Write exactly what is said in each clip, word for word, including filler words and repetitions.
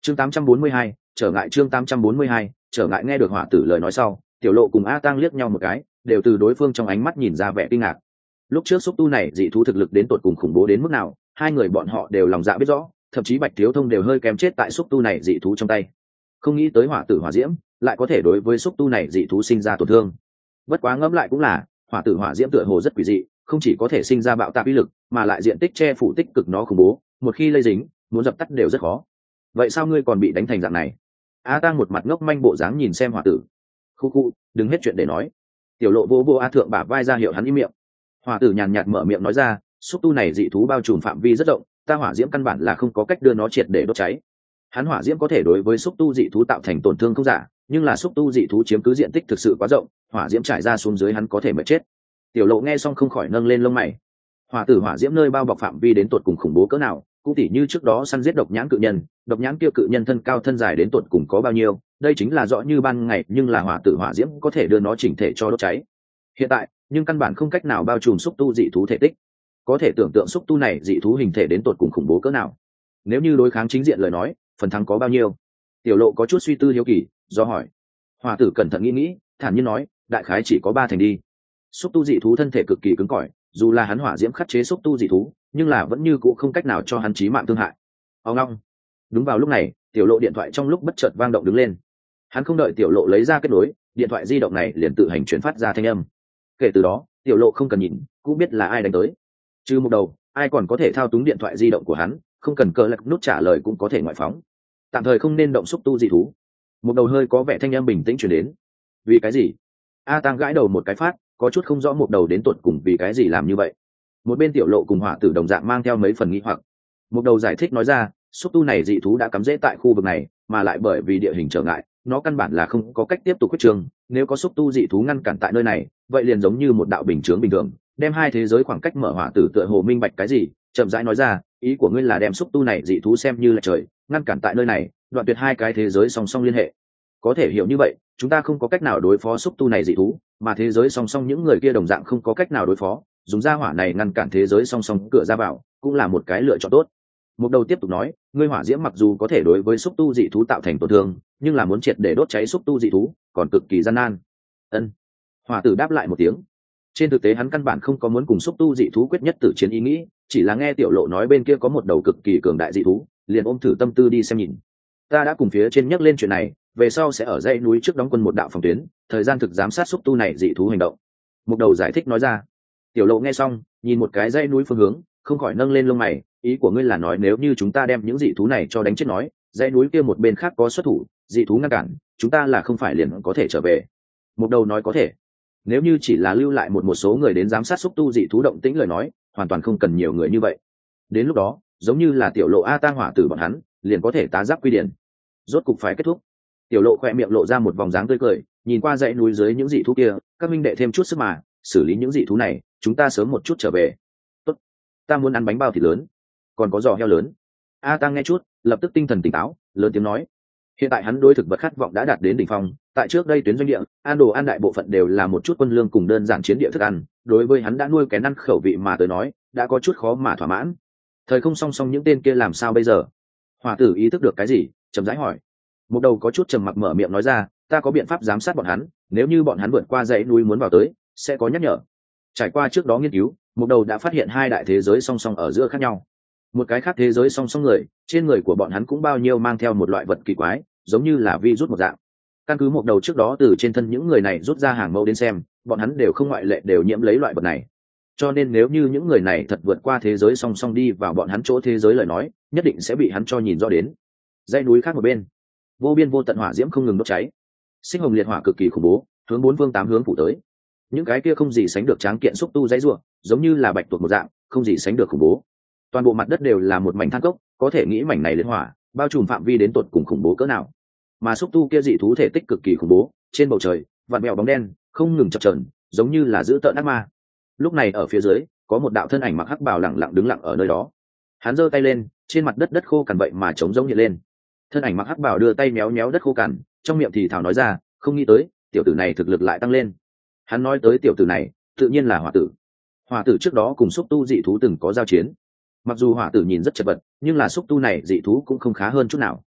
chương tám trăm bốn mươi hai, trở ngại chương tám trăm bốn mươi hai, trở ngại. Nghe được hỏa tử lời nói sau, tiểu lộ cùng A Tang liếc nhau một cái, đều từ đối phương trong ánh mắt nhìn ra vẻ kinh ngạc. Lúc trước xúc tu này dị thú thực lực đến tột cùng khủng bố đến mức nào, hai người bọn họ đều lòng dạ biết rõ, thậm chí Bạch Thiếu Thông đều hơi kém chết tại xúc tu này dị thú trong tay. Không nghĩ tới hỏa tử hỏa diễm lại có thể đối với xúc tu này dị thú sinh ra tổn thương. Bất quá ngẫm lại cũng là, hỏa tử hỏa diễm tựa hồ rất quỷ dị, không chỉ có thể sinh ra bạo tạc uy lực, mà lại diện tích che phủ tích cực nó khủng bố, một khi lây dính, muốn dập tắt đều rất khó. Vậy sao ngươi còn bị đánh thành dạng này? A Tang một mặt ngốc manh bộ dáng nhìn xem hỏa tử. Khu khu, đừng hết chuyện để nói. Tiểu lộ vô vô A thượng bả vai ra hiệu hắn im miệng. Hỏa tử nhàn nhạt mở miệng nói ra, xúc tu này dị thú bao trùm phạm vi rất rộng, ta hỏa diễm căn bản là không có cách đưa nó triệt để đốt cháy. Hắn hỏa diễm có thể đối với xúc tu dị thú tạo thành tổn thương không giả, nhưng là xúc tu dị thú chiếm cứ diện tích thực sự quá rộng, hỏa diễm trải ra xuống dưới hắn có thể mất chết. Tiểu lộ nghe xong không khỏi nâng lên lông mày. Hỏa tử hỏa diễm nơi bao bọc phạm vi đến tột cùng khủng bố cỡ nào, cũng tỉ như trước đó săn giết độc nhãn cự nhân, độc nhãn kia cự nhân thân cao thân dài đến tột cùng có bao nhiêu, đây chính là rõ như ban ngày, nhưng là hỏa tử hỏa diễm có thể đưa nó chỉnh thể cho đốt cháy. Hiện tại, nhưng căn bản không cách nào bao trùm xúc tu dị thú thể tích. Có thể tưởng tượng xúc tu này dị thú hình thể đến tột cùng khủng bố cỡ nào. Nếu như đối kháng chính diện lời nói, phần thắng có bao nhiêu? Tiểu lộ có chút suy tư hiếu kỳ, do hỏi. Hỏa tử cẩn thận nghĩ nghĩ, thản nhiên nói, đại khái chỉ có ba thành đi. Xúc tu dị thú thân thể cực kỳ cứng cỏi, dù là hắn hỏa diễm khắc chế xúc tu dị thú, nhưng là vẫn như cũ không cách nào cho hắn chí mạng thương hại. Ông long. Đúng vào lúc này, tiểu lộ điện thoại trong lúc bất chợt vang động đứng lên. Hắn không đợi tiểu lộ lấy ra kết nối, điện thoại di động này liền tự hành chuyển phát ra thanh âm. Kể từ đó, tiểu lộ không cần nhìn, cũng biết là ai đánh tới. Trừ một đầu, ai còn có thể thao túng điện thoại di động của hắn, không cần cờ lật nút trả lời cũng có thể ngoại phóng. Tạm thời không nên động xúc tu dị thú. Một đầu hơi có vẻ thanh âm bình tĩnh truyền đến. Vì cái gì? A Tang gãi đầu một cái phát, có chút không rõ một đầu đến tuột cùng vì cái gì làm như vậy. Một bên tiểu lộ cùng hỏa tử đồng dạng mang theo mấy phần nghi hoặc. Một đầu giải thích nói ra, xúc tu này dị thú đã cắm rễ tại khu vực này, mà lại bởi vì địa hình trở ngại, nó căn bản là không có cách tiếp tục quyết trường. Nếu có xúc tu dị thú ngăn cản tại nơi này, vậy liền giống như một đạo bình chướng bình thường, đem hai thế giới khoảng cách mở. Hỏa tử tựa hồ minh bạch cái gì, chậm rãi nói ra, ý của ngươi là đem xúc tu này dị thú xem như là trời, ngăn cản tại nơi này, đoạn tuyệt hai cái thế giới song song liên hệ. Có thể hiểu như vậy, chúng ta không có cách nào đối phó xúc tu này dị thú, mà thế giới song song những người kia đồng dạng không có cách nào đối phó, dùng ra hỏa này ngăn cản thế giới song song cửa ra vào, cũng là một cái lựa chọn tốt. Một đầu tiếp tục nói, ngươi hỏa diễm mặc dù có thể đối với xúc tu dị thú tạo thành tổn thương, nhưng là muốn triệt để đốt cháy xúc tu dị thú, còn cực kỳ gian nan. Ân. Hỏa tử đáp lại một tiếng. Trên thực tế hắn căn bản không có muốn cùng xúc tu dị thú quyết nhất tử chiến ý nghĩ, chỉ là nghe tiểu lộ nói bên kia có một đầu cực kỳ cường đại dị thú, liền ôm thử tâm tư đi xem nhìn. Ta đã cùng phía trên nhắc lên chuyện này, về sau sẽ ở dãy núi trước đóng quân một đạo phòng tuyến, thời gian thực giám sát xúc tu này dị thú hành động. Một đầu giải thích nói ra. Tiểu lộ nghe xong, nhìn một cái dãy núi phương hướng, không khỏi nâng lên lông mày, ý của ngươi là nói nếu như chúng ta đem những dị thú này cho đánh chết nói, dãy núi kia một bên khác có xuất thủ, dị thú ngăn cản, chúng ta là không phải liền có thể trở về. Một đầu nói có thể. Nếu như chỉ là lưu lại một một số người đến giám sát xúc tu dị thú động tĩnh lời nói, hoàn toàn không cần nhiều người như vậy. Đến lúc đó, giống như là tiểu lộ A Tang hỏa tử bọn hắn, liền có thể tá giáp quy điển. Rốt cục phải kết thúc. Tiểu lộ khỏe miệng lộ ra một vòng dáng tươi cười, nhìn qua dãy núi dưới những dị thú kia, các minh đệ thêm chút sức mà, xử lý những dị thú này, chúng ta sớm một chút trở về. Tốt, ta muốn ăn bánh bao thịt lớn, còn có giò heo lớn. A Tang nghe chút, lập tức tinh thần tỉnh táo, lớn tiếng nói. Hiện tại hắn đối thực vật khát vọng đã đạt đến đỉnh phong, tại trước đây tuyến doanh địa, ăn đồ ăn đại bộ phận đều là một chút quân lương cùng đơn giản chiến địa thức ăn, đối với hắn đã nuôi kén ăn khẩu vị mà tới nói, đã có chút khó mà thỏa mãn. Thời không song song những tên kia làm sao bây giờ? Hỏa tử ý thức được cái gì, chậm rãi hỏi. Một đầu có chút trầm mặc mở miệng nói ra, ta có biện pháp giám sát bọn hắn, nếu như bọn hắn vượt qua dãy núi muốn vào tới, sẽ có nhắc nhở. Trải qua trước đó nghiên cứu, một đầu đã phát hiện hai đại thế giới song song ở giữa khác nhau. Một cái khác thế giới song song người, trên người của bọn hắn cũng bao nhiêu mang theo một loại vật kỳ quái, giống như là virus một dạng. Căn cứ một đầu trước đó từ trên thân những người này rút ra hàng mẫu đến xem, bọn hắn đều không ngoại lệ đều nhiễm lấy loại vật này. Cho nên nếu như những người này thật vượt qua thế giới song song đi vào bọn hắn chỗ thế giới lời nói, nhất định sẽ bị hắn cho nhìn rõ đến. Dãy núi khác một bên, vô biên vô tận hỏa diễm không ngừng đốt cháy, sinh hồng liệt hỏa cực kỳ khủng bố, hướng bốn phương tám hướng phủ tới. Những cái kia không gì sánh được tráng kiện xúc tu dãy rủa, giống như là bạch tuộc một dạng, không gì sánh được khủng bố. Toàn bộ mặt đất đều là một mảnh than cốc, có thể nghĩ mảnh này liệt hỏa bao trùm phạm vi đến tột cùng khủng bố cỡ nào. Mà xúc tu kia dị thú thể tích cực kỳ khủng bố, trên bầu trời vạn mèo bóng đen không ngừng chập chờn, giống như là giữ tợn ác ma. Lúc này ở phía dưới có một đạo thân ảnh mặc hắc bào lặng lặng đứng lặng ở nơi đó. Hắn giơ tay lên, trên mặt đất đất khô cằn vậy mà trống rỗng hiện lên. Thân ảnh mặc hắc bào đưa tay méo méo đất khô cằn, trong miệng thì thào nói ra, không nghĩ tới tiểu tử này thực lực lại tăng lên. Hắn nói tới tiểu tử này tự nhiên là hỏa tử. Hỏa tử trước đó cùng xúc tu dị thú từng có giao chiến, mặc dù hỏa tử nhìn rất chật vật, nhưng là xúc tu này dị thú cũng không khá hơn chút nào.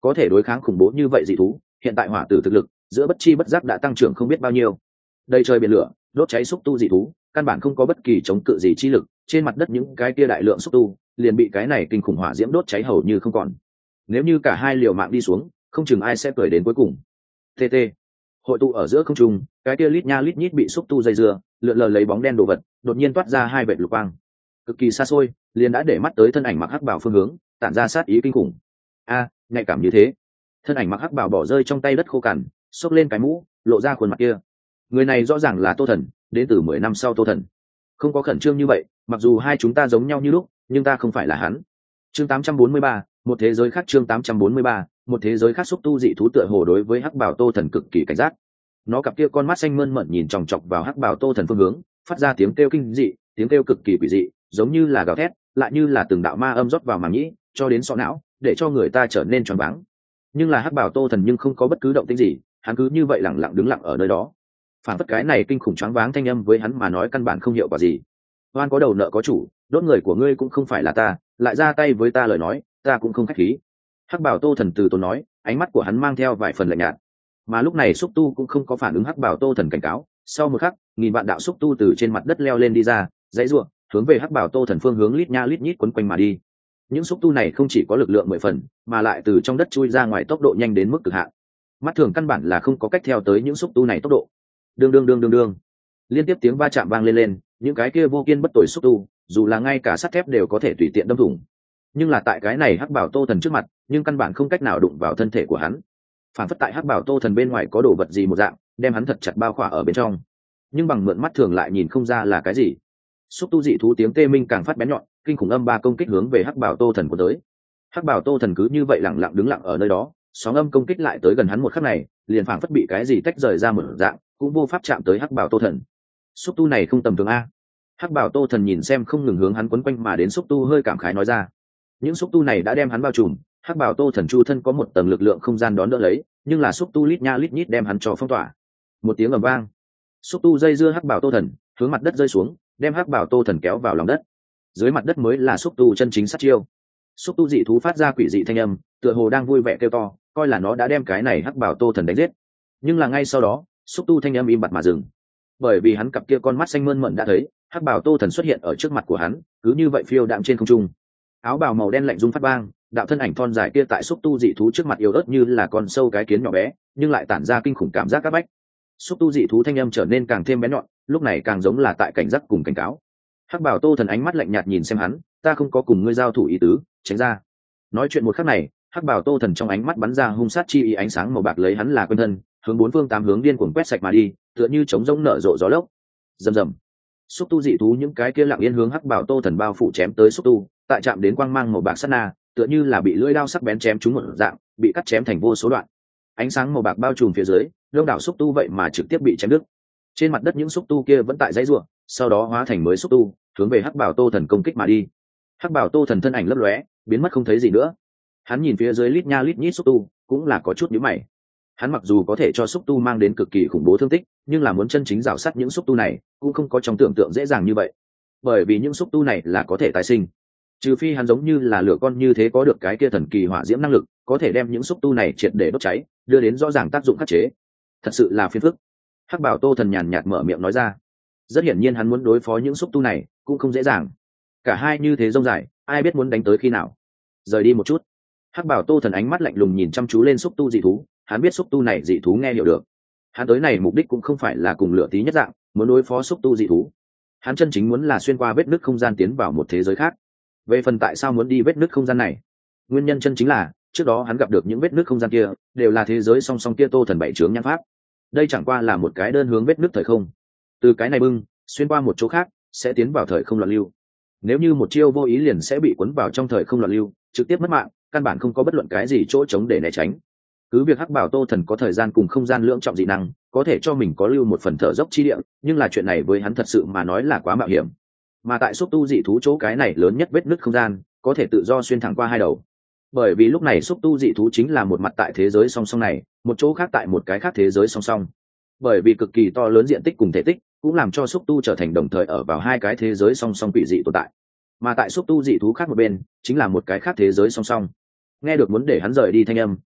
có thể đối kháng khủng bố như vậy dị thú, hiện tại hỏa tử thực lực giữa bất chi bất giác đã tăng trưởng không biết bao nhiêu. Đây trời biển lửa đốt cháy xúc tu dị thú, căn bản không có bất kỳ chống cự gì chi lực, trên mặt đất những cái kia đại lượng xúc tu liền bị cái này kinh khủng hỏa diễm đốt cháy hầu như không còn. Nếu như cả hai liều mạng đi xuống, không chừng ai sẽ cười đến cuối cùng. tt hội tụ ở giữa không trung, cái kia lít nha lít nhít bị xúc tu dây dưa lượn lờ lấy bóng đen đồ vật đột nhiên toát ra hai vệt lục quang, cực kỳ xa xôi, liền đã để mắt tới thân ảnh mặc hắc bào phương hướng, tản ra sát ý kinh khủng. A, nhạy cảm như thế. Thân ảnh mặc hắc bào bỏ rơi trong tay đất khô cằn, xốc lên cái mũ, lộ ra khuôn mặt kia. Người này rõ ràng là Tô Thần, đến từ mười năm sau Tô Thần. Không có khẩn trương như vậy, mặc dù hai chúng ta giống nhau như lúc, nhưng ta không phải là hắn. Chương tám trăm bốn mươi ba, một thế giới khác. Chương tám trăm bốn mươi ba, một thế giới khác. Xúc tu dị thú tựa hồ đối với hắc bào Tô Thần cực kỳ cảnh giác. Nó cặp kia con mắt xanh mơn mởn nhìn chòng chọc vào hắc bào Tô Thần phương hướng, phát ra tiếng kêu kinh dị, tiếng kêu cực kỳ quỷ dị, giống như là gào thét, lại như là từng đạo ma âm rót vào màng nhĩ, cho đến sọ não, để cho người ta trở nên choáng váng. Nhưng là hắc bào Tô Thần nhưng không có bất cứ động tĩnh gì, hắn cứ như vậy lặng lặng đứng lặng ở nơi đó. Phản phất cái này kinh khủng choáng váng thanh âm với hắn mà nói căn bản không hiệu quả gì. Oan có đầu nợ có chủ, đốt người của ngươi cũng không phải là ta, lại ra tay với ta lời nói, ta cũng không khách khí. Hắc bào Tô Thần từ tốn nói, ánh mắt của hắn mang theo vài phần lạnh nhạt. Mà lúc này xúc tu cũng không có phản ứng hắc bào Tô Thần cảnh cáo, sau một khắc, nghìn vạn đạo xúc tu từ trên mặt đất leo lên đi ra, dãy rủa, hướng về hắc bào Tô Thần phương hướng lít nha lít nhít quấn quanh mà đi. Những xúc tu này không chỉ có lực lượng mười phần, mà lại từ trong đất chui ra ngoài tốc độ nhanh đến mức cực hạn. Mắt thường căn bản là không có cách theo tới những xúc tu này tốc độ. Đương đương đương đương đương, liên tiếp tiếng va chạm vang lên lên, những cái kia vô kiên bất tồi xúc tu, dù là ngay cả sắt thép đều có thể tùy tiện đâm thủng. Nhưng là tại cái này hắc bảo Tô Thần trước mặt, nhưng căn bản không cách nào đụng vào thân thể của hắn. Phản phất tại hắc bảo Tô Thần bên ngoài có đồ vật gì một dạng, đem hắn thật chặt bao khỏa ở bên trong. Nhưng bằng mượn mắt thường lại nhìn không ra là cái gì. Xúc tu dị thú tiếng tê minh càng phát bén nhọn, kinh khủng âm ba công kích hướng về hắc bảo Tô Thần của tới. Hắc bảo Tô Thần cứ như vậy lặng lặng đứng lặng ở nơi đó, sóng âm công kích lại tới gần hắn một khắc này, liền phảng phất bị cái gì tách rời ra một dạng, cũng vô pháp chạm tới hắc bảo Tô Thần. Xúc tu này không tầm thường a. Hắc bảo Tô Thần nhìn xem không ngừng hướng hắn quấn quanh mà đến xúc tu hơi cảm khái nói ra. Những xúc tu này đã đem hắn bao trùm, hắc bảo Tô Thần chu thân có một tầng lực lượng không gian đón đỡ lấy, nhưng là xúc tu lít nha lít nhít đem hắn cho phong tỏa. Một tiếng ầm vang, xúc tu dây dưa hắc bảo Tô Thần hướng mặt đất rơi xuống, đem hắc bảo Tô Thần kéo vào lòng đất. Dưới mặt đất mới là xúc tu chân chính sát chiêu. Xúc tu dị thú phát ra quỷ dị thanh âm, tựa hồ đang vui vẻ kêu to, coi là nó đã đem cái này hắc bảo Tô Thần đánh giết. Nhưng là ngay sau đó, xúc tu thanh âm im bặt mà dừng, bởi vì hắn cặp kia con mắt xanh mơn mởn đã thấy hắc bảo Tô Thần xuất hiện ở trước mặt của hắn, cứ như vậy phiêu đạm trên không trung. Áo bào màu đen lạnh rung phát bang, đạo thân ảnh thon dài kia tại xúc tu dị thú trước mặt yếu ớt như là con sâu cái kiến nhỏ bé, nhưng lại tản ra kinh khủng cảm giác áp bách. Xúc tu dị thú thanh âm trở nên càng thêm bén nhọn, lúc này càng giống là tại cảnh giác cùng cảnh cáo. Hắc bảo Tô Thần ánh mắt lạnh nhạt nhìn xem hắn, ta không có cùng ngươi giao thủ ý tứ, tránh ra. Nói chuyện một khắc này, hắc bảo Tô Thần trong ánh mắt bắn ra hung sát chi ý, ánh sáng màu bạc lấy hắn là quân thân, hướng bốn phương tám hướng điên cuồng quét sạch mà đi, tựa như trống rỗng nở rộ gió lốc. Rầm rầm, xúc tu dị thú những cái kia lặng yên hướng hắc bảo Tô Thần bao phủ chém tới xúc tu, tại chạm đến quang mang màu bạc sát na, tựa như là bị lưỡi dao sắc bén chém trúng một dạng, bị cắt chém thành vô số đoạn. Ánh sáng màu bạc bao trùm phía dưới, đông đảo xúc tu vậy mà trực tiếp bị chém đứt. Trên mặt đất những xúc tu kia vẫn tại dãy rủa, sau đó hóa thành mới xúc tu, hướng về hắc bảo Tô Thần công kích mà đi. Hắc bảo Tô Thần thân ảnh lấp lóe, biến mất không thấy gì nữa. Hắn nhìn phía dưới lít nha lít nhít xúc tu, cũng là có chút nhíu mày. Hắn mặc dù có thể cho xúc tu mang đến cực kỳ khủng bố thương tích, nhưng là muốn chân chính rào sát những xúc tu này, cũng không có trong tưởng tượng dễ dàng như vậy. Bởi vì những xúc tu này là có thể tái sinh, trừ phi hắn giống như là lửa con như thế có được cái kia thần kỳ hỏa diễm năng lực, có thể đem những xúc tu này triệt để đốt cháy, đưa đến rõ ràng tác dụng khắc chế. Thật sự là phiền phức. Hắc bảo Tô Thần nhàn nhạt mở miệng nói ra. Rất hiển nhiên hắn muốn đối phó những xúc tu này cũng không dễ dàng. Cả hai như thế rông dài, ai biết muốn đánh tới khi nào. Rời đi một chút. Hắc bảo Tô Thần ánh mắt lạnh lùng nhìn chăm chú lên xúc tu dị thú, hắn biết xúc tu này dị thú nghe hiểu được. Hắn tới này mục đích cũng không phải là cùng lửa tí nhất dạng, muốn đối phó xúc tu dị thú. Hắn chân chính muốn là xuyên qua vết nứt không gian tiến vào một thế giới khác. Về phần tại sao muốn đi vết nứt không gian này, nguyên nhân chân chính là trước đó hắn gặp được những vết nứt không gian kia đều là thế giới song song kia Tô Thần bảy chướng nhãn pháp. Đây chẳng qua là một cái đơn hướng vết nứt thời không, từ cái này bưng xuyên qua một chỗ khác sẽ tiến vào thời không loạn lưu. Nếu như một chiêu vô ý liền sẽ bị cuốn vào trong thời không loạn lưu, trực tiếp mất mạng, căn bản không có bất luận cái gì chỗ trống để né tránh. Cứ việc hắc bảo Tô Thần có thời gian cùng không gian lưỡng trọng dị năng, có thể cho mình có lưu một phần thở dốc chi địa, nhưng là chuyện này với hắn thật sự mà nói là quá mạo hiểm. Mà tại xúc tu dị thú chỗ cái này lớn nhất vết nứt không gian, có thể tự do xuyên thẳng qua hai đầu. Bởi vì lúc này xúc tu dị thú chính là một mặt tại thế giới song song này, một chỗ khác tại một cái khác thế giới song song. Bởi vì cực kỳ to lớn diện tích cùng thể tích, cũng làm cho xúc tu trở thành đồng thời ở vào hai cái thế giới song song quỷ dị tồn tại. Mà tại xúc tu dị thú khác một bên, chính là một cái khác thế giới song song. Nghe được muốn để hắn rời đi thanh âm,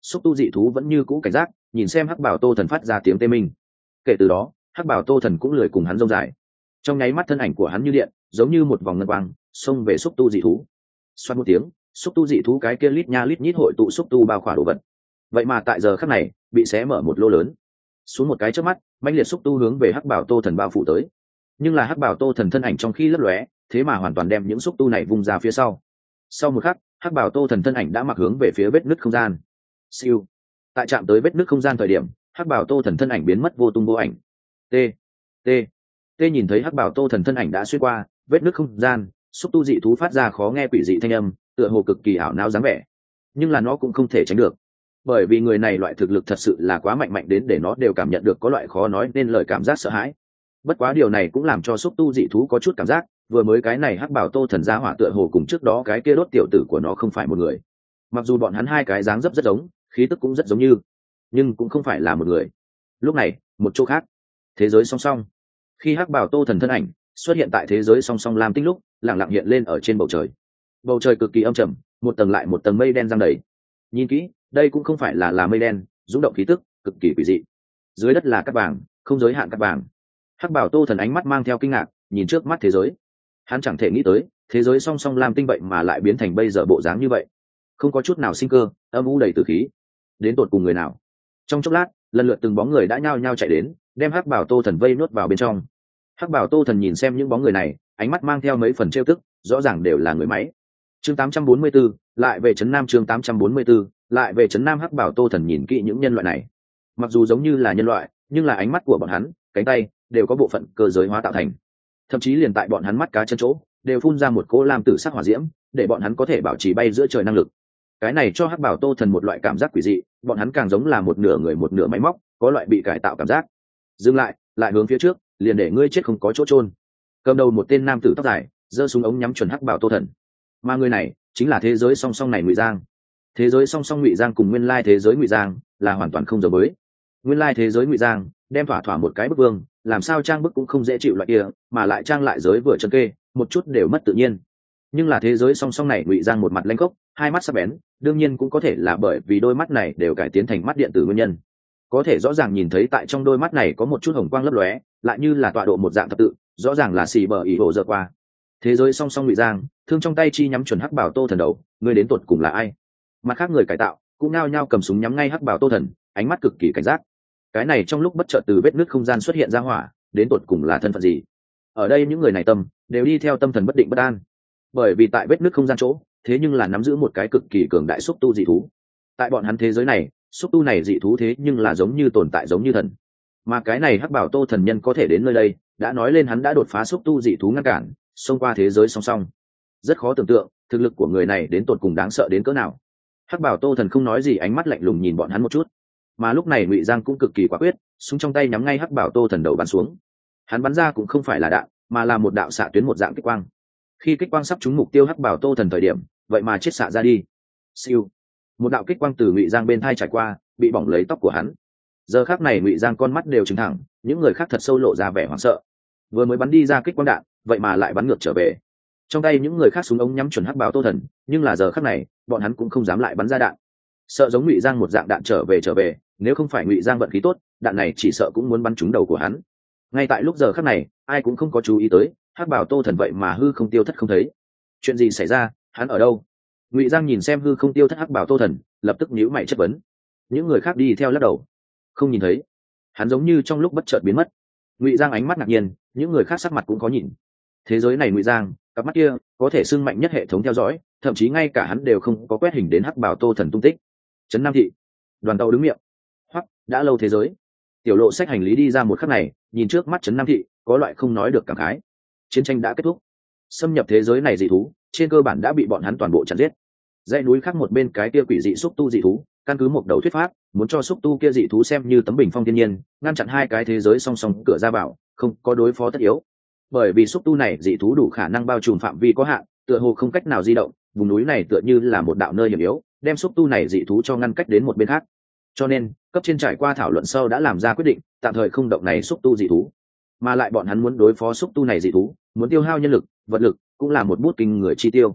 xúc tu dị thú vẫn như cũ cảnh giác nhìn xem hắc bảo tô thần phát ra tiếng tê minh. Kể từ đó hắc bảo tô thần cũng lười cùng hắn rông dài, trong nháy mắt thân ảnh của hắn như điện, giống như một vòng ngân quang xông về xúc tu dị thú. Xoát một tiếng, xúc tu dị thú cái kia lít nha lít nhít hội tụ xúc tu bao khỏa đồ vật, vậy mà tại giờ khắc này bị xé mở một lỗ lớn. Xuống một cái trước mắt, mãnh liệt xúc tu hướng về hắc bảo tô thần bao phủ tới. Nhưng là hắc bảo tô thần thân ảnh trong khi lấp lóe, thế mà hoàn toàn đem những xúc tu này vung ra phía sau. Sau một khắc, hắc bảo tô thần thân ảnh đã mặc hướng về phía vết nứt không gian. Siêu. Tại chạm tới vết nứt không gian thời điểm, hắc bảo tô thần thân ảnh biến mất vô tung vô ảnh. T. T. T nhìn thấy hắc bảo tô thần thân ảnh đã xuyên qua vết nứt không gian, xúc tu dị thú phát ra khó nghe quỷ dị thanh âm, tựa hồ cực kỳ ảo não dáng vẻ. Nhưng là nó cũng không thể tránh được, bởi vì người này loại thực lực thật sự là quá mạnh mạnh đến để nó đều cảm nhận được có loại khó nói nên lời cảm giác sợ hãi. Bất quá điều này cũng làm cho xúc tu dị thú có chút cảm giác, vừa mới cái này hắc bảo tô thần gia hỏa tựa hồ cùng trước đó cái kia đốt tiểu tử của nó không phải một người. Mặc dù bọn hắn hai cái dáng dấp rất giống, khí tức cũng rất giống như, nhưng cũng không phải là một người. Lúc này một chỗ khác, thế giới song song, khi hắc bảo tô thần thân ảnh xuất hiện tại thế giới song song lam tinh lúc, lặng lặng hiện lên ở trên bầu trời. Bầu trời cực kỳ âm trầm, một tầng lại một tầng mây đen giăng đầy. Nhìn kỹ, đây cũng không phải là là mây đen, rung động khí tức cực kỳ quỷ dị. Dưới đất là cát vàng, không giới hạn cát vàng. Hắc bảo tô thần ánh mắt mang theo kinh ngạc nhìn trước mắt thế giới. Hắn chẳng thể nghĩ tới thế giới song song lam tinh vậy mà lại biến thành bây giờ bộ dáng như vậy, không có chút nào sinh cơ, âm u đầy tử khí. Đến tột cùng người nào? Trong chốc lát, lần lượt từng bóng người đã nhao nhao chạy đến, đem hắc bảo tô thần vây nuốt vào bên trong. Hắc bảo tô thần nhìn xem những bóng người này, ánh mắt mang theo mấy phần trêu tức, rõ ràng đều là người máy. Chương tám trăm bốn mươi 844, lại về trấn Nam. Chương tám trăm bốn mươi 844, lại về trấn Nam. Hắc bảo tô thần nhìn kỹ những nhân loại này, mặc dù giống như là nhân loại, nhưng là ánh mắt của bọn hắn, cánh tay đều có bộ phận cơ giới hóa tạo thành, thậm chí liền tại bọn hắn mắt cá chân chỗ đều phun ra một cỗ lam tử sắc hỏa diễm, để bọn hắn có thể bảo trì bay giữa trời năng lực. Cái này cho hắc bảo tô thần một loại cảm giác quỷ dị, bọn hắn càng giống là một nửa người một nửa máy móc, có loại bị cải tạo cảm giác. Dừng lại, lại hướng phía trước, liền để ngươi chết không có chỗ trôn. Cầm đầu một tên nam tử tóc dài giơ súng ống nhắm chuẩn hắc bảo tô thần, mà người này chính là thế giới song song này Ngụy Giang. Thế giới song song Ngụy Giang cùng nguyên lai thế giới Ngụy Giang là hoàn toàn không giống với. Nguyên lai thế giới Ngụy Giang đem thỏa thỏa một cái bức vương, làm sao trang bức cũng không dễ chịu loại kia, mà lại trang lại giới vừa chân kê, một chút đều mất tự nhiên. Nhưng là thế giới song song này Ngụy Giang một mặt lanh khốc, hai mắt sắc bén, đương nhiên cũng có thể là bởi vì đôi mắt này đều cải tiến thành mắt điện tử nguyên nhân. Có thể rõ ràng nhìn thấy tại trong đôi mắt này có một chút hồng quang lấp lóe, lại như là tọa độ một dạng thập tự, rõ ràng là xì bờ ý hồ dơ qua. Thế giới song song Ngụy Giang, thương trong tay chi nhắm chuẩn hắc bảo tô thần đầu, ngươi đến tột cùng là ai? Mặt khác người cải tạo cũng nao nhao cầm súng nhắm ngay hắc bảo tô thần, ánh mắt cực kỳ cảnh giác. Cái này trong lúc bất chợt từ vết nứt không gian xuất hiện ra hỏa, đến tột cùng là thân phận gì? Ở đây những người này tâm đều đi theo tâm thần bất định bất an, bởi vì tại vết nứt không gian chỗ, thế nhưng là nắm giữ một cái cực kỳ cường đại xúc tu dị thú. Tại bọn hắn thế giới này, xúc tu này dị thú thế nhưng là giống như tồn tại giống như thần, mà cái này hắc bảo tô thần nhân có thể đến nơi đây, đã nói lên hắn đã đột phá xúc tu dị thú ngăn cản, xông qua thế giới song song. Rất khó tưởng tượng thực lực của người này đến tột cùng đáng sợ đến cỡ nào. Hắc bảo tô thần không nói gì, ánh mắt lạnh lùng nhìn bọn hắn một chút. Mà lúc này Ngụy Giang cũng cực kỳ quả quyết, súng trong tay nhắm ngay hắc bảo tô thần đầu bắn xuống. Hắn bắn ra cũng không phải là đạn, mà là một đạo xạ tuyến một dạng kích quang. Khi kích quang sắp trúng mục tiêu hắc bảo tô thần thời điểm, vậy mà chết xạ ra đi. Siêu, một đạo kích quang từ Ngụy Giang bên thai trải qua, bị bỏng lấy tóc của hắn. Giờ khắc này Ngụy Giang con mắt đều trừng thẳng, những người khác thật sâu lộ ra vẻ hoảng sợ. Vừa mới bắn đi ra kích quang đạn, vậy mà lại bắn ngược trở về. Trong tay những người khác súng ống nhắm chuẩn hắc bảo tô thần, nhưng là giờ khắc này bọn hắn cũng không dám lại bắn ra đạn, sợ giống Ngụy Giang một dạng đạn trở về trở về. Nếu không phải Ngụy Giang vận khí tốt, đạn này chỉ sợ cũng muốn bắn trúng đầu của hắn. Ngay tại lúc giờ khắc này, ai cũng không có chú ý tới hắc bảo tô thần vậy mà hư không tiêu thất không thấy. Chuyện gì xảy ra, hắn ở đâu? Ngụy Giang nhìn xem hư không tiêu thất hắc bảo tô thần, lập tức nhíu mày chất vấn. Những người khác đi theo lắc đầu, không nhìn thấy, hắn giống như trong lúc bất chợt biến mất. Ngụy Giang ánh mắt ngạc nhiên, những người khác sắc mặt cũng có nhìn. Thế giới này Ngụy Giang, cặp mắt kia có thể xưng mạnh nhất hệ thống theo dõi, thậm chí ngay cả hắn đều không có quét hình đến hắc bảo tô thần tung tích. Trấn Nam thị, đoàn tàu đứng miệng. Hoặc đã lâu thế giới. Tiểu Lộ xách hành lý đi ra một khắc này, nhìn trước mắt Trấn Nam thị, có loại không nói được cảm khái. Chiến tranh đã kết thúc, xâm nhập thế giới này dị thú trên cơ bản đã bị bọn hắn toàn bộ chặn giết. Dãy núi khác một bên cái kia quỷ dị xúc tu dị thú, căn cứ một đầu thuyết pháp, muốn cho xúc tu kia dị thú xem như tấm bình phong thiên nhiên, ngăn chặn hai cái thế giới song song cửa ra vào, không có đối phó tất yếu. Bởi vì xúc tu này dị thú đủ khả năng bao trùm phạm vi có hạn, tựa hồ không cách nào di động, vùng núi này tựa như là một đạo nơi hiểm yếu, đem xúc tu này dị thú cho ngăn cách đến một bên khác. Cho nên cấp trên trải qua thảo luận sâu đã làm ra quyết định, tạm thời không động này xúc tu dị thú, mà lại bọn hắn muốn đối phó xúc tu này dị thú, muốn tiêu hao nhân lực, vật lực, cũng là một bút kinh người chi tiêu.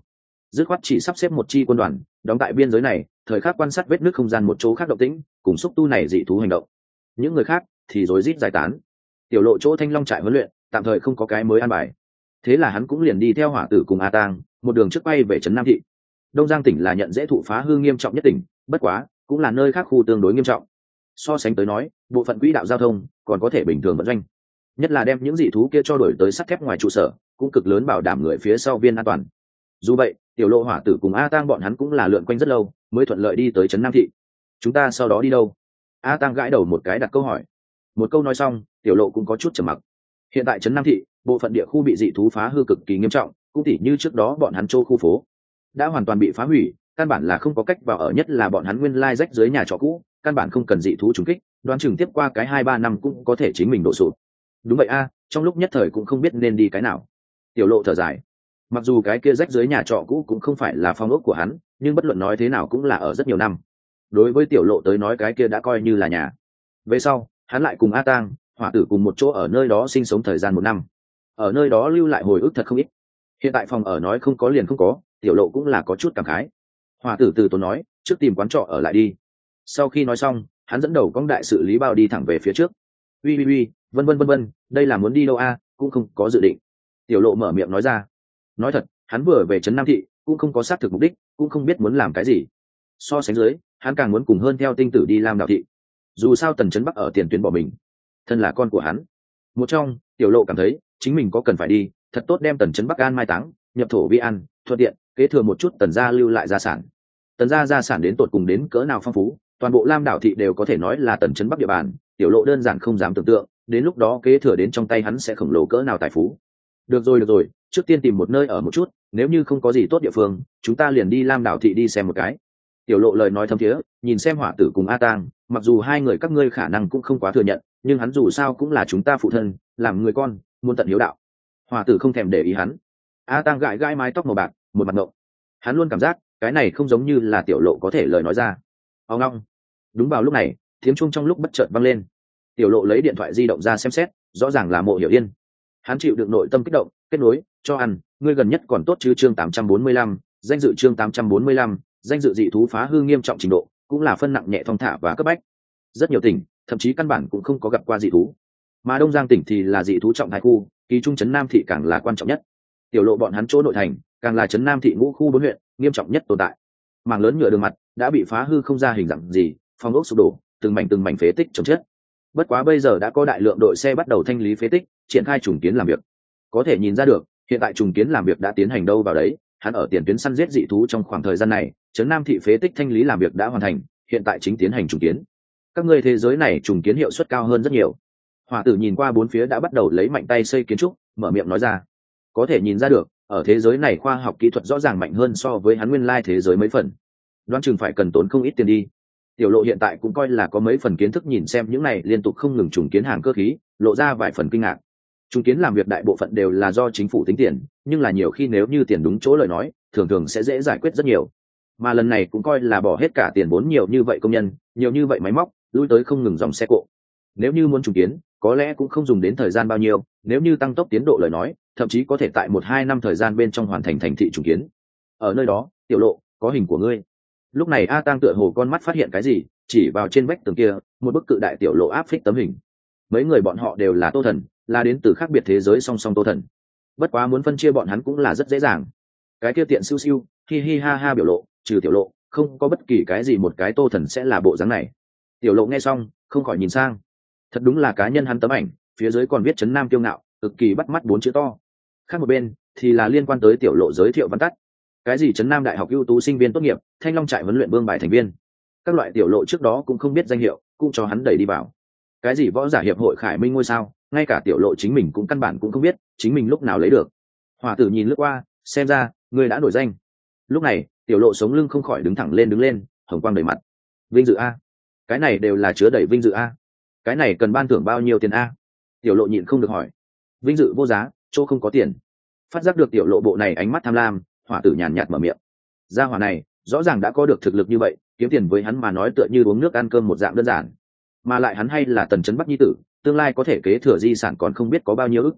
dứt khoát chỉ sắp xếp một chi quân đoàn đóng tại biên giới này, thời khắc quan sát vết nước không gian một chỗ khác động tĩnh, cùng xúc tu này dị thú hành động. Những người khác thì rối rít giải tán. Tiểu lộ chỗ thanh long trại huấn luyện tạm thời không có cái mới an bài, thế là hắn cũng liền đi theo hỏa tử cùng a tang một đường trước bay về trấn Nam thị. Đông Giang tỉnh là nhận dễ thụ phá hư nghiêm trọng nhất tỉnh, bất quá cũng là nơi khác khu tương đối nghiêm trọng. So sánh tới nói, bộ phận quỹ đạo giao thông còn có thể bình thường vận doanh, nhất là đem những dị thú kia cho đổi tới sắt thép ngoài trụ sở, cũng cực lớn bảo đảm người phía sau viên an toàn. Dù vậy, tiểu lộ hỏa tử cùng a tang bọn hắn cũng là lượn quanh rất lâu mới thuận lợi đi tới trấn Nam thị. Chúng ta sau đó đi đâu? A tang gãi đầu một cái đặt câu hỏi. Một câu nói xong, tiểu lộ cũng có chút trầm mặc. Hiện tại trấn Nam thị bộ phận địa khu bị dị thú phá hư cực kỳ nghiêm trọng, cũng tỉ như trước đó bọn hắn châu khu phố đã hoàn toàn bị phá hủy, căn bản là không có cách vào ở, nhất là bọn hắn nguyên lai rách dưới nhà trọ cũ, căn bản không cần dị thú trùng kích, đoán chừng tiếp qua cái hai ba năm cũng có thể chính mình đổ sụp. Đúng vậy a, trong lúc nhất thời cũng không biết nên đi cái nào. Tiểu lộ thở dài. Mặc dù cái kia rách dưới nhà trọ cũ cũng không phải là phong ốc của hắn, nhưng bất luận nói thế nào cũng là ở rất nhiều năm. Đối với tiểu lộ tới nói cái kia đã coi như là nhà. Về sau, hắn lại cùng a tang hỏa tử cùng một chỗ ở nơi đó sinh sống thời gian một năm, ở nơi đó lưu lại hồi ức thật không ít. Hiện tại phòng ở nói không có liền không có, tiểu lộ cũng là có chút cảm khái. Hỏa tử từ tốn nói, trước tìm quán trọ ở lại đi. Sau khi nói xong, hắn dẫn đầu cong đại sự lý bao đi thẳng về phía trước. Uy uy uy, vân vân vân vân, đây là muốn đi đâu a? Cũng không có dự định. Tiểu lộ mở miệng nói ra. Nói thật, hắn vừa về trấn Nam thị cũng không có xác thực mục đích, cũng không biết muốn làm cái gì. So sánh dưới, hắn càng muốn cùng hơn theo tinh tử đi Lam Đảo thị. Dù sao tần trấn bắc ở tiền tuyến bỏ mình, thân là con của hắn. Một trong, tiểu lộ cảm thấy chính mình có cần phải đi, thật tốt đem tần trấn bắc an mai táng, nhập thổ vi an, thuận tiện kế thừa một chút tần gia lưu lại gia sản. Tần gia gia sản đến tột cùng đến cỡ nào phong phú, toàn bộ Lam Đảo thị đều có thể nói là tần trấn bắc địa bàn, tiểu lộ đơn giản không dám tưởng tượng, đến lúc đó kế thừa đến trong tay hắn sẽ khổng lồ cỡ nào tài phú. Được rồi được rồi, trước tiên tìm một nơi ở một chút, nếu như không có gì tốt địa phương, chúng ta liền đi Lam Đảo thị đi xem một cái. Tiểu lộ lời nói thâm thiế, nhìn xem hỏa tử cùng a tang, mặc dù hai người các ngươi khả năng cũng không quá thừa nhận, nhưng hắn dù sao cũng là chúng ta phụ thân, làm người con, muốn tận hiếu đạo. Hỏa tử không thèm để ý hắn. A tang gãi gãi mái tóc màu bạc, một mặt ngộng. Hắn luôn cảm giác cái này không giống như là tiểu lộ có thể lời nói ra. Ông long. Đúng vào lúc này, tiếng chuông trong lúc bất chợt vang lên. Tiểu lộ lấy điện thoại di động ra xem xét, rõ ràng là Mộ Hiểu Yên. Hắn chịu được nội tâm kích động, kết nối, cho ăn, ngươi gần nhất còn tốt chứ? Chương tám trăm bốn mươi lăm, danh dự chương tám trăm bốn mươi lăm, danh dự dị thú phá hư nghiêm trọng trình độ, cũng là phân nặng nhẹ thong thả và cấp bách. Rất nhiều tỉnh, thậm chí căn bản cũng không có gặp qua dị thú. Mà Đông Giang tỉnh thì là dị thú trọng thái khu, kỳ trung trấn Nam thị càng là quan trọng nhất. Tiểu lộ bọn hắn chỗ nội thành, càng là trấn Nam thị ngũ khu bốn huyện, nghiêm trọng nhất tồn tại. Mảng lớn nhựa đường mặt đã bị phá hư không ra hình dạng gì, phòng ốc sụp đổ, từng mảnh từng mảnh phế tích chồng chết. Bất quá bây giờ đã có đại lượng đội xe bắt đầu thanh lý phế tích, triển khai trùng kiến làm việc. Có thể nhìn ra được, hiện tại trùng kiến làm việc đã tiến hành đâu vào đấy. Hắn ở tiền tuyến săn giết dị thú trong khoảng thời gian này, trấn Nam thị phế tích thanh lý làm việc đã hoàn thành, hiện tại chính tiến hành trùng kiến. Các ngươi thế giới này trùng kiến hiệu suất cao hơn rất nhiều. Hỏa tử nhìn qua bốn phía đã bắt đầu lấy mạnh tay xây kiến trúc, mở miệng nói ra. Có thể nhìn ra được, ở thế giới này khoa học kỹ thuật rõ ràng mạnh hơn so với hắn nguyên lai thế giới mấy phần. Đoán chừng phải cần tốn không ít tiền đi. Tiểu lộ hiện tại cũng coi là có mấy phần kiến thức, nhìn xem những này liên tục không ngừng trùng kiến hàng cơ khí, lộ ra vài phần kinh ngạc. Trùng kiến làm việc đại bộ phận đều là do chính phủ tính tiền, nhưng là nhiều khi nếu như tiền đúng chỗ lời nói, thường thường sẽ dễ giải quyết rất nhiều. Mà lần này cũng coi là bỏ hết cả tiền vốn nhiều như vậy công nhân, nhiều như vậy máy móc, lui tới không ngừng dòng xe cộ. Nếu như muốn trùng kiến, có lẽ cũng không dùng đến thời gian bao nhiêu, nếu như tăng tốc tiến độ lời nói, thậm chí có thể tại một hai năm thời gian bên trong hoàn thành thành thị trùng kiến. Ở nơi đó, tiểu lộ, có hình của ngươi. Lúc này a tang tựa hồ con mắt phát hiện cái gì, chỉ vào trên vách tường kia một bức cự đại tiểu lộ áp phích tấm hình. Mấy người bọn họ đều là Tô Thần, là đến từ khác biệt thế giới song song Tô Thần. Bất quá muốn phân chia bọn hắn cũng là rất dễ dàng. Cái kia tiện siêu siêu, hi hi ha ha biểu lộ, trừ tiểu lộ, không có bất kỳ cái gì một cái Tô Thần sẽ là bộ dáng này. Tiểu lộ nghe xong, không khỏi nhìn sang. Thật đúng là cá nhân hắn tấm ảnh, phía dưới còn viết trấn Nam kiêu ngạo, cực kỳ bắt mắt bốn chữ to. Khác một bên thì là liên quan tới tiểu lộ giới thiệu văn tắt. Cái gì trấn Nam đại học ưu tú sinh viên tốt nghiệp, Thanh Long trại huấn luyện vương bài thành viên. Các loại tiểu lộ trước đó cũng không biết danh hiệu, cũng cho hắn đẩy đi vào. Cái gì võ giả hiệp hội Khải Minh ngôi sao, ngay cả tiểu lộ chính mình cũng căn bản cũng không biết chính mình lúc nào lấy được. Hòa tử nhìn lướt qua, xem ra người đã nổi danh. Lúc này tiểu lộ sống lưng không khỏi đứng thẳng lên đứng lên, hồng quang đầy mặt. Vinh dự a, cái này đều là chứa đầy vinh dự a. Cái này cần ban thưởng bao nhiêu tiền a? Tiểu lộ nhịn không được hỏi. Vinh dự vô giá, chỗ không có tiền. Phát giác được tiểu lộ bộ này ánh mắt tham lam, hỏa tử nhàn nhạt mở miệng. Gia hỏa này rõ ràng đã có được thực lực như vậy, kiếm tiền với hắn mà nói tựa như uống nước ăn cơm một dạng đơn giản. Mà lại hắn hay là tần trấn bắc nhi tử, tương lai có thể kế thừa di sản còn không biết có bao nhiêu ức.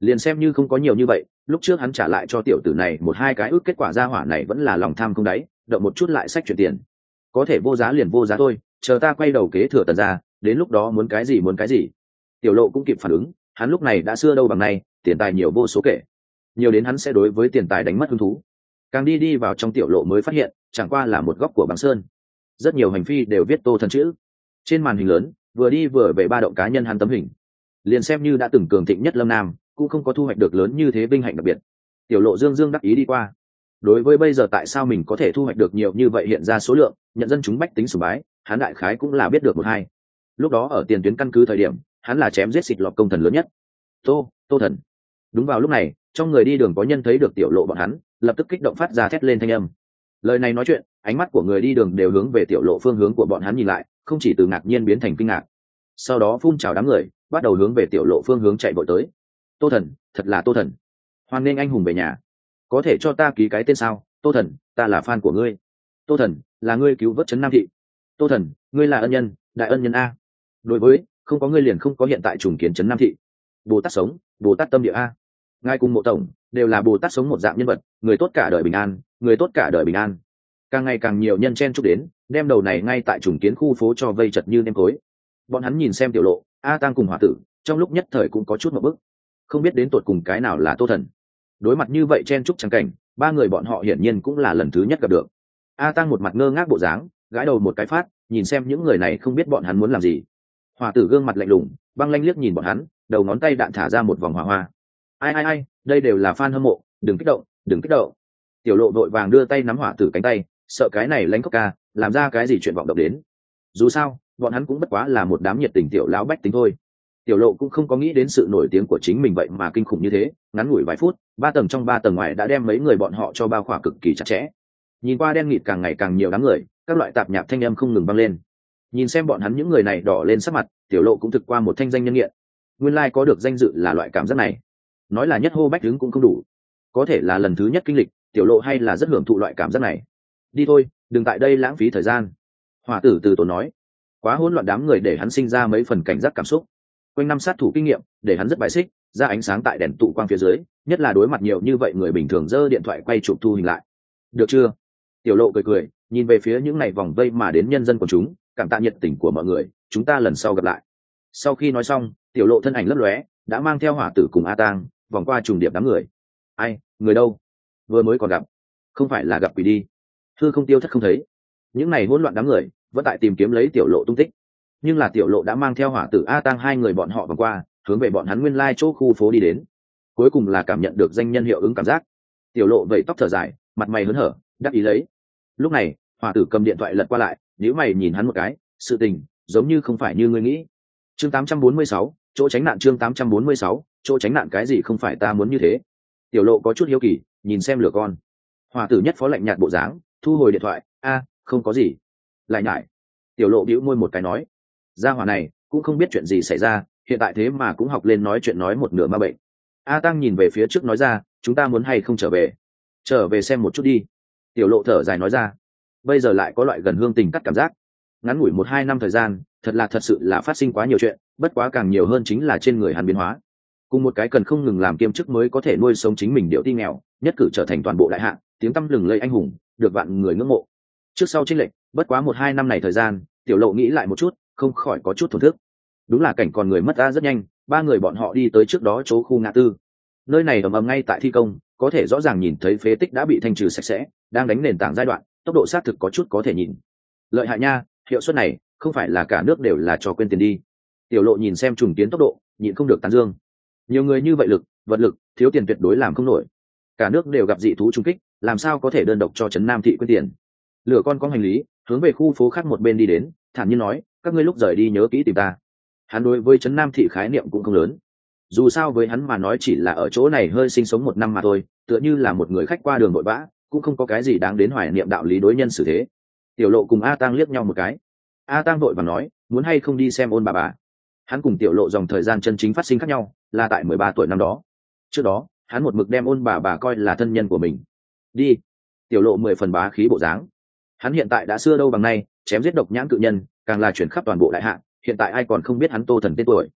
Liền xem như không có nhiều như vậy, lúc trước hắn trả lại cho tiểu tử này một hai cái ước, kết quả ra hỏa này vẫn là lòng tham không đáy, động một chút lại sách chuyển tiền. Có thể vô giá liền vô giá thôi, chờ ta quay đầu kế thừa Tần ra, đến lúc đó muốn cái gì muốn cái gì. Tiểu Lộ cũng kịp phản ứng, hắn lúc này đã xưa đâu bằng nay, tiền tài nhiều vô số kể, nhiều đến hắn sẽ đối với tiền tài đánh mất hứng thú. Càng đi đi vào trong Tiểu Lộ mới phát hiện, chẳng qua là một góc của băng sơn. Rất nhiều hành phi đều viết Tô Thần chữ. Trên màn hình lớn, vừa đi vừa về ba động cá nhân hắn tấm hình. Liền xem như đã từng cường thịnh nhất Lâm Nam, cũng không có thu hoạch được lớn như thế vinh hạnh đặc biệt. Tiểu Lộ dương dương đắc ý đi qua. Đối với bây giờ tại sao mình có thể thu hoạch được nhiều như vậy hiện ra số lượng, nhận dân chúng bách tính sủng bái, hắn đại khái cũng là biết được một hai. Lúc đó ở tiền tuyến căn cứ thời điểm, hắn là chém giết xịt lọt công thần lớn nhất. Tô, Tô Thần. Đúng vào lúc này, trong người đi đường có nhân thấy được Tiểu Lộ bọn hắn, lập tức kích động phát ra thét lên thanh âm. Lời này nói chuyện, ánh mắt của người đi đường đều hướng về Tiểu Lộ phương hướng của bọn hắn nhìn lại, không chỉ từ ngạc nhiên biến thành kinh ngạc. Sau đó phun trào đám người, bắt đầu hướng về Tiểu Lộ phương hướng chạy vội tới. Tô Thần, thật là Tô Thần. Hoan nghênh anh hùng về nhà. Có thể cho ta ký cái tên sao? Tô Thần, ta là fan của ngươi. Tô Thần, là ngươi cứu vớt trấn Nam thị. Tô Thần, ngươi là ân nhân, đại ân nhân a. Đối với, không có ngươi liền không có hiện tại trùng kiến trấn Nam thị. Bồ Tát sống, Bồ Tát tâm địa a. Ngài cùng Mộ tổng đều là Bồ Tát sống một dạng nhân vật, người tốt cả đời bình an, người tốt cả đời bình an. Càng ngày càng nhiều nhân chen chúc đến, đem đầu này ngay tại trùng kiến khu phố cho vây chật như nêm tối. Bọn hắn nhìn xem Tiểu Lộ, A Tang cùng Hỏa Tử, trong lúc nhất thời cũng có chút một bức, không biết đến tột cùng cái nào là Tô Thần. Đối mặt như vậy chen chúc chẳng cảnh, ba người bọn họ hiển nhiên cũng là lần thứ nhất gặp được. A Tang một mặt ngơ ngác bộ dáng, gãi đầu một cái phát, nhìn xem những người này không biết bọn hắn muốn làm gì. Hỏa Tử gương mặt lạnh lùng, băng lanh liếc nhìn bọn hắn, đầu ngón tay đạn thả ra một vòng hỏa hoa. Ai ai ai, đây đều là fan hâm mộ, đừng kích động, đừng kích động. Tiểu Lộ vội vàng đưa tay nắm Hỏa Tử cánh tay, sợ cái này lánh cốc ca làm ra cái gì chuyện vọng động đến. Dù sao, bọn hắn cũng bất quá là một đám nhiệt tình tiểu lão bách tính thôi. Tiểu Lộ cũng không có nghĩ đến sự nổi tiếng của chính mình vậy mà kinh khủng như thế, ngắn ngủi vài phút, ba tầng trong ba tầng ngoài đã đem mấy người bọn họ cho bao khỏa cực kỳ chặt chẽ. Nhìn qua đen nghịt càng ngày càng nhiều đám người, các loại tạp nhạp thanh âm không ngừng vang lên. Nhìn xem bọn hắn những người này đỏ lên sắc mặt, Tiểu Lộ cũng thực qua một thanh danh nhân nghiện. Nguyên lai like có được danh dự là loại cảm giác này. Nói là nhất hô bách đứng cũng không đủ. Có thể là lần thứ nhất kinh lịch, Tiểu Lộ hay là rất hưởng thụ loại cảm giác này. Đi thôi, đừng tại đây lãng phí thời gian. Hỏa Tử từ tốn nói. Quá hỗn loạn đám người để hắn sinh ra mấy phần cảnh giác cảm xúc. Quanh năm sát thủ kinh nghiệm để hắn rất bài xích, ra ánh sáng tại đèn tụ quang phía dưới, nhất là đối mặt nhiều như vậy người bình thường giơ điện thoại quay chụp thu hình lại. Được chưa? Tiểu Lộ cười cười, nhìn về phía những này vòng vây mà đến nhân dân của chúng, cảm tạ nhiệt tình của mọi người, chúng ta lần sau gặp lại. Sau khi nói xong, Tiểu Lộ thân ảnh lấp lóe, đã mang theo Hỏa Tử cùng A Tang vòng qua trùng điệp đám người. Ai, người đâu? Vừa mới còn gặp, không phải là gặp quỷ đi? Thư không tiêu thất không thấy. Những này hỗn loạn đám người vẫn tại tìm kiếm lấy Tiểu Lộ tung tích, nhưng là Tiểu Lộ đã mang theo Hỏa Tử A Tang hai người bọn họ vòng qua, hướng về bọn hắn nguyên lai chỗ khu phố đi đến. Cuối cùng là cảm nhận được danh nhân hiệu ứng cảm giác. Tiểu Lộ vẩy tóc thở dài, mặt mày hớn hở, đắc ý lấy. Lúc này, Hỏa Tử cầm điện thoại lật qua lại, nhíu mày nhìn hắn một cái, sự tình giống như không phải như ngươi nghĩ. Chương tám trăm bốn mươi sáu, chỗ tránh nạn. Chương tám trăm bốn mươi sáu, chỗ tránh nạn. Cái gì không phải ta muốn như thế? Tiểu Lộ có chút hiếu kỳ, nhìn xem lửa con. Hỏa Tử nhất phó lạnh nhạt bộ dáng, thu hồi điện thoại, a, không có gì. Lại nhải. Tiểu Lộ bĩu môi một cái nói, gia hỏa này cũng không biết chuyện gì xảy ra, hiện tại thế mà cũng học lên nói chuyện nói một nửa ma bệnh. A Tăng nhìn về phía trước nói ra, chúng ta muốn hay không trở về? Trở về xem một chút đi. Tiểu Lộ thở dài nói ra, bây giờ lại có loại gần hương tình cắt cảm giác. Ngắn ngủi một hai năm thời gian, thật là thật sự là phát sinh quá nhiều chuyện, bất quá càng nhiều hơn chính là trên người hắn biến hóa. Cùng một cái cần không ngừng làm kiêm chức mới có thể nuôi sống chính mình điệu ti nghèo, nhất cử trở thành toàn bộ đại hạng, tiếng tăm lừng lẫy anh hùng, được vạn người ngưỡng mộ. Trước sau chênh lệch, bất quá một hai năm này thời gian, Tiểu Lộ nghĩ lại một chút, không khỏi có chút thổn thức. Đúng là cảnh còn người mất ta rất nhanh, ba người bọn họ đi tới trước đó chỗ khu ngã tư. Nơi này ầm ầm ngay tại thi công, có thể rõ ràng nhìn thấy phế tích đã bị thanh trừ sạch sẽ, đang đánh nền tảng giai đoạn, tốc độ xác thực có chút có thể nhìn. Lợi hại nha, hiệu suất này, không phải là cả nước đều là cho quên tiền đi. Tiểu Lộ nhìn xem trùng kiến tốc độ, nhịn không được tán dương. Nhiều người như vậy lực, vật lực, thiếu tiền tuyệt đối làm không nổi. Cả nước đều gặp dị thú trung kích, làm sao có thể đơn độc cho trấn Nam thị quên tiền. Lửa con có hành lý, hướng về khu phố khác một bên đi đến, thản nhiên nói, các ngươi lúc rời đi nhớ kỹ tìm ta. Hắn đối với trấn Nam thị khái niệm cũng không lớn, dù sao với hắn mà nói chỉ là ở chỗ này hơi sinh sống một năm mà thôi, tựa như là một người khách qua đường vội vã, cũng không có cái gì đáng đến hoài niệm đạo lý đối nhân xử thế. Tiểu Lộ cùng A Tang liếc nhau một cái. A Tang vội vàng nói, muốn hay không đi xem ôn bà bà. Hắn cùng Tiểu Lộ dòng thời gian chân chính phát sinh khác nhau là tại mười ba tuổi năm đó. Trước đó hắn một mực đem ôn bà bà coi là thân nhân của mình. Đi. Tiểu Lộ mười phần bá khí bộ dáng. Hắn hiện tại đã xưa đâu bằng nay, chém giết độc nhãn cự nhân, càng là chuyển khắp toàn bộ đại hạ, hiện tại ai còn không biết hắn Tô Thần tên tuổi.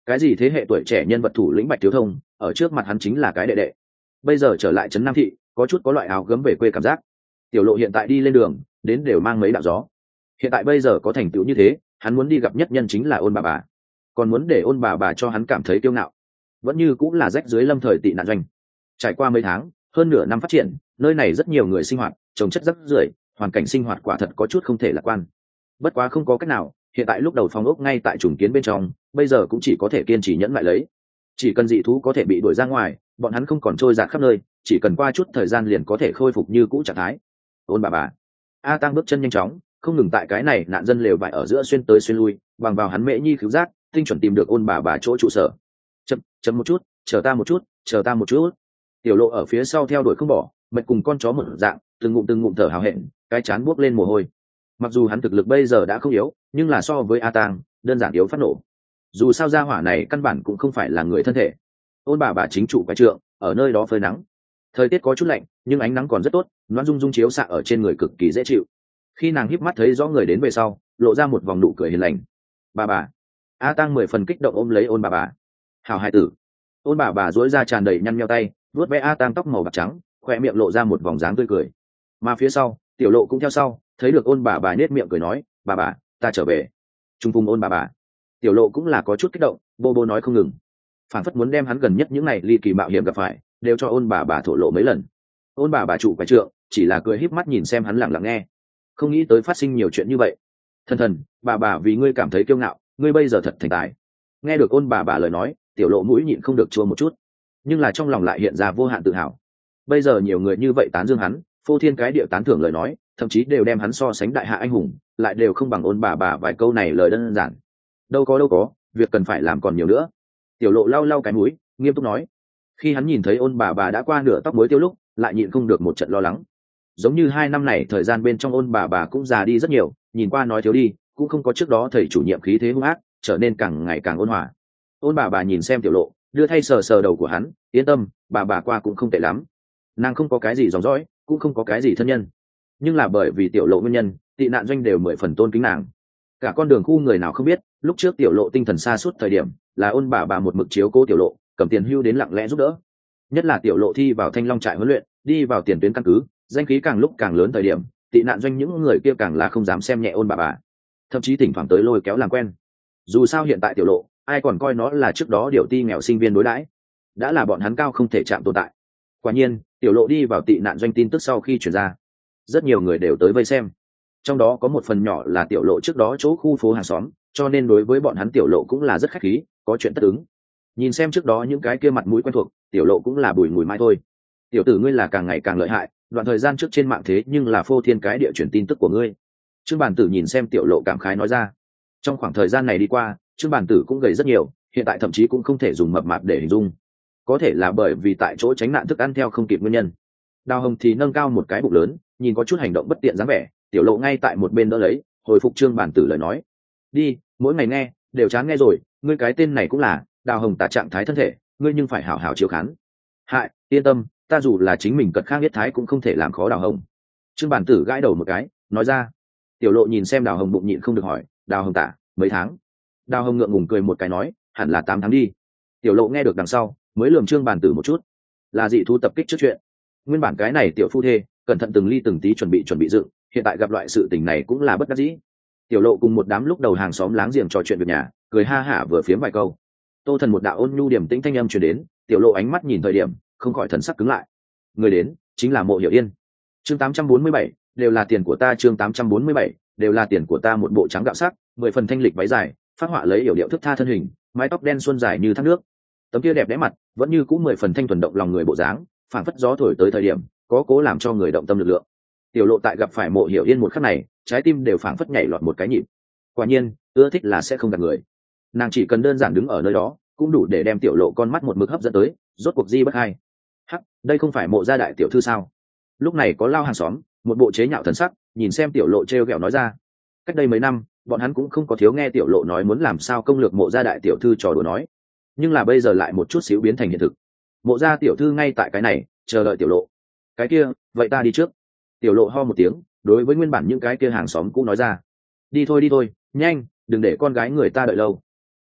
cái gì thế hệ tuổi trẻ nhân vật thủ lĩnh Bạch Thiếu Thông, ở trước mặt hắn chính là cái đệ đệ. Bây giờ trở lại trấn Nam thị, có chút có loại áo gấm về quê cảm giác. Tiểu Lộ hiện tại đi lên đường, đến đều mang mấy đạo gió. Hiện tại bây giờ có thành tựu như thế, hắn muốn đi gặp nhất nhân chính là Ôn bà bà, còn muốn để Ôn bà bà cho hắn cảm thấy kiêu ngạo. Vẫn như cũng là rách dưới lâm thời tị nạn doanh. Trải qua mấy tháng, hơn nửa năm phát triển, nơi này rất nhiều người sinh hoạt, trồng chất rác rưởi, hoàn cảnh sinh hoạt quả thật có chút không thể lạc quan. Bất quá không có cách nào, hiện tại lúc đầu phòng ốc ngay tại trùng kiến bên trong, bây giờ cũng chỉ có thể kiên trì nhẫn lại lấy. Chỉ cần dị thú có thể bị đuổi ra ngoài, bọn hắn không còn trôi dạt khắp nơi, chỉ cần qua chút thời gian liền có thể khôi phục như cũ trạng thái. Ôn bà bà, a tăng bước chân nhanh chóng, không ngừng tại cái này nạn dân lều vải ở giữa xuyên tới xuyên lui, bằng vào hắn mễ nhi khứu giác, tinh chuẩn tìm được Ôn bà bà chỗ trụ sở. Chậm, chậm một chút, chờ ta một chút, chờ ta một chút. Tiểu Lộ ở phía sau theo đuổi không bỏ, mệt cùng con chó một dạng, từng ngụm từng ngụm thở hào hẹn, cái chán buốc lên mồ hôi. Mặc dù hắn thực lực bây giờ đã không yếu, nhưng là so với a tang đơn giản yếu phát nổ. Dù sao gia hỏa này căn bản cũng không phải là người thân thể. Ôn bà bà chính chủ quái trượng ở nơi đó phơi nắng, thời tiết có chút lạnh nhưng ánh nắng còn rất tốt, loan dung dung chiếu xạ ở trên người cực kỳ dễ chịu. Khi nàng híp mắt thấy rõ người đến về sau, lộ ra một vòng nụ cười hiền lành. Bà bà. A tang mười phần kích động ôm lấy Ôn bà bà. Hào hai tử. Ôn bà bà duỗi ra tràn đầy nhăn nheo tay, vuốt ve a tang tóc màu bạc trắng, khoe miệng lộ ra một vòng dáng tươi cười. Mà phía sau, Tiểu Lộ cũng theo sau, thấy được Ôn bà bà nết miệng cười nói, bà bà, ta trở về. Trung phùng Ôn bà bà. Tiểu Lộ cũng là có chút kích động, bô bô nói không ngừng, phản phất muốn đem hắn gần nhất những ngày ly kỳ mạo hiểm gặp phải đều cho Ôn bà bà thổ lộ mấy lần. Ôn bà bà trụ quái trượng chỉ là cười híp mắt nhìn xem hắn lặng lặng nghe, không nghĩ tới phát sinh nhiều chuyện như vậy. Thần thần, bà bà vì ngươi cảm thấy kiêu ngạo, ngươi bây giờ thật thành tài. Nghe được Ôn bà bà lời nói, Tiểu Lộ mũi nhịn không được chua một chút, nhưng là trong lòng lại hiện ra vô hạn tự hào. Bây giờ nhiều người như vậy tán dương hắn, phô thiên cái địa tán thưởng lời nói, thậm chí đều đem hắn so sánh đại hạ anh hùng, lại đều không bằng Ôn bà bà vài câu này lời đơn giản. Đâu có đâu có, việc cần phải làm còn nhiều nữa. Tiểu Lộ lau lau cái mũi, nghiêm túc nói. Khi hắn nhìn thấy Ôn bà bà đã qua nửa tóc muối tiêu lúc, lại nhịn không được một trận lo lắng. Giống như hai năm này thời gian bên trong Ôn bà bà cũng già đi rất nhiều, nhìn qua nói thiếu đi, cũng không có trước đó thầy chủ nhiệm khí thế hung ác, trở nên càng ngày càng ôn hòa. Ôn bà bà nhìn xem Tiểu Lộ, đưa thay sờ sờ đầu của hắn, yên tâm, bà bà qua cũng không tệ lắm. Nàng không có cái gì dòng dõi, cũng không có cái gì thân nhân, nhưng là bởi vì Tiểu Lộ nguyên nhân, tị nạn doanh đều mười phần tôn kính nàng. Cả con đường khu người nào không biết, lúc trước Tiểu Lộ tinh thần xa suốt thời điểm, là Ôn bà bà một mực chiếu cố Tiểu Lộ, cầm tiền hưu đến lặng lẽ giúp đỡ. Nhất là Tiểu Lộ thi vào Thanh Long trại huấn luyện, đi vào tiền tuyến căn cứ, danh khí càng lúc càng lớn thời điểm, tị nạn doanh những người kia càng là không dám xem nhẹ Ôn bà bà, thậm chí thỉnh thoảng tới lôi kéo làm quen. Dù sao hiện tại Tiểu Lộ, ai còn coi nó là trước đó điều ti nghèo sinh viên đối đãi, đã là bọn hắn cao không thể chạm tồn tại. Quả nhiên, Tiểu Lộ đi vào tị nạn doanh tin tức sau khi truyền ra, rất nhiều người đều tới vây xem. Trong đó có một phần nhỏ là Tiểu Lộ trước đó chỗ khu phố hàng xóm, cho nên đối với bọn hắn Tiểu Lộ cũng là rất khách khí, có chuyện tất ứng. Nhìn xem trước đó những cái kia mặt mũi quen thuộc, Tiểu Lộ cũng là bùi ngùi mai thôi. Tiểu tử ngươi là càng ngày càng lợi hại, đoạn thời gian trước trên mạng thế nhưng là phô thiên cái địa chuyển tin tức của ngươi. Trương Bản Tử nhìn xem Tiểu Lộ cảm khái nói ra. Trong khoảng thời gian này đi qua, Trương Bản Tử cũng gầy rất nhiều, hiện tại thậm chí cũng không thể dùng mập mạp để hình dung. Có thể là bởi vì tại chỗ tránh nạn thức ăn theo không kịp nguyên nhân. Đào Hồng thì nâng cao một cái bụng lớn, nhìn có chút hành động bất tiện dáng vẻ, Tiểu Lộ ngay tại một bên đỡ lấy, hồi phục Trương Bản Tử lời nói. Đi, mỗi ngày nghe, đều chán nghe rồi, ngươi cái tên này cũng là, Đào Hồng tả trạng thái thân thể, ngươi nhưng phải hảo hảo chiếu khán. Hại, yên tâm, ta dù là chính mình cật khang biết thái cũng không thể làm khó Đào Hồng. Trương Bản Tử gãi đầu một cái, nói ra. Tiểu Lộ nhìn xem Đào Hồng bụng nhịn không được hỏi, Đào Hồng tả, mấy tháng? Đào Hồng ngượng ngùng cười một cái nói, hẳn là tám tháng đi. Tiểu Lộ nghe được đằng sau, mới lườm Trương Bản Tử một chút. Là dị thú tập kích trước chuyện. Nguyên bản cái này tiểu phu thê, cẩn thận từng ly từng tí chuẩn bị chuẩn bị dựng, hiện tại gặp loại sự tình này cũng là bất đắc dĩ. Tiểu Lộ cùng một đám lúc đầu hàng xóm láng giềng trò chuyện việc nhà, cười ha hả vừa phiếm vài câu. Tô Thần một đạo ôn nhu điểm tĩnh thanh âm truyền đến, Tiểu Lộ ánh mắt nhìn thời điểm, không khỏi thần sắc cứng lại. Người đến, chính là Mộ Hiểu Yên. Chương tám trăm bốn mươi bảy, đều là tiền của ta, chương tám trăm bốn mươi bảy, đều là tiền của ta, một bộ trắng gạo sắc, mười phần thanh lịch váy dài, phát họa lấy yểu điệu thức tha thân hình, mái tóc đen xuân dài như thác nước. Tấm kia đẹp đẽ mặt, vẫn như cũ mười phần thanh thuần động lòng người bộ dáng, phảng phất gió thổi tới thời điểm, có cố làm cho người động tâm lực lượng. Tiểu Lộ tại gặp phải Mộ Hiểu Yên một khắc này, trái tim đều phảng phất nhảy loạn một cái nhịp. Quả nhiên, ưa thích là sẽ không gạt người. Nàng chỉ cần đơn giản đứng ở nơi đó, cũng đủ để đem Tiểu Lộ con mắt một mực hấp dẫn tới, rốt cuộc di bất hai. Hắc, đây không phải Mộ gia đại tiểu thư sao? Lúc này có lao hàng xóm, một bộ chế nhạo thần sắc, nhìn xem Tiểu Lộ trêu ghẹo nói ra. Cách đây mấy năm, bọn hắn cũng không có thiếu nghe Tiểu Lộ nói muốn làm sao công lược Mộ gia đại tiểu thư trò đùa nói, nhưng là bây giờ lại một chút xíu biến thành hiện thực. Mộ gia tiểu thư ngay tại cái này, chờ đợi Tiểu Lộ. Cái kia, vậy ta đi trước. Tiểu Lộ ho một tiếng, đối với nguyên bản những cái kia hàng xóm cũng nói ra. Đi thôi đi thôi, nhanh, đừng để con gái người ta đợi lâu.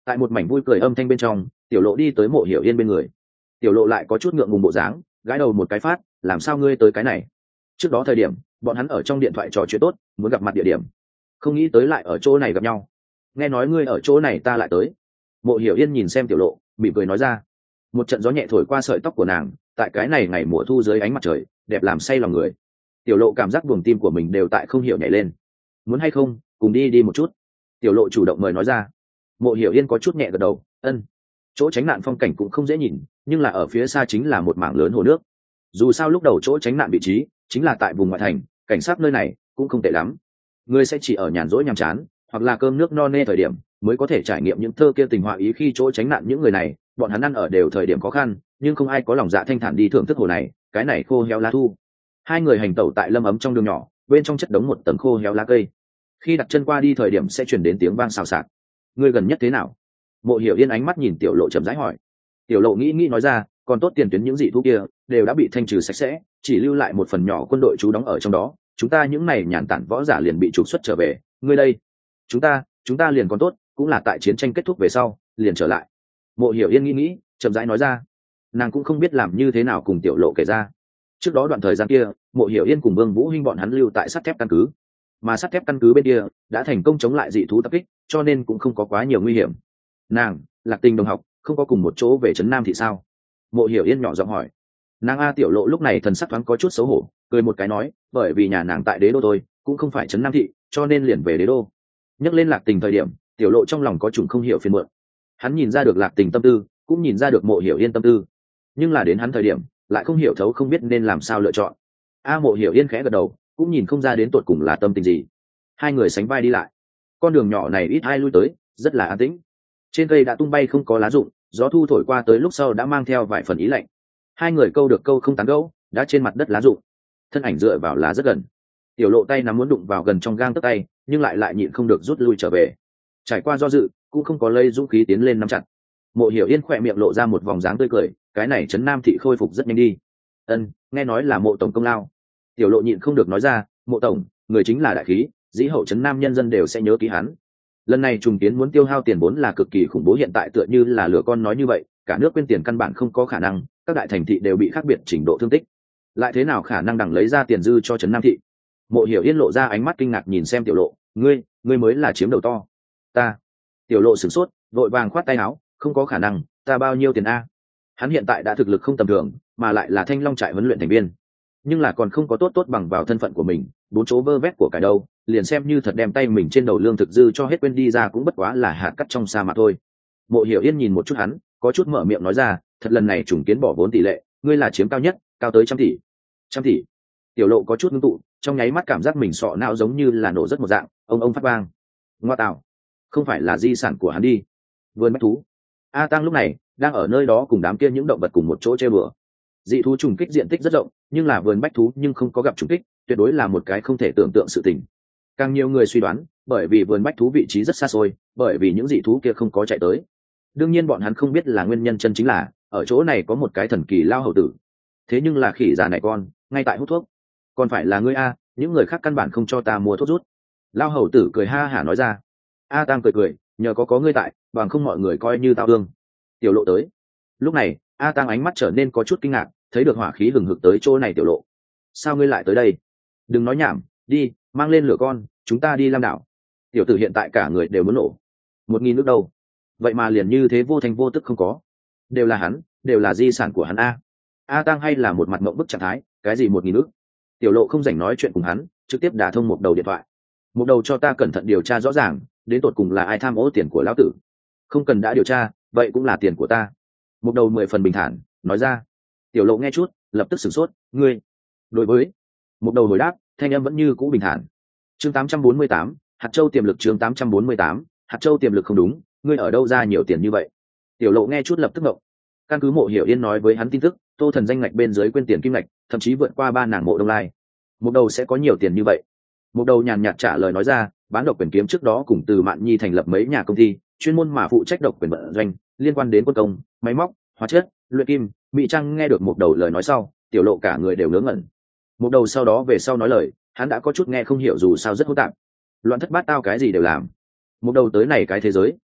Tại một mảnh vui cười âm thanh bên trong, tiểu lộ đi tới Mộ Hiểu Yên bên người. Tiểu lộ lại có chút ngượng ngùng bộ dáng, gãi đầu một cái phát, làm sao ngươi tới cái này? Trước đó thời điểm bọn hắn ở trong điện thoại trò chuyện tốt, muốn gặp mặt địa điểm, không nghĩ tới lại ở chỗ này gặp nhau. Nghe nói ngươi ở chỗ này ta lại tới. Mộ Hiểu Yên nhìn xem tiểu lộ, mỉm cười nói ra. Một trận gió nhẹ thổi qua sợi tóc của nàng, tại cái này ngày mùa thu dưới ánh mặt trời, đẹp làm say lòng người. Tiểu lộ cảm giác buồng tim của mình đều tại không hiểu nhảy lên. Muốn hay không cùng đi đi một chút? Tiểu lộ chủ động mời nói ra. Mộ Hiểu Yên có chút nhẹ gật đầu, ân. Chỗ tránh nạn phong cảnh cũng không dễ nhìn, nhưng là ở phía xa chính là một mảng lớn hồ nước. Dù sao lúc đầu chỗ tránh nạn vị trí chính là tại vùng ngoại thành, cảnh sát nơi này cũng không tệ lắm. Ngươi sẽ chỉ ở nhàn rỗi nhàm chán, hoặc là cơm nước no nê thời điểm mới có thể trải nghiệm những thơ kia tình họa ý khi chỗ tránh nạn những người này, bọn hắn ăn ở đều thời điểm khó khăn, nhưng không ai có lòng dạ thanh thản đi thưởng thức hồ này, cái này khô héo lá thu. Hai người hành tẩu tại lâm ấm trong đường nhỏ, bên trong chất đống một tầng khô héo lá cây. Khi đặt chân qua đi thời điểm sẽ truyền đến tiếng vang xào xạc. Ngươi gần nhất thế nào? Mộ Hiểu Yên ánh mắt nhìn tiểu lộ chậm rãi hỏi. Tiểu lộ nghĩ nghĩ nói ra, còn tốt tiền tuyến những dị thú kia đều đã bị thanh trừ sạch sẽ, chỉ lưu lại một phần nhỏ quân đội trú đóng ở trong đó, chúng ta những này nhàn tản võ giả liền bị trục xuất trở về. Ngươi đây? Chúng ta, chúng ta liền còn tốt, cũng là tại chiến tranh kết thúc về sau liền trở lại. Mộ Hiểu Yên nghĩ nghĩ, chậm rãi nói ra. Nàng cũng không biết làm như thế nào cùng tiểu lộ kể ra. Trước đó đoạn thời gian kia, Mộ Hiểu Yên cùng Vương Vũ Hinh bọn hắn lưu tại sắt thép căn cứ, mà sắt thép căn cứ bên kia đã thành công chống lại dị thú tập kích, cho nên cũng không có quá nhiều nguy hiểm. Nàng, Lạc Tình đồng học, không có cùng một chỗ về trấn Nam thị sao? Mộ Hiểu Yên nhỏ giọng hỏi. Nàng a tiểu lộ lúc này thần sắc thoáng có chút xấu hổ, cười một cái nói, bởi vì nhà nàng tại đế đô thôi, cũng không phải trấn Nam thị, cho nên liền về đế đô. Nhắc lên Lạc Tình thời điểm, tiểu lộ trong lòng có chủng không hiểu phiền muộn. Hắn nhìn ra được Lạc Tình tâm tư, cũng nhìn ra được Mộ Hiểu Yên tâm tư, nhưng là đến hắn thời điểm lại không hiểu thấu, không biết nên làm sao lựa chọn. A Mộ Hiểu Yên khẽ gật đầu, cũng nhìn không ra đến tột cùng là tâm tình gì. Hai người sánh vai đi lại, con đường nhỏ này ít ai lui tới, rất là an tĩnh. Trên cây đã tung bay không có lá rụng, gió thu thổi qua tới lúc sau đã mang theo vài phần ý lạnh. Hai người câu được câu không tán gẫu, đã trên mặt đất lá rụng, thân ảnh dựa vào lá rất gần. Tiểu lộ tay nắm muốn đụng vào gần trong gang tấc tay, nhưng lại lại nhịn không được rút lui trở về. Trải qua do dự, cũng không có lây dũng khí tiến lên nắm chặt. Mộ Hiểu Yên khỏe miệng lộ ra một vòng dáng tươi cười, cái này trấn Nam thị khôi phục rất nhanh đi. Ân, nghe nói là Mộ tổng công lao. Tiểu lộ nhịn không được nói ra, Mộ tổng, người chính là đại khí, dĩ hậu trấn Nam nhân dân đều sẽ nhớ ký hắn. Lần này trùng kiến muốn tiêu hao tiền vốn là cực kỳ khủng bố, hiện tại tựa như là lửa con nói như vậy, cả nước quên tiền căn bản không có khả năng, các đại thành thị đều bị khác biệt trình độ thương tích, lại thế nào khả năng đằng lấy ra tiền dư cho trấn Nam thị? Mộ Hiểu Yên lộ ra ánh mắt kinh ngạc nhìn xem tiểu lộ, ngươi, ngươi mới là chiếm đầu to. Ta. Tiểu lộ sửng sốt, vội vàng khoát tay áo, không có khả năng, ta bao nhiêu tiền a? Hắn hiện tại đã thực lực không tầm thường, mà lại là Thanh Long trại huấn luyện thành viên, nhưng là còn không có tốt tốt bằng vào thân phận của mình, bốn chỗ vơ vét của cải đâu, liền xem như thật đem tay mình trên đầu lương thực dư cho hết quên đi ra cũng bất quá là hạt cát trong sa mạc thôi. Mộ Hiểu Yên nhìn một chút hắn, có chút mở miệng nói ra, thật lần này trùng kiến bỏ vốn tỷ lệ, ngươi là chiếm cao nhất, cao tới trăm tỷ. Trăm tỷ. Tiểu lộ có chút ngưng tụ, trong nháy mắt cảm giác mình sọ não giống như là nổ rất một dạng, ông ông phát vang. Ngoa tạo, không phải là di sản của hắn đi. Vườn bách thú. A Tăng lúc này đang ở nơi đó cùng đám kia những động vật cùng một chỗ chơi bừa. Dị thú trùng kích diện tích rất rộng, nhưng là vườn bách thú nhưng không có gặp trùng kích, tuyệt đối là một cái không thể tưởng tượng sự tình. Càng nhiều người suy đoán, bởi vì vườn bách thú vị trí rất xa xôi, bởi vì những dị thú kia không có chạy tới. Đương nhiên bọn hắn không biết là nguyên nhân chân chính là ở chỗ này có một cái thần kỳ lao hầu tử. Thế nhưng là khỉ già này con ngay tại hút thuốc. Còn phải là ngươi a, những người khác căn bản không cho ta mua thuốc rút. Lao hầu tử cười ha hả nói ra. A Tam cười cười, nhờ có có ngươi tại, bằng không mọi người coi như tao thương. Tiểu lộ tới. Lúc này A Tăng ánh mắt trở nên có chút kinh ngạc, thấy được hỏa khí hừng hực tới chỗ này. Tiểu lộ, sao ngươi lại tới đây? Đừng nói nhảm, đi, mang lên lửa con, chúng ta đi Lam đảo. Tiểu tử hiện tại cả người đều muốn nổ. Một nghìn nước đâu? Vậy mà liền như thế vô thành vô tức không có. Đều là hắn, đều là di sản của hắn a. A Tăng hay là một mặt mộng bức trạng thái, cái gì một nghìn nước? Tiểu lộ không rảnh nói chuyện cùng hắn, trực tiếp đả thông một đầu điện thoại. Một đầu cho ta cẩn thận điều tra rõ ràng, đến tột cùng là ai tham ô tiền của lão tử. Không cần đã điều tra, vậy cũng là tiền của ta. Một đầu mười phần bình thản nói ra. Tiểu lộ nghe chút, lập tức sửng sốt, ngươi. Đối với một đầu hồi đáp, thanh âm vẫn như cũ bình thản. Chương tám trăm bốn mươi tám, hạt châu tiềm lực. Chương tám trăm bốn mươi tám, hạt châu tiềm lực. Không đúng, ngươi ở đâu ra nhiều tiền như vậy? Tiểu lộ nghe chút lập tức ngộng. Căn cứ Mộ Hiểu Yên nói với hắn tin tức, Tô Thần danh ngạch bên dưới quên tiền kim ngạch, thậm chí vượt qua ba nàng Mộ Đông Lai. Một đầu sẽ có nhiều tiền như vậy? Một đầu nhàn nhạt trả lời nói ra, bán độc quyền kiếm trước đó cùng Từ Mạn Nhi thành lập mấy nhà công ty, chuyên môn mà phụ trách độc quyền vận doanh, liên quan đến quân công, máy móc, hóa chất, luyện kim. Mỹ Trang nghe được một đầu lời nói sau, tiểu lộ cả người đều ngớ ngẩn. Một đầu sau đó về sau nói lời, hắn đã có chút nghe không hiểu, dù sao rất hỗn tạp, loạn thất bát tao, cái gì đều làm. Một đầu tới này cái thế giới,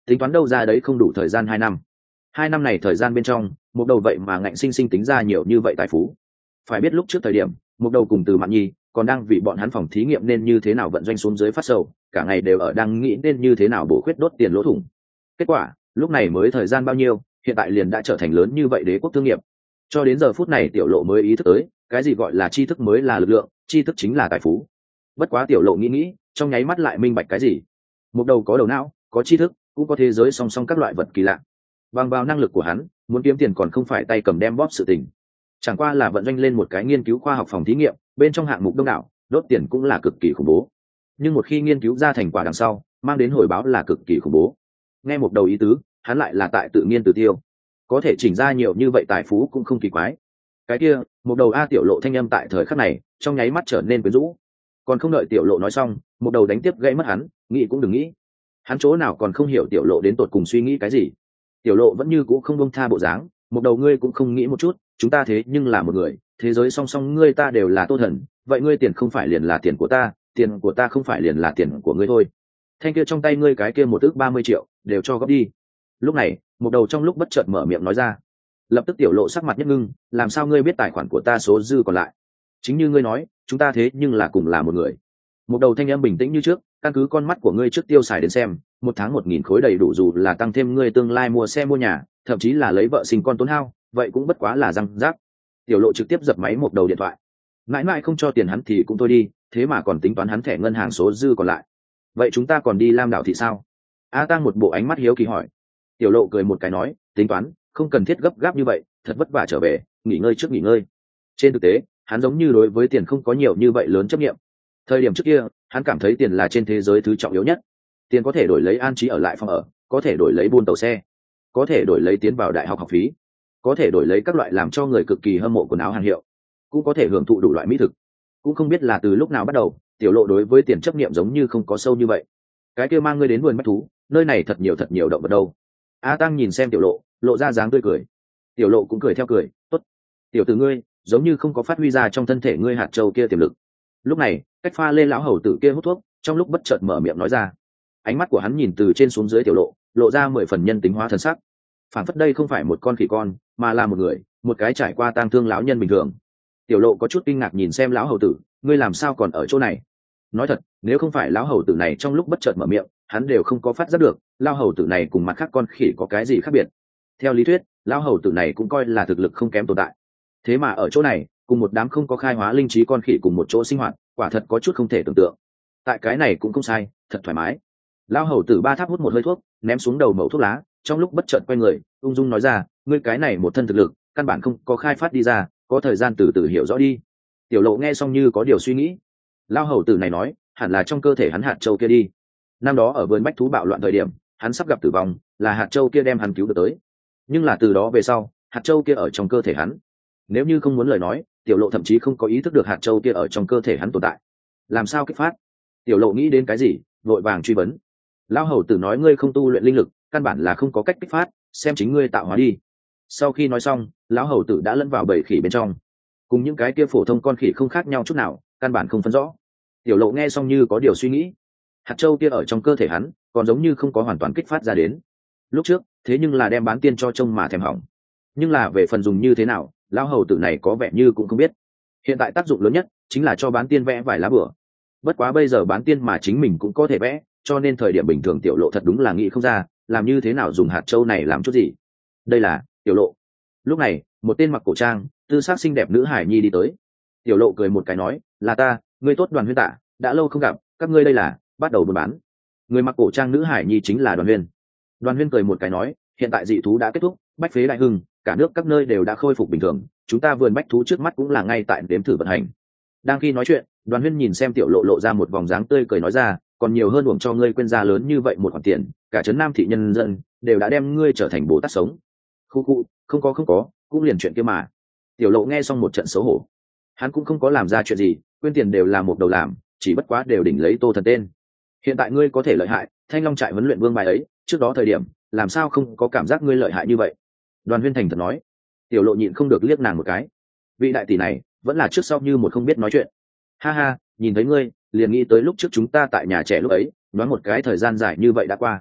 tính toán đâu ra đấy không đủ thời gian hai năm. Hai năm này thời gian bên trong, một đầu vậy mà ngạnh sinh sinh tính ra nhiều như vậy tài phú. Phải biết lúc trước thời điểm, một đầu cùng Từ Mạn Nhi còn đang vì bọn hắn phòng thí nghiệm nên như thế nào vận doanh xuống dưới phát sầu, cả ngày đều ở đang nghĩ nên như thế nào bổ khuyết đốt tiền lỗ thủng. Kết quả, lúc này mới thời gian bao nhiêu, hiện tại liền đã trở thành lớn như vậy đế quốc thương nghiệp. Cho đến giờ phút này Tiểu Lộ mới ý thức tới, cái gì gọi là tri thức mới là lực lượng, tri thức chính là tài phú. Bất quá Tiểu Lộ nghĩ nghĩ, trong nháy mắt lại minh bạch cái gì. Một đầu có đầu não, có tri thức, cũng có thế giới song song các loại vật kỳ lạ. Bằng vào năng lực của hắn, muốn kiếm tiền còn không phải tay cầm đem bóp sự tình. Chẳng qua là vận doanh lên một cái nghiên cứu khoa học phòng thí nghiệm, bên trong hạng mục đông đảo, đốt tiền cũng là cực kỳ khủng bố. Nhưng một khi nghiên cứu ra thành quả đằng sau, mang đến hồi báo là cực kỳ khủng bố. Nghe một đầu ý tứ, hắn lại là tại tự nghiên tự tiêu, có thể chỉnh ra nhiều như vậy tài phú cũng không kỳ quái. Cái kia, một đầu a Tiểu Lộ thanh âm tại thời khắc này trong nháy mắt trở nên quyến rũ. Còn không đợi Tiểu Lộ nói xong, một đầu đánh tiếp gãy mất hắn, nghĩ cũng đừng nghĩ. Hắn chỗ nào còn không hiểu Tiểu Lộ đến tột cùng suy nghĩ cái gì. Tiểu Lộ vẫn như cũ không buông tha bộ dáng, một đầu ngươi cũng không nghĩ một chút, chúng ta thế nhưng là một người, thế giới song song ngươi ta đều là Tô Thần, vậy ngươi tiền không phải liền là tiền của ta, tiền của ta không phải liền là tiền của ngươi thôi. Thanh kia trong tay ngươi cái kia một ức ba mươi triệu, đều cho góp đi. Lúc này, một đầu trong lúc bất chợt mở miệng nói ra. Lập tức Tiểu Lộ sắc mặt nhất ngưng, làm sao ngươi biết tài khoản của ta số dư còn lại? Chính như ngươi nói, chúng ta thế nhưng là cùng là một người. Một đầu thanh âm bình tĩnh như trước, căn cứ con mắt của ngươi trước tiêu xài đến xem, một tháng một nghìn khối đầy đủ dù là tăng thêm ngươi tương lai mua xe mua nhà, thậm chí là lấy vợ sinh con tốn hao, vậy cũng bất quá là răng rác. Tiểu Lộ trực tiếp dập máy một đầu điện thoại. Mãi mãi không cho tiền hắn thì cũng thôi đi, thế mà còn tính toán hắn thẻ ngân hàng số dư còn lại. Vậy chúng ta còn đi Lam Đảo thị sao? A Tăng một bộ ánh mắt hiếu kỳ hỏi. Tiểu Lộ cười một cái nói, tính toán, không cần thiết gấp gáp như vậy, thật vất vả trở về, nghỉ ngơi trước nghỉ ngơi. Trên thực tế, hắn giống như đối với tiền không có nhiều như vậy lớn chấp niệm. Thời điểm trước kia, hắn cảm thấy tiền là trên thế giới thứ trọng yếu nhất. Tiền có thể đổi lấy an trí ở lại phòng ở, có thể đổi lấy buôn tàu xe, có thể đổi lấy tiến vào đại học học phí, có thể đổi lấy các loại làm cho người cực kỳ hâm mộ quần áo hàng hiệu, cũng có thể hưởng thụ đủ loại mỹ thực. Cũng không biết là từ lúc nào bắt đầu, Tiểu Lộ đối với tiền chấp niệm giống như không có sâu như vậy. Cái kia mang ngươi đến vườn bách thú, nơi này thật nhiều thật nhiều động vật đâu. A Tăng nhìn xem Tiểu Lộ, lộ ra dáng tươi cười. Tiểu Lộ cũng cười theo cười, tốt. Tiểu tử ngươi, giống như không có phát huy ra trong thân thể ngươi hạt châu kia tiềm lực. Lúc này, cách pha lên lão hầu tử kia hút thuốc, trong lúc bất chợt mở miệng nói ra. Ánh mắt của hắn nhìn từ trên xuống dưới Tiểu Lộ, lộ ra mười phần nhân tính hóa thân sắc. Phản phất đây không phải một con khỉ con, mà là một người, một cái trải qua tang thương lão nhân bình thường. Tiểu Lộ có chút kinh ngạc nhìn xem lão hầu tử, ngươi làm sao còn ở chỗ này? Nói thật, nếu không phải lão hầu tử này trong lúc bất chợt mở miệng, hắn đều không có phát giác được, lão hầu tử này cùng mặt khác con khỉ có cái gì khác biệt. Theo lý thuyết, lão hầu tử này cũng coi là thực lực không kém tồn tại. Thế mà ở chỗ này, cùng một đám không có khai hóa linh trí con khỉ cùng một chỗ sinh hoạt, quả thật có chút không thể tưởng tượng. Tại cái này cũng không sai, thật thoải mái. Lão hầu tử ba tháp hút một hơi thuốc, ném xuống đầu mẩu thuốc lá, trong lúc bất chợt quay người, ung dung nói ra, ngươi cái này một thân thực lực, căn bản không có khai phát đi ra, có thời gian từ từ hiểu rõ đi. Tiểu Lộ nghe xong như có điều suy nghĩ. Lão hầu tử này nói, hẳn là trong cơ thể hắn hạt châu kia đi. Năm đó ở vườn bách thú bạo loạn thời điểm, hắn sắp gặp tử vong, là hạt châu kia đem hắn cứu được tới. Nhưng là từ đó về sau, hạt châu kia ở trong cơ thể hắn. Nếu như không muốn lời nói, Tiểu Lộ thậm chí không có ý thức được hạt châu kia ở trong cơ thể hắn tồn tại. Làm sao kích phát? Tiểu Lộ nghĩ đến cái gì, vội vàng truy vấn. Lão hầu tử nói ngươi không tu luyện linh lực, căn bản là không có cách kích phát, xem chính ngươi tạo hóa đi. Sau khi nói xong, lão hầu tử đã lẫn vào bầy khỉ bên trong, cùng những cái kia phổ thông con khỉ không khác nhau chút nào, căn bản không phân rõ. Tiểu Lộ nghe xong như có điều suy nghĩ, hạt châu kia ở trong cơ thể hắn, còn giống như không có hoàn toàn kích phát ra đến. Lúc trước, thế nhưng là đem bán tiên cho trông mà thèm hỏng. Nhưng là về phần dùng như thế nào, lão hầu tử này có vẻ như cũng không biết. Hiện tại tác dụng lớn nhất chính là cho bán tiên vẽ vài lá bửa. Bất quá bây giờ bán tiên mà chính mình cũng có thể vẽ, cho nên thời điểm bình thường Tiểu Lộ thật đúng là nghĩ không ra, làm như thế nào dùng hạt châu này làm chút gì. Đây là Tiểu Lộ. Lúc này, một tên mặc cổ trang, tư sắc xinh đẹp nữ hải nhi đi tới. Tiểu Lộ cười một cái nói, là ta, ngươi tốt Đoàn Huyên Tạ, đã lâu không gặp, các ngươi đây là bắt đầu buôn bán. Người mặc cổ trang nữ hải nhi chính là Đoàn Huyên. Đoàn Huyên cười một cái nói, hiện tại dị thú đã kết thúc, bách phế đại hưng, cả nước các nơi đều đã khôi phục bình thường, chúng ta vườn bách thú trước mắt cũng là ngay tại đếm thử vận hành. Đang khi nói chuyện, Đoàn Huyên nhìn xem Tiểu Lộ lộ ra một vòng dáng tươi cười nói ra, còn nhiều hơn uổng cho ngươi quên ra lớn như vậy một khoản tiền, cả trấn Nam thị nhân dân đều đã đem ngươi trở thành bồ tát sống. Khu khu, không có không có, cũng liền chuyện kia mà. Tiểu Lộ nghe xong một trận xấu hổ. Hắn cũng không có làm ra chuyện gì, quên tiền đều là một đầu làm, chỉ bất quá đều đỉnh lấy Tô Thần tên. Hiện tại ngươi có thể lợi hại, Thanh Long trại huấn luyện vương bài ấy, trước đó thời điểm, làm sao không có cảm giác ngươi lợi hại như vậy? Đoàn Huyên thành thật nói. Tiểu Lộ nhịn không được liếc nàng một cái. Vị đại tỷ này, vẫn là trước sau như một không biết nói chuyện. Ha ha, nhìn thấy ngươi, liền nghĩ tới lúc trước chúng ta tại nhà trẻ lúc ấy, nói một cái thời gian dài như vậy đã qua.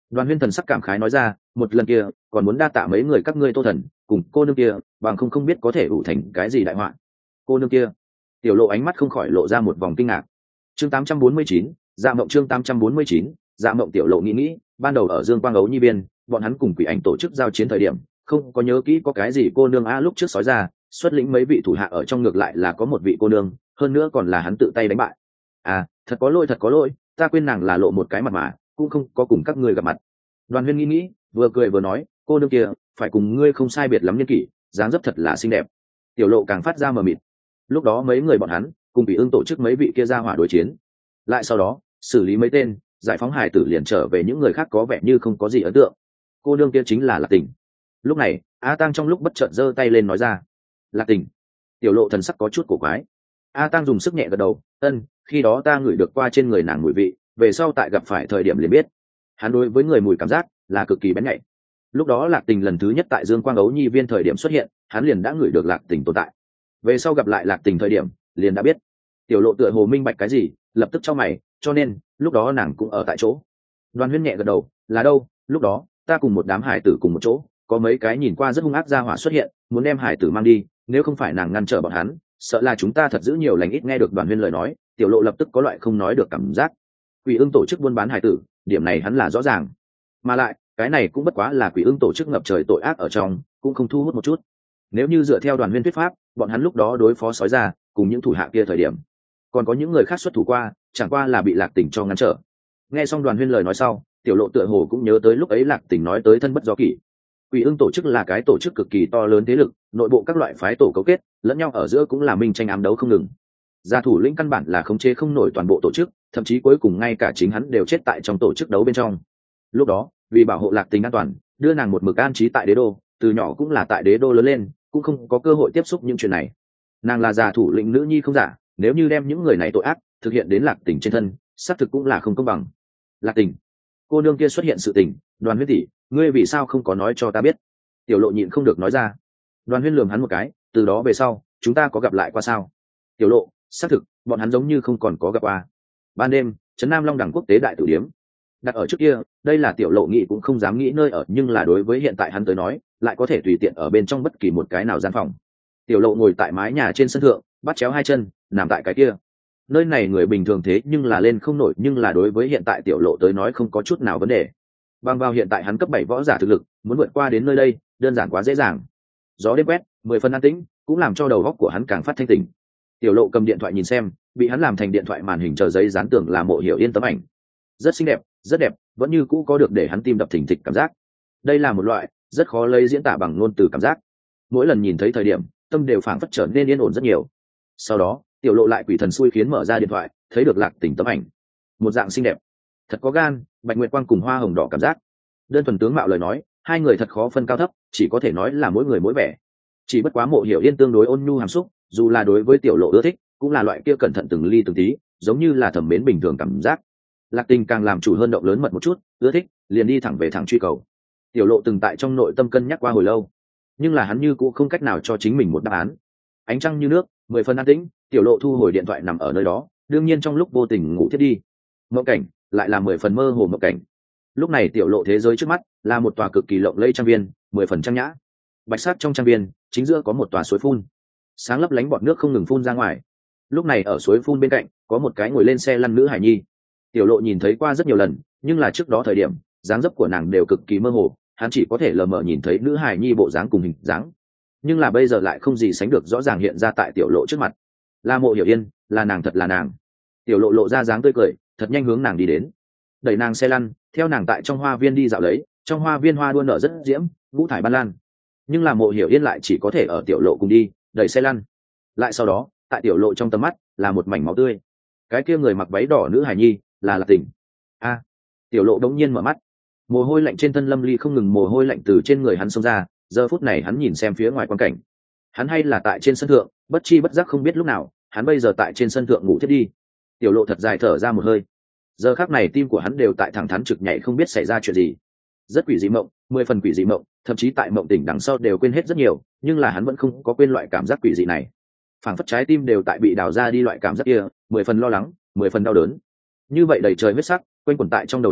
Đoàn Huyên thần sắc cảm khái nói ra, một lần kia còn muốn đa tạ mấy người các ngươi Tô thần cùng cô nương kia, bằng không không biết có thể ủ thành cái gì đại họa. Cô nương kia, tiểu lộ ánh mắt không khỏi lộ ra một vòng kinh ngạc. Chương tám trăm bốn mươi chín, dạ mộng. Chương tám trăm bốn mươi chín, dạ mộng. Tiểu lộ nghĩ nghĩ, ban đầu ở Dương Quang Ấu Nhi Viên, bọn hắn cùng quỷ ảnh tổ chức giao chiến thời điểm, không có nhớ kỹ có cái gì cô nương a lúc trước sói ra xuất lĩnh mấy vị thủ hạ ở trong, ngược lại là có một vị cô nương, hơn nữa còn là hắn tự tay đánh bại. À, thật có lỗi, thật có lỗi, ta quên nàng là lộ một cái mặt mà, cũng không có cùng các ngươi gặp mặt. Đoàn Huyên nghĩ nghĩ, vừa cười vừa nói, cô nương kia phải cùng ngươi không sai biệt lắm niên kỷ, dáng dấp thật là xinh đẹp. Tiểu lộ càng phát ra mờ mịt. Lúc đó mấy người bọn hắn cùng bị ương tổ chức mấy vị kia ra hỏa đối chiến, lại sau đó xử lý mấy tên, giải phóng hải tử liền trở về, những người khác có vẻ như không có gì ấn tượng. Cô nương kia chính là Lạc Tình. Lúc này A Tăng trong lúc bất chợt giơ tay lên nói ra, Lạc Tình. Tiểu lộ thần sắc có chút cổ quái. A Tăng dùng sức nhẹ gật đầu, ân, khi đó ta ngửi được qua trên người nàng mùi vị, về sau tại gặp phải thời điểm liền biết. Hắn đối với người mùi cảm giác là cực kỳ bén nhạy. Lúc đó Lạc Tình lần thứ nhất tại Dương Quang Ấu Nhi Viên thời điểm xuất hiện, hắn liền đã ngửi được Lạc Tình tồn tại. Về sau gặp lại Lạc Tình thời điểm liền đã biết. Tiểu lộ tựa hồ minh bạch cái gì, lập tức chau mày, cho nên lúc đó nàng cũng ở tại chỗ. Đoàn Huyên nhẹ gật đầu, là đâu, lúc đó ta cùng một đám hải tử cùng một chỗ, có mấy cái nhìn qua rất hung ác ra hỏa xuất hiện, muốn đem hải tử mang đi, nếu không phải nàng ngăn trở bọn hắn, sợ là chúng ta thật giữ nhiều lành ít. Nghe được Đoàn Huyên lời nói, tiểu lộ lập tức có loại không nói được cảm giác. Quỷ ưng tổ chức buôn bán hải tử, điểm này hắn là rõ ràng, mà lại cái này cũng bất quá là quỷ ưng tổ chức ngập trời tội ác ở trong, cũng không thu hút một chút. Nếu như dựa theo Đoàn Huyên thuyết pháp, bọn hắn lúc đó đối phó sói ra cùng những thủ hạ kia thời điểm, còn có những người khác xuất thủ qua, chẳng qua là bị Lạc Tình cho ngăn trở. Nghe xong Đoàn Huyên lời nói sau, tiểu lộ tựa hồ cũng nhớ tới lúc ấy Lạc Tình nói tới thân bất do kỷ. Quỷ ưng tổ chức là cái tổ chức cực kỳ to lớn thế lực, nội bộ các loại phái tổ cấu kết lẫn nhau ở giữa cũng là minh tranh ám đấu không ngừng. Gia thủ lĩnh căn bản là khống chế không nổi toàn bộ tổ chức, thậm chí cuối cùng ngay cả chính hắn đều chết tại trong tổ chức đấu bên trong. Lúc đó vì bảo hộ Lạc Tình an toàn, đưa nàng một mực an trí tại đế đô, từ nhỏ cũng là tại đế đô lớn lên, cũng không có cơ hội tiếp xúc những chuyện này. Nàng là gia thủ lĩnh nữ nhi không giả, nếu như đem những người này tội ác thực hiện đến Lạc Tình trên thân, xác thực cũng là không công bằng. Lạc Tình, cô nương kia xuất hiện sự tình, Đoàn Huyên tỷ, ngươi vì sao không có nói cho ta biết? Tiểu lộ nhịn không được nói ra. Đoàn Huyên lườm hắn một cái, từ đó về sau chúng ta có gặp lại qua sao? Tiểu lộ, xác thực bọn hắn giống như không còn có gặp qua. Ban đêm, trấn Nam Long Đẳng quốc tế đại tử điếm đặt ở trước kia, đây là tiểu lộ nghĩ cũng không dám nghĩ nơi ở, nhưng là đối với hiện tại hắn tới nói, lại có thể tùy tiện ở bên trong bất kỳ một cái nào gian phòng. Tiểu lộ ngồi tại mái nhà trên sân thượng, bắt chéo hai chân nằm tại cái kia. Nơi này người bình thường thế nhưng là lên không nổi, nhưng là đối với hiện tại tiểu lộ tới nói không có chút nào vấn đề. Bằng vào hiện tại hắn cấp bảy võ giả thực lực, muốn vượt qua đến nơi đây đơn giản quá dễ dàng. Gió đêm quét, mười phần an tĩnh, cũng làm cho đầu óc của hắn càng phát thanh tỉnh. Tiểu lộ cầm điện thoại nhìn xem, bị hắn làm thành điện thoại màn hình chờ giấy dán tường là Mộ Hiểu Yên tấm ảnh. Rất xinh đẹp, rất đẹp, vẫn như cũ có được để hắn tim đập thình thịch cảm giác. Đây là một loại rất khó lấy diễn tả bằng ngôn từ cảm giác. Mỗi lần nhìn thấy thời điểm, tâm đều phảng phất trở nên yên ổn rất nhiều. Sau đó tiểu lộ lại quỷ thần xui khiến mở ra điện thoại, thấy được Lạc Tình tấm ảnh. Một dạng xinh đẹp, thật có gan, bạch nguyệt quang cùng hoa hồng đỏ cảm giác. Đơn thuần tướng mạo lời nói, hai người thật khó phân cao thấp, chỉ có thể nói là mỗi người mỗi vẻ. Chỉ bất quá Mộ Hiểu Yên tương đối ôn nhu hàm xúc, dù là đối với tiểu lộ ưa thích, cũng là loại kia cẩn thận từng ly từng tí, giống như là thẩm mến bình thường cảm giác. Lạc Tình càng làm chủ hơn động lớn mật một chút, ưa thích liền đi thẳng về thẳng truy cầu. Tiểu lộ từng tại trong nội tâm cân nhắc qua hồi lâu, nhưng là hắn như cũng không cách nào cho chính mình một đáp án. Ánh trăng như nước, mười phần an tĩnh, tiểu lộ thu hồi điện thoại nằm ở nơi đó, đương nhiên trong lúc vô tình ngủ thiết đi. Mộng cảnh lại là mười phần mơ hồ mộng cảnh. Lúc này tiểu lộ thế giới trước mắt là một tòa cực kỳ lộng lẫy trang viên, mười phần trang nhã. Bạch sắc trong trang viên, chính giữa có một tòa suối phun, sáng lấp lánh bọt nước không ngừng phun ra ngoài. Lúc này ở suối phun bên cạnh có một cái ngồi lên xe lăn nữ hải nhi. Tiểu lộ nhìn thấy qua rất nhiều lần, nhưng là trước đó thời điểm dáng dấp của nàng đều cực kỳ mơ hồ, hắn chỉ có thể lờ mờ nhìn thấy nữ hải nhi bộ dáng cùng hình dáng, nhưng là bây giờ lại không gì sánh được rõ ràng hiện ra tại tiểu lộ trước mặt. Là Mộ Hiểu Yên, là nàng, thật là nàng. Tiểu lộ lộ ra dáng tươi cười, thật nhanh hướng nàng đi đến, đẩy nàng xe lăn, theo nàng tại trong hoa viên đi dạo lấy. Trong hoa viên hoa đua nở rất diễm, ngũ thải ban lan, nhưng là Mộ Hiểu Yên lại chỉ có thể ở tiểu lộ cùng đi, đẩy xe lăn. Lại sau đó, tại tiểu lộ trong tầm mắt là một mảnh máu tươi. Cái kia người mặc váy đỏ nữ hải nhi là Lạc Tình. A, tiểu lộ đống nhiên mở mắt, mồ hôi lạnh trên thân lâm ly không ngừng, mồ hôi lạnh từ trên người hắn xông ra. Giờ phút này hắn nhìn xem phía ngoài quan cảnh, hắn hay là tại trên sân thượng, bất chi bất giác không biết lúc nào hắn bây giờ tại trên sân thượng ngủ thiết đi. Tiểu lộ thật dài thở ra một hơi, giờ khắc này tim của hắn đều tại thẳng thắn trực nhảy, không biết xảy ra chuyện gì. Rất quỷ dị mộng, mười phần quỷ dị mộng, thậm chí tại mộng tỉnh đằng sau đều quên hết rất nhiều, nhưng là hắn vẫn không có quên loại cảm giác quỷ dị này. Phảng phất trái tim đều tại bị đào ra đi loại cảm giác kia, mười phần lo lắng, mười phần đau đớn. Như vậy đầy trời huyết sắc quanh quẩn tại trong đầu hắn,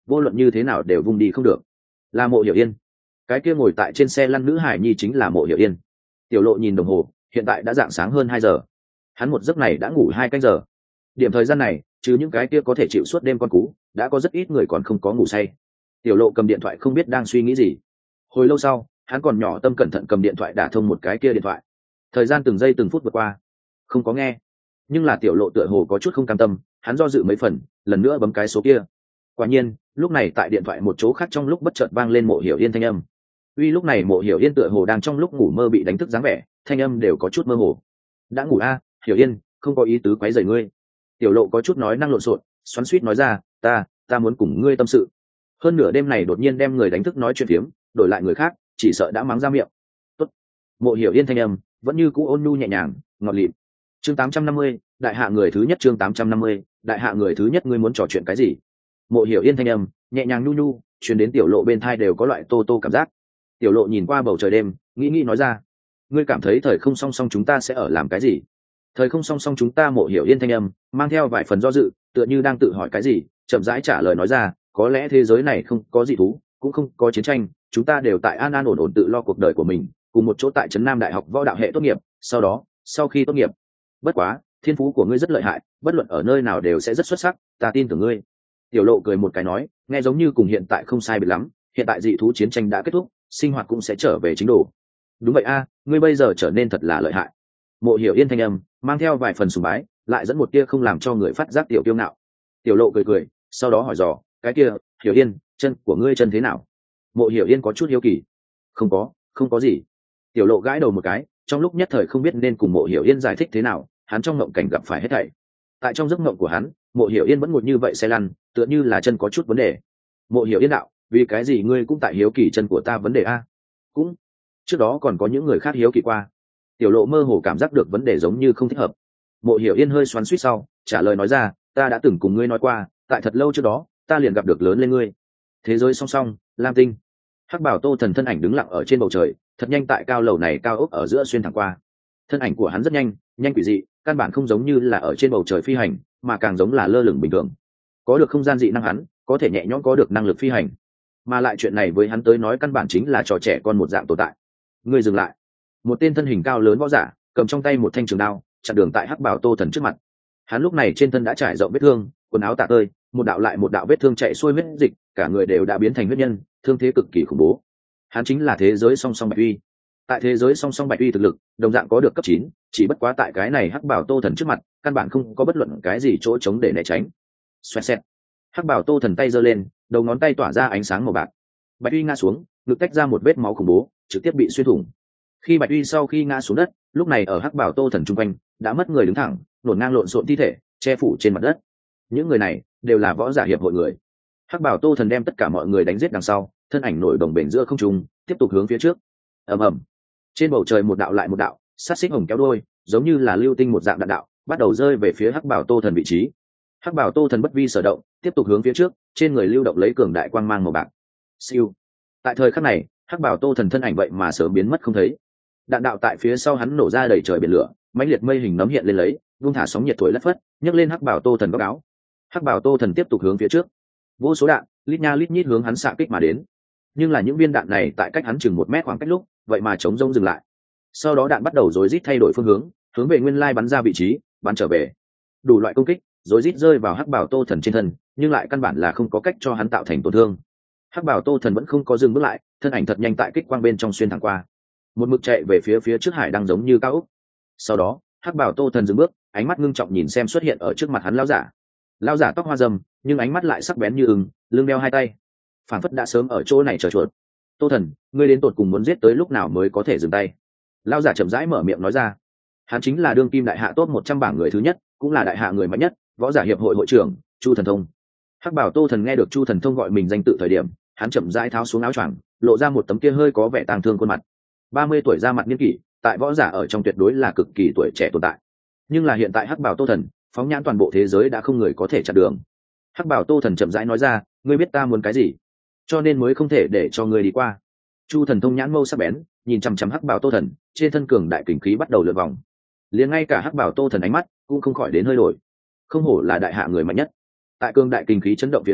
vô luận như thế nào đều vung đi không được. Là Mộ Hiểu Yên. Cái kia ngồi tại trên xe lăn nữ hải nhi chính là Mộ Hiểu Yên. Tiểu Lộ nhìn đồng hồ, hiện tại đã rạng sáng hơn hai giờ. Hắn một giấc này đã ngủ hai canh giờ. Điểm thời gian này, trừ những cái kia có thể chịu suốt đêm con cú, đã có rất ít người còn không có ngủ say. Tiểu Lộ cầm điện thoại không biết đang suy nghĩ gì. Hồi lâu sau, hắn còn nhỏ tâm cẩn thận cầm điện thoại đả thông một cái kia điện thoại. Thời gian từng giây từng phút vượt qua, không có nghe. Nhưng là Tiểu Lộ tựa hồ có chút không cam tâm, hắn do dự mấy phần, lần nữa bấm cái số kia. Quả nhiên, lúc này tại điện thoại một chỗ khác trong lúc bất chợt vang lên Mộ Hiểu Yên thanh âm. Uy, lúc này Mộ Hiểu Yên tựa hồ đang trong lúc ngủ mơ bị đánh thức dáng vẻ, thanh âm đều có chút mơ hồ. Đã ngủ a, à, Hiểu Yên, không có ý tứ quấy rầy ngươi. Tiểu Lộ có chút nói năng lộn xộn, xoắn xuýt nói ra, ta, ta muốn cùng ngươi tâm sự. Hơn nửa đêm này đột nhiên đem người đánh thức nói chuyện phiếm, đổi lại người khác, chỉ sợ đã mắng ra miệng. Tốt. Mộ Hiểu Yên thanh âm vẫn như cũ ôn nhu nhẹ nhàng, ngọt lịm. Chương tám trăm năm mươi, đại hạ người thứ nhất. Chương tám trăm năm mươi, đại hạ người thứ nhất. Ngươi muốn trò chuyện cái gì? Mộ Hiểu Yên thanh âm nhẹ nhàng nhu nhu truyền đến Tiểu Lộ bên thai đều có loại tô tô cảm giác. Tiểu Lộ nhìn qua bầu trời đêm, nghĩ nghĩ nói ra, ngươi cảm thấy thời không song song chúng ta sẽ ở làm cái gì? Thời không song song chúng ta. Mộ Hiểu Yên thanh âm mang theo vài phần do dự, tựa như đang tự hỏi cái gì, chậm rãi trả lời nói ra, có lẽ thế giới này không có dị thú, cũng không có chiến tranh, chúng ta đều tại an an ổn ổn tự lo cuộc đời của mình, cùng một chỗ tại trấn Nam Đại học võ đạo hệ tốt nghiệp. Sau đó, sau khi tốt nghiệp, bất quá thiên phú của ngươi rất lợi hại, bất luận ở nơi nào đều sẽ rất xuất sắc, ta tin tưởng ngươi. Tiểu Lộ cười một cái nói, nghe giống như cùng hiện tại không sai biệt lắm, hiện tại dị thú chiến tranh đã kết thúc, sinh hoạt cũng sẽ trở về chính đồ. Đúng vậy a, ngươi bây giờ trở nên thật là lợi hại. Mộ Hiểu Yên thanh âm mang theo vài phần sùng bái, lại dẫn một tia không làm cho người phát giác tiểu kiêu ngạo. Tiểu Lộ cười cười, sau đó hỏi dò, cái kia, Hiểu Yên, chân của ngươi chân thế nào? Mộ Hiểu Yên có chút hiếu kỳ. Không có, không có gì. Tiểu Lộ gãi đầu một cái, trong lúc nhất thời không biết nên cùng Mộ Hiểu Yên giải thích thế nào, hắn trong ngộng cảnh gặp phải hết thảy. Tại trong giấc ngộng của hắn, Mộ Hiểu Yên vẫn ngồi như vậy xe lăn, tựa như là chân có chút vấn đề. Mộ Hiểu Yên đạo, vì cái gì ngươi cũng tại hiếu kỳ chân của ta vấn đề a? Cũng trước đó còn có những người khác hiếu kỳ qua. Tiểu Lộ mơ hồ cảm giác được vấn đề giống như không thích hợp. Mộ Hiểu Yên hơi xoắn xuýt sau, trả lời nói ra, ta đã từng cùng ngươi nói qua, tại thật lâu trước đó, ta liền gặp được lớn lên ngươi. Thế giới song song, lam tinh. Hắc Bảo Tô Thần thân ảnh đứng lặng ở trên bầu trời, thật nhanh tại cao lầu này cao ốc ở giữa xuyên thẳng qua. Thân ảnh của hắn rất nhanh, nhanh quỷ dị, căn bản không giống như là ở trên bầu trời phi hành, mà càng giống là lơ lửng bình thường. Có được không gian dị năng hắn, có thể nhẹ nhõm có được năng lực phi hành. Mà lại chuyện này với hắn tới nói căn bản chính là trò trẻ con một dạng tồn tại. Ngươi dừng lại. Một tên thân hình cao lớn võ giả, cầm trong tay một thanh trường đao, chặn đường tại Hắc Bảo Tô Thần trước mặt. Hắn lúc này trên thân đã trải rộng vết thương, quần áo tả tơi, một đạo lại một đạo vết thương chạy xuôi huyết dịch, cả người đều đã biến thành huyết nhân, thương thế cực kỳ khủng bố. Hắn chính là thế giới song song Bạch Uy. Tại thế giới song song Bạch Uy thực lực, đồng dạng có được cấp chín, chỉ bất quá tại cái này Hắc Bảo Tô Thần trước mặt, căn bản không có bất luận cái gì chỗ chống để né tránh. Xoẹt xẹt. Hắc Bảo Tô Thần tay giơ lên, đầu ngón tay tỏa ra ánh sáng màu bạc. Bạch Uy ngã xuống, ngực tách ra một vết máu khủng bố, trực tiếp bị xuyên thủng. Khi Bạch Uy sau khi ngã xuống đất, lúc này ở Hắc Bảo Tô Thần trung quanh đã mất người đứng thẳng, nổn ngang lộn xộn thi thể, che phủ trên mặt đất. Những người này đều là võ giả hiệp hội người. Hắc Bảo Tô Thần đem tất cả mọi người đánh giết đằng sau, thân ảnh nổi đồng bền giữa không trung, tiếp tục hướng phía trước. Ầm ầm. Trên bầu trời một đạo lại một đạo, sát xích hồng kéo đuôi, giống như là lưu tinh một dạng đạn đạo, bắt đầu rơi về phía Hắc Bảo Tô Thần vị trí. Hắc Bảo Tô Thần bất vi sở động, tiếp tục hướng phía trước, trên người lưu động lấy cường đại quang mang màu bạc. Siêu. Tại thời khắc này, Hắc Bảo Tô Thần thân ảnh vậy mà sớm biến mất không thấy. Đạn đạo tại phía sau hắn nổ ra đầy trời biển lửa, mãnh liệt mây hình nấm hiện lên lấy, vung thả sóng nhiệt thổi lất phất, nhấc lên Hắc Bảo Tô Thần góc áo. Hắc Bảo Tô Thần tiếp tục hướng phía trước. Vô số đạn, lít nha lít nhít hướng hắn xạ kích mà đến. Nhưng là những viên đạn này tại cách hắn chừng một mét khoảng cách lúc, vậy mà chống rông dừng lại. Sau đó đạn bắt đầu rối rít thay đổi phương hướng, hướng về nguyên lai bắn ra vị trí, bắn trở về. Đủ loại công kích, rối rít rơi vào Hắc Bảo Tô Thần trên thân, nhưng lại căn bản là không có cách cho hắn tạo thành tổn thương. Hắc Bảo Tô Thần vẫn không có dừng bước lại, thân ảnh thật nhanh tại kích quang bên trong xuyên thẳng qua, một mực chạy về phía phía trước hải đang giống như cao ốc. Sau đó, Hắc Bảo Tô Thần dừng bước, ánh mắt ngưng trọng nhìn xem xuất hiện ở trước mặt hắn lão giả. Lão giả tóc hoa râm, nhưng ánh mắt lại sắc bén như ưng, lưng đeo hai tay, phảng phất đã sớm ở chỗ này chờ chuột. Tô Thần, ngươi đến tột cùng muốn giết tới lúc nào mới có thể dừng tay? Lão giả chậm rãi mở miệng nói ra. Hắn chính là đương kim đại hạ top một trăm bảng người thứ nhất, cũng là đại hạ người mạnh nhất, võ giả hiệp hội hội trưởng Chu Thần Thông. Hắc Bảo Tô Thần nghe được Chu Thần Thông gọi mình danh tự thời điểm, hắn chậm rãi tháo xuống áo choàng, lộ ra một tấm kia hơi có vẻ tang thương khuôn mặt. ba mươi tuổi ra mặt niên kỷ, tại võ giả ở trong tuyệt đối là cực kỳ tuổi trẻ tồn tại. Nhưng là hiện tại Hắc Bảo Tô Thần, phóng nhãn toàn bộ thế giới đã không người có thể chặn đường. Hắc Bảo Tô Thần chậm rãi nói ra, ngươi biết ta muốn cái gì, cho nên mới không thể để cho ngươi đi qua. Chu Thần Thông nhãn mâu sắc bén, nhìn chằm chằm Hắc Bảo Tô Thần, trên thân cường đại kình khí bắt đầu lượn vòng. Liền ngay cả Hắc Bảo Tô Thần ánh mắt cũng không khỏi đến hơi đổi. Không hổ là đại hạ người mạnh nhất. Tại cường đại kình khí chấn động phía dưới,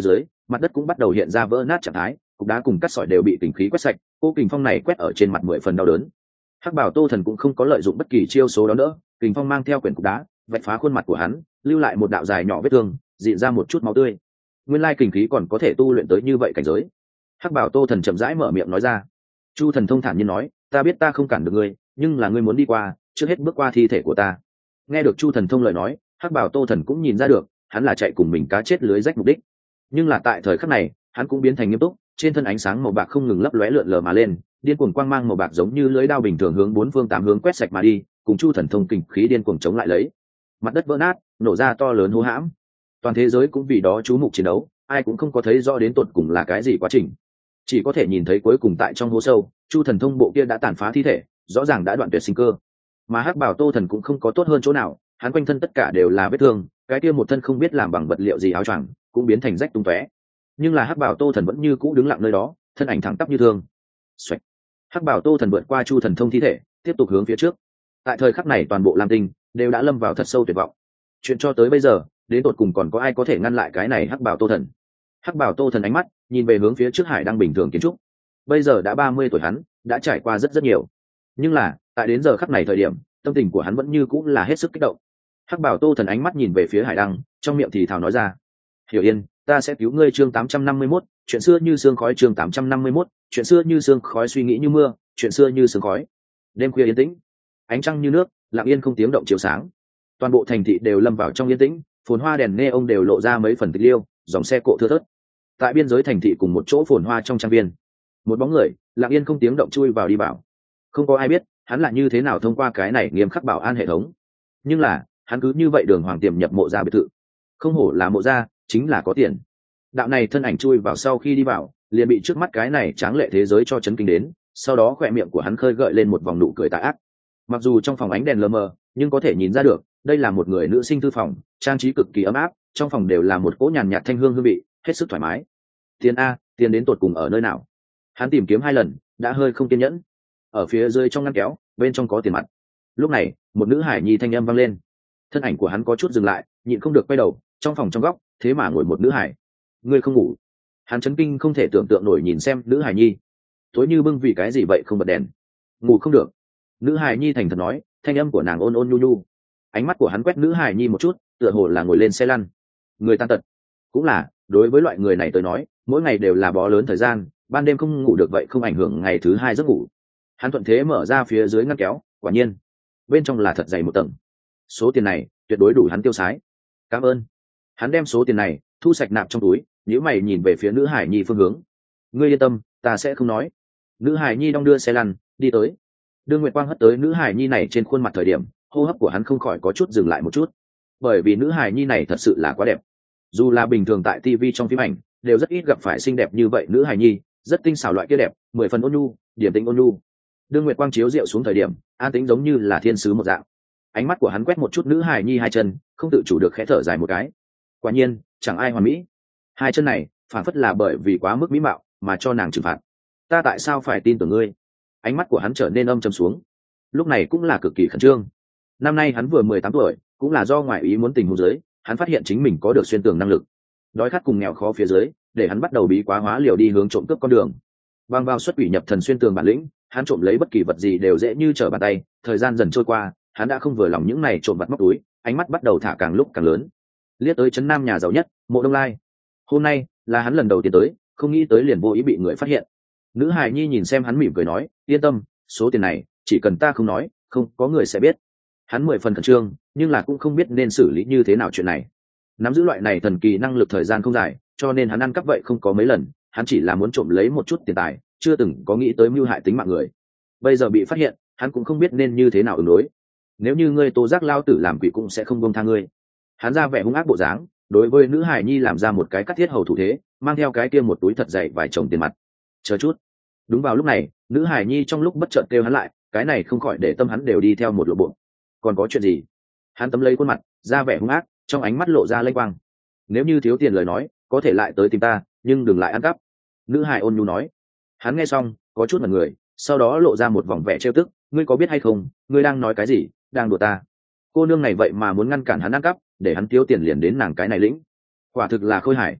mặt đất cũng bắt đầu hiện ra vỡ nát trạng thái, cục đá cùng cát sỏi đều bị kình khí quét sạch, cô kình phong này quét ở trên mặt mười phần đau đớn. Hắc bảo Tô Thần cũng không có lợi dụng bất kỳ chiêu số đó nữa, kình phong mang theo quyển cục đá vạch phá khuôn mặt của hắn, lưu lại một đạo dài nhỏ vết thương, dịn ra một chút máu tươi. Nguyên lai kình khí còn có thể tu luyện tới như vậy cảnh giới. Hắc bảo Tô Thần chậm rãi mở miệng nói ra. Chu Thần Thông thản nhiên nói, ta biết ta không cản được ngươi, nhưng là ngươi muốn đi qua, trước hết bước qua thi thể của ta. Nghe được Chu Thần Thông lời nói, Hắc bảo Tô Thần cũng nhìn ra được, hắn là chạy cùng mình cá chết lưới rách mục đích. Nhưng là tại thời khắc này, hắn cũng biến thành nghiêm túc, trên thân ánh sáng màu bạc không ngừng lấp lóe lượn lờ mà lên, điên cuồng quang mang màu bạc giống như lưới đao bình thường hướng bốn phương tám hướng quét sạch mà đi, cùng Chu Thần Thông kình khí điên cuồng chống lại lấy. Mặt đất vỡ nát, nổ ra to lớn hố hãm. Toàn thế giới cũng vì đó chú mục chiến đấu, ai cũng không có thấy rõ đến tột cùng là cái gì quá trình, chỉ có thể nhìn thấy cuối cùng tại trong hố sâu, Chu Thần Thông bộ kia đã tàn phá thi thể, rõ ràng đã đoạn tuyệt sinh cơ. Mà Hắc bảo Tô Thần cũng không có tốt hơn chỗ nào, hắn quanh thân tất cả đều là vết thương, cái kia một thân không biết làm bằng vật liệu gì áo choàng cũng biến thành rách tung tóe. Nhưng là Hắc bảo Tô Thần vẫn như cũ đứng lặng nơi đó, thân ảnh thẳng tắp như thường. Xoạch. Hắc bảo Tô Thần vượt qua Chu Thần Thông thi thể, tiếp tục hướng phía trước. Tại thời khắc này toàn bộ Lam Tinh đều đã lâm vào thật sâu tuyệt vọng. Chuyện cho tới bây giờ, đến tột cùng còn có ai có thể ngăn lại cái này Hắc bảo Tô Thần? Hắc bảo Tô Thần ánh mắt nhìn về hướng phía trước hải đang bình thường kiến trúc. Bây giờ đã ba mươi tuổi hắn, đã trải qua rất rất nhiều. Nhưng là, tại đến giờ khắc này thời điểm, tâm tình của hắn vẫn như cũng là hết sức kích động. Hắc bảo Tô Thần ánh mắt nhìn về phía hải đăng, trong miệng thì thào nói ra: "Hiểu Yên, ta sẽ cứu ngươi." Chương tám trăm năm mươi mốt, chuyện xưa như sương khói. Chương tám trăm năm mươi mốt, chuyện xưa như sương khói. Suy nghĩ như mưa, chuyện xưa như sương khói. Đêm khuya yên tĩnh, ánh trăng như nước, lặng yên không tiếng động chiếu sáng. Toàn bộ thành thị đều lâm vào trong yên tĩnh, phồn hoa đèn neon đều lộ ra mấy phần tịch liêu, dòng xe cộ thưa thớt. Tại biên giới thành thị cùng một chỗ phồn hoa trong trang viên, một bóng người lặng yên không tiếng động chui vào đi vào. Không có ai biết hắn là như thế nào thông qua cái này nghiêm khắc bảo an hệ thống, nhưng là hắn cứ như vậy đường hoàng tiềm nhập mộ gia biệt thự. Không hổ là mộ gia, chính là có tiền. Đạo này thân ảnh chui vào sau khi đi vào, liền bị trước mắt cái này tráng lệ thế giới cho chấn kinh đến, sau đó khỏe miệng của hắn khơi gợi lên một vòng nụ cười tà ác. Mặc dù trong phòng ánh đèn lờ mờ, nhưng có thể nhìn ra được đây là một người nữ sinh thư phòng, trang trí cực kỳ ấm áp, trong phòng đều là một cỗ nhàn nhạt thanh hương hương vị, hết sức thoải mái. Tiền a, tiền đến tột cùng ở nơi nào? Hắn tìm kiếm hai lần, đã hơi không kiên nhẫn. Ở phía dưới trong ngăn kéo, bên trong có tiền mặt. Lúc này, một nữ hải nhi thanh âm vang lên. Thân ảnh của hắn có chút dừng lại, nhịn không được quay đầu, trong phòng trong góc, thế mà ngồi một nữ hải. Ngươi không ngủ? Hắn chấn kinh không thể tưởng tượng nổi nhìn xem nữ hải nhi. Tối như bưng vì cái gì vậy không bật đèn? Ngủ không được. Nữ hải nhi thành thật nói, thanh âm của nàng ôn ôn nhu nhu. Ánh mắt của hắn quét nữ hải nhi một chút, tựa hồ là ngồi lên xe lăn. Người tan tật. Cũng là, đối với loại người này tới nói, mỗi ngày đều là bó lớn thời gian, ban đêm không ngủ được vậy không ảnh hưởng ngày thứ hai giấc ngủ. Hắn thuận thế mở ra phía dưới ngăn kéo, quả nhiên bên trong là thật dày một tầng. Số tiền này tuyệt đối đủ hắn tiêu xái. Cảm ơn. Hắn đem số tiền này thu sạch nạp trong túi, nhíu mày nhìn về phía nữ hải nhi phương hướng. Ngươi yên tâm, ta sẽ không nói. Nữ hải nhi đong đưa xe lăn đi tới. Đương Nguyệt Quang hất tới nữ hải nhi này trên khuôn mặt thời điểm, hô hấp của hắn không khỏi có chút dừng lại một chút, bởi vì nữ hải nhi này thật sự là quá đẹp. Dù là bình thường tại tivi trong phim ảnh đều rất ít gặp phải xinh đẹp như vậy nữ hải nhi, rất tinh xảo loại kia đẹp, mười phần ôn nhu, điểm tĩnh ôn nhu. Đương Nguyệt Quang chiếu rượu xuống thời điểm, an tĩnh giống như là thiên sứ một dạng. Ánh mắt của hắn quét một chút nữ hải nhi hai chân, không tự chủ được khẽ thở dài một cái. Quả nhiên, chẳng ai hoàn mỹ. Hai chân này, phản phất là bởi vì quá mức mỹ mạo mà cho nàng trừng phạt. Ta tại sao phải tin tưởng ngươi? Ánh mắt của hắn trở nên âm trầm xuống. Lúc này cũng là cực kỳ khẩn trương. Năm nay hắn vừa mười tám tuổi, cũng là do ngoại ý muốn tình huống dưới, hắn phát hiện chính mình có được xuyên tường năng lực. Đói khát cùng nghèo khó phía dưới, để hắn bắt đầu bí quá hóa liều đi hướng trộm cướp con đường. Bằng vào xuất quỷ nhập thần xuyên tường bản lĩnh, hắn trộm lấy bất kỳ vật gì đều dễ như trở bàn tay. Thời gian dần trôi qua, hắn đã không vừa lòng những này trộm vặt móc túi, ánh mắt bắt đầu thả càng lúc càng lớn. Liếc tới trấn Nam nhà giàu nhất, Mộ Đông Lai. Hôm nay là hắn lần đầu tiên tới, không nghĩ tới liền vô ý bị người phát hiện. Nữ hài nhi nhìn xem hắn mỉm cười nói, yên tâm, số tiền này chỉ cần ta không nói, không có người sẽ biết. Hắn mười phần khẩn trương, nhưng là cũng không biết nên xử lý như thế nào chuyện này. Nắm giữ loại này thần kỳ năng lực thời gian không dài, cho nên hắn ăn cắp vậy không có mấy lần, hắn chỉ là muốn trộm lấy một chút tiền tài, chưa từng có nghĩ tới mưu hại tính mạng người. Bây giờ bị phát hiện, hắn cũng không biết nên như thế nào ứng đối. Nếu như ngươi tố giác lao tử làm quỷ cũng sẽ không buông tha ngươi. Hắn ra vẻ hung ác bộ dáng, đối với nữ hải nhi làm ra một cái cắt thiết hầu thủ thế, mang theo cái kia một túi thật dày vài chồng tiền mặt. Chờ chút. Đúng vào lúc này, nữ hải nhi trong lúc bất chợt kêu hắn lại, cái này không khỏi để tâm hắn đều đi theo một lộ bộ. Còn có chuyện gì? Hắn tấm lấy khuôn mặt, ra vẻ hung ác, trong ánh mắt lộ ra lênh quang. Nếu như thiếu tiền lời nói, có thể lại tới tìm ta, nhưng đừng lại ăn cắp. Nữ hải ôn nhu nói. Hắn nghe xong, có chút mật người, sau đó lộ ra một vòng vẻ trêu tức. Ngươi có biết hay không, ngươi đang nói cái gì? Đang đùa ta? Cô nương này vậy mà muốn ngăn cản hắn ăn cắp, để hắn thiếu tiền liền đến nàng cái này lĩnh. Quả thực là khôi hài.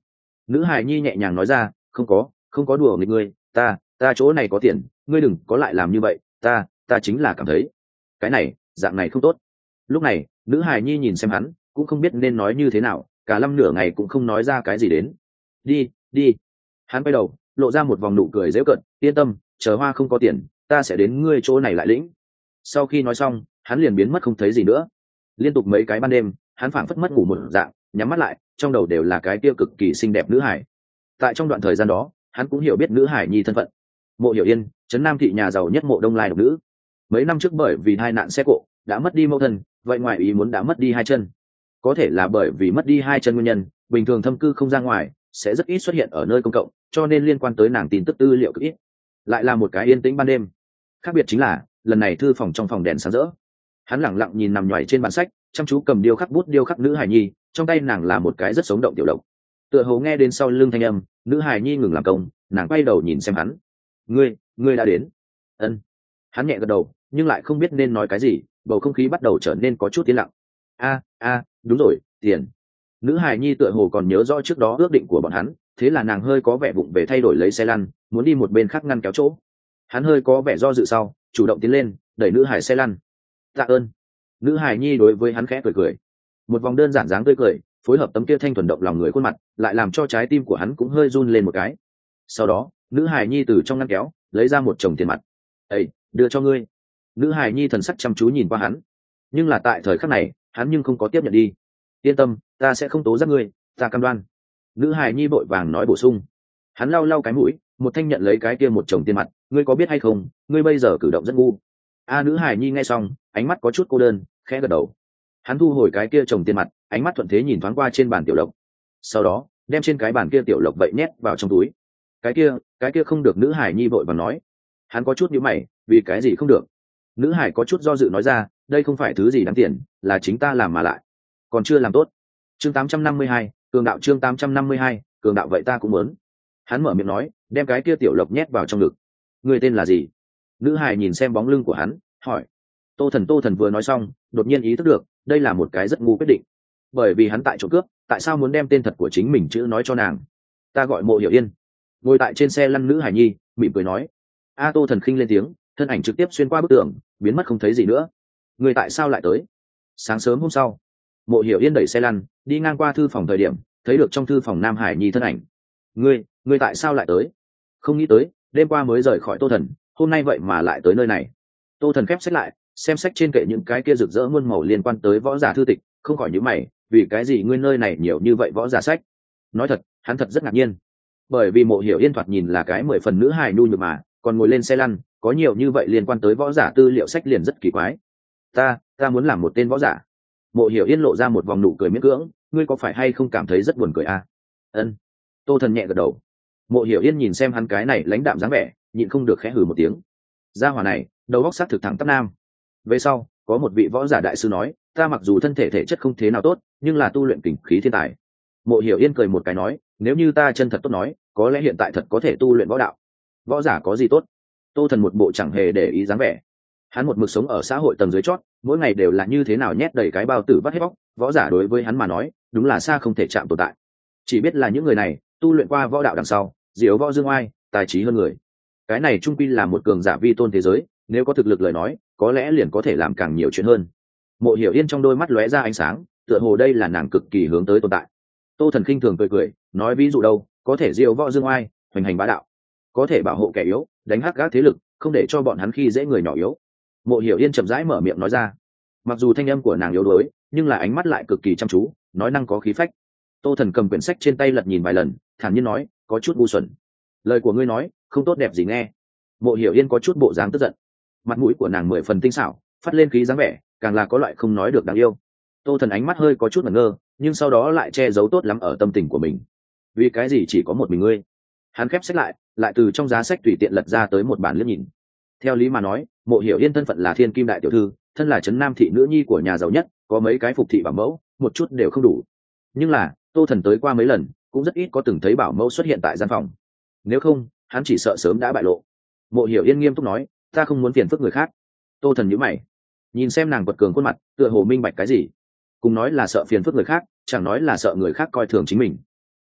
Nữ hài nhi nhẹ nhàng nói ra, không có không có đùa nghịch ngươi, ta ta chỗ này có tiền, ngươi đừng có lại làm như vậy, ta ta chính là cảm thấy cái này dạng này không tốt. Lúc này nữ hài nhi nhìn xem hắn cũng không biết nên nói như thế nào, cả lâm nửa ngày cũng không nói ra cái gì đến. Đi đi. Hắn quay đầu lộ ra một vòng nụ cười dễ cận, yên tâm, chờ hoa không có tiền ta sẽ đến ngươi chỗ này lại lĩnh. Sau khi nói xong hắn liền biến mất không thấy gì nữa. Liên tục mấy cái ban đêm hắn phảng phất mất ngủ một dạng, nhắm mắt lại trong đầu đều là cái tiêu cực kỳ xinh đẹp nữ hải. Tại trong đoạn thời gian đó hắn cũng hiểu biết nữ hải nhi thân phận. Mộ Hiểu Yên, trấn Nam thị nhà giàu nhất mộ Đông Lai độc nữ. Mấy năm trước bởi vì hai nạn xe cộ đã mất đi mẫu thân, vậy ngoài ý muốn đã mất đi hai chân. Có thể là bởi vì mất đi hai chân nguyên nhân, bình thường thâm cư không ra ngoài, sẽ rất ít xuất hiện ở nơi công cộng, cho nên liên quan tới nàng tin tức tư liệu cực ít. Lại là một cái yên tĩnh ban đêm. Khác biệt chính là lần này thư phòng trong phòng đèn sáng rỡ. Hắn lẳng lặng nhìn nằm nhoài trên bàn sách, chăm chú cầm điêu khắc bút điêu khắc nữ hài nhi, trong tay nàng là một cái rất sống động tiểu lộc. Tựa hồ nghe đến sau lưng thanh âm, nữ hài nhi ngừng làm công, nàng quay đầu nhìn xem hắn. ngươi ngươi đã đến. Ân. Hắn nhẹ gật đầu nhưng lại không biết nên nói cái gì, bầu không khí bắt đầu trở nên có chút tiến lặng. A a đúng rồi, tiền. Nữ hài nhi tựa hồ còn nhớ rõ trước đó ước định của bọn hắn, thế là nàng hơi có vẻ vụng về thay đổi lấy xe lăn, muốn đi một bên khác ngăn kéo chỗ. Hắn hơi có vẻ do dự sau, chủ động tiến lên đẩy nữ hài xe lăn. Tạ ơn. Nữ hài nhi đối với hắn khẽ cười cười, một vòng đơn giản dáng tươi cười phối hợp tấm kia thanh thuần động lòng người khuôn mặt, lại làm cho trái tim của hắn cũng hơi run lên một cái. Sau đó nữ hài nhi từ trong ngăn kéo lấy ra một chồng tiền mặt. Ây, đưa cho ngươi. Nữ hài nhi thần sắc chăm chú nhìn qua hắn, nhưng là tại thời khắc này hắn nhưng không có tiếp nhận đi. Yên tâm, ta sẽ không tố giác ngươi, ta cam đoan. Nữ hài nhi vội vàng nói bổ sung. Hắn lau lau cái mũi, một thanh nhận lấy cái kia một chồng tiền mặt. Ngươi có biết hay không, ngươi bây giờ cử động rất ngu. A nữ hài nhi nghe xong ánh mắt có chút cô đơn, khẽ gật đầu. Hắn thu hồi cái kia chồng tiền mặt, ánh mắt thuận thế nhìn thoáng qua trên bàn tiểu lộc, sau đó đem trên cái bàn kia tiểu lộc vậy nhét vào trong túi. Cái kia cái kia không được. Nữ hải nhi vội và nói. Hắn có chút nhíu mày, vì cái gì không được? Nữ hải có chút do dự nói ra, đây không phải thứ gì đáng tiền, là chính ta làm mà lại còn chưa làm tốt. Chương tám trăm năm mươi hai, cường đạo. Chương tám trăm năm mươi hai, cường đạo. Vậy ta cũng muốn. Hắn mở miệng nói, đem cái kia tiểu lộc nhét vào trong ngực. Người tên là gì? Nữ hải nhìn xem bóng lưng của hắn hỏi. Tô Thần. Tô Thần vừa nói xong đột nhiên ý thức được đây là một cái rất ngu quyết định, bởi vì hắn tại chỗ cướp, tại sao muốn đem tên thật của chính mình chữ nói cho nàng? Ta gọi Mộ Hiểu Yên. Ngồi tại trên xe lăn nữ hải nhi mỉm cười nói. A. Tô Thần khinh lên tiếng, thân ảnh trực tiếp xuyên qua bức tường biến mất không thấy gì nữa. Người tại sao lại tới? Sáng sớm hôm sau, Mộ Hiểu Yên đẩy xe lăn đi ngang qua thư phòng thời điểm thấy được trong thư phòng nam hải nhi thân ảnh. Ngươi, ngươi tại sao lại tới? Không nghĩ tới đêm qua mới rời khỏi Tô Thần, hôm nay vậy mà lại tới nơi này. Tô Thần khép sách lại, xem sách trên kệ những cái kia rực rỡ muôn màu liên quan tới võ giả thư tịch, không khỏi nhíu mày, vì cái gì ngươi nơi này nhiều như vậy võ giả sách? Nói thật, hắn thật rất ngạc nhiên, bởi vì Mộ Hiểu Yên thoạt nhìn là cái mười phần nữ hài nhu nhược mà, còn ngồi lên xe lăn, có nhiều như vậy liên quan tới võ giả tư liệu sách liền rất kỳ quái. Ta, ta muốn làm một tên võ giả. Mộ Hiểu Yên lộ ra một vòng nụ cười miễn cưỡng, ngươi có phải hay không cảm thấy rất buồn cười à? Ân. Tô Thần nhẹ gật đầu. Mộ Hiểu Yên nhìn xem hắn cái này lãnh đạm dáng vẻ, nhịn không được khẽ hừ một tiếng. Gia hỏa này, đầu óc sắc thực thẳng tắp nam. Về sau, có một vị võ giả đại sư nói, ta mặc dù thân thể thể chất không thế nào tốt, nhưng là tu luyện kình khí thiên tài. Mộ Hiểu Yên cười một cái nói, nếu như ta chân thật tốt nói, có lẽ hiện tại thật có thể tu luyện võ đạo. Võ giả có gì tốt? Tô Thần một bộ chẳng hề để ý dáng vẻ. Hắn một mực sống ở xã hội tầng dưới chót, mỗi ngày đều là như thế nào nhét đầy cái bao tử vắt hết bóc, võ giả đối với hắn mà nói, đúng là xa không thể chạm tồn tại. Chỉ biết là những người này tu luyện qua võ đạo đằng sau, diếu võ dương oai, tài trí hơn người. Cái này trung quy là một cường giả vi tôn thế giới, nếu có thực lực lời nói, có lẽ liền có thể làm càng nhiều chuyện hơn. Mộ Hiểu Yên trong đôi mắt lóe ra ánh sáng, tựa hồ đây là nàng cực kỳ hướng tới tồn tại. Tô Thần khinh thường cười cười, nói ví dụ đâu, có thể diêu võ dương oai, hoành hành bá đạo, có thể bảo hộ kẻ yếu, đánh hắc gác thế lực, không để cho bọn hắn khi dễ người nhỏ yếu. Mộ Hiểu Yên chậm rãi mở miệng nói ra. Mặc dù thanh âm của nàng yếu đuối, nhưng là ánh mắt lại cực kỳ chăm chú, nói năng có khí phách. Tô Thần cầm quyển sách trên tay lật nhìn vài lần, thản nhiên nói, có chút ngu xuẩn. Lời của ngươi nói không tốt đẹp gì nghe. Mộ Hiểu Yên có chút bộ dáng tức giận, mặt mũi của nàng mười phần tinh xảo, phát lên khí dáng vẻ, càng là có loại không nói được đáng yêu. Tô Thần ánh mắt hơi có chút ngẩn ngơ, nhưng sau đó lại che giấu tốt lắm ở tâm tình của mình. Vì cái gì chỉ có một mình ngươi? Hắn khép sách lại, lại từ trong giá sách tùy tiện lật ra tới một bản liếc nhìn. Theo lý mà nói, Mộ Hiểu Yên thân phận là thiên kim đại tiểu thư, thân là trấn Nam thị nữ nhi của nhà giàu nhất, có mấy cái phục thị bảo mẫu, một chút đều không đủ. Nhưng là, Tô Thần tới qua mấy lần, cũng rất ít có từng thấy bảo mẫu xuất hiện tại gian phòng. Nếu không, hắn chỉ sợ sớm đã bại lộ. Mộ Hiểu Yên nghiêm túc nói, ta không muốn phiền phức người khác. Tô Thần nhíu mày, nhìn xem nàng quật cường khuôn mặt, tựa hồ minh bạch cái gì. Cùng nói là sợ phiền phức người khác, chẳng nói là sợ người khác coi thường chính mình.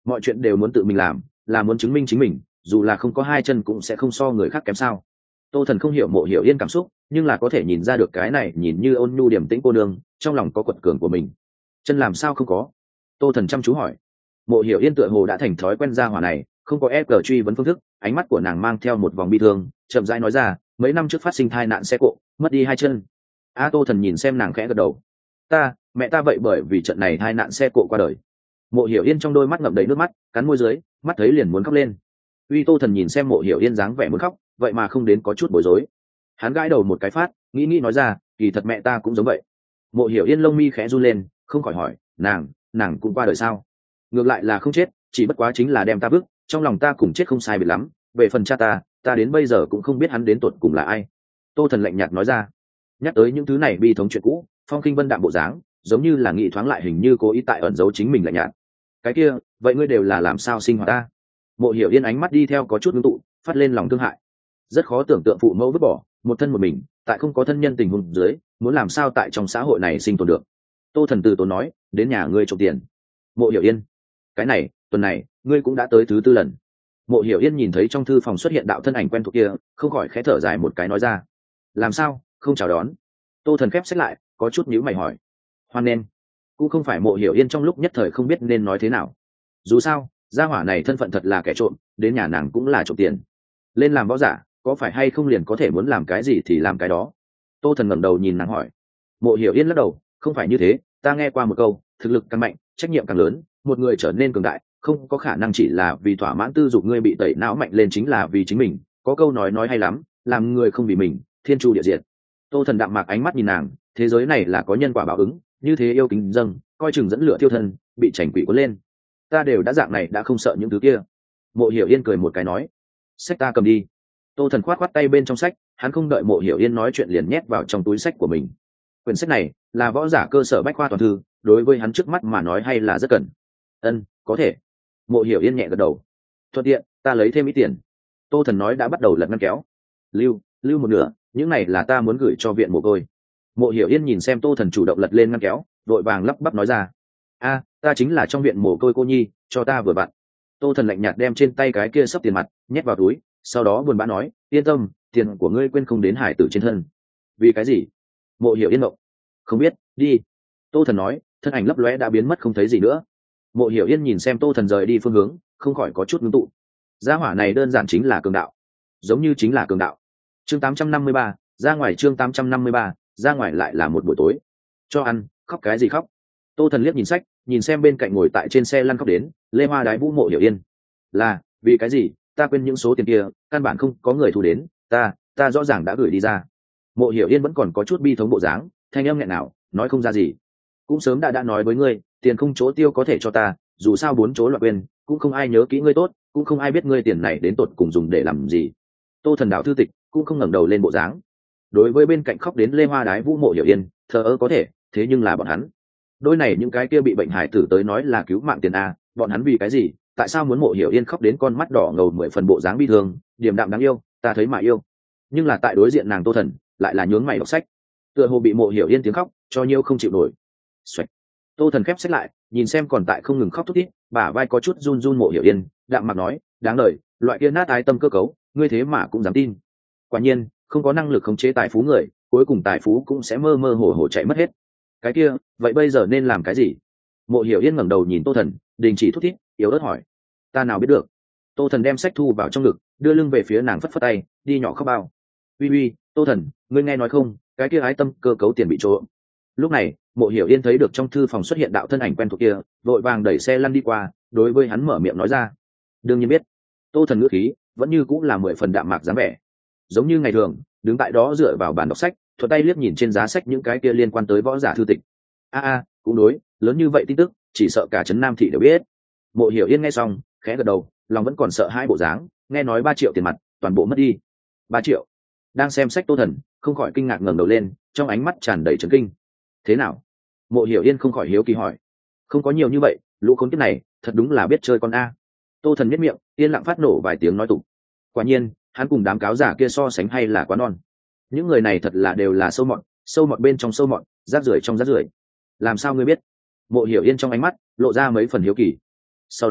mọi chuyện đều muốn tự mình làm, là muốn chứng minh chính mình, dù là không có hai chân cũng sẽ không so người khác kém sao. Tô Thần không hiểu Mộ Hiểu Yên cảm xúc, nhưng là có thể nhìn ra được cái này nhìn như ôn nhu điềm tĩnh cô nương trong lòng có quật cường của mình. Chân làm sao không có? Tô Thần chăm chú hỏi. Mộ Hiểu Yên tựa hồ đã thành thói quen ra hỏa này, không có ép cờ truy vấn phương thức, ánh mắt của nàng mang theo một vòng bi thương, chậm rãi nói ra, mấy năm trước phát sinh tai nạn xe cộ, mất đi hai chân. A Tô Thần nhìn xem nàng khẽ gật đầu. Ta, mẹ ta vậy bởi vì trận này tai nạn xe cộ qua đời. Mộ Hiểu Yên trong đôi mắt ngậm đầy nước mắt, cắn môi dưới, mắt thấy liền muốn khóc lên. Uy Tô Thần nhìn xem Mộ Hiểu Yên dáng vẻ muốn khóc, vậy mà không đến có chút bối rối. Hắn gãi đầu một cái phát, nghĩ nghĩ nói ra, kỳ thật mẹ ta cũng giống vậy. Mộ Hiểu Yên lông mi khẽ run lên, không khỏi hỏi, nàng, nàng cũng qua đời sao? Ngược lại là không chết, chỉ bất quá chính là đem ta vứt, trong lòng ta cùng chết không sai biệt lắm. Về phần cha ta, ta đến bây giờ cũng không biết hắn đến tột cùng là ai. Tô Thần lạnh nhạt nói ra. Nhắc tới những thứ này bi thống chuyện cũ, Phong Kinh Vân đạm bộ dáng, giống như là nghĩ thoáng lại hình như cố ý tại ẩn giấu chính mình lạnh nhạt. Cái kia, vậy ngươi đều là làm sao sinh hoạt ta? Mộ Hiểu Yên ánh mắt đi theo có chút ngưng tụ, phát lên lòng thương hại. Rất khó tưởng tượng phụ mẫu vứt bỏ, một thân một mình, tại không có thân nhân tình huống dưới, muốn làm sao tại trong xã hội này sinh tồn được. Tô Thần từ tốn nói, đến nhà ngươi trộm tiền. Mộ Hiểu Yên, cái này, tuần này, ngươi cũng đã tới thứ tư lần. Mộ Hiểu Yên nhìn thấy trong thư phòng xuất hiện đạo thân ảnh quen thuộc kia, không khỏi khẽ thở dài một cái nói ra, làm sao, không chào đón? Tô Thần khép sách lại, có chút nhíu mày hỏi. Hoan nên, cũng không phải Mộ Hiểu Yên trong lúc nhất thời không biết nên nói thế nào. Dù sao, gia hỏa này thân phận thật là kẻ trộm, đến nhà nàng cũng là trộm tiền. Lên làm võ giả, có phải hay không liền có thể muốn làm cái gì thì làm cái đó? Tô Thần ngẩng đầu nhìn nàng hỏi. Mộ Hiểu Yên lắc đầu, không phải như thế, ta nghe qua một câu, thực lực càng mạnh, trách nhiệm càng lớn, một người trở nên cường đại, không có khả năng chỉ là vì thỏa mãn tư dục ngươi bị tẩy não mạnh lên chính là vì chính mình, có câu nói nói hay lắm, làm người không vì mình, thiên chu địa diệt. Tô Thần đạm mạc ánh mắt nhìn nàng, thế giới này là có nhân quả báo ứng, như thế yêu kính dâng, coi chừng dẫn lửa thiêu thân, bị chảnh quỷ cuốn lên. Ta đều đã dạng này đã không sợ những thứ kia. Mộ Hiểu Yên cười một cái nói, sách ta cầm đi. Tô Thần khoát khoát tay bên trong sách, hắn không đợi Mộ Hiểu Yên nói chuyện liền nhét vào trong túi sách của mình. Quyển sách này là võ giả cơ sở bách khoa toàn thư, đối với hắn trước mắt mà nói hay là rất cần. Ân, có thể. Mộ Hiểu Yên nhẹ gật đầu. Thuận tiện, ta lấy thêm ít tiền. Tô Thần nói đã bắt đầu lật ngăn kéo. Lưu, lưu một nửa, những này là ta muốn gửi cho viện mồ côi. Mộ Hiểu Yên nhìn xem Tô Thần chủ động lật lên ngăn kéo, vội vàng lắp bắp nói ra, a, ta chính là trong viện mồ côi cô nhi, cho ta vừa vặn. Tô Thần lạnh nhạt đem trên tay cái kia sấp tiền mặt nhét vào túi, sau đó buồn bã nói, yên tâm, tiền của ngươi quên không đến hải tử trên thân. Vì cái gì? Mộ Hiểu Yên động. Không biết, đi. Tô Thần nói, thân ảnh lấp lóe đã biến mất không thấy gì nữa. Mộ Hiểu Yên nhìn xem Tô Thần rời đi phương hướng, không khỏi có chút ngưng tụ. Gia hỏa này đơn giản chính là cường đạo, giống như chính là cường đạo. Chương tám trăm năm mươi ba, ra ngoài chương tám trăm năm mươi ba, ra ngoài lại là một buổi tối. Cho ăn, khóc cái gì khóc? Tô Thần liếc nhìn sách, nhìn xem bên cạnh ngồi tại trên xe lăn khóc đến, Lê Hoa đái vũ Mộ Hiểu Yên. Là, vì cái gì? Ta quên những số tiền kia, căn bản không có người thu đến, ta, ta rõ ràng đã gửi đi ra. Mộ Hiểu Yên vẫn còn có chút bi thống bộ dáng, thanh âm nghẹn nào, nói không ra gì. Cũng sớm đã đã nói với ngươi, tiền không chỗ tiêu có thể cho ta, dù sao bốn chỗ loại quên, cũng không ai nhớ kỹ ngươi tốt, cũng không ai biết ngươi tiền này đến tột cùng dùng để làm gì. Tô Thần đạo thư tịch cũng không ngẩng đầu lên bộ dáng. Đối với bên cạnh khóc đến Lê Hoa đái vũ Mộ Hiểu Yên, thờ ơ có thể, thế nhưng là bọn hắn, đôi này những cái kia bị bệnh hải tử tới nói là cứu mạng tiền a, bọn hắn vì cái gì? Tại sao muốn Mộ Hiểu Yên khóc đến con mắt đỏ ngầu mười phần bộ dáng bi thương, điềm đạm đáng yêu, ta thấy mà yêu. Nhưng là tại đối diện nàng Tô Thần, lại là nhướng mày đọc sách, tựa hồ bị Mộ Hiểu Yên tiếng khóc cho nhiêu không chịu nổi. Xoạch. Tô Thần khép sách lại, nhìn xem còn tại không ngừng khóc thút thít, bả vai có chút run run Mộ Hiểu Yên, đạm mặt nói, đáng lời, loại kia nát ái tâm cơ cấu, ngươi thế mà cũng dám tin. Quả nhiên, không có năng lực khống chế tài phú người, cuối cùng tài phú cũng sẽ mơ mơ hồ hồ chạy mất hết. Cái kia, vậy bây giờ nên làm cái gì? Mộ Hiểu Yên ngẩng đầu nhìn Tô Thần, đình chỉ thút thít, yếu ớt hỏi, ta nào biết được. Tô Thần đem sách thu vào trong ngực, đưa lưng về phía nàng phất phất tay, đi nhỏ khóc bao. Uy uy, Tô Thần, ngươi nghe nói không, cái kia ái tâm cơ cấu tiền bị trộm. Lúc này, Mộ Hiểu Yên thấy được trong thư phòng xuất hiện đạo thân ảnh quen thuộc kia, vội vàng đẩy xe lăn đi qua, đối với hắn mở miệng nói ra. Đương nhiên biết. Tô Thần ngữ khí vẫn như cũng là mười phần đạm mạc dáng vẻ, giống như ngày thường, đứng tại đó dựa vào bàn đọc sách, thuận tay liếc nhìn trên giá sách những cái kia liên quan tới võ giả thư tịch. A a, cũng đối, lớn như vậy tin tức, chỉ sợ cả trấn Nam thị đều biết. Mộ Hiểu Yên nghe xong, khẽ gật đầu, lòng vẫn còn sợ hai bộ dáng, nghe nói ba triệu tiền mặt, toàn bộ mất đi. Ba triệu. Đang xem sách Tô Thần không khỏi kinh ngạc ngẩng đầu lên, trong ánh mắt tràn đầy chấn kinh. Thế nào? Mộ Hiểu Yên không khỏi hiếu kỳ hỏi. Không có nhiều như vậy, lũ khốn kiếp này thật đúng là biết chơi con a. Tô Thần nhếch miệng, yên lặng phát nổ vài tiếng nói tục. Quả nhiên, hắn cùng đám cáo giả kia so sánh hay là quá non. Những người này thật là đều là sâu mọt, sâu mọt bên trong sâu mọt, rác rưởi trong rác rưởi. Làm sao ngươi biết? Mộ Hiểu Yên trong ánh mắt lộ ra mấy phần hiếu kỳ. Sau đó,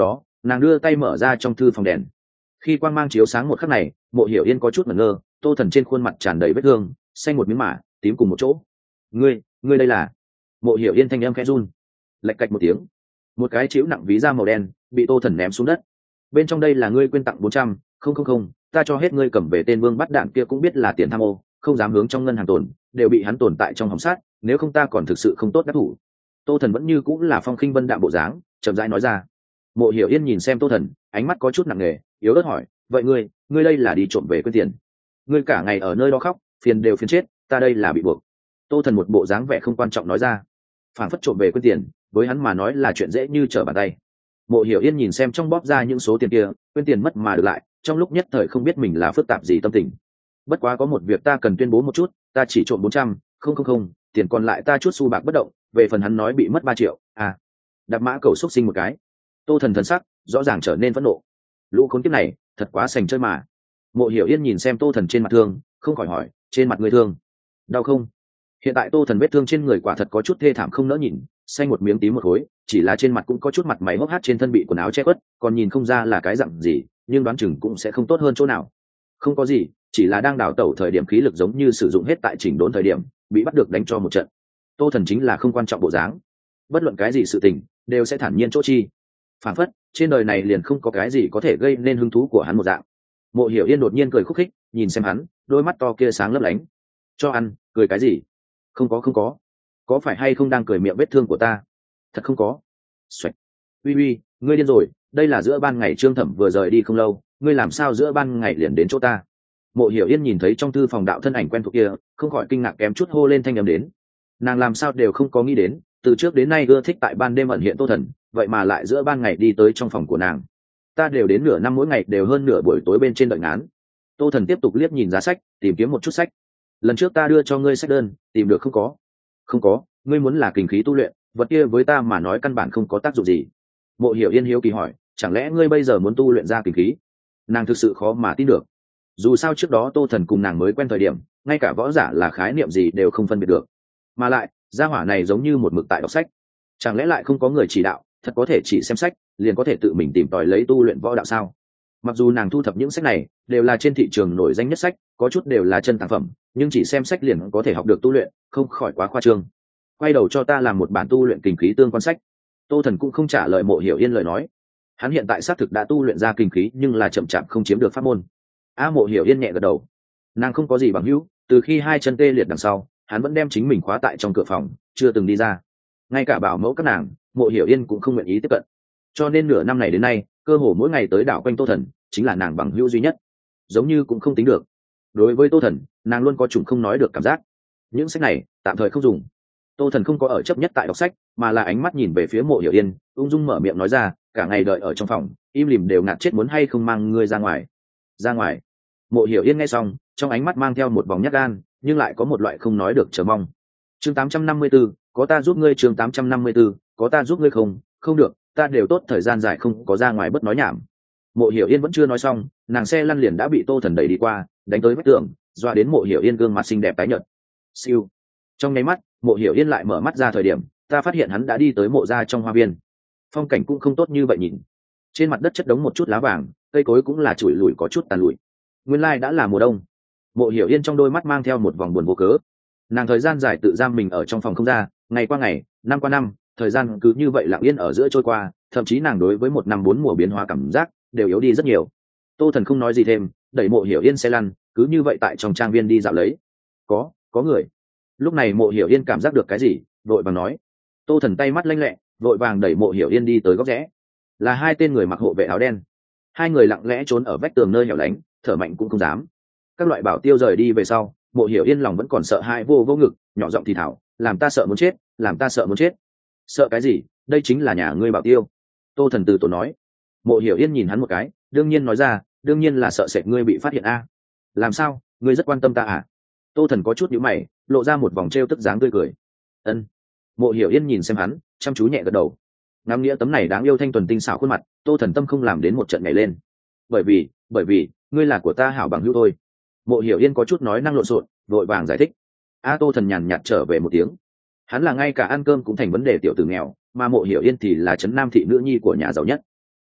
Nàng đưa tay mở ra trong thư phòng đèn. Khi quang mang chiếu sáng một khắc này, Mộ Hiểu Yên có chút ngẩn ngơ. Tô Thần trên khuôn mặt tràn đầy vết thương, xanh một miếng mả, tím cùng một chỗ. Ngươi, ngươi đây là? Mộ Hiểu Yên thanh âm khẽ run. Lạch cạch một tiếng, một cái chiếu nặng ví da màu đen bị Tô Thần ném xuống đất. Bên trong đây là ngươi quyên tặng bốn trăm, không không không, ta cho hết ngươi cầm về. Tên vương bắt đạn kia cũng biết là tiền tham ô, không dám hướng trong ngân hàng tồn, đều bị hắn tồn tại trong hòm sát, nếu không ta còn thực sự không tốt đắc thủ. Tô Thần vẫn như cũng là phong khinh vân đạm bộ dáng, chậm rãi nói ra. Mộ Hiểu Yên nhìn xem Tô Thần, ánh mắt có chút nặng nề, yếu ớt hỏi, vậy ngươi, ngươi đây là đi trộm về quyên tiền? Ngươi cả ngày ở nơi đó khóc, phiền đều phiền chết, ta đây là bị buộc. Tô Thần một bộ dáng vẻ không quan trọng nói ra. Phản phất trộm về quyên tiền, với hắn mà nói là chuyện dễ như trở bàn tay. Mộ Hiểu Yên nhìn xem trong bóp ra những số tiền kia, quyên tiền mất mà được lại, trong lúc nhất thời không biết mình là phức tạp gì tâm tình. Bất quá có một việc ta cần tuyên bố một chút, ta chỉ trộm bốn trăm, không không không, tiền còn lại ta chút xu bạc bất động, về phần hắn nói bị mất ba triệu, à. Đạp mã cầu xúc sinh một cái. Tô Thần thần sắc rõ ràng trở nên phẫn nộ. Lũ khốn kiếp này, thật quá sành chơi mà. Mộ Hiểu Yên nhìn xem Tô Thần trên mặt thương, không khỏi hỏi, trên mặt người thương đau không? Hiện tại Tô Thần vết thương trên người quả thật có chút thê thảm không nỡ nhìn, xanh một miếng tím một khối, chỉ là trên mặt cũng có chút mặt mày hốc hác, trên thân bị quần áo che khuất, còn nhìn không ra là cái dặn gì, nhưng đoán chừng cũng sẽ không tốt hơn chỗ nào. Không có gì, chỉ là đang đào tẩu thời điểm khí lực giống như sử dụng hết tại chỉnh đốn thời điểm, bị bắt được đánh cho một trận. Tô Thần chính là không quan trọng bộ dáng, bất luận cái gì sự tình đều sẽ thản nhiên chỗ chi. Phản phất trên đời này liền không có cái gì có thể gây nên hứng thú của hắn một dạng. Mộ Hiểu Yên đột nhiên cười khúc khích, nhìn xem hắn, đôi mắt to kia sáng lấp lánh. Cho ăn, cười cái gì? Không có không có, có phải hay không đang cười miệng vết thương của ta? Thật không có. Xoạch. Uy uy, ngươi điên rồi, đây là giữa ban ngày Trương Thẩm vừa rời đi không lâu, ngươi làm sao giữa ban ngày liền đến chỗ ta? Mộ Hiểu Yên nhìn thấy trong thư phòng đạo thân ảnh quen thuộc kia, không khỏi kinh ngạc kém chút hô lên thanh âm đến. Nàng làm sao đều không có nghĩ đến, từ trước đến nay ưa thích tại ban đêm ẩn hiện Tô Thần, vậy mà lại giữa ban ngày đi tới trong phòng của nàng. Ta đều đến nửa năm mỗi ngày đều hơn nửa buổi tối bên trên đợi ngán. Tô Thần tiếp tục liếc nhìn giá sách, tìm kiếm một chút sách. Lần trước ta đưa cho ngươi sách đơn, tìm được không có? Không có, ngươi muốn là kình khí tu luyện, vật kia với ta mà nói căn bản không có tác dụng gì. Mộ Hiểu Yên hiếu kỳ hỏi, chẳng lẽ ngươi bây giờ muốn tu luyện ra kình khí? Nàng thực sự khó mà tin được. Dù sao trước đó Tô Thần cùng nàng mới quen thời điểm, ngay cả võ giả là khái niệm gì đều không phân biệt được. Mà lại, gia hỏa này giống như một mực tại đọc sách. Chẳng lẽ lại không có người chỉ đạo, thật có thể chỉ xem sách, liền có thể tự mình tìm tòi lấy tu luyện võ đạo sao? Mặc dù nàng thu thập những sách này đều là trên thị trường nổi danh nhất sách, có chút đều là chân tàng phẩm, nhưng chỉ xem sách liền có thể học được tu luyện, không khỏi quá khoa trương. Quay đầu cho ta làm một bản tu luyện kình khí tương quan sách. Tô Thần cũng không trả lời Mộ Hiểu Yên lời nói. Hắn hiện tại xác thực đã tu luyện ra kình khí, nhưng là chậm chạp không chiếm được pháp môn. A Mộ Hiểu Yên nhẹ gật đầu. Nàng không có gì bằng hữu, từ khi hai chân tê liệt đằng sau, hắn vẫn đem chính mình khóa tại trong cửa phòng, chưa từng đi ra. Ngay cả bảo mẫu các nàng, Mộ Hiểu Yên cũng không nguyện ý tiếp cận. Cho nên nửa năm này đến nay, cơ hồ mỗi ngày tới đảo quanh Tô Thần, chính là nàng bằng hữu duy nhất. Giống như cũng không tính được. Đối với Tô Thần, nàng luôn có chủng không nói được cảm giác. Những sách này tạm thời không dùng. Tô Thần không có ở chấp nhất tại đọc sách, mà là ánh mắt nhìn về phía Mộ Hiểu Yên, ung dung mở miệng nói ra, cả ngày đợi ở trong phòng, im lìm đều ngạt chết, muốn hay không mang ngươi ra ngoài? Ra ngoài? Mộ Hiểu Yên nghe xong, trong ánh mắt mang theo một vòng nhát gan, nhưng lại có một loại không nói được chờ mong. Chương tám trăm năm mươi tư, có ta giúp ngươi. Chương tám trăm năm mươi tư, có ta giúp ngươi. Không, không được, ta đều tốt thời gian dài không có ra ngoài bất nói nhảm. Mộ Hiểu Yên vẫn chưa nói xong, nàng xe lăn liền đã bị Tô Thần đẩy đi qua, đánh tới vách tường, dọa đến Mộ Hiểu Yên gương mặt xinh đẹp tái nhợt. Siêu. Trong nháy mắt, Mộ Hiểu Yên lại mở mắt ra thời điểm, ta phát hiện hắn đã đi tới mộ gia trong hoa viên. Phong cảnh cũng không tốt như vậy nhìn. Trên mặt đất chất đống một chút lá vàng, cây cối cũng là chùi lủi có chút tàn lụi. Nguyên lai đã là mùa đông. Mộ Hiểu Yên trong đôi mắt mang theo một vòng buồn vô cớ. Nàng thời gian dài tự giam mình ở trong phòng không ra, ngày qua ngày, năm qua năm, thời gian cứ như vậy lặng yên ở giữa trôi qua, thậm chí nàng đối với một năm bốn mùa biến hóa cảm giác đều yếu đi rất nhiều. Tô Thần không nói gì thêm, đẩy Mộ Hiểu Yên xe lăn, cứ như vậy tại trong trang viên đi dạo lấy. Có, có người. Lúc này Mộ Hiểu Yên cảm giác được cái gì, vội vàng nói. Tô Thần tay mắt lanh lẹ, vội vàng đẩy Mộ Hiểu Yên đi tới góc rẽ. Là hai tên người mặc hộ vệ áo đen. Hai người lặng lẽ trốn ở vách tường nơi hẻo lánh, thở mạnh cũng không dám. Các loại bảo tiêu rời đi về sau, Mộ Hiểu Yên lòng vẫn còn sợ hãi vô vô ngực, nhỏ giọng thì thào, làm ta sợ muốn chết, làm ta sợ muốn chết. Sợ cái gì, đây chính là nhà ngươi bảo tiêu. Tô Thần từ tổ nói. Mộ Hiểu Yên nhìn hắn một cái, đương nhiên nói ra, đương nhiên là sợ sệt ngươi bị phát hiện a. Làm sao, ngươi rất quan tâm ta à? Tô Thần có chút nhíu mày, lộ ra một vòng trêu tức dáng tươi cười. Ân. Mộ Hiểu Yên nhìn xem hắn, chăm chú nhẹ gật đầu. Ngắm nghĩa tấm này đáng yêu thanh tuần tinh xảo khuôn mặt, Tô Thần tâm không làm đến một trận nhảy lên. Bởi vì, bởi vì, ngươi là của ta hảo bằng hữu thôi. Mộ Hiểu Yên có chút nói năng lộn xộn, vội vàng giải thích. A Tô Thần nhàn nhạt trở về một tiếng. Hắn là ngay cả ăn cơm cũng thành vấn đề tiểu tử nghèo, mà Mộ Hiểu Yên thì là trấn nam thị nữ nhi của nhà giàu nhất.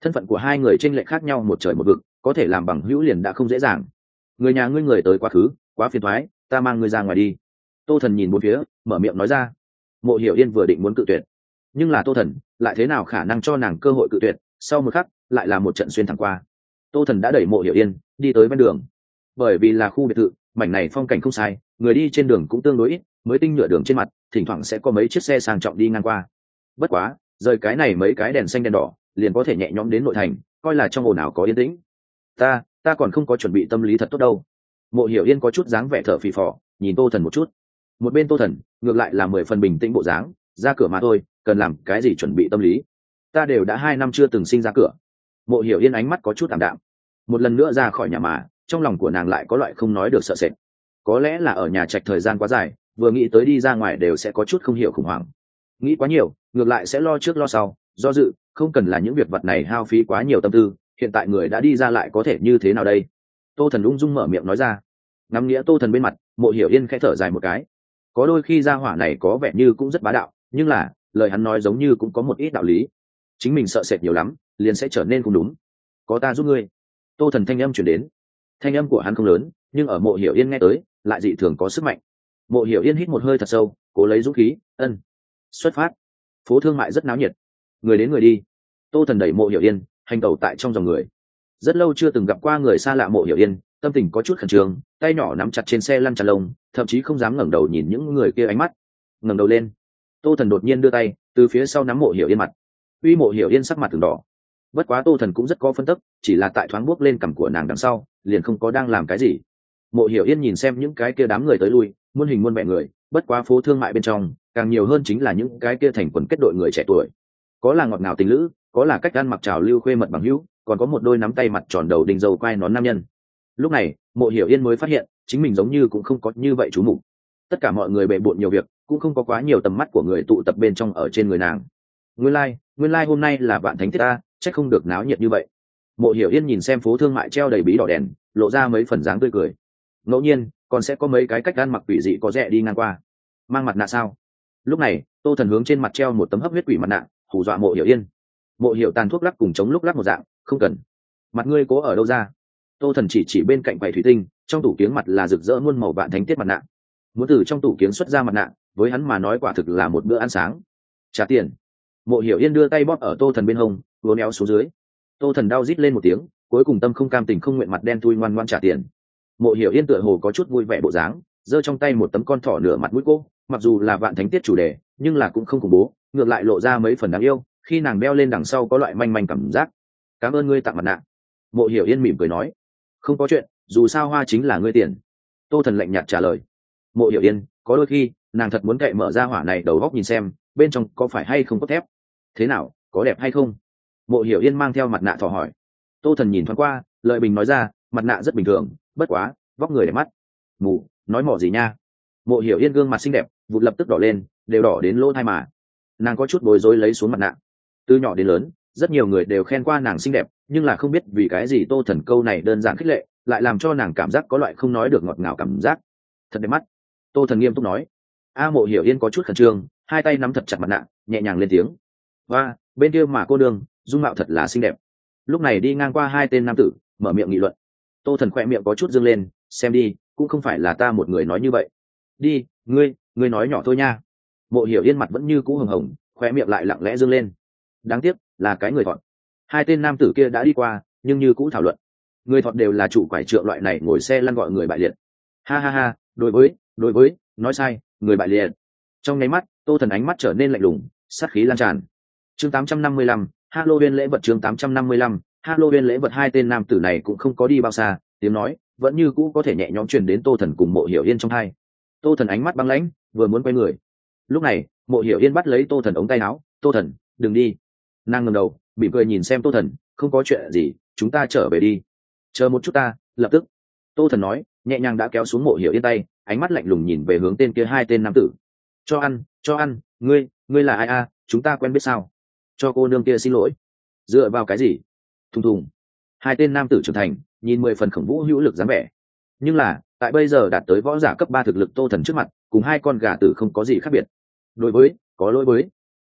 thân phận của hai người t r ê n lệch khác nhau một trời một vực, có thể làm bằng hữu liền đã không dễ dàng. Người nhà ngươi người tới quá khứ, quá phiền thoái, ta mang ngươi ra ngoài đi. Tô Thần nhìn bốn phía, mở miệng nói ra. Mộ Hiểu Yên vừa định muốn cự tuyệt, nhưng là Tô Thần lại thế nào khả năng cho nàng cơ hội cự tuyệt. Sau một khắc lại là một trận xuyên thẳng qua. Tô Thần đã đẩy Mộ Hiểu Yên đi tới bên đường. Bởi vì là khu biệt thự, mảnh này phong cảnh không sai, người đi trên đường cũng tương đối ít, mới tinh nhựa đường trên mặt thỉnh thoảng sẽ có mấy chiếc xe sang trọng đi ngang qua. Bất quá rời cái này mấy cái đèn xanh đèn đỏ liền có thể nhẹ nhõm đến nội thành, coi là trong ồn ào có yên tĩnh. ta ta còn không có chuẩn bị tâm lý thật tốt đâu. Mộ Hiểu Yên có chút dáng vẻ thở phì phò, nhìn Tô Thần một chút. Một bên Tô Thần ngược lại là mười phần bình tĩnh bộ dáng, ra cửa mà thôi, cần làm cái gì chuẩn bị tâm lý. Ta đều đã hai năm chưa từng sinh ra cửa. Mộ Hiểu Yên ánh mắt có chút tạm đạm. Một lần nữa ra khỏi nhà mà, trong lòng của nàng lại có loại không nói được sợ sệt. Có lẽ là ở nhà trạch thời gian quá dài, vừa nghĩ tới đi ra ngoài đều sẽ có chút không hiểu khủng hoảng. Nghĩ quá nhiều, ngược lại sẽ lo trước lo sau, do dự, không cần là những việc vật này hao phí quá nhiều tâm tư. Hiện tại người đã đi ra lại có thể như thế nào đây? Tô Thần ung dung mở miệng nói ra. Ngắm nghĩa Tô Thần bên mặt, Mộ Hiểu Yên khẽ thở dài một cái. Có đôi khi gia hỏa này có vẻ như cũng rất bá đạo, nhưng là lời hắn nói giống như cũng có một ít đạo lý. Chính mình sợ sệt nhiều lắm, liền sẽ trở nên không đúng. Có ta giúp ngươi. Tô Thần thanh âm chuyển đến. Thanh âm của hắn không lớn, nhưng ở Mộ Hiểu Yên nghe tới lại dị thường có sức mạnh. Mộ Hiểu Yên hít một hơi thật sâu, cố lấy dũng khí, ân. Xuất phát. Phố thương mại rất náo nhiệt, người đến người đi. Tô Thần đẩy Mộ Hiểu Yên hành tẩu tại trong dòng người. Rất lâu chưa từng gặp qua người xa lạ Mộ Hiểu Yên, tâm tình có chút khẩn trương, tay nhỏ nắm chặt trên xe lăn chăn lông, thậm chí không dám ngẩng đầu nhìn những người kia ánh mắt. Ngẩng đầu lên, Tô Thần đột nhiên đưa tay từ phía sau nắm Mộ Hiểu Yên mặt. Uy Mộ Hiểu Yên sắc mặt từng đỏ. Bất quá Tô Thần cũng rất có phân tích, chỉ là tại thoáng bước lên cằm của nàng đằng sau, liền không có đang làm cái gì. Mộ Hiểu Yên nhìn xem những cái kia đám người tới lui, muôn hình muôn vẻ người, bất quá phố thương mại bên trong, càng nhiều hơn chính là những cái kia thành quần kết đội người trẻ tuổi. Có là ngọt ngào tình lữ, có là cách ăn mặc trào lưu khuê mật bằng hữu, còn có một đôi nắm tay mặt tròn đầu đinh dầu quai nón nam nhân. Lúc này, Mộ Hiểu Yên mới phát hiện, chính mình giống như cũng không có như vậy chú mục. Tất cả mọi người bệ bội nhiều việc, cũng không có quá nhiều tầm mắt của người tụ tập bên trong ở trên người nàng. Nguyên lai, like, nguyên lai like hôm nay là Vạn Thánh Tiết ta, chắc không được náo nhiệt như vậy. Mộ Hiểu Yên nhìn xem phố thương mại treo đầy bí đỏ đèn, lộ ra mấy phần dáng tươi cười. Ngẫu nhiên, còn sẽ có mấy cái cách ăn mặc quỷ dị có rẻ đi ngang qua. Mang mặt nạ sao? Lúc này, Tô Thần hướng trên mặt treo một tấm hấp huyết quỷ mặt nạ, hù dọa Mộ Hiểu Yên. Mộ Hiểu tàn thuốc lắc cùng chống lúc lắc một dạng, không cần. Mặt ngươi cố ở đâu ra? Tô Thần chỉ chỉ bên cạnh quầy thủy tinh, trong tủ kiếng mặt là rực rỡ muôn màu Vạn Thánh Tiết mặt nạ. Muốn từ trong tủ kiếng xuất ra mặt nạ, với hắn mà nói quả thực là một bữa ăn sáng. Trả tiền. Mộ Hiểu Yên đưa tay bóp ở Tô Thần bên hông, uốn éo xuống dưới. Tô Thần đau rít lên một tiếng, cuối cùng tâm không cam tình không nguyện mặt đen thui ngoan ngoãn trả tiền. Mộ Hiểu Yên tựa hồ có chút vui vẻ bộ dáng, giơ trong tay một tấm con thỏ nửa mặt mũi cô, mặc dù là Vạn Thánh Tiết chủ đề, nhưng là cũng không khủng bố, ngược lại lộ ra mấy phần đáng yêu, khi nàng đeo lên đằng sau có loại manh manh cảm giác. Cảm ơn ngươi tặng mặt nạ. Mộ Hiểu Yên mỉm cười nói. Không có chuyện, dù sao hoa chính là ngươi tiền. Tô Thần lạnh nhạt trả lời. Mộ Hiểu Yên, có đôi khi nàng thật muốn cậy mở ra hỏa này đầu góc nhìn xem, bên trong có phải hay không có thép. Thế nào, có đẹp hay không? Mộ Hiểu Yên mang theo mặt nạ thỏ hỏi. Tô Thần nhìn thoáng qua, lợi bình nói ra, mặt nạ rất bình thường, bất quá vóc người đẹp mắt. Mù, nói mỏ gì nha? Mộ Hiểu Yên gương mặt xinh đẹp vụt lập tức đỏ lên, đều đỏ đến lỗ tai mà. Nàng có chút bối rối lấy xuống mặt nạ. Từ nhỏ đến lớn, rất nhiều người đều khen qua nàng xinh đẹp, nhưng là không biết vì cái gì Tô Thần câu này đơn giản khích lệ, lại làm cho nàng cảm giác có loại không nói được ngọt ngào cảm giác. Thật đẹp mắt. Tô Thần nghiêm túc nói. A Mộ Hiểu Yên có chút khẩn trương, hai tay nắm thật chặt mặt nạ, nhẹ nhàng lên tiếng. Và bên kia mà cô đương, dung mạo thật là xinh đẹp. Lúc này đi ngang qua hai tên nam tử, mở miệng nghị luận. Tô Thần khỏe miệng có chút dương lên, xem đi, cũng không phải là ta một người nói như vậy. Đi, ngươi, ngươi nói nhỏ thôi nha. Mộ Hiểu Yên mặt vẫn như cũ hồng hồng, khóe miệng lại lặng lẽ dương lên. Đáng tiếc là cái người thọt. Hai tên nam tử kia đã đi qua, nhưng như cũ thảo luận. Người thọt đều là chủ quải trượng loại này ngồi xe lăn gọi người bại liệt. Ha ha ha, đối với, đối với, nói sai, người bại liệt. Trong nháy mắt, Tô Thần ánh mắt trở nên lạnh lùng, sát khí lan tràn. Chương tám trăm năm mươi lăm, Halloween lễ vật chương tám trăm năm mươi lăm, Halloween lễ vật. Hai tên nam tử này cũng không có đi bao xa, tiếng nói vẫn như cũ có thể nhẹ nhõm truyền đến Tô Thần cùng Mộ Hiểu Yên trong tai. Tô Thần ánh mắt băng lãnh, vừa muốn quay người. Lúc này, Mộ Hiểu Yên bắt lấy Tô Thần ống tay áo, "Tô Thần, đừng đi." Nàng ngẩng đầu, mỉm cười nhìn xem Tô Thần, "Không có chuyện gì, chúng ta trở về đi." "Chờ một chút ta, lập tức." Tô Thần nói, nhẹ nhàng đã kéo xuống Mộ Hiểu Yên tay, ánh mắt lạnh lùng nhìn về hướng tên kia hai tên nam tử. "Cho ăn, cho ăn, ngươi, ngươi là ai a, chúng ta quen biết sao?" "Cho cô nương kia xin lỗi." "Dựa vào cái gì?" Thùng thùng. Hai tên nam tử trưởng thành, nhìn mười phần khổng vũ hữu lực dáng vẻ. Nhưng là, tại bây giờ đạt tới võ giả cấp ba thực lực Tô Thần trước mặt, cùng hai con gà tử không có gì khác biệt. "Đối với, có lỗi với."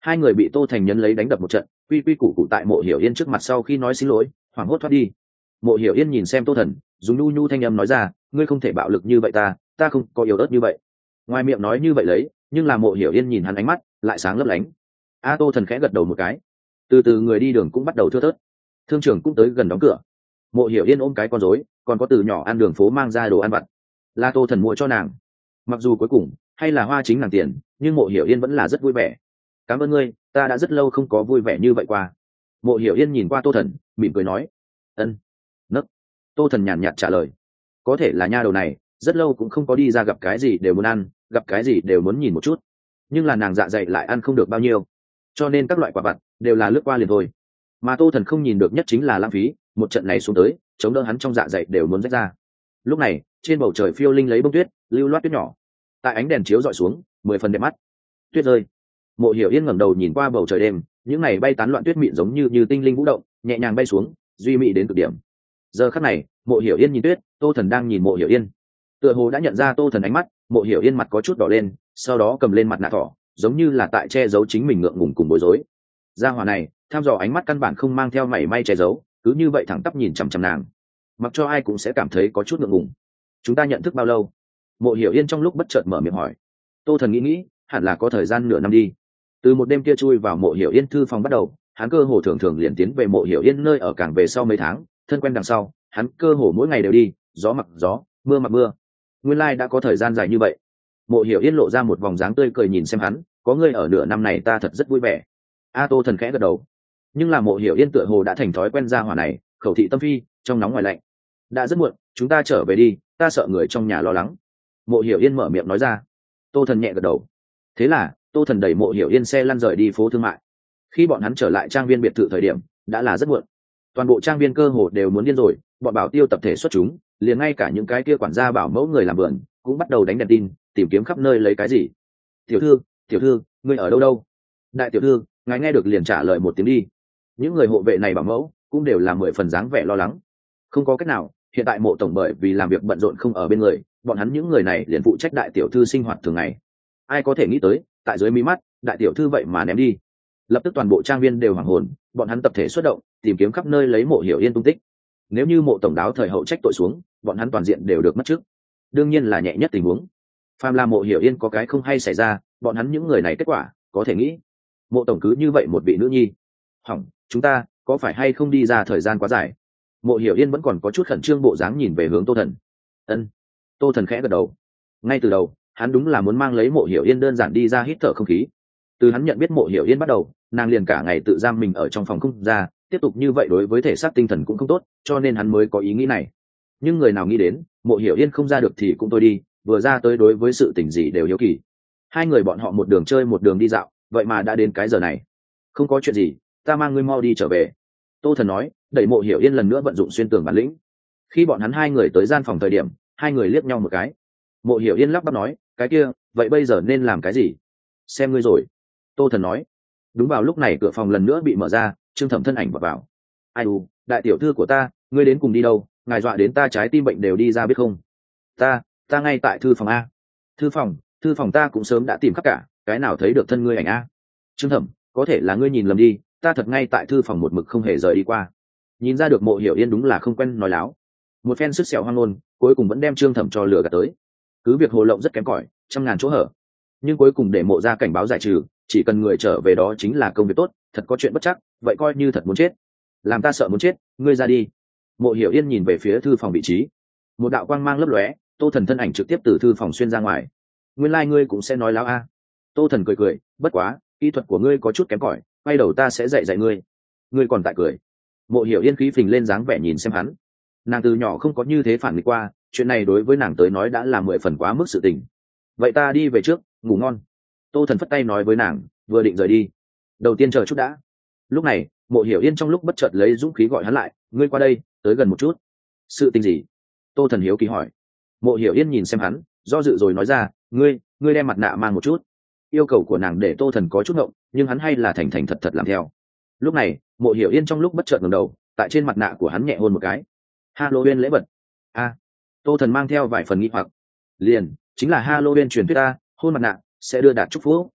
Hai người bị Tô Thành Nhân lấy đánh đập một trận, quy quy củ cụ tại Mộ Hiểu Yên trước mặt sau khi nói xin lỗi, hoảng hốt thoát đi. Mộ Hiểu Yên nhìn xem Tô Thần, dùng nhu nhu thanh âm nói ra, ngươi không thể bạo lực như vậy ta, ta không có yếu ớt như vậy. Ngoài miệng nói như vậy lấy, nhưng là Mộ Hiểu Yên nhìn hắn ánh mắt lại sáng lấp lánh. A Tô Thần khẽ gật đầu một cái. Từ từ người đi đường cũng bắt đầu thưa thớt. Thương trường cũng tới gần đóng cửa. Mộ Hiểu Yên ôm cái con rối, còn có từ nhỏ ăn đường phố mang ra đồ ăn vặt, là Tô Thần mua cho nàng. Mặc dù cuối cùng hay là hoa chính nàng tiền, nhưng Mộ Hiểu Yên vẫn là rất vui vẻ. Cảm ơn ngươi, ta đã rất lâu không có vui vẻ như vậy qua. Mộ Hiểu Yên nhìn qua Tô Thần, mỉm cười nói. Ân. Nấc. Tô Thần nhàn nhạt trả lời. Có thể là nha đầu này rất lâu cũng không có đi ra, gặp cái gì đều muốn ăn, gặp cái gì đều muốn nhìn một chút, nhưng là nàng dạ dày lại ăn không được bao nhiêu, cho nên các loại quả vặt đều là lướt qua liền thôi. Mà Tô Thần không nhìn được nhất chính là lãng phí, một trận này xuống tới chống đỡ hắn trong dạ dày đều muốn rách ra. Lúc này trên bầu trời phiêu linh lấy bông tuyết, lưu loát tuyết nhỏ tại ánh đèn chiếu dọi xuống mười phần đẹp mắt. Tuyết rơi. Mộ Hiểu Yên ngẩng đầu nhìn qua bầu trời đêm, những này bay tán loạn tuyết mịn giống như như tinh linh vũ động, nhẹ nhàng bay xuống, duy mỹ đến cực điểm. Giờ khắc này Mộ Hiểu Yên nhìn tuyết, Tô Thần đang nhìn Mộ Hiểu Yên, tựa hồ đã nhận ra Tô Thần ánh mắt. Mộ Hiểu Yên mặt có chút đỏ lên, sau đó cầm lên mặt nạ thỏ, giống như là tại che giấu chính mình ngượng ngùng cùng bối rối. Gia hỏa này tham dò ánh mắt căn bản không mang theo mảy may che giấu, cứ như vậy thẳng tắp nhìn chằm chằm nàng, mặc cho ai cũng sẽ cảm thấy có chút ngượng ngùng. Chúng ta nhận thức bao lâu? Mộ Hiểu Yên trong lúc bất chợt mở miệng hỏi. Tô Thần nghĩ nghĩ, hẳn là có thời gian nửa năm đi. Từ một đêm kia chui vào Mộ Hiểu Yên thư phòng bắt đầu, hắn cơ hồ thường thường liền tiến về Mộ Hiểu Yên nơi ở, càng về sau mấy tháng thân quen đằng sau, hắn cơ hồ mỗi ngày đều đi, gió mặc gió, mưa mặc mưa. Nguyên lai like đã có thời gian dài như vậy. Mộ Hiểu Yên lộ ra một vòng dáng tươi cười nhìn xem hắn, có ngươi ở nửa năm này ta thật rất vui vẻ. A Tô Thần khẽ gật đầu. Nhưng là Mộ Hiểu Yên tựa hồ đã thành thói quen ra hỏa này, khẩu thị tâm phi, trong nóng ngoài lạnh. Đã rất muộn, chúng ta trở về đi, ta sợ người trong nhà lo lắng. Mộ Hiểu Yên mở miệng nói ra. Tô Thần nhẹ gật đầu. Thế là Tô Thần đẩy Mộ Hiểu Yên xe lăn rời đi phố thương mại. Khi bọn hắn trở lại trang viên biệt thự thời điểm đã là rất muộn. Toàn bộ trang viên cơ hồ đều muốn điên rồi, bọn bảo tiêu tập thể xuất chúng, liền ngay cả những cái kia quản gia bảo mẫu người làm vườn cũng bắt đầu đánh đèn tin, tìm kiếm khắp nơi lấy cái gì. Tiểu thư, tiểu thư, ngươi ở đâu đâu? Đại tiểu thư, ngài nghe được liền trả lời một tiếng đi. Những người hộ vệ này bảo mẫu cũng đều là mười phần dáng vẻ lo lắng. Không có cách nào, hiện tại Mộ tổng bởi vì làm việc bận rộn không ở bên người, bọn hắn những người này liền phụ trách đại tiểu thư sinh hoạt thường ngày. Ai có thể nghĩ tới, tại dưới mí mắt đại tiểu thư vậy mà ném đi. Lập tức toàn bộ trang viên đều hoảng hồn, bọn hắn tập thể xuất động tìm kiếm khắp nơi lấy Mộ Hiểu Yên tung tích. Nếu như Mộ tổng đáo thời hậu trách tội xuống, bọn hắn toàn diện đều được mất chức. Đương nhiên là nhẹ nhất tình huống. Phàm là Mộ Hiểu Yên có cái không hay xảy ra, bọn hắn những người này kết quả có thể nghĩ. Mộ tổng cứ như vậy một vị nữ nhi, hỏng, chúng ta có phải hay không đi ra thời gian quá dài? Mộ Hiểu Yên vẫn còn có chút khẩn trương bộ dáng nhìn về hướng Tô Thần. Ân. Tô Thần khẽ gật đầu. Ngay từ đầu hắn đúng là muốn mang lấy Mộ Hiểu Yên đơn giản đi ra hít thở không khí. Từ hắn nhận biết Mộ Hiểu Yên bắt đầu, nàng liền cả ngày tự giam mình ở trong phòng không ra, tiếp tục như vậy đối với thể xác tinh thần cũng không tốt, cho nên hắn mới có ý nghĩ này. Nhưng người nào nghĩ đến Mộ Hiểu Yên không ra được thì cũng thôi đi, vừa ra tới đối với sự tình gì đều hiếu kỳ. Hai người bọn họ một đường chơi một đường đi dạo, vậy mà đã đến cái giờ này. Không có chuyện gì, ta mang ngươi mau đi trở về. Tô Thần nói, đẩy Mộ Hiểu Yên lần nữa vận dụng xuyên tường bản lĩnh. Khi bọn hắn hai người tới gian phòng thời điểm, hai người liếc nhau một cái. Mộ Hiểu Yên lắp bắp nói, cái kia, vậy bây giờ nên làm cái gì? Xem ngươi rồi. Tô Thần nói. Đúng vào lúc này cửa phòng lần nữa bị mở ra, Trương Thẩm thân ảnh vào vào. Ai u, đại tiểu thư của ta, ngươi đến cùng đi đâu? Ngài dọa đến ta trái tim bệnh đều đi ra biết không? Ta, ta ngay tại thư phòng a. Thư phòng, thư phòng ta cũng sớm đã tìm khắp cả, cái nào thấy được thân ngươi ảnh a? Trương Thẩm, có thể là ngươi nhìn lầm đi, ta thật ngay tại thư phòng một mực không hề rời đi qua. Nhìn ra được Mộ Hiểu Yên đúng là không quen nói láo. Một phen sức sẹo hoang ngôn, cuối cùng vẫn đem Trương Thẩm cho lừa gạt tới. Cứ việc hồ lộng rất kém cỏi, trăm ngàn chỗ hở, nhưng cuối cùng để Mộ ra cảnh báo giải trừ, chỉ cần người trở về đó chính là công việc tốt, thật có chuyện bất chắc, vậy coi như thật muốn chết. Làm ta sợ muốn chết, ngươi ra đi. Mộ Hiểu Yên nhìn về phía thư phòng vị trí, một đạo quang mang lấp lóe, Tô Thần thân ảnh trực tiếp từ thư phòng xuyên ra ngoài. Nguyên lai like ngươi cũng sẽ nói láo a? Tô Thần cười cười, bất quá kỹ thuật của ngươi có chút kém cỏi, quay đầu ta sẽ dạy dạy ngươi. Ngươi còn tại cười? Mộ Hiểu Yên khí phình lên dáng vẻ nhìn xem hắn. Nàng từ nhỏ không có như thế phản nghịch qua, chuyện này đối với nàng tới nói đã là mười phần quá mức sự tình. Vậy ta đi về trước, ngủ ngon. Tô Thần phất tay nói với nàng, vừa định rời đi. Đầu tiên chờ chút đã. Lúc này Mộ Hiểu Yên trong lúc bất chợt lấy dũng khí gọi hắn lại, ngươi qua đây, tới gần một chút. Sự tình gì? Tô Thần hiếu kỳ hỏi. Mộ Hiểu Yên nhìn xem hắn, do dự rồi nói ra, ngươi ngươi đem mặt nạ mang một chút. Yêu cầu của nàng để Tô Thần có chút ngộng, nhưng hắn hay là thành thành thật thật làm theo. Lúc này Mộ Hiểu Yên trong lúc bất chợt ngẩng đầu, tại trên mặt nạ của hắn nhẹ hôn một cái. Halloween lễ vật. A. À, Tô Thần mang theo vài phần nghi hoặc. Liền chính là Halloween truyền thuyết ta, hôn mặt nạ sẽ đưa đạt chúc phúc.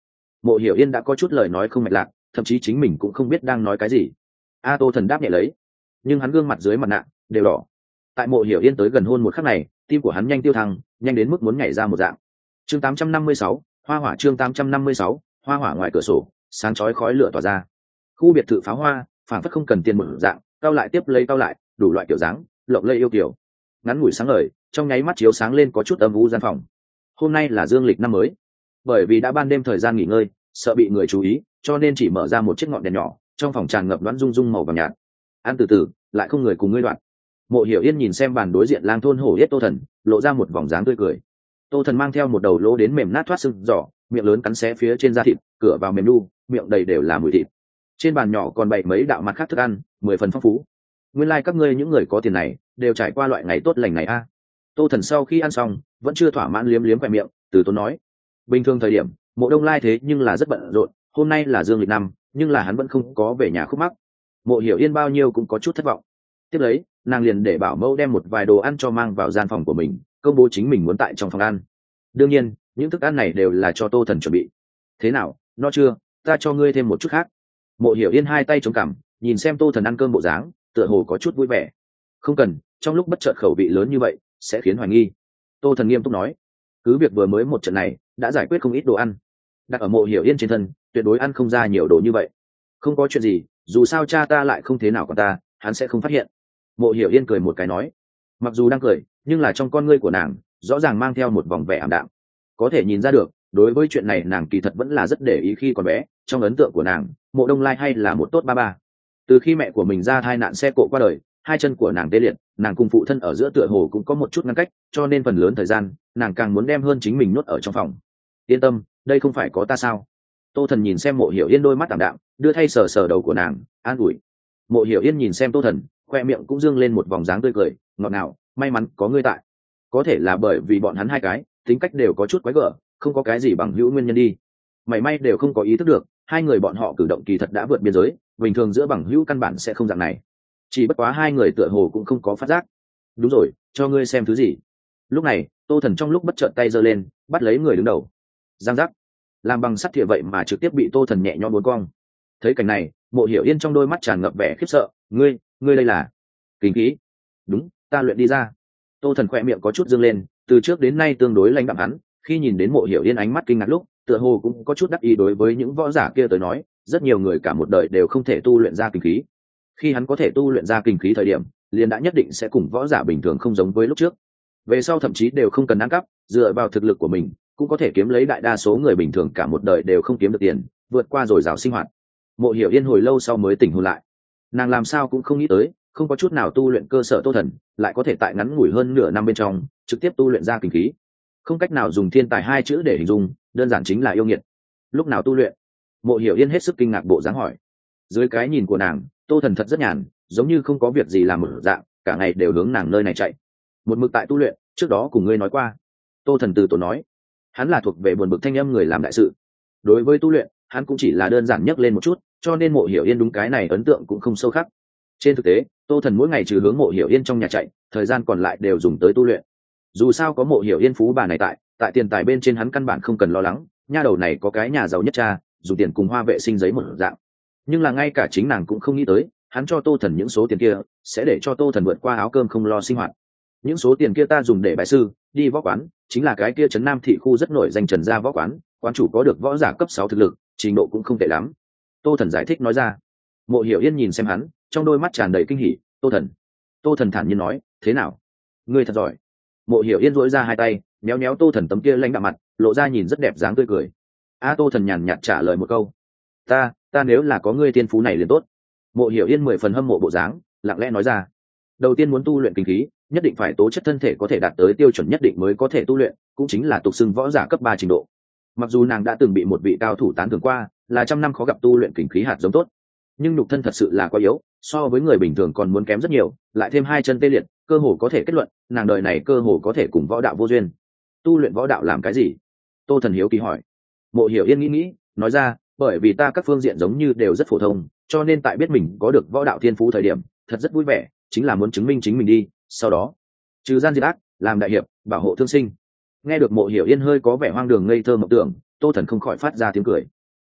Mộ Hiểu Yên đã có chút lời nói không mạch lạc, thậm chí chính mình cũng không biết đang nói cái gì. A Tô Thần đáp nhẹ lấy, nhưng hắn gương mặt dưới mặt nạ đều đỏ. Tại Mộ Hiểu Yên tới gần hôn một khắc này, tim của hắn nhanh tiêu thăng, nhanh đến mức muốn nhảy ra một dạng. Chương tám trăm năm mươi sáu, hoa hỏa. Chương tám trăm năm mươi sáu, hoa hỏa. Ngoài cửa sổ sáng chói khói lửa tỏa ra, khu biệt thự pháo hoa phản phất không cần tiền một dạng, cao lại tiếp lấy cao lại, đủ loại kiểu dáng, lộng lẫy yêu kiều. Ngắn ngủi sáng ngời, trong nháy mắt chiếu sáng lên có chút âm u gian phòng. Hôm nay là dương lịch năm mới, bởi vì đã ban đêm thời gian nghỉ ngơi, sợ bị người chú ý, cho nên chỉ mở ra một chiếc ngọn đèn nhỏ, trong phòng tràn ngập đoán rung rung màu vàng nhạt. Ăn từ từ, lại không người cùng ngươi đoạn. Mộ Hiểu Yên nhìn xem bàn đối diện lang thôn hổ yết Tô Thần, lộ ra một vòng dáng tươi cười. Tô Thần mang theo một đầu lỗ đến mềm nát thoát sưng giỏ, miệng lớn cắn xé phía trên da thịt, cửa vào mềm nu, miệng đầy đều là mùi thịt. Trên bàn nhỏ còn bày mấy đạo mặt khác thức ăn, mười phần phong phú. Nguyên lai like các ngươi những người có tiền này đều trải qua loại ngày tốt lành này a. À. Tô Thần sau khi ăn xong, vẫn chưa thỏa mãn liếm liếm vài miệng, từ tốn nói: bình thường thời điểm, Mộ Đông Lai thế nhưng là rất bận rộn, hôm nay là dương lịch năm, nhưng là hắn vẫn không có về nhà khúc mắc. Mộ Hiểu Yên bao nhiêu cũng có chút thất vọng. Tiếp lấy, nàng liền để bảo mẫu đem một vài đồ ăn cho mang vào gian phòng của mình, công bố chính mình muốn tại trong phòng ăn. Đương nhiên, những thức ăn này đều là cho Tô Thần chuẩn bị. Thế nào, no chưa? Ta cho ngươi thêm một chút khác. Mộ Hiểu Yên hai tay chống cằm, nhìn xem Tô Thần ăn cơm bộ dáng, tựa hồ có chút vui vẻ. Không cần, trong lúc bất chợt khẩu vị lớn như vậy sẽ khiến hoài nghi. Tô Thần nghiêm túc nói, cứ việc vừa mới một trận này đã giải quyết không ít đồ ăn, đặt ở Mộ Hiểu Yên trên thân tuyệt đối ăn không ra nhiều đồ như vậy. Không có chuyện gì, dù sao cha ta lại không thế nào còn ta, hắn sẽ không phát hiện. Mộ Hiểu Yên cười một cái nói, mặc dù đang cười nhưng là trong con ngươi của nàng rõ ràng mang theo một vòng vẻ ảm đạm. Có thể nhìn ra được, đối với chuyện này nàng kỳ thật vẫn là rất để ý khi còn bé. Trong ấn tượng của nàng, Mộ Đông Lai hay là một tốt ba ba. Từ khi mẹ của mình ra tai nạn xe cộ qua đời, hai chân của nàng tê liệt, nàng cùng phụ thân ở giữa tựa hồ cũng có một chút ngăn cách, cho nên phần lớn thời gian nàng càng muốn đem hơn chính mình nuốt ở trong phòng. Yên tâm, đây không phải có ta sao? Tô Thần nhìn xem Mộ Hiểu Yên đôi mắt tạm đạm, đưa thay sờ sờ đầu của nàng, an ủi. Mộ Hiểu Yên nhìn xem Tô Thần, khoe miệng cũng dương lên một vòng dáng tươi cười, ngọt ngào, may mắn có ngươi tại. Có thể là bởi vì bọn hắn hai cái tính cách đều có chút quái gở, không có cái gì bằng hữu nguyên nhân đi. Mảy may đều không có ý thức được, hai người bọn họ cử động kỳ thật đã vượt biên giới, bình thường giữa bằng hữu căn bản sẽ không dạng này. Chỉ bất quá hai người tựa hồ cũng không có phát giác. Đúng rồi, cho ngươi xem thứ gì. Lúc này, Tô Thần trong lúc bất chợt tay giơ lên, bắt lấy người đứng đầu. Giang giác, làm bằng sắt thìa vậy mà trực tiếp bị Tô Thần nhẹ nhõm bốn cong. Thấy cảnh này, Mộ Hiểu Yên trong đôi mắt tràn ngập vẻ khiếp sợ. Ngươi, ngươi đây là kinh khí? Đúng, ta luyện đi ra. Tô Thần khỏe miệng có chút dương lên, từ trước đến nay tương đối lãnh đạm hắn, khi nhìn đến Mộ Hiểu Yên ánh mắt kinh ngạc lúc, tựa hồ cũng có chút đắc ý. Đối với những võ giả kia tới nói, rất nhiều người cả một đời đều không thể tu luyện ra kinh khí. Khi hắn có thể tu luyện ra kinh khí thời điểm, liền đã nhất định sẽ cùng võ giả bình thường không giống với lúc trước. Về sau thậm chí đều không cần ăn cắp, dựa vào thực lực của mình cũng có thể kiếm lấy đại đa số người bình thường cả một đời đều không kiếm được tiền, vượt qua dồi dào sinh hoạt. Mộ Hiểu Yên hồi lâu sau mới tỉnh hồn lại, nàng làm sao cũng không nghĩ tới, không có chút nào tu luyện cơ sở Tô Thần lại có thể tại ngắn ngủi hơn nửa năm bên trong trực tiếp tu luyện ra kinh khí. Không cách nào dùng thiên tài hai chữ để hình dung, đơn giản chính là yêu nghiệt. Lúc nào tu luyện? Mộ Hiểu Yên hết sức kinh ngạc bộ dáng hỏi. Dưới cái nhìn của nàng, Tô Thần thật rất nhàn, giống như không có việc gì làm một dạng, cả ngày đều hướng nàng nơi này chạy. Một mực tại tu luyện, trước đó cùng ngươi nói qua. Tô Thần từ tốn nói, hắn là thuộc về buồn bực thanh âm người làm đại sự. Đối với tu luyện, hắn cũng chỉ là đơn giản nhắc lên một chút, cho nên Mộ Hiểu Yên đúng cái này ấn tượng cũng không sâu khắc. Trên thực tế, Tô Thần mỗi ngày trừ hướng Mộ Hiểu Yên trong nhà chạy, thời gian còn lại đều dùng tới tu luyện. Dù sao có Mộ Hiểu Yên phú bà này tại, tại tiền tài bên trên hắn căn bản không cần lo lắng, nha đầu này có cái nhà giàu nhất cha, dùng tiền cùng hoa vệ sinh giấy một dạng. Nhưng là ngay cả chính nàng cũng không nghĩ tới, hắn cho Tô Thần những số tiền kia sẽ để cho Tô Thần vượt qua áo cơm không lo sinh hoạt. Những số tiền kia ta dùng để bái sư, đi võ quán, chính là cái kia trấn Nam thị khu rất nổi danh Trần gia võ quán, quán chủ có được võ giả cấp sáu thực lực, trình độ cũng không tệ lắm. Tô Thần giải thích nói ra. Mộ Hiểu Yên nhìn xem hắn, trong đôi mắt tràn đầy kinh hỉ. Tô Thần. Tô Thần thản nhiên nói, thế nào? Ngươi thật giỏi. Mộ Hiểu Yên duỗi ra hai tay, méo méo Tô Thần tấm kia lãnh đạm mặt, lộ ra nhìn rất đẹp dáng tươi cười. A Tô Thần nhàn nhạt trả lời một câu, ta ta nếu là có ngươi tiên phú này liền tốt. Mộ Hiểu Yên mười phần hâm mộ bộ dáng, lặng lẽ nói ra, đầu tiên muốn tu luyện kinh khí, nhất định phải tố chất thân thể có thể đạt tới tiêu chuẩn nhất định mới có thể tu luyện, cũng chính là tục xưng võ giả cấp ba trình độ. Mặc dù nàng đã từng bị một vị cao thủ tán thưởng qua, là trăm năm khó gặp tu luyện kinh khí hạt giống tốt, nhưng nhục thân thật sự là quá yếu, so với người bình thường còn muốn kém rất nhiều, lại thêm hai chân tê liệt, cơ hồ có thể kết luận, nàng đời này cơ hồ có thể cùng võ đạo vô duyên. Tu luyện võ đạo làm cái gì? Tô Thần hiếu kỳ hỏi. Mộ Hiểu Yên nghĩ nghĩ, nói ra, bởi vì ta các phương diện giống như đều rất phổ thông, cho nên tại biết mình có được võ đạo thiên phú thời điểm, thật rất vui vẻ, chính là muốn chứng minh chính mình đi, sau đó trừ gian diệt ác, làm đại hiệp, bảo hộ thương sinh. Nghe được Mộ Hiểu Yên hơi có vẻ hoang đường ngây thơ mộng tưởng, Tô Thần không khỏi phát ra tiếng cười.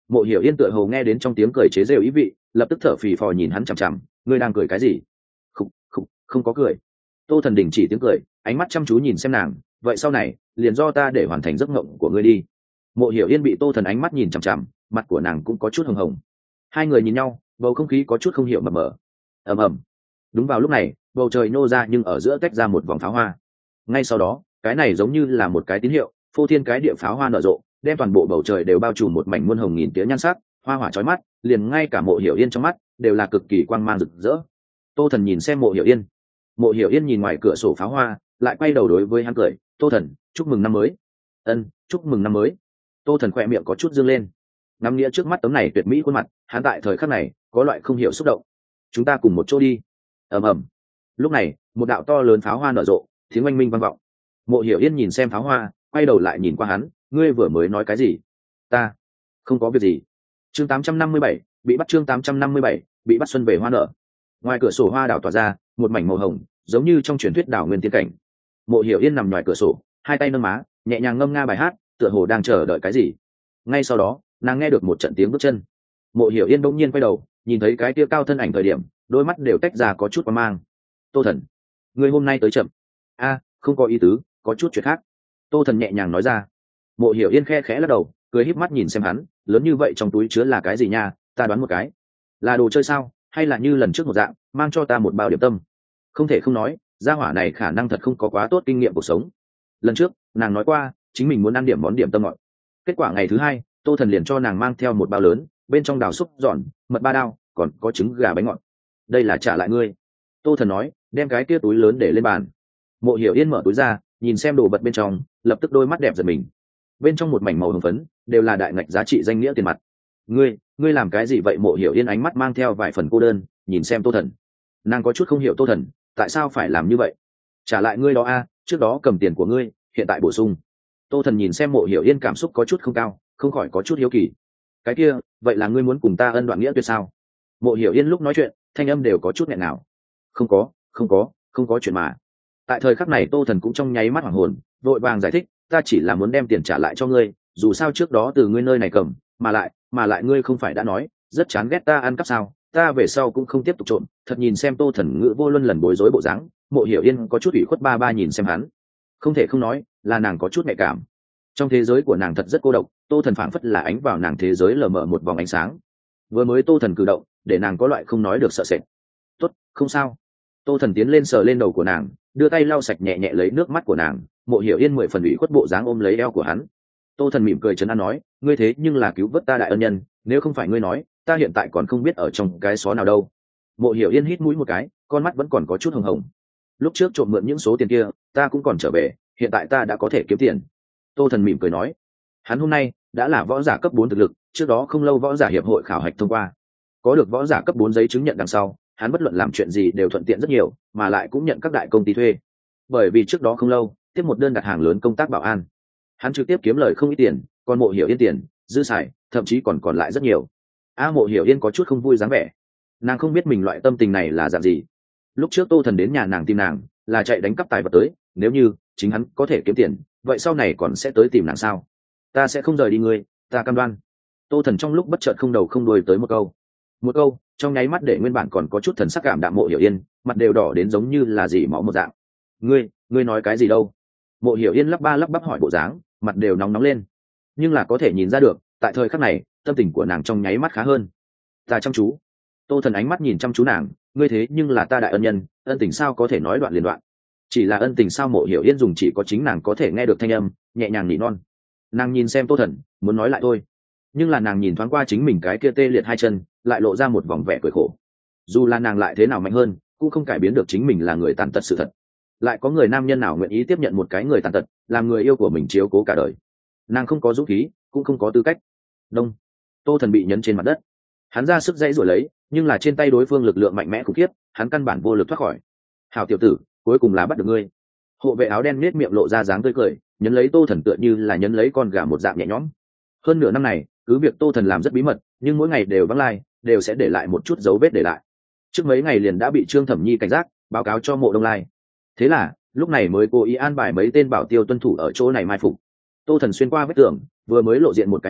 Mộ Hiểu Yên tựa hồ nghe đến trong tiếng cười chế giễu ý vị, lập tức thở phì phò nhìn hắn chằm chằm, ngươi đang cười cái gì? Không, không, không có cười. Tô Thần đình chỉ tiếng cười, ánh mắt chăm chú nhìn xem nàng, vậy sau này liền do ta để hoàn thành giấc mộng của ngươi đi. Mộ Hiểu Yên bị Tô Thần ánh mắt nhìn chằm chằm, mặt của nàng cũng có chút hồng hồng. Hai người nhìn nhau, bầu không khí có chút không hiểu mập mờ. Ầm ầm. Đúng vào lúc này, bầu trời nô ra nhưng ở giữa tách ra một vòng pháo hoa. Ngay sau đó, cái này giống như là một cái tín hiệu, phô thiên cái địa pháo hoa nở rộ, đem toàn bộ bầu trời đều bao trùm một mảnh muôn hồng nghìn tía nhan sắc, hoa hỏa chói mắt, liền ngay cả Mộ Hiểu Yên trong mắt đều là cực kỳ quang mang rực rỡ. Tô Thần nhìn xem Mộ Hiểu Yên. Mộ Hiểu Yên nhìn ngoài cửa sổ pháo hoa, lại quay đầu đối với hắn cười, "Tô Thần, chúc mừng năm mới." "Ân, chúc mừng năm mới." Tô Thần khỏe miệng có chút dương lên. Ngắm nghĩa trước mắt tấm này tuyệt mỹ khuôn mặt, hắn tại thời khắc này có loại không hiểu xúc động. "Chúng ta cùng một chỗ đi." Ầm ầm. Lúc này, một đạo to lớn pháo hoa nở rộ, tiếng oanh minh vang vọng. Mộ Hiểu Yên nhìn xem pháo hoa, quay đầu lại nhìn qua hắn, "Ngươi vừa mới nói cái gì?" "Ta không có việc gì." Chương tám trăm năm mươi bảy, bị bắt chương tám trăm năm mươi bảy, bị bắt xuân về hoa nở. Ngoài cửa sổ hoa đảo tỏa ra, một mảnh màu hồng, giống như trong truyền thuyết đảo nguyên tiên cảnh. Mộ Hiểu Yên nằm ngoài cửa sổ, hai tay nâng má, nhẹ nhàng ngâm nga bài hát, tựa hồ đang chờ đợi cái gì. Ngay sau đó, nàng nghe được một trận tiếng bước chân. Mộ Hiểu Yên bỗng nhiên quay đầu, nhìn thấy cái kia cao thân ảnh thời điểm, đôi mắt đều tách ra có chút qua mang. "Tô Thần, ngươi hôm nay tới chậm." "A, không có ý tứ, có chút chuyện khác." Tô Thần nhẹ nhàng nói ra. Mộ Hiểu Yên khe khẽ lắc đầu, cười híp mắt nhìn xem hắn, "Lớn như vậy trong túi chứa là cái gì nha? Ta đoán một cái, là đồ chơi sao, hay là như lần trước một dạng mang cho ta một bao điểm tâm?" Không thể không nói, gia hỏa này khả năng thật không có quá tốt kinh nghiệm cuộc sống. Lần trước nàng nói qua chính mình muốn ăn điểm món điểm tâm ngọt, kết quả ngày thứ hai Tô Thần liền cho nàng mang theo một bao lớn, bên trong đào xúc giòn, mật ba đao, còn có trứng gà bánh ngọt. "Đây là trả lại ngươi." Tô Thần nói, đem cái kia túi lớn để lên bàn. Mộ Hiểu Yên mở túi ra, nhìn xem đồ vật bên trong, lập tức đôi mắt đẹp giật mình. Bên trong một mảnh màu hồng phấn, đều là đại ngạch giá trị danh nghĩa tiền mặt. "Ngươi, ngươi làm cái gì vậy?" Mộ Hiểu Yên ánh mắt mang theo vài phần cô đơn, nhìn xem Tô Thần. Nàng có chút không hiểu Tô Thần tại sao phải làm như vậy. "Trả lại ngươi đó a, trước đó cầm tiền của ngươi, hiện tại bổ sung." Tô Thần nhìn xem Mộ Hiểu Yên cảm xúc có chút không cao, không khỏi có chút hiếu kỳ. "Cái kia, vậy là ngươi muốn cùng ta ân đoạn nghĩa tuyệt sao?" Mộ Hiểu Yên lúc nói chuyện, thanh âm đều có chút nghẹn ngào. "Không có, không có, không có chuyện mà." Tại thời khắc này Tô Thần cũng trong nháy mắt hoảng hồn, vội vàng giải thích, "Ta chỉ là muốn đem tiền trả lại cho ngươi, dù sao trước đó từ ngươi nơi này cầm, mà lại, mà lại ngươi không phải đã nói, rất chán ghét ta ăn cắp sao, ta về sau cũng không tiếp tục trộm." Thật nhìn xem Tô Thần ngữ vô luân lần bối rối bộ dáng, Mộ Hiểu Yên có chút ủy khuất ba ba nhìn xem hắn. Không thể không nói, là nàng có chút nhạy cảm. Trong thế giới của nàng thật rất cô độc, Tô Thần phảng phất là ánh vào nàng thế giới lờ mờ một vòng ánh sáng. Vừa mới Tô Thần cử động, để nàng có loại không nói được sợ sệt. "Tốt, không sao." Tô Thần tiến lên sờ lên đầu của nàng, đưa tay lau sạch nhẹ nhẹ lấy nước mắt của nàng. Mộ Hiểu Yên mười phần ủy khuất bộ dáng ôm lấy eo của hắn. Tô Thần mỉm cười trấn an nói, "Ngươi thế nhưng là cứu vớt ta đại ân nhân, nếu không phải ngươi nói, ta hiện tại còn không biết ở trong cái xó nào đâu." Mộ Hiểu Yên hít mũi một cái, con mắt vẫn còn có chút hồng hồng. "Lúc trước trộm mượn những số tiền kia, ta cũng còn trở về, hiện tại ta đã có thể kiếm tiền." Tô Thần mỉm cười nói. Hắn hôm nay đã là võ giả cấp bốn thực lực, trước đó không lâu võ giả hiệp hội khảo hạch thông qua, có được võ giả cấp bốn giấy chứng nhận đằng sau, hắn bất luận làm chuyện gì đều thuận tiện rất nhiều, mà lại cũng nhận các đại công ty thuê. Bởi vì trước đó không lâu tiếp một đơn đặt hàng lớn công tác bảo an, hắn trực tiếp kiếm lời không ít tiền, còn Mộ Hiểu Yên tiền dư xài, thậm chí còn còn lại rất nhiều. A Mộ Hiểu Yên có chút không vui dáng vẻ, nàng không biết mình loại tâm tình này là dạng gì. Lúc trước Tô Thần đến nhà nàng tìm nàng là chạy đánh cắp tài vật tới, nếu như chính hắn có thể kiếm tiền, vậy sau này còn sẽ tới tìm nàng sao? "Ta sẽ không rời đi ngươi, ta cam đoan." Tô Thần trong lúc bất chợt không đầu không đuôi tới một câu, một câu trong nháy mắt để nguyên bản còn có chút thần sắc cảm đạm Mộ Hiểu Yên mặt đều đỏ đến giống như là dỉ máu một dạng. "Ngươi, ngươi nói cái gì đâu?" Mộ Hiểu Yên lắp ba lắp bắp hỏi bộ dáng, mặt đều nóng nóng lên, nhưng là có thể nhìn ra được tại thời khắc này tâm tình của nàng trong nháy mắt khá hơn. "Ta chăm chú." Tô Thần ánh mắt nhìn chăm chú nàng, "Ngươi thế nhưng là ta đại ân nhân, ân tình sao có thể nói đoạn liền đoạn?" Chỉ là ân tình sao? Mộ Hiểu Yên dùng chỉ có chính nàng có thể nghe được thanh âm, nhẹ nhàng nỉ non. Nàng nhìn xem Tô Thần, muốn nói lại thôi, nhưng là nàng nhìn thoáng qua chính mình cái kia tê liệt hai chân, lại lộ ra một vòng vẻ cười khổ. Dù là nàng lại thế nào mạnh hơn, cũng không cải biến được chính mình là người tàn tật sự thật. Lại có người nam nhân nào nguyện ý tiếp nhận một cái người tàn tật làm người yêu của mình chiếu cố cả đời? Nàng không có dũng khí, cũng không có tư cách. Đông. Tô Thần bị nhấn trên mặt đất, hắn ra sức dãy rồi lấy, nhưng là trên tay đối phương lực lượng mạnh mẽ khủng khiếp, hắn căn bản vô lực thoát khỏi. "Hảo tiểu tử, cuối cùng là bắt được ngươi." Hộ vệ áo đen nết miệng lộ ra dáng tươi cười, nhấn lấy Tô Thần tựa như là nhấn lấy con gà một dạng nhẹ nhõm. Hơn nửa năm này, cứ việc Tô Thần làm rất bí mật, nhưng mỗi ngày đều vắng lai, đều sẽ để lại một chút dấu vết để lại. Trước mấy ngày liền đã bị Trương Thẩm Nhi cảnh giác, báo cáo cho Mộ Đông Lai. Thế là, lúc này mới cố ý an bài mấy tên bảo tiêu tuân thủ ở chỗ này mai phục. Tô Thần xuyên qua vết tường, vừa mới lộ diện một cái mà,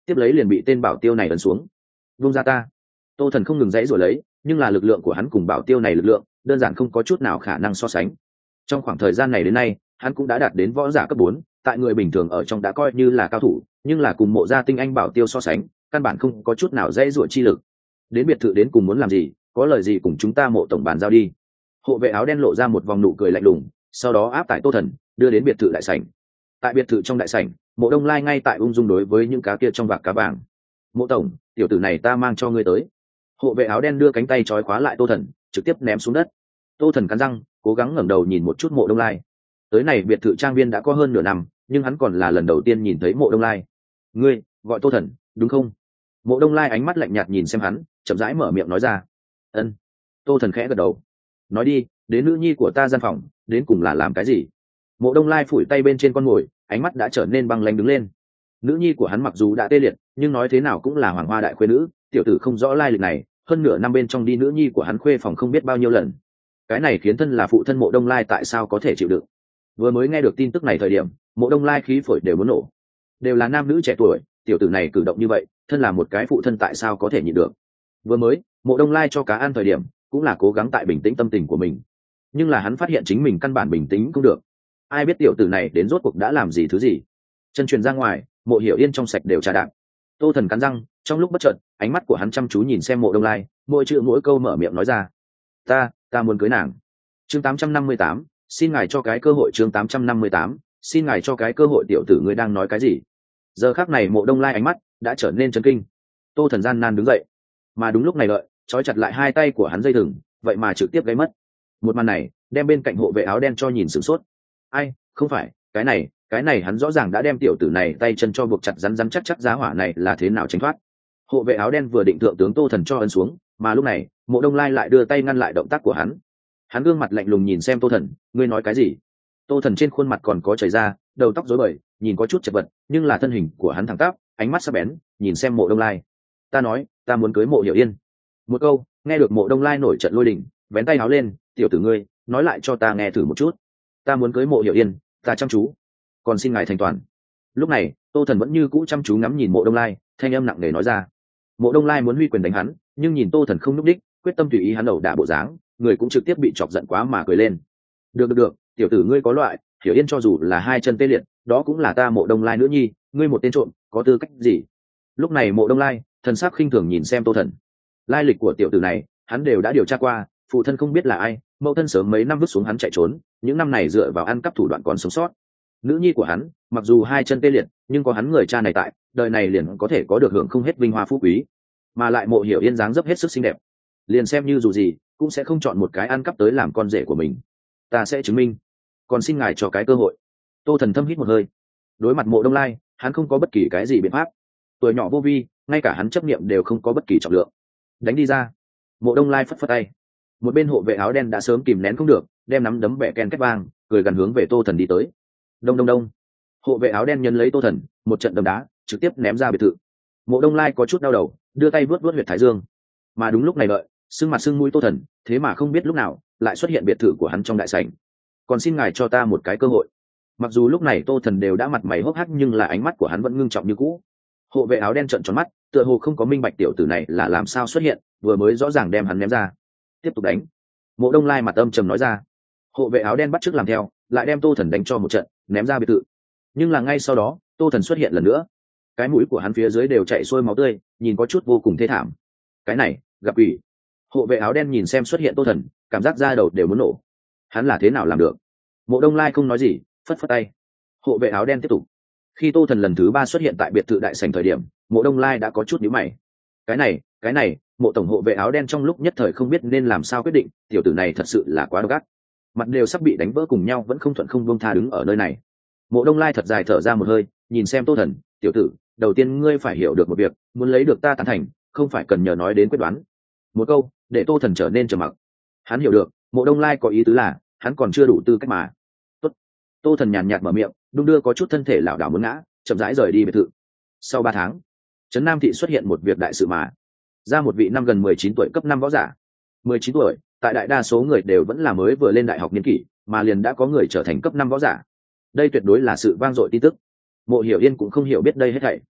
tiếp lấy liền bị tên bảo tiêu này ấn xuống. Vung ra ta. Tô Thần không ngừng dãy rồi lấy, nhưng là lực lượng của hắn cùng bảo tiêu này lực lượng đơn giản không có chút nào khả năng so sánh. Trong khoảng thời gian này đến nay, hắn cũng đã đạt đến võ giả cấp bốn, tại người bình thường ở trong đã coi như là cao thủ, nhưng là cùng Mộ gia tinh anh bảo tiêu so sánh, căn bản không có chút nào dễ dụa chi lực. Đến biệt thự đến cùng muốn làm gì, có lời gì cùng chúng ta Mộ tổng bàn giao đi. Hộ vệ áo đen lộ ra một vòng nụ cười lạnh lùng, sau đó áp tải Tô Thần, đưa đến biệt thự đại sảnh. Tại biệt thự trong đại sảnh, Mộ Đông Lai ngay tại ung dung đối với những cá kia trong vạc cá vàng. Mộ tổng, tiểu tử này ta mang cho ngươi tới. Hộ vệ áo đen đưa cánh tay trói khóa lại Tô Thần, trực tiếp ném xuống đất. Tô Thần cắn răng, cố gắng ngẩng đầu nhìn một chút Mộ Đông Lai. Tới này biệt thự trang viên đã có hơn nửa năm, nhưng hắn còn là lần đầu tiên nhìn thấy Mộ Đông Lai. Ngươi gọi Tô Thần đúng không? Mộ Đông Lai ánh mắt lạnh nhạt nhìn xem hắn, chậm rãi mở miệng nói ra. Ân. Tô Thần khẽ gật đầu. Nói đi, đến nữ nhi của ta gian phòng, đến cùng là làm cái gì? Mộ Đông Lai phủi tay bên trên con ngồi, ánh mắt đã trở nên băng lãnh đứng lên. Nữ nhi của hắn mặc dù đã tê liệt, nhưng nói thế nào cũng là hoàng hoa đại khuê nữ, tiểu tử không rõ lai lịch này, hơn nửa năm bên trong đi nữ nhi của hắn khuê phòng không biết bao nhiêu lần. Cái này khiến thân là phụ thân Mộ Đông Lai tại sao có thể chịu đựng. Vừa mới nghe được tin tức này thời điểm, Mộ Đông Lai khí phổi đều muốn nổ. Đều là nam nữ trẻ tuổi, tiểu tử này cử động như vậy, thân là một cái phụ thân tại sao có thể nhịn được. Vừa mới, Mộ Đông Lai cho cá ăn thời điểm, cũng là cố gắng tại bình tĩnh tâm tình của mình. Nhưng là hắn phát hiện chính mình căn bản bình tĩnh không được. Ai biết tiểu tử này đến rốt cuộc đã làm gì thứ gì. Chân truyền ra ngoài, Mộ Hiểu Yên trong sạch đều trà đạp. Tô Thần cắn răng, trong lúc bất chợt, ánh mắt của hắn chăm chú nhìn xem Mộ Đông Lai, mỗi chữ mỗi câu mở miệng nói ra. Ta, ta muốn cưới nàng. Chương tám trăm năm mươi tám, xin ngài cho cái cơ hội. Chương tám trăm năm mươi tám, xin ngài cho cái cơ hội. Tiểu tử ngươi đang nói cái gì? Giờ khắc này Mộ Đông Lai ánh mắt đã trở nên chấn kinh. Tô Thần gian nan đứng dậy, mà đúng lúc này đợi, trói chặt lại hai tay của hắn dây thừng, vậy mà trực tiếp gáy mất. Một màn này đem bên cạnh hộ vệ áo đen cho nhìn sửng sốt. Ai, không phải, cái này, cái này hắn rõ ràng đã đem tiểu tử này tay chân cho buộc chặt rắn rắn chắc chắc, giá hỏa này là thế nào tránh thoát. Hộ vệ áo đen vừa định thượng tướng Tô Thần cho ấn xuống, mà lúc này Mộ Đông Lai lại đưa tay ngăn lại động tác của hắn. Hắn gương mặt lạnh lùng nhìn xem Tô Thần, ngươi nói cái gì? Tô Thần trên khuôn mặt còn có chảy ra, đầu tóc rối bời, nhìn có chút chật vật, nhưng là thân hình của hắn thẳng tắp, ánh mắt sắc bén, nhìn xem Mộ Đông Lai. Ta nói, ta muốn cưới Mộ Hiểu Yên. Một câu, nghe được Mộ Đông Lai nổi trận lôi đình, vén tay áo lên, tiểu tử ngươi, nói lại cho ta nghe thử một chút. Ta muốn cưới Mộ Hiểu Yên, ta chăm chú, còn xin ngài thành toàn. Lúc này Tô Thần vẫn như cũ chăm chú ngắm nhìn Mộ Đông Lai, thanh âm nặng nề nói ra. Mộ Đông Lai muốn huy quyền đánh hắn, nhưng nhìn Tô Thần không núp đích, quyết tâm tùy ý hắn ẩu đả bộ dáng, người cũng trực tiếp bị chọc giận quá mà cười lên. Được được được, tiểu tử ngươi có loại, Hiểu Yên cho dù là hai chân tê liệt, đó cũng là ta Mộ Đông Lai nữ nhi, ngươi một tên trộm, có tư cách gì? Lúc này Mộ Đông Lai thần sắc khinh thường nhìn xem Tô Thần. Lai lịch của tiểu tử này hắn đều đã điều tra qua, phụ thân không biết là ai, mẫu thân sớm mấy năm vứt xuống hắn chạy trốn, những năm này dựa vào ăn cắp thủ đoạn còn sống sót. Nữ nhi của hắn mặc dù hai chân tê liệt, nhưng có hắn người cha này tại, đời này liền có thể có được hưởng không hết vinh hoa phú quý. Mà lại Mộ Hiểu Yên dáng dấp hết sức xinh đẹp, liền xem như dù gì cũng sẽ không chọn một cái ăn cắp tới làm con rể của mình. Ta sẽ chứng minh, còn xin ngài cho cái cơ hội. Tô Thần thâm hít một hơi. Đối mặt Mộ Đông Lai, hắn không có bất kỳ cái gì biện pháp. Tuổi nhỏ vô vi, ngay cả hắn chấp niệm đều không có bất kỳ trọng lượng. Đánh đi ra. Mộ Đông Lai phất phất tay. Một bên hộ vệ áo đen đã sớm kìm nén không được, đem nắm đấm bẻ ken két vang, cười gần hướng về Tô Thần đi tới. Đông đông đông. Hộ vệ áo đen nhân lấy Tô Thần, một trận đấm đá, trực tiếp ném ra biệt thự. Mộ Đông Lai có chút đau đầu, đưa tay vuốt vuốt huyệt thái dương. Mà đúng lúc này đợi, sưng mặt sưng mũi Tô Thần, thế mà không biết lúc nào lại xuất hiện biệt thự của hắn trong đại sảnh. Còn xin ngài cho ta một cái cơ hội. Mặc dù lúc này Tô Thần đều đã mặt mày hốc hác, nhưng là ánh mắt của hắn vẫn ngưng trọng như cũ. Hộ vệ áo đen trợn tròn mắt, tựa hồ không có minh bạch tiểu tử này là làm sao xuất hiện, vừa mới rõ ràng đem hắn ném ra. Tiếp tục đánh. Mộ Đông Lai mặt âm trầm nói ra. Hộ vệ áo đen bắt chước làm theo, lại đem Tô Thần đánh cho một trận, ném ra biệt thự. Nhưng là ngay sau đó Tô Thần xuất hiện lần nữa, cái mũi của hắn phía dưới đều chảy xuôi máu tươi, nhìn có chút vô cùng thê thảm. Cái này gặp ủy. Hộ vệ áo đen nhìn xem xuất hiện Tô Thần, cảm giác da đầu đều muốn nổ. Hắn là thế nào làm được? Mộ Đông Lai không nói gì, phất phất tay. Hộ vệ áo đen tiếp tục. Khi Tô Thần lần thứ ba xuất hiện tại biệt thự đại sảnh thời điểm, Mộ Đông Lai đã có chút nhíu mày. Cái này, cái này, Mộ tổng hộ vệ áo đen trong lúc nhất thời không biết nên làm sao quyết định, tiểu tử này thật sự là quá độc ác. Mặt đều sắp bị đánh vỡ cùng nhau vẫn không thuận không buông tha đứng ở nơi này. Mộ Đông Lai thật dài thở ra một hơi, nhìn xem Tô Thần, tiểu tử, đầu tiên ngươi phải hiểu được một việc, muốn lấy được ta tán thành, không phải cần nhờ nói đến quyết đoán. Một câu, để Tô Thần trở nên trầm mặc. Hắn hiểu được, Mộ Đông Lai có ý tứ là, hắn còn chưa đủ tư cách mà. Tốt. Tô Thần nhàn nhạt mở miệng, đung đưa có chút thân thể lảo đảo muốn ngã, chậm rãi rời đi biệt thự. Sau ba tháng, trấn Nam thị xuất hiện một việc đại sự mà. Ra một vị năm gần mười chín tuổi cấp năm võ giả. mười chín tuổi, tại đại đa số người đều vẫn là mới vừa lên đại học niên kỷ, mà liền đã có người trở thành cấp năm võ giả. Đây tuyệt đối là sự vang dội tin tức. Mộ Hiểu Yên cũng không hiểu biết đây hết thảy.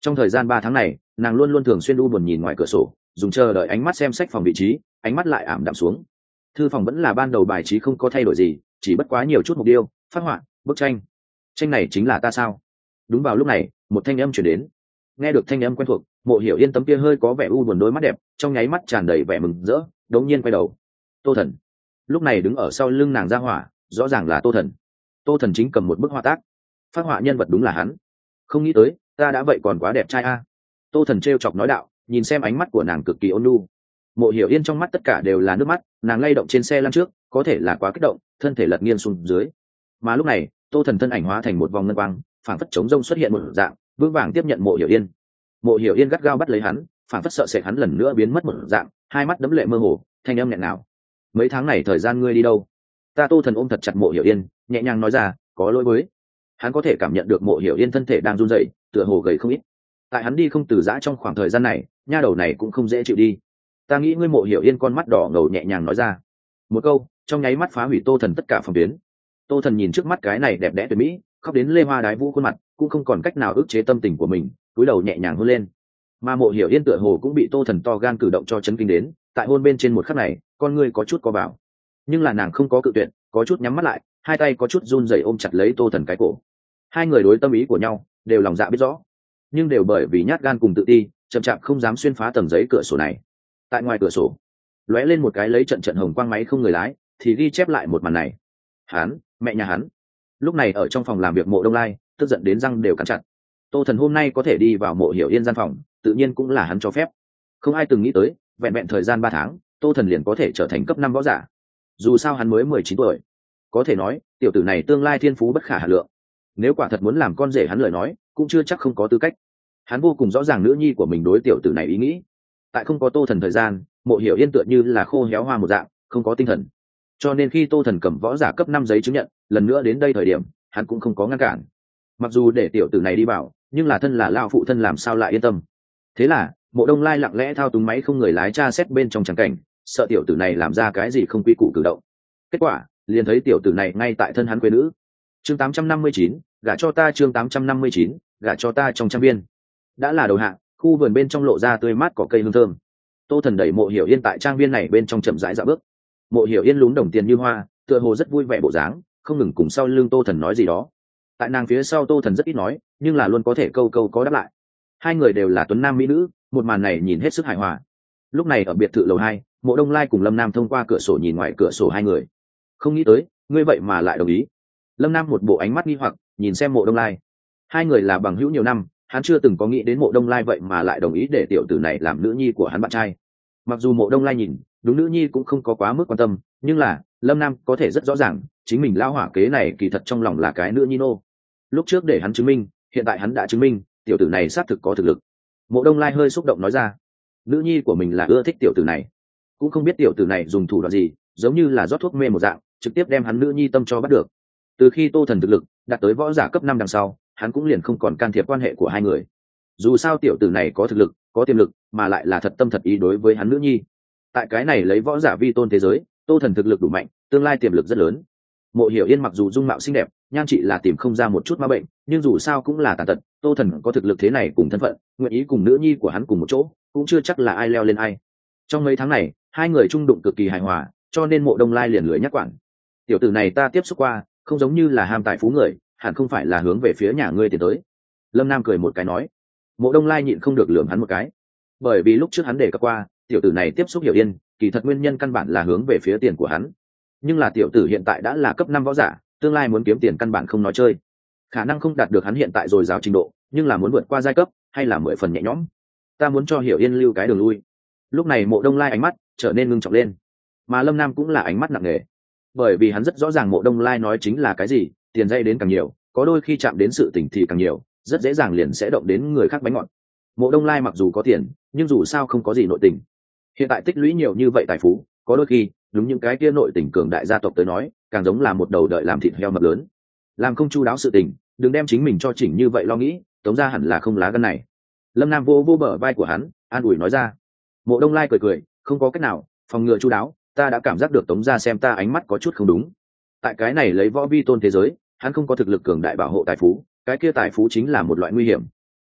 Trong thời gian ba tháng này nàng luôn luôn thường xuyên u buồn nhìn ngoài cửa sổ, dùng chờ đợi ánh mắt xem sách phòng vị trí, ánh mắt lại ảm đạm xuống. Thư phòng vẫn là ban đầu bài trí không có thay đổi gì, chỉ bất quá nhiều chút mục tiêu, phát họa, bức tranh. Tranh này chính là ta sao? Đúng vào lúc này một thanh âm chuyển đến. Nghe được thanh âm quen thuộc, Mộ Hiểu Yên tấm kia hơi có vẻ u buồn đôi mắt đẹp trong nháy mắt tràn đầy vẻ mừng rỡ, đống nhiên quay đầu. Tô Thần lúc này đứng ở sau lưng nàng ra hỏa, rõ ràng là Tô Thần. Tô Thần chính cầm một bức họa tác, phát họa nhân vật đúng là hắn. Không nghĩ tới ta đã vậy còn quá đẹp trai a. Tô Thần trêu chọc nói đạo, nhìn xem ánh mắt của nàng cực kỳ ôn nhu. Mộ Hiểu Yên trong mắt tất cả đều là nước mắt, nàng lay động trên xe lăn trước, có thể là quá kích động, thân thể lật nghiêng xuống dưới. Mà lúc này Tô Thần thân ảnh hóa thành một vòng ngân quang, phảng phất chống rông xuất hiện một dạng, vững vàng tiếp nhận Mộ Hiểu Yên. Mộ Hiểu Yên gắt gao bắt lấy hắn, phảng phất sợ sệt hắn lần nữa biến mất một dạng, hai mắt đẫm lệ mơ hồ, thanh âm nghẹn ngào. Mấy tháng này thời gian ngươi đi đâu? Ta Tô Thần ôm thật chặt Mộ Hiểu Yên, nhẹ nhàng nói ra, có lỗi với. Hắn có thể cảm nhận được Mộ Hiểu Yên thân thể đang run rẩy, tựa hồ gầy không ít. Tại hắn đi không từ giã trong khoảng thời gian này, nha đầu này cũng không dễ chịu đi. Ta nghĩ ngươi. Mộ Hiểu Yên con mắt đỏ ngầu nhẹ nhàng nói ra một câu, trong nháy mắt phá hủy Tô Thần tất cả phòng tuyến. Tô Thần nhìn trước mắt cái này đẹp đẽ tuyệt mỹ, khóc đến lê hoa đái vũ khuôn mặt, cũng không còn cách nào ức chế tâm tình của mình, cúi đầu nhẹ nhàng hôn lên. Mà Mộ Hiểu Yên tựa hồ cũng bị Tô Thần to gan cử động cho chấn kinh đến, tại hôn bên trên một khắc này, con ngươi có chút co vào, nhưng là nàng không có cự tuyệt, có chút nhắm mắt lại, hai tay có chút run rẩy ôm chặt lấy Tô Thần cái cổ. Hai người đối tâm ý của nhau, đều lòng dạ biết rõ, nhưng đều bởi vì nhát gan cùng tự ti, chậm chạp không dám xuyên phá tầng giấy cửa sổ này. Tại ngoài cửa sổ lóe lên một cái lấy trận trận hồng quang máy không người lái, thì ghi chép lại một màn này. Hắn, mẹ nhà hắn. Lúc này ở trong phòng làm việc Mộ Đông Lai, tức giận đến răng đều cắn chặt. Tô Thần hôm nay có thể đi vào Mộ Hiểu Yên gian phòng, tự nhiên cũng là hắn cho phép. Không ai từng nghĩ tới, vẹn vẹn thời gian ba tháng, Tô Thần liền có thể trở thành cấp năm võ giả. Dù sao hắn mới mười chín tuổi, có thể nói, tiểu tử này tương lai thiên phú bất khả hà lượng. Nếu quả thật muốn làm con rể hắn lời nói, cũng chưa chắc không có tư cách. Hắn vô cùng rõ ràng nữ nhi của mình đối tiểu tử này ý nghĩ. Tại không có Tô Thần thời gian, Mộ Hiểu Yên tựa như là khô héo hoa một dạng, không có tinh thần. Cho nên khi Tô Thần cầm võ giả cấp năm giấy chứng nhận, lần nữa đến đây thời điểm, hắn cũng không có ngăn cản. Mặc dù để tiểu tử này đi vào, nhưng là thân là lao phụ thân làm sao lại yên tâm. Thế là Mộ Đông Lai lặng lẽ thao túng máy không người lái tra xét bên trong tràng cảnh, sợ tiểu tử này làm ra cái gì không quy củ cử động. Kết quả liền thấy tiểu tử này ngay tại thân hắn quê nữ. Chương tám trăm năm mươi chín, gả cho ta. Chương tám trăm năm mươi chín, gả cho ta. Trong trang viên đã là đầu hạ, khu vườn bên trong lộ ra tươi mát cỏ cây hương thơm. Tô Thần đẩy Mộ Hiểu Yên tại trang viên này bên trong chậm rãi dạo bước. Mộ Hiểu Yên lún đồng tiền như hoa, tựa hồ rất vui vẻ bộ dáng, không ngừng cùng sau lưng Tô Thần nói gì đó. Tại nàng phía sau Tô Thần rất ít nói, nhưng là luôn có thể câu câu có đáp lại. Hai người đều là tuấn nam mỹ nữ, một màn này nhìn hết sức hài hòa. Lúc này ở biệt thự lầu hai, Mộ Đông Lai cùng Lâm Nam thông qua cửa sổ nhìn ngoài cửa sổ hai người. Không nghĩ tới, ngươi vậy mà lại đồng ý. Lâm Nam một bộ ánh mắt nghi hoặc nhìn xem Mộ Đông Lai. Hai người là bằng hữu nhiều năm, hắn chưa từng có nghĩ đến Mộ Đông Lai vậy mà lại đồng ý để tiểu tử này làm nữ nhi của hắn bạn trai. Mặc dù Mộ Đông Lai nhìn đúng nữ nhi cũng không có quá mức quan tâm, nhưng là Lâm Nam có thể rất rõ ràng chính mình lao hỏa kế này kỳ thật trong lòng là cái nữ nhi nô. Lúc trước để hắn chứng minh, hiện tại hắn đã chứng minh tiểu tử này xác thực có thực lực. Mộ Đông Lai hơi xúc động nói ra, nữ nhi của mình là ưa thích tiểu tử này, cũng không biết tiểu tử này dùng thủ đoạn gì, giống như là rót thuốc mê một dạng, trực tiếp đem hắn nữ nhi tâm cho bắt được. Từ khi Tô Thần thực lực đạt tới võ giả cấp năm đằng sau, hắn cũng liền không còn can thiệp quan hệ của hai người. Dù sao tiểu tử này có thực lực, có tiềm lực, mà lại là thật tâm thật ý đối với hắn nữ nhi. Tại cái này lấy võ giả vi tôn thế giới, Tô Thần thực lực đủ mạnh, tương lai tiềm lực rất lớn. Mộ Hiểu Yên mặc dù dung mạo xinh đẹp, nhan trị là tìm không ra một chút ma bệnh, nhưng dù sao cũng là tàn tật. Tô Thần có thực lực thế này cùng thân phận, nguyện ý cùng nữ nhi của hắn cùng một chỗ, cũng chưa chắc là ai leo lên ai. Trong mấy tháng này, hai người chung đụng cực kỳ hài hòa, cho nên Mộ Đông Lai liền lười nhắc quản. Tiểu tử này ta tiếp xúc qua, không giống như là ham tài phú người, hẳn không phải là hướng về phía nhà ngươi tiến tới. Lâm Nam cười một cái nói. Mộ Đông Lai nhịn không được lườm hắn một cái, bởi vì lúc trước hắn đề cập qua, tiểu tử này tiếp xúc Hiểu Yên, kỳ thật nguyên nhân căn bản là hướng về phía tiền của hắn. Nhưng là tiểu tử hiện tại đã là cấp năm võ giả, tương lai muốn kiếm tiền căn bản không nói chơi, khả năng không đạt được hắn hiện tại dồi dào trình độ, nhưng là muốn vượt qua giai cấp hay là mười phần nhẹ nhõm. Ta muốn cho Hiểu Yên lưu cái đường lui. Lúc này Mộ Đông Lai ánh mắt trở nên ngưng trọng lên, mà Lâm Nam cũng là ánh mắt nặng nề, bởi vì hắn rất rõ ràng Mộ Đông Lai nói chính là cái gì, tiền dây đến càng nhiều, có đôi khi chạm đến sự tình thì càng nhiều, rất dễ dàng liền sẽ động đến người khác bánh ngọt. Mộ Đông Lai mặc dù có tiền, nhưng dù sao không có gì nội tình. Hiện tại tích lũy nhiều như vậy tài phú, có đôi khi đúng những cái kia nội tình cường đại gia tộc tới nói, càng giống là một đầu đợi làm thịt heo mập lớn. Làm không chu đáo sự tình, đừng đem chính mình cho chỉnh như vậy lo nghĩ, Tống gia hẳn là không lá gan này. Lâm Nam vô vô bờ vai của hắn, an ủi nói ra. Mộ Đông Lai cười cười, không có cách nào, phòng ngừa chu đáo, ta đã cảm giác được Tống gia xem ta ánh mắt có chút không đúng. Tại cái này lấy võ vi tôn thế giới, hắn không có thực lực cường đại bảo hộ tài phú, cái kia tài phú chính là một loại nguy hiểm.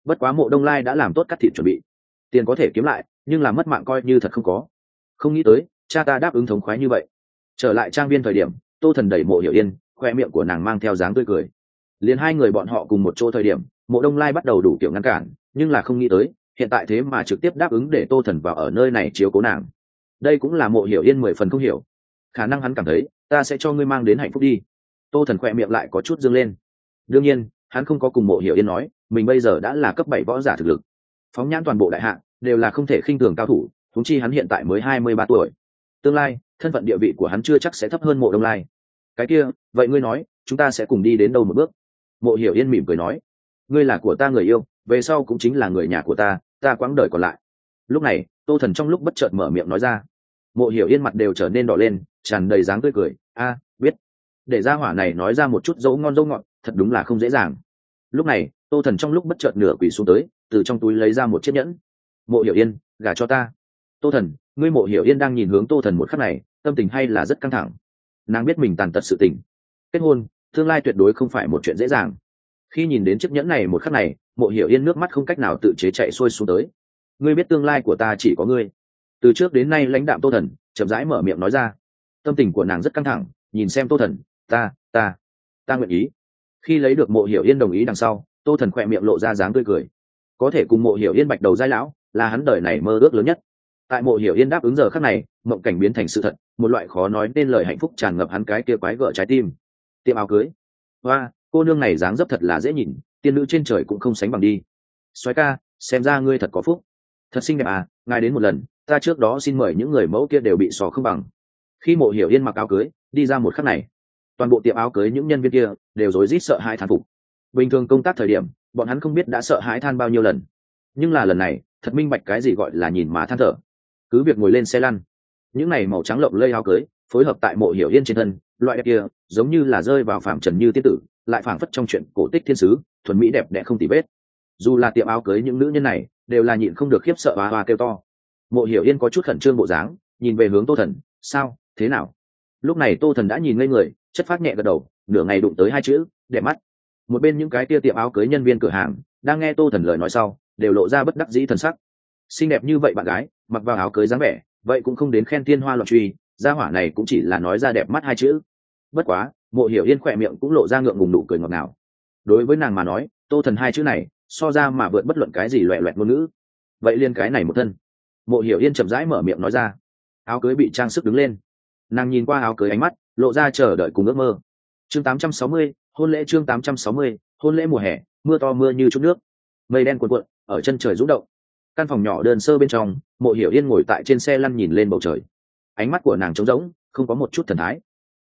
bất quá Mộ Đông Lai đã làm tốt cắt thịt chuẩn bị, tiền có thể kiếm lại, nhưng là mất mạng coi như thật không có. Không nghĩ tới cha ta đáp ứng thống khoái như vậy. Trở lại trang viên thời điểm, Tô Thần đẩy Mộ Hiểu Yên, khoe miệng của nàng mang theo dáng tươi cười. Liền hai người bọn họ cùng một chỗ thời điểm, Mộ Đông Lai bắt đầu đủ kiểu ngăn cản, nhưng là không nghĩ tới hiện tại thế mà trực tiếp đáp ứng để Tô Thần vào ở nơi này chiếu cố nàng. Đây cũng là Mộ Hiểu Yên mười phần không hiểu. Khả năng hắn cảm thấy ta sẽ cho ngươi mang đến hạnh phúc đi. Tô Thần khoe miệng lại có chút dương lên. Đương nhiên hắn không có cùng Mộ Hiểu Yên nói mình bây giờ đã là cấp bảy võ giả thực lực, phóng nhãn toàn bộ đại hạ đều là không thể khinh thường cao thủ, huống chi hắn hiện tại mới hai mươi ba tuổi, tương lai thân phận địa vị của hắn chưa chắc sẽ thấp hơn Mộ Đông Lai. Cái kia vậy ngươi nói chúng ta sẽ cùng đi đến đâu một bước? Mộ Hiểu Yên mỉm cười nói, ngươi là của ta người yêu, về sau cũng chính là người nhà của ta, ta quãng đời còn lại. Lúc này Tô Thần trong lúc bất chợt mở miệng nói ra. Mộ Hiểu Yên mặt đều trở nên đỏ lên, tràn đầy dáng tươi cười. A, biết. Để ra hỏa này nói ra một chút dấu ngon dấu ngọt, thật đúng là không dễ dàng. Lúc này Tô Thần trong lúc bất chợt nửa quỳ xuống tới, từ trong túi lấy ra một chiếc nhẫn. Mộ Hiểu Yên, gả cho ta. Tô Thần, ngươi Mộ Hiểu Yên đang nhìn hướng Tô Thần một khắc này, tâm tình hay là rất căng thẳng. Nàng biết mình tàn tật sự tình, kết hôn tương lai tuyệt đối không phải một chuyện dễ dàng. Khi nhìn đến chiếc nhẫn này một khắc này, Mộ Hiểu Yên nước mắt không cách nào tự chế chạy xuôi xuống tới. Ngươi biết tương lai của ta chỉ có ngươi. Từ trước đến nay lãnh đạm Tô Thần chậm rãi mở miệng nói ra. Tâm tình của nàng rất căng thẳng, nhìn xem Tô Thần, ta ta ta nguyện ý. Khi lấy được Mộ Hiểu Yên đồng ý đằng sau, Tô Thần khỏe miệng lộ ra dáng tươi cười. Có thể cùng Mộ Hiểu Yên bạch đầu giai lão là hắn đời này mơ ước lớn nhất. Tại Mộ Hiểu Yên đáp ứng giờ khắc này, mộng cảnh biến thành sự thật, một loại khó nói nên lời hạnh phúc tràn ngập hắn cái kia quái gở trái tim. Tiệm áo cưới. Hoa, cô nương này dáng dấp thật là dễ nhìn, tiên nữ trên trời cũng không sánh bằng đi. Soái ca, xem ra ngươi thật có phúc, thật xinh đẹp à, ngài đến một lần, ta trước đó xin mời những người mẫu kia đều bị sò không bằng. Khi Mộ Hiểu Yên mặc áo cưới đi ra một khắc này, toàn bộ tiệm áo cưới những nhân viên kia đều rối rít sợ hãi thán phục. Bình thường công tác thời điểm bọn hắn không biết đã sợ hãi than bao nhiêu lần, nhưng là lần này thật minh bạch cái gì gọi là nhìn mà than thở. Cứ việc ngồi lên xe lăn, những này màu trắng lộng lây áo cưới phối hợp tại Mộ Hiểu Yên trên thân, loại đẹp kia giống như là rơi vào phàm trần như tiên tử, lại phảng phất trong chuyện cổ tích thiên sứ, thuần mỹ đẹp đẽ không tì vết. Dù là tiệm áo cưới những nữ nhân này đều là nhịn không được khiếp sợ hoa hoa kêu to. Mộ Hiểu Yên có chút khẩn trương bộ dáng, nhìn về hướng Tô Thần, sao thế nào? Lúc này Tô Thần đã nhìn ngây người, chất phát nhẹ gật đầu, nửa ngày đụng tới hai chữ đẹp mắt. Một bên những cái kia tiệm áo cưới nhân viên cửa hàng đang nghe Tô Thần lời nói sau đều lộ ra bất đắc dĩ thần sắc. Xinh đẹp như vậy bạn gái mặc vào áo cưới dáng vẻ vậy cũng không đến khen thiên hoa loạn truy, gia hỏa này cũng chỉ là nói ra đẹp mắt hai chữ. Bất quá Mộ Hiểu Yên khỏe miệng cũng lộ ra ngượng ngùng nụ cười ngọt ngào. Đối với nàng mà nói, Tô Thần hai chữ này so ra mà vượt bất luận cái gì loẹ loẹt ngôn ngữ. Vậy liên cái này một thân. Mộ Hiểu Yên chậm rãi mở miệng nói ra. Áo cưới bị trang sức đứng lên, nàng nhìn qua áo cưới ánh mắt lộ ra chờ đợi cùng ước mơ. Chương tám trăm sáu mươi, hôn lễ. Chương tám trăm sáu mươi, hôn lễ mùa hè, mưa to mưa như chút nước, mây đen cuộn cuộn ở chân trời rũ động. Căn phòng nhỏ đơn sơ bên trong, Mộ Hiểu Yên ngồi tại trên xe lăn nhìn lên bầu trời, ánh mắt của nàng trống rỗng, không có một chút thần thái.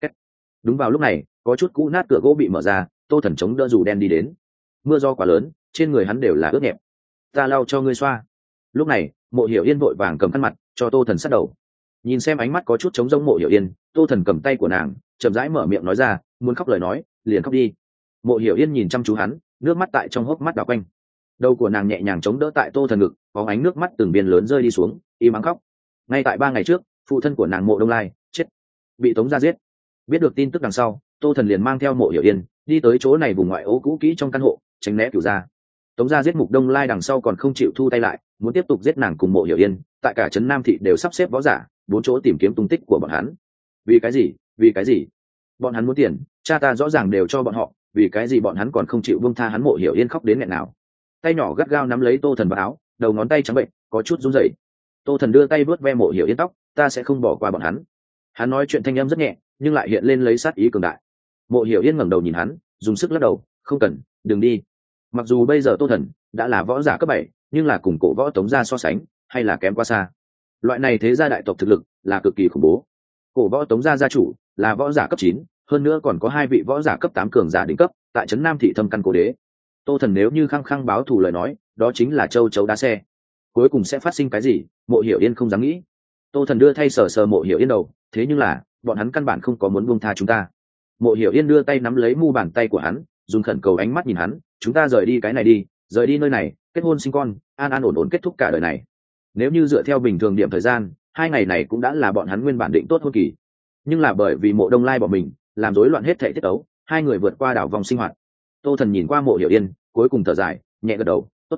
Đúng vào lúc này, có chút cũ nát cửa gỗ bị mở ra, Tô Thần chống đỡ dù đen đi đến. Mưa do quá lớn, trên người hắn đều là ướt nhẹp. Ta lau cho ngươi xoa. Lúc này Mộ Hiểu Yên vội vàng cầm khăn mặt cho Tô Thần sát đầu. Nhìn xem ánh mắt có chút trống rỗng Mộ Hiểu Yên, Tô Thần cầm tay của nàng chậm rãi mở miệng nói ra, muốn khóc lời nói liền khóc đi. Mộ Hiểu Yên nhìn chăm chú hắn, nước mắt tại trong hốc mắt đảo quanh. Đầu của nàng nhẹ nhàng chống đỡ tại Tô Thần ngực, có ánh nước mắt từng viên lớn rơi đi xuống, im ắng khóc. Ngay tại ba ngày trước, phụ thân của nàng Mộ Đông Lai chết, bị Tống gia giết. Biết được tin tức đằng sau, Tô Thần liền mang theo Mộ Hiểu Yên đi tới chỗ này vùng ngoại ô cũ kỹ trong căn hộ, tránh né cửu gia. Tống gia giết Mục Đông Lai đằng sau còn không chịu thu tay lại, muốn tiếp tục giết nàng cùng Mộ Hiểu Yên, tại cả trấn Nam thị đều sắp xếp võ giả bốn chỗ tìm kiếm tung tích của bọn hắn. Vì cái gì? Vì cái gì? Bọn hắn muốn tiền, cha ta rõ ràng đều cho bọn họ, vì cái gì bọn hắn còn không chịu buông tha hắn? Mộ Hiểu Yên khóc đến nghẹn nào, tay nhỏ gắt gao nắm lấy Tô Thần vào áo, đầu ngón tay trắng bệnh có chút run rẩy. Tô Thần đưa tay vuốt ve Mộ Hiểu Yên tóc, ta sẽ không bỏ qua bọn hắn. Hắn nói chuyện thanh âm rất nhẹ, nhưng lại hiện lên lấy sát ý cường đại. Mộ Hiểu Yên ngẩng đầu nhìn hắn, dùng sức lắc đầu, không cần, đừng đi. Mặc dù bây giờ Tô Thần đã là võ giả cấp bảy, nhưng là cùng cổ võ Tống gia so sánh hay là kém quá xa. Loại này thế gia đại tộc thực lực là cực kỳ khủng bố. Cổ võ Tống gia gia chủ là võ giả cấp chín, hơn nữa còn có hai vị võ giả cấp tám cường giả đỉnh cấp tại trấn Nam thị thâm căn cố đế. Tô Thần nếu như khăng khăng báo thù lời nói, đó chính là châu chấu đá xe. Cuối cùng sẽ phát sinh cái gì, Mộ Hiểu Yên không dám nghĩ. Tô Thần đưa thay sờ sờ Mộ Hiểu Yên đầu, thế nhưng là bọn hắn căn bản không có muốn buông tha chúng ta. Mộ Hiểu Yên đưa tay nắm lấy mu bàn tay của hắn, dùng khẩn cầu ánh mắt nhìn hắn, chúng ta rời đi cái này đi, rời đi nơi này, kết hôn sinh con, an an ổn ổn kết thúc cả đời này. Nếu như dựa theo bình thường điểm thời gian, hai ngày này cũng đã là bọn hắn nguyên bản định tốt hôn kỳ, nhưng là bởi vì Mộ Đông Lai bỏ mình, làm rối loạn hết thảy tiết tấu, hai người vượt qua đảo vòng sinh hoạt. Tô Thần nhìn qua Mộ Hiểu Yên, cuối cùng thở dài, nhẹ gật đầu, tốt.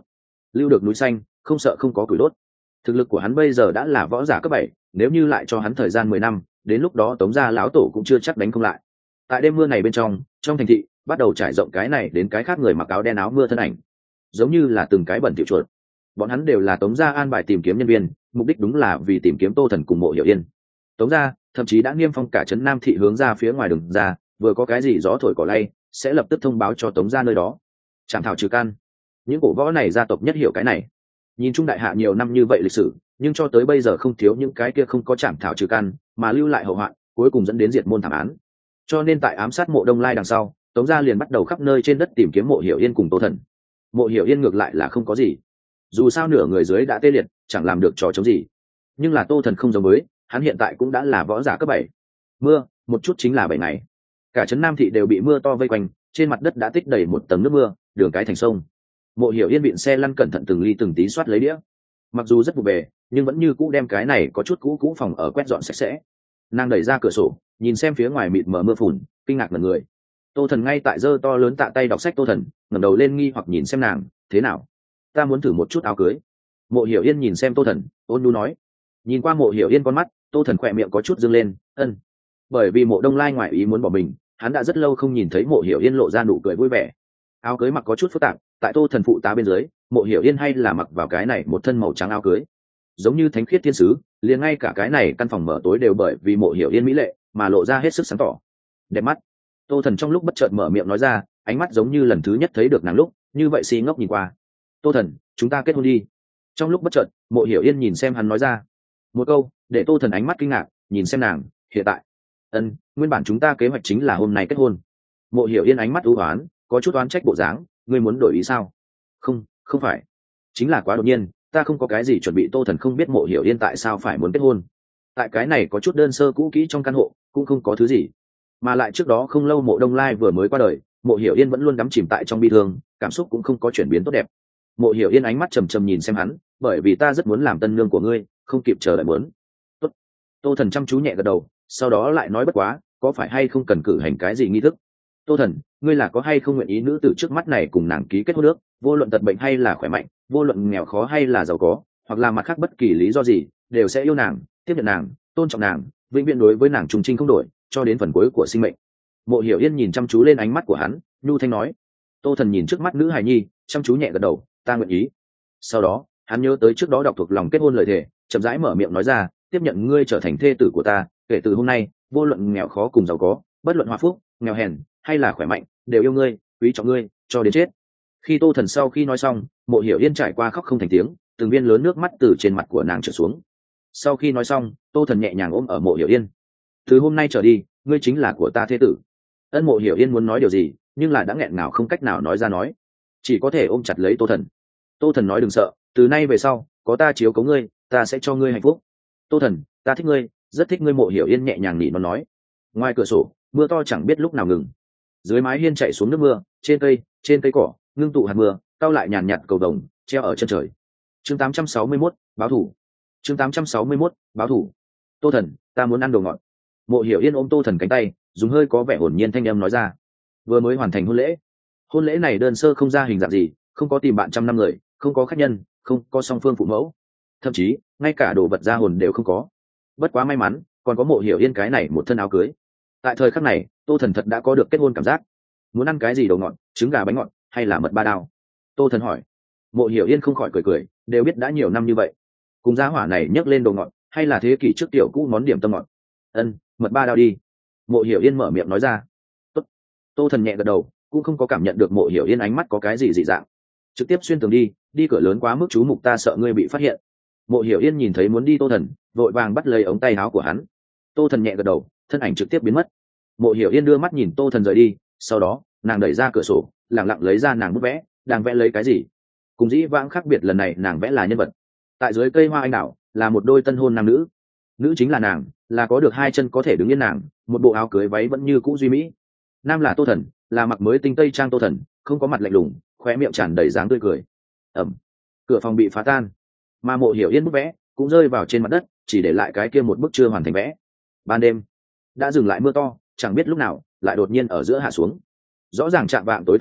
lưu được núi xanh, không sợ không có củi đốt. Thực lực của hắn bây giờ đã là võ giả cấp bảy, nếu như lại cho hắn thời gian mười năm, đến lúc đó Tống gia lão tổ cũng chưa chắc đánh không lại. Tại đêm mưa này bên trong, trong thành thị bắt đầu trải rộng cái này đến cái khác người mặc áo đen áo mưa thân ảnh, giống như là từng cái bẩn thỉu chuột. Bọn hắn đều là Tống gia an bài tìm kiếm nhân viên, mục đích đúng là vì tìm kiếm Tô Thần cùng Mộ Hiểu Yên. Tống gia thậm chí đã niêm phong cả trấn Nam thị hướng ra phía ngoài đường ra, vừa có cái gì gió thổi cỏ lay, sẽ lập tức thông báo cho Tống gia nơi đó. Trảm thảo trừ căn. Những cổ võ này gia tộc nhất hiểu cái này. Nhìn chung đại hạ nhiều năm như vậy lịch sử, nhưng cho tới bây giờ không thiếu những cái kia không có trảm thảo trừ căn, mà lưu lại hậu hoạn, cuối cùng dẫn đến diệt môn thảm án. Cho nên tại ám sát Mộ Đông Lai đằng sau, Tống gia liền bắt đầu khắp nơi trên đất tìm kiếm Mộ Hiểu Yên cùng Tô Thần. Mộ Hiểu Yên ngược lại là không có gì, dù sao nửa người dưới đã tê liệt, chẳng làm được trò chống gì. Nhưng là Tô Thần không giống với, hắn hiện tại cũng đã là võ giả cấp bảy. Mưa một chút chính là bảy ngày, cả trấn Nam thị đều bị mưa to vây quanh, trên mặt đất đã tích đầy một tầng nước mưa, đường cái thành sông. Mộ Hiểu Yên vịn xe lăn cẩn thận từng ly từng tí soát lấy đĩa, mặc dù rất vụ bề nhưng vẫn như cũ đem cái này có chút cũ cũ phòng ở quét dọn sạch sẽ. Nàng đẩy ra cửa sổ, nhìn xem phía ngoài mịt mờ mưa phùn, kinh ngạc ngẩn người. Tô Thần ngay tại giơ to lớn tạ tay đọc sách. Tô Thần ngẩng đầu lên nghi hoặc nhìn xem nàng, thế nào? Ta muốn thử một chút áo cưới. Mộ Hiểu Yên nhìn xem Tô Thần, ôn nhu nói. Nhìn qua Mộ Hiểu Yên con mắt, Tô Thần khỏe miệng có chút dương lên, ân. Bởi vì Mộ Đông Lai ngoài ý muốn bỏ mình, hắn đã rất lâu không nhìn thấy Mộ Hiểu Yên lộ ra nụ cười vui vẻ. Áo cưới mặc có chút phức tạp, tại Tô Thần phụ tá bên dưới, Mộ Hiểu Yên hay là mặc vào cái này một thân màu trắng áo cưới, giống như thánh khiết thiên sứ, liền ngay cả cái này căn phòng mở tối đều bởi vì Mộ Hiểu Yên mỹ lệ mà lộ ra hết sức sáng tỏ, đẹp mắt. Tô Thần trong lúc bất chợt mở miệng nói ra, ánh mắt giống như lần thứ nhất thấy được nàng lúc, như vậy si ngốc nhìn qua. Tô Thần, chúng ta kết hôn đi. Trong lúc bất chợt, Mộ Hiểu Yên nhìn xem hắn nói ra một câu, để Tô Thần ánh mắt kinh ngạc, nhìn xem nàng, hiện tại. Ân, nguyên bản chúng ta kế hoạch chính là hôm nay kết hôn. Mộ Hiểu Yên ánh mắt u hoán, có chút oán trách bộ dáng, ngươi muốn đổi ý sao? Không, không phải, chính là quá đột nhiên, ta không có cái gì chuẩn bị. Tô Thần không biết Mộ Hiểu Yên tại sao phải muốn kết hôn. Tại cái này có chút đơn sơ cũ kỹ trong căn hộ, cũng không có thứ gì, mà lại trước đó không lâu Mộ Đông Lai vừa mới qua đời, Mộ Hiểu Yên vẫn luôn đắm chìm tại trong bi thương, cảm xúc cũng không có chuyển biến tốt đẹp. Mộ Hiểu Yên ánh mắt trầm trầm nhìn xem hắn, bởi vì ta rất muốn làm tân nương của ngươi, không kịp chờ đợi muốn. Tốt. Tô Thần chăm chú nhẹ gật đầu, sau đó lại nói bất quá, có phải hay không cần cử hành cái gì nghi thức? Tô Thần, ngươi là có hay không nguyện ý nữ tử trước mắt này cùng nàng ký kết hôn nước, vô luận tật bệnh hay là khỏe mạnh, vô luận nghèo khó hay là giàu có, hoặc là mặt khác bất kỳ lý do gì, đều sẽ yêu nàng, tiếp nhận nàng, tôn trọng nàng, vĩnh viễn đối với nàng trùng trinh không đổi, cho đến phần cuối của sinh mệnh. Mộ Hiểu Yên nhìn chăm chú lên ánh mắt của hắn, nhu thanh nói. Tô Thần nhìn trước mắt nữ hài nhi, chăm chú nhẹ gật đầu, ta nguyện ý. Sau đó hắn nhớ tới trước đó đọc thuộc lòng kết hôn lời thề, chậm rãi mở miệng nói ra, tiếp nhận ngươi trở thành thê tử của ta, kể từ hôm nay, vô luận nghèo khó cùng giàu có, bất luận hòa phúc, nghèo hèn hay là khỏe mạnh, đều yêu ngươi, quý trọng ngươi, cho đến chết. Khi Tô Thần sau khi nói xong, Mộ Hiểu Yên trải qua khóc không thành tiếng, từng viên lớn nước mắt từ trên mặt của nàng trượt xuống. Sau khi nói xong, Tô Thần nhẹ nhàng ôm ở Mộ Hiểu Yên. Từ hôm nay trở đi, ngươi chính là của ta thế tử. Ân. Mộ Hiểu Yên muốn nói điều gì, nhưng là đã nghẹn nào không cách nào nói ra nói, chỉ có thể ôm chặt lấy Tô Thần. Tô Thần nói đừng sợ, từ nay về sau, có ta chiếu cố ngươi, ta sẽ cho ngươi hạnh phúc. Tô Thần, ta thích ngươi, rất thích ngươi. Mộ Hiểu Yên nhẹ nhàng nỉ nó nói. Ngoài cửa sổ, mưa to chẳng biết lúc nào ngừng. Dưới mái hiên chạy xuống nước mưa, trên cây, trên cây cỏ, ngưng tụ hạt mưa, cao lại nhàn nhạt cầu đồng, treo ở chân trời. Chương tám trăm sáu mươi mốt, báo thủ. Chương tám trăm sáu mươi mốt, báo thủ. Tô Thần, ta muốn ăn đồ ngọt. Mộ Hiểu Yên ôm Tô Thần cánh tay, dùng hơi có vẻ hồn nhiên thanh âm nói ra. Vừa mới hoàn thành hôn lễ. Hôn lễ này đơn sơ không ra hình dạng gì, không có tìm bạn trăm năm người, không có khách nhân, không có song phương phụ mẫu, thậm chí ngay cả đồ vật ra hồn đều không có. Bất quá may mắn, còn có Mộ Hiểu Yên cái này một thân áo cưới. Tại thời khắc này, Tô Thần thật đã có được kết hôn cảm giác. Muốn ăn cái gì đồ ngọt, trứng gà bánh ngọt hay là mật ba đao? Tô Thần hỏi. Mộ Hiểu Yên không khỏi cười cười, đều biết đã nhiều năm như vậy, cùng gia hỏa này nhấc lên đồ ngọt, hay là thế kỷ trước tiểu cũ món điểm tâm ngọt. Ân, mật ba đao đi. Mộ Hiểu Yên mở miệng nói ra. Tốt. Tô Thần nhẹ gật đầu, cũng không có cảm nhận được Mộ Hiểu Yên ánh mắt có cái gì dị dạng, trực tiếp xuyên tường đi, đi cửa lớn quá mức chú mục, ta sợ ngươi bị phát hiện. Mộ Hiểu Yên nhìn thấy muốn đi Tô Thần, vội vàng bắt lấy ống tay áo của hắn. Tô Thần nhẹ gật đầu, thân ảnh trực tiếp biến mất. Mộ Hiểu Yên đưa mắt nhìn Tô Thần rời đi, sau đó nàng đẩy ra cửa sổ, lặng lặng lấy ra nàng bút vẽ, đang vẽ lấy cái gì? Cùng dĩ vãng khác biệt, lần này nàng vẽ là nhân vật. Tại dưới cây hoa anh đào là một đôi tân hôn nam nữ, nữ chính là nàng, là có được hai chân có thể đứng yên nàng, một bộ áo cưới váy vẫn như cũ duy mỹ. Nam là Tô Thần, là mặc mới tinh tây trang Tô Thần, không có mặt lạnh lùng, khóe miệng tràn đầy dáng tươi cười. Ẩm. Cửa phòng bị phá tan, mà Mộ Hiểu Yên bút vẽ cũng rơi vào trên mặt đất, chỉ để lại cái kia một bức chưa hoàn thành vẽ. Ban đêm đã dừng lại mưa to, chẳng biết lúc nào lại đột nhiên ở giữa hạ xuống. Rõ ràng chạm vạng tối thời điểm,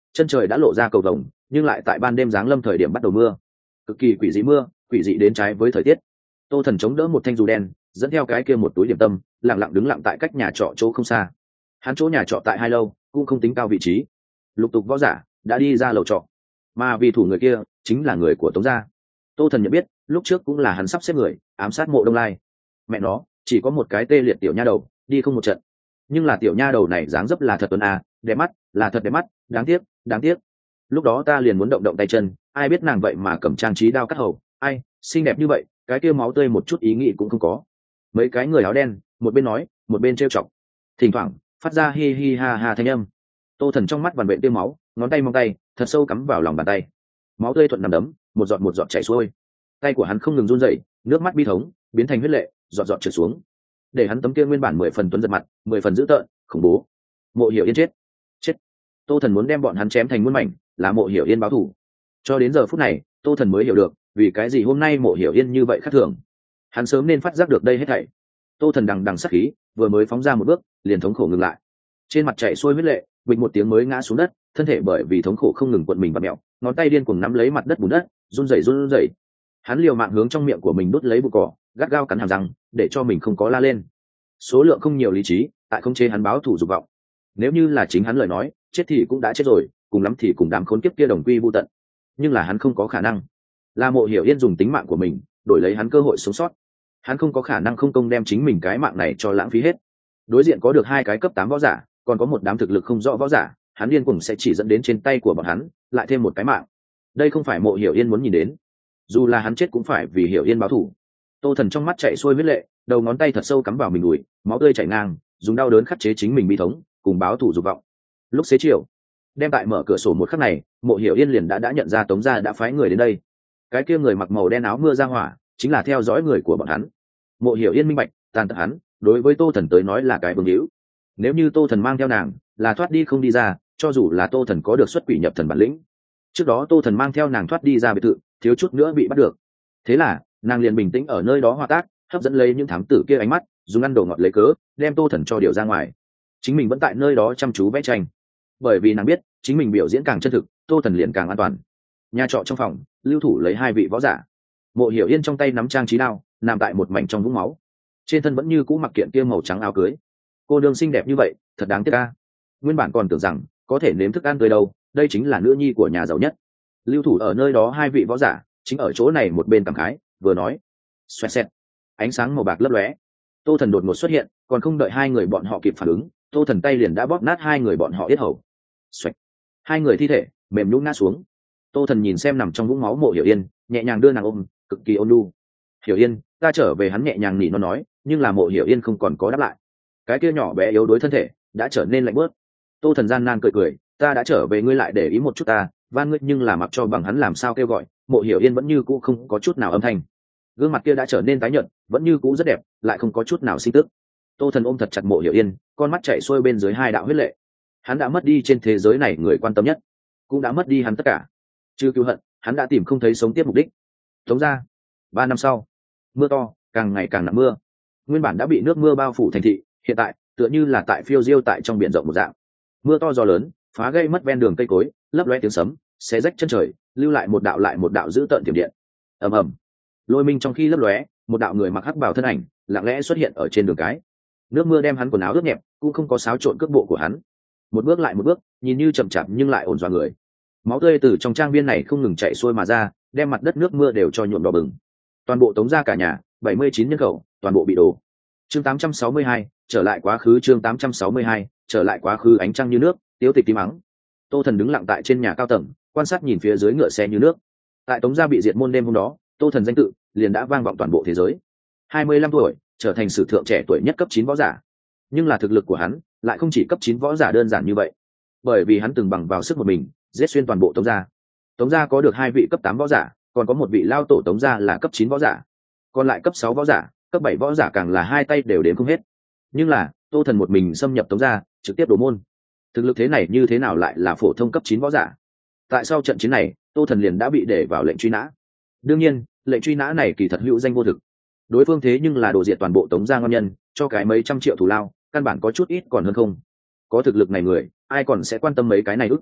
chân trời đã lộ ra cầu vồng, nhưng lại tại ban đêm giáng lâm thời điểm bắt đầu mưa, cực kỳ quỷ dị mưa, quỷ dị đến trái với thời tiết. Tô Thần chống đỡ một thanh dù đen, dẫn theo cái kia một túi điểm tâm, lặng lặng đứng lặng tại cách nhà trọ chỗ không xa. Hắn chỗ nhà trọ tại hai lâu, cũng không tính cao vị trí. Lục tục võ giả đã đi ra lầu trọ, mà vì thủ người kia chính là người của Tống gia. Tô Thần nhận biết, lúc trước cũng là hắn sắp xếp người ám sát Mộ Đông Lai. Mẹ nó, chỉ có một cái tê liệt tiểu nha đầu, đi không một trận. Nhưng là tiểu nha đầu này dáng dấp là thật tuấn à, đẹp mắt, là thật đẹp mắt, đáng tiếc, đáng tiếc. Lúc đó ta liền muốn động động tay chân, ai biết nàng vậy mà cầm trang trí đao cắt hầu, ai, xinh đẹp như vậy, cái kia máu tươi một chút ý nghĩ cũng không có. Mấy cái người áo đen, một bên nói, một bên trêu chọc, thỉnh thoảng phát ra hi hi ha ha thanh âm. Tô Thần trong mắt vằn vện tiêu máu, ngón tay mong tay thật sâu cắm vào lòng bàn tay, máu tươi thuận nằm đấm, một giọt một giọt chảy xuôi. Tay của hắn không ngừng run rẩy, nước mắt bi thống biến thành huyết lệ, giọt giọt trượt xuống, để hắn tấm kia nguyên bản mười phần tuấn giật mặt, mười phần dữ tợn, khủng bố. Mộ Hiểu Yên chết, chết. Tô Thần muốn đem bọn hắn chém thành muôn mảnh, là Mộ Hiểu Yên báo thù. Cho đến giờ phút này, Tô Thần mới hiểu được, vì cái gì hôm nay Mộ Hiểu Yên như vậy khác thường. Hắn sớm nên phát giác được đây hết thảy. Tô Thần đằng đằng sát khí, vừa mới phóng ra một bước, liền thống khổ ngừng lại. Trên mặt chảy xuôi huyết lệ, bịch một tiếng mới ngã xuống đất, thân thể bởi vì thống khổ không ngừng cuộn mình vặn mèo, ngón tay điên cuồng nắm lấy mặt đất bùn đất, run rẩy run rẩy. Hắn liều mạng hướng trong miệng của mình đút lấy bụi cỏ, gắt gao cắn hàm răng, để cho mình không có la lên. Số lượng không nhiều lý trí, tại không chế hắn báo thù dục vọng. Nếu như là chính hắn lời nói, chết thì cũng đã chết rồi, cùng lắm thì cùng đám khốn kiếp kia đồng quy vu tận. Nhưng là hắn không có khả năng. Là Mộ Hiểu Yên dùng tính mạng của mình đổi lấy hắn cơ hội sống sót. Hắn không có khả năng không công đem chính mình cái mạng này cho lãng phí hết. Đối diện có được hai cái cấp tám võ giả, còn có một đám thực lực không rõ võ giả, hắn điên cuồng sẽ chỉ dẫn đến trên tay của bọn hắn lại thêm một cái mạng. Đây không phải Mộ Hiểu Yên muốn nhìn đến. Dù là hắn chết cũng phải vì Hiểu Yên báo thù. Tô Thần trong mắt chạy xuôi huyết lệ, đầu ngón tay thật sâu cắm vào mình đùi, máu tươi chảy ngang, dùng đau đớn khắc chế chính mình bi thống, cùng báo thù dục vọng. Lúc xế chiều, đem tại mở cửa sổ một khắc này, Mộ Hiểu Yên liền đã đã nhận ra Tống gia đã phái người đến đây. Cái kia người mặc màu đen áo mưa ra hỏa, chính là theo dõi người của bọn hắn. Mộ Hiểu Yên minh bạch, tàn tật hắn, đối với Tô Thần tới nói là cái vương hữu. Nếu như Tô Thần mang theo nàng, là thoát đi không đi ra, cho dù là Tô Thần có được xuất quỷ nhập thần bản lĩnh. Trước đó Tô Thần mang theo nàng thoát đi ra biệt thự, thiếu chút nữa bị bắt được. Thế là, nàng liền bình tĩnh ở nơi đó hòa tác, hấp dẫn lấy những thám tử kia ánh mắt, dùng ăn đồ ngọt lấy cớ, đem Tô Thần cho điều ra ngoài. Chính mình vẫn tại nơi đó chăm chú vẽ tranh. Bởi vì nàng biết, chính mình biểu diễn càng chân thực, Tô Thần liền càng an toàn. Nhà trọ trong phòng, lưu thủ lấy hai vị võ giả. Mộ Hiểu Yên trong tay nắm trang trí đao, nằm tại một mảnh trong vũng máu. Trên thân vẫn như cũ mặc kiện kia màu trắng áo cưới. Cô đương xinh đẹp như vậy, thật đáng tiếc a. Nguyên bản còn tưởng rằng có thể nếm thức ăn tươi đâu, đây chính là nữ nhi của nhà giàu nhất. Lưu thủ ở nơi đó hai vị võ giả, chính ở chỗ này một bên cảm khái, vừa nói. Xoẹt xẹt, ánh sáng màu bạc lấp lóe. Tô Thần đột ngột xuất hiện, còn không đợi hai người bọn họ kịp phản ứng, Tô Thần tay liền đã bóp nát hai người bọn họ yết hầu. Xoẹt, hai người thi thể mềm nhũn ngã xuống. Tô Thần nhìn xem nằm trong vũng máu Mộ Hiểu Yên, nhẹ nhàng đưa nàng ôm, cực kỳ ôn nhu. Hiểu Yên, ta trở về. Hắn nhẹ nhàng nỉ nó nói, nhưng là Mộ Hiểu Yên không còn có đáp lại. Cái kia nhỏ bé yếu đuối thân thể đã trở nên lạnh bớt. Tô Thần gian nan cười cười, ta đã trở về, ngươi lại để ý một chút ta, van ngươi. Nhưng là mặc cho bằng hắn làm sao kêu gọi, Mộ Hiểu Yên vẫn như cũ không có chút nào âm thanh. Gương mặt kia đã trở nên tái nhợt, vẫn như cũ rất đẹp, lại không có chút nào sinh tức. Tô Thần ôm thật chặt Mộ Hiểu Yên, con mắt chảy xuôi bên dưới hai đạo huyết lệ. Hắn đã mất đi trên thế giới này người quan tâm nhất, cũng đã mất đi hắn tất cả. Chưa cứu hận, hắn đã tìm không thấy sống tiếp mục đích. Tống ra. Ba năm sau, mưa to, càng ngày càng nặng mưa. Nguyên bản đã bị nước mưa bao phủ thành thị, hiện tại tựa như là tại phiêu diêu tại trong biển rộng một dạng. Mưa to gió lớn, phá gây mất ven đường cây cối, lấp loe tiếng sấm, xé rách chân trời, lưu lại một đạo lại một đạo dữ tợn tiềm điện. Ầm ầm. Lôi minh trong khi lấp lóe, một đạo người mặc hắc bào thân ảnh lặng lẽ xuất hiện ở trên đường cái. Nước mưa đem hắn quần áo ướt nhẹp, cũng không có xáo trộn cước bộ của hắn. Một bước lại một bước, nhìn như chậm chạp nhưng lại ổn dọa người. Máu tươi từ trong trang viên này không ngừng chảy xuôi mà ra, đem mặt đất nước mưa đều cho nhuộm đỏ bừng. Toàn bộ Tống gia cả nhà, bảy mươi chín nhân khẩu, toàn bộ bị đổ. Chương tám trăm sáu mươi hai, trở lại quá khứ. Chương tám trăm sáu mươi hai, trở lại quá khứ. Ánh trăng như nước, tiếu tịch tí mắng. Tô Thần đứng lặng tại trên nhà cao tầng, quan sát nhìn phía dưới ngựa xe như nước. Tại Tống gia bị diệt môn đêm hôm đó, Tô Thần danh tự liền đã vang vọng toàn bộ thế giới. hai mươi lăm tuổi, trở thành sử thượng trẻ tuổi nhất cấp chín võ giả. Nhưng là thực lực của hắn lại không chỉ cấp chín võ giả đơn giản như vậy, bởi vì hắn từng bằng vào sức một mình giết xuyên toàn bộ Tống gia. Tống gia có được hai vị cấp tám võ giả, còn có một vị lao tổ Tống gia là cấp chín võ giả, còn lại cấp sáu võ giả, cấp bảy võ giả càng là hai tay đều đến không hết. Nhưng là Tô Thần một mình xâm nhập Tống gia, trực tiếp đổ môn. Thực lực thế này như thế nào lại là phổ thông cấp chín võ giả? Tại sau trận chiến này, Tô Thần liền đã bị để vào lệnh truy nã. Đương nhiên, lệnh truy nã này kỳ thật hữu danh vô thực. Đối phương thế nhưng là đổ diệt toàn bộ Tống gia ngon nhân, cho cái mấy trăm triệu thù lao, căn bản có chút ít còn hơn không. Có thực lực này người, ai còn sẽ quan tâm mấy cái này ức.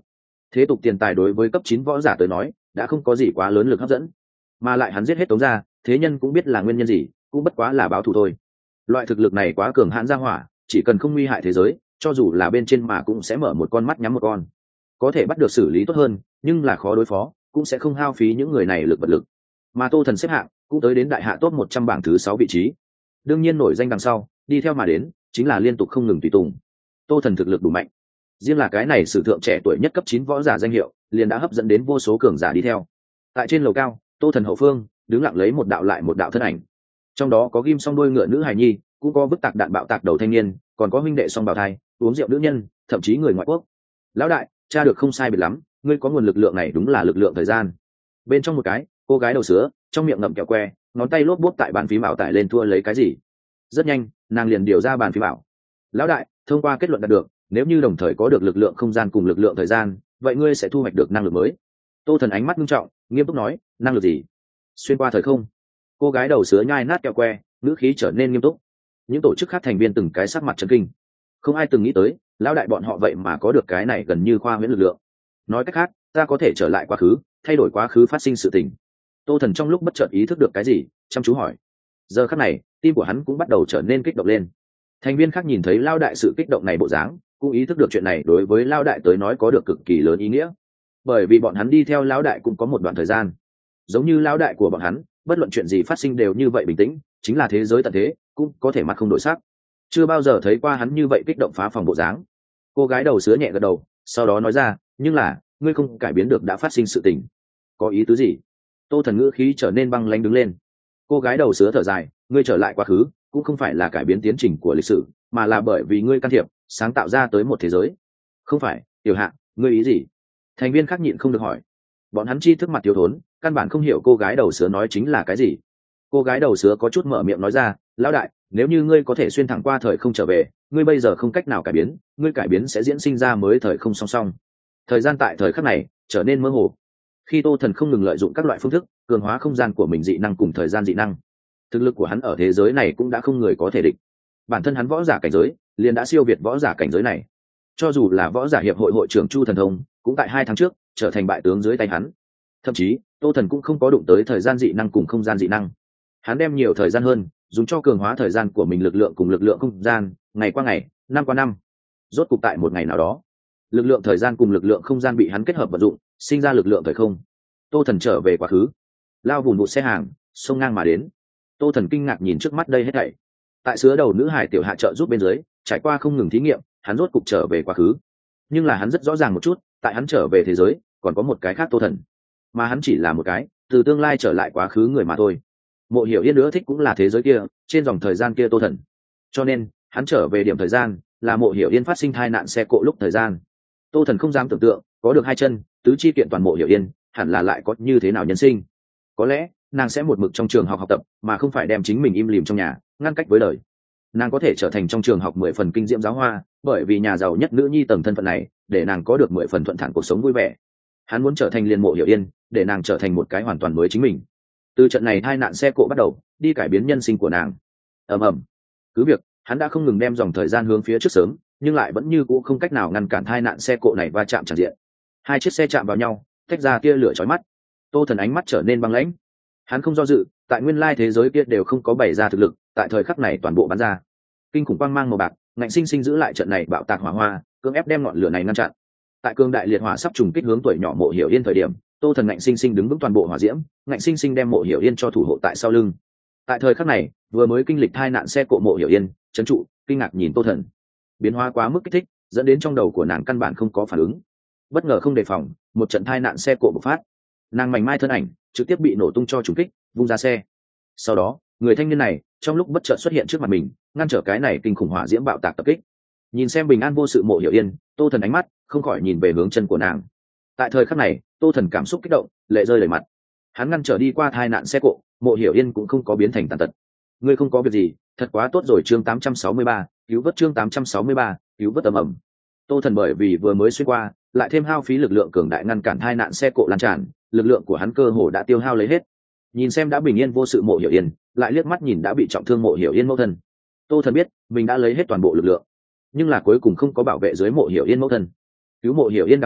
Thế tục tiền tài đối với cấp chín võ giả tới nói đã không có gì quá lớn lực hấp dẫn, mà lại hắn giết hết Tống gia, thế nhân cũng biết là nguyên nhân gì, cũng bất quá là báo thù thôi. Loại thực lực này quá cường hãn ra hỏa, chỉ cần không nguy hại thế giới, cho dù là bên trên mà cũng sẽ mở một con mắt nhắm một con. Có thể bắt được xử lý tốt hơn, nhưng là khó đối phó, cũng sẽ không hao phí những người này lực vật lực. Mà Tô Thần xếp hạng cũng tới đến đại hạ top một trăm bảng thứ sáu vị trí. Đương nhiên nổi danh đằng sau, đi theo mà đến chính là liên tục không ngừng tùy tùng. Tô Thần thực lực đủ mạnh, riêng là cái này sử thượng trẻ tuổi nhất cấp chín võ giả danh hiệu, liền đã hấp dẫn đến vô số cường giả đi theo. Tại trên lầu cao, Tô Thần hậu phương đứng lặng lấy một đạo lại một đạo thân ảnh, trong đó có ghim song đuôi ngựa nữ hài nhi, cũng có vứt tạc đạn bạo tạc đầu thanh niên, còn có huynh đệ song bào thai, uống rượu nữ nhân, thậm chí người ngoại quốc. Lão đại, cha được không sai biệt lắm, ngươi có nguồn lực lượng này đúng là lực lượng thời gian. Bên trong một cái cô gái đầu sữa, trong miệng ngậm kẹo que, ngón tay lốp bốp tại bàn phím bảo tải lên thua lấy cái gì. Rất nhanh, nàng liền điều ra bàn phím bảo. Lão đại, thông qua kết luận đạt được, nếu như đồng thời có được lực lượng không gian cùng lực lượng thời gian, vậy ngươi sẽ thu hoạch được năng lực mới. Tô Thần ánh mắt nghiêm trọng, nghiêm túc nói, năng lực gì? Xuyên qua thời không. Cô gái đầu sữa nhai nát kẹo que, ngữ khí trở nên nghiêm túc. Những tổ chức khác thành viên từng cái sắc mặt chấn kinh, không ai từng nghĩ tới lão đại bọn họ vậy mà có được cái này gần như khoa huyễn lực lượng. Nói cách khác, ta có thể trở lại quá khứ, thay đổi quá khứ phát sinh sự tình. Tô Thần trong lúc bất chợt ý thức được cái gì, chăm chú hỏi. Giờ khắc này, tim của hắn cũng bắt đầu trở nên kích động lên. Thành viên khác nhìn thấy lão đại sự kích động này bộ dáng, cũng ý thức được chuyện này đối với lão đại tới nói có được cực kỳ lớn ý nghĩa, bởi vì bọn hắn đi theo lão đại cũng có một đoạn thời gian. Giống như lão đại của bọn hắn, bất luận chuyện gì phát sinh đều như vậy bình tĩnh, chính là thế giới tận thế cũng có thể mặt không đổi sắc. Chưa bao giờ thấy qua hắn như vậy kích động phá phòng bộ dáng. Cô gái đầu sứa nhẹ gật đầu, sau đó nói ra, nhưng là ngươi không cải biến được đã phát sinh sự tình. Có ý tứ gì? Tô Thần ngữ khí trở nên băng lãnh đứng lên. Cô gái đầu sứa thở dài, ngươi trở lại quá khứ cũng không phải là cải biến tiến trình của lịch sử, mà là bởi vì ngươi can thiệp sáng tạo ra tới một thế giới. Không phải, Tiểu Hạ, ngươi ý gì? Thành viên khác nhịn không được hỏi. Bọn hắn chi thức mặt thiếu thốn, căn bản không hiểu cô gái đầu sứa nói chính là cái gì. Cô gái đầu sứa có chút mở miệng nói ra, lão đại, nếu như ngươi có thể xuyên thẳng qua thời không trở về, ngươi bây giờ không cách nào cải biến, ngươi cải biến sẽ diễn sinh ra mới thời không song song. Thời gian tại thời khắc này trở nên mơ hồ. Khi Tô Thần không ngừng lợi dụng các loại phương thức cường hóa không gian của mình dị năng cùng thời gian dị năng, thực lực của hắn ở thế giới này cũng đã không người có thể địch. Bản thân hắn võ giả cảnh giới liền đã siêu việt võ giả cảnh giới này. Cho dù là võ giả hiệp hội hội trưởng Chu Thần Thông, cũng tại hai tháng trước trở thành bại tướng dưới tay hắn. Thậm chí, Tô Thần cũng không có đụng tới thời gian dị năng cùng không gian dị năng. Hắn đem nhiều thời gian hơn, dùng cho cường hóa thời gian của mình lực lượng cùng lực lượng không gian, ngày qua ngày, năm qua năm. Rốt cục tại một ngày nào đó, lực lượng thời gian cùng lực lượng không gian bị hắn kết hợp vận dụng, sinh ra lực lượng thời không. Tô Thần trở về quá khứ, lao vùn vụt xe hàng, xông ngang mà đến. Tô Thần kinh ngạc nhìn trước mắt đây hết thảy. Tại sứa đầu nữ hải tiểu hạ trợ giúp bên dưới, trải qua không ngừng thí nghiệm, hắn rốt cục trở về quá khứ. Nhưng là hắn rất rõ ràng một chút, tại hắn trở về thế giới, còn có một cái khác Tô Thần, mà hắn chỉ là một cái từ tương lai trở lại quá khứ người mà thôi. Mộ Hiểu Yên nữa thích cũng là thế giới kia, trên dòng thời gian kia Tô Thần, cho nên hắn trở về điểm thời gian là Mộ Hiểu Yên phát sinh tai nạn xe cộ lúc thời gian. Tô Thần không dám tưởng tượng, có được hai chân, tứ chi kiện toàn Mộ Hiểu Yên, hẳn là lại có như thế nào nhân sinh. Có lẽ nàng sẽ một mực trong trường học học tập, mà không phải đem chính mình im lìm trong nhà, ngăn cách với đời. Nàng có thể trở thành trong trường học mười phần kinh diễm giáo hoa, bởi vì nhà giàu nhất nữ nhi tầng thân phận này, để nàng có được mười phần thuận thản cuộc sống vui vẻ. Hắn muốn trở thành liền Mộ Hiểu Yên, để nàng trở thành một cái hoàn toàn mới chính mình. Từ trận này tai nạn xe cộ bắt đầu, đi cải biến nhân sinh của nàng. Ầm ầm. Cứ việc hắn đã không ngừng đem dòng thời gian hướng phía trước sớm, nhưng lại vẫn như cũ không cách nào ngăn cản tai nạn xe cộ này va chạm tràn diện. Hai chiếc xe chạm vào nhau, tách ra tia lửa chói mắt. Tô Thần ánh mắt trở nên băng lãnh. Hắn không do dự, tại nguyên lai thế giới kia đều không có bày ra thực lực, tại thời khắc này toàn bộ bắn ra. Kinh khủng quang mang màu bạc, ngạnh sinh sinh giữ lại trận này bạo tạc hỏa hoa, cưỡng ép đem ngọn lửa này ngăn chặn. Tại cương đại liệt hỏa sắp trùng kích hướng tuổi nhỏ Mộ Hiểu Yên thời điểm, Tô Thần ngạnh sinh sinh đứng vững toàn bộ hỏa diễm, ngạnh sinh sinh đem Mộ Hiểu Yên cho thủ hộ tại sau lưng. Tại thời khắc này, vừa mới kinh lịch tai nạn xe cộ Mộ Hiểu Yên, chấn trụ, kinh ngạc nhìn Tô Thần. Biến hóa quá mức kích thích, dẫn đến trong đầu của nàng căn bản không có phản ứng. Bất ngờ không đề phòng, một trận tai nạn xe cộ bộc phát. Nàng mảnh mai thân ảnh trực tiếp bị nổ tung cho trùng kích, vung ra xe. Sau đó, người thanh niên này trong lúc bất chợt xuất hiện trước mặt mình, ngăn trở cái này kinh khủng hỏa diễm bạo tạc tập kích. Nhìn xem bình an vô sự Mộ Hiểu Yên, Tô Thần ánh mắt không khỏi nhìn về hướng chân của nàng. Tại thời khắc này, Tô Thần cảm xúc kích động, lệ rơi đầy mặt. Hắn ngăn trở đi qua tai nạn xe cộ, Mộ Hiểu Yên cũng không có biến thành tàn tật. Ngươi không có việc gì, thật quá tốt rồi. Chương tám trăm sáu mươi ba, cứu vớt. Chương tám trăm sáu mươi ba, cứu vớt. Ầm ầm. Tô Thần bởi vì vừa mới xuyên qua, lại thêm hao phí lực lượng cường đại ngăn cản tai nạn xe cộ lan tràn, lực lượng của hắn cơ hồ đã tiêu hao lấy hết. Nhìn xem đã bình yên vô sự Mộ Hiểu Yên, lại liếc mắt nhìn đã bị trọng thương Mộ Hiểu Yên mẫu thân. Tô Thần biết mình đã lấy hết toàn bộ lực lượng, nhưng là cuối cùng không có bảo vệ dưới Mộ Hiểu Yên mẫu thân. Cứu Mộ Hiểu Yên đằng sau,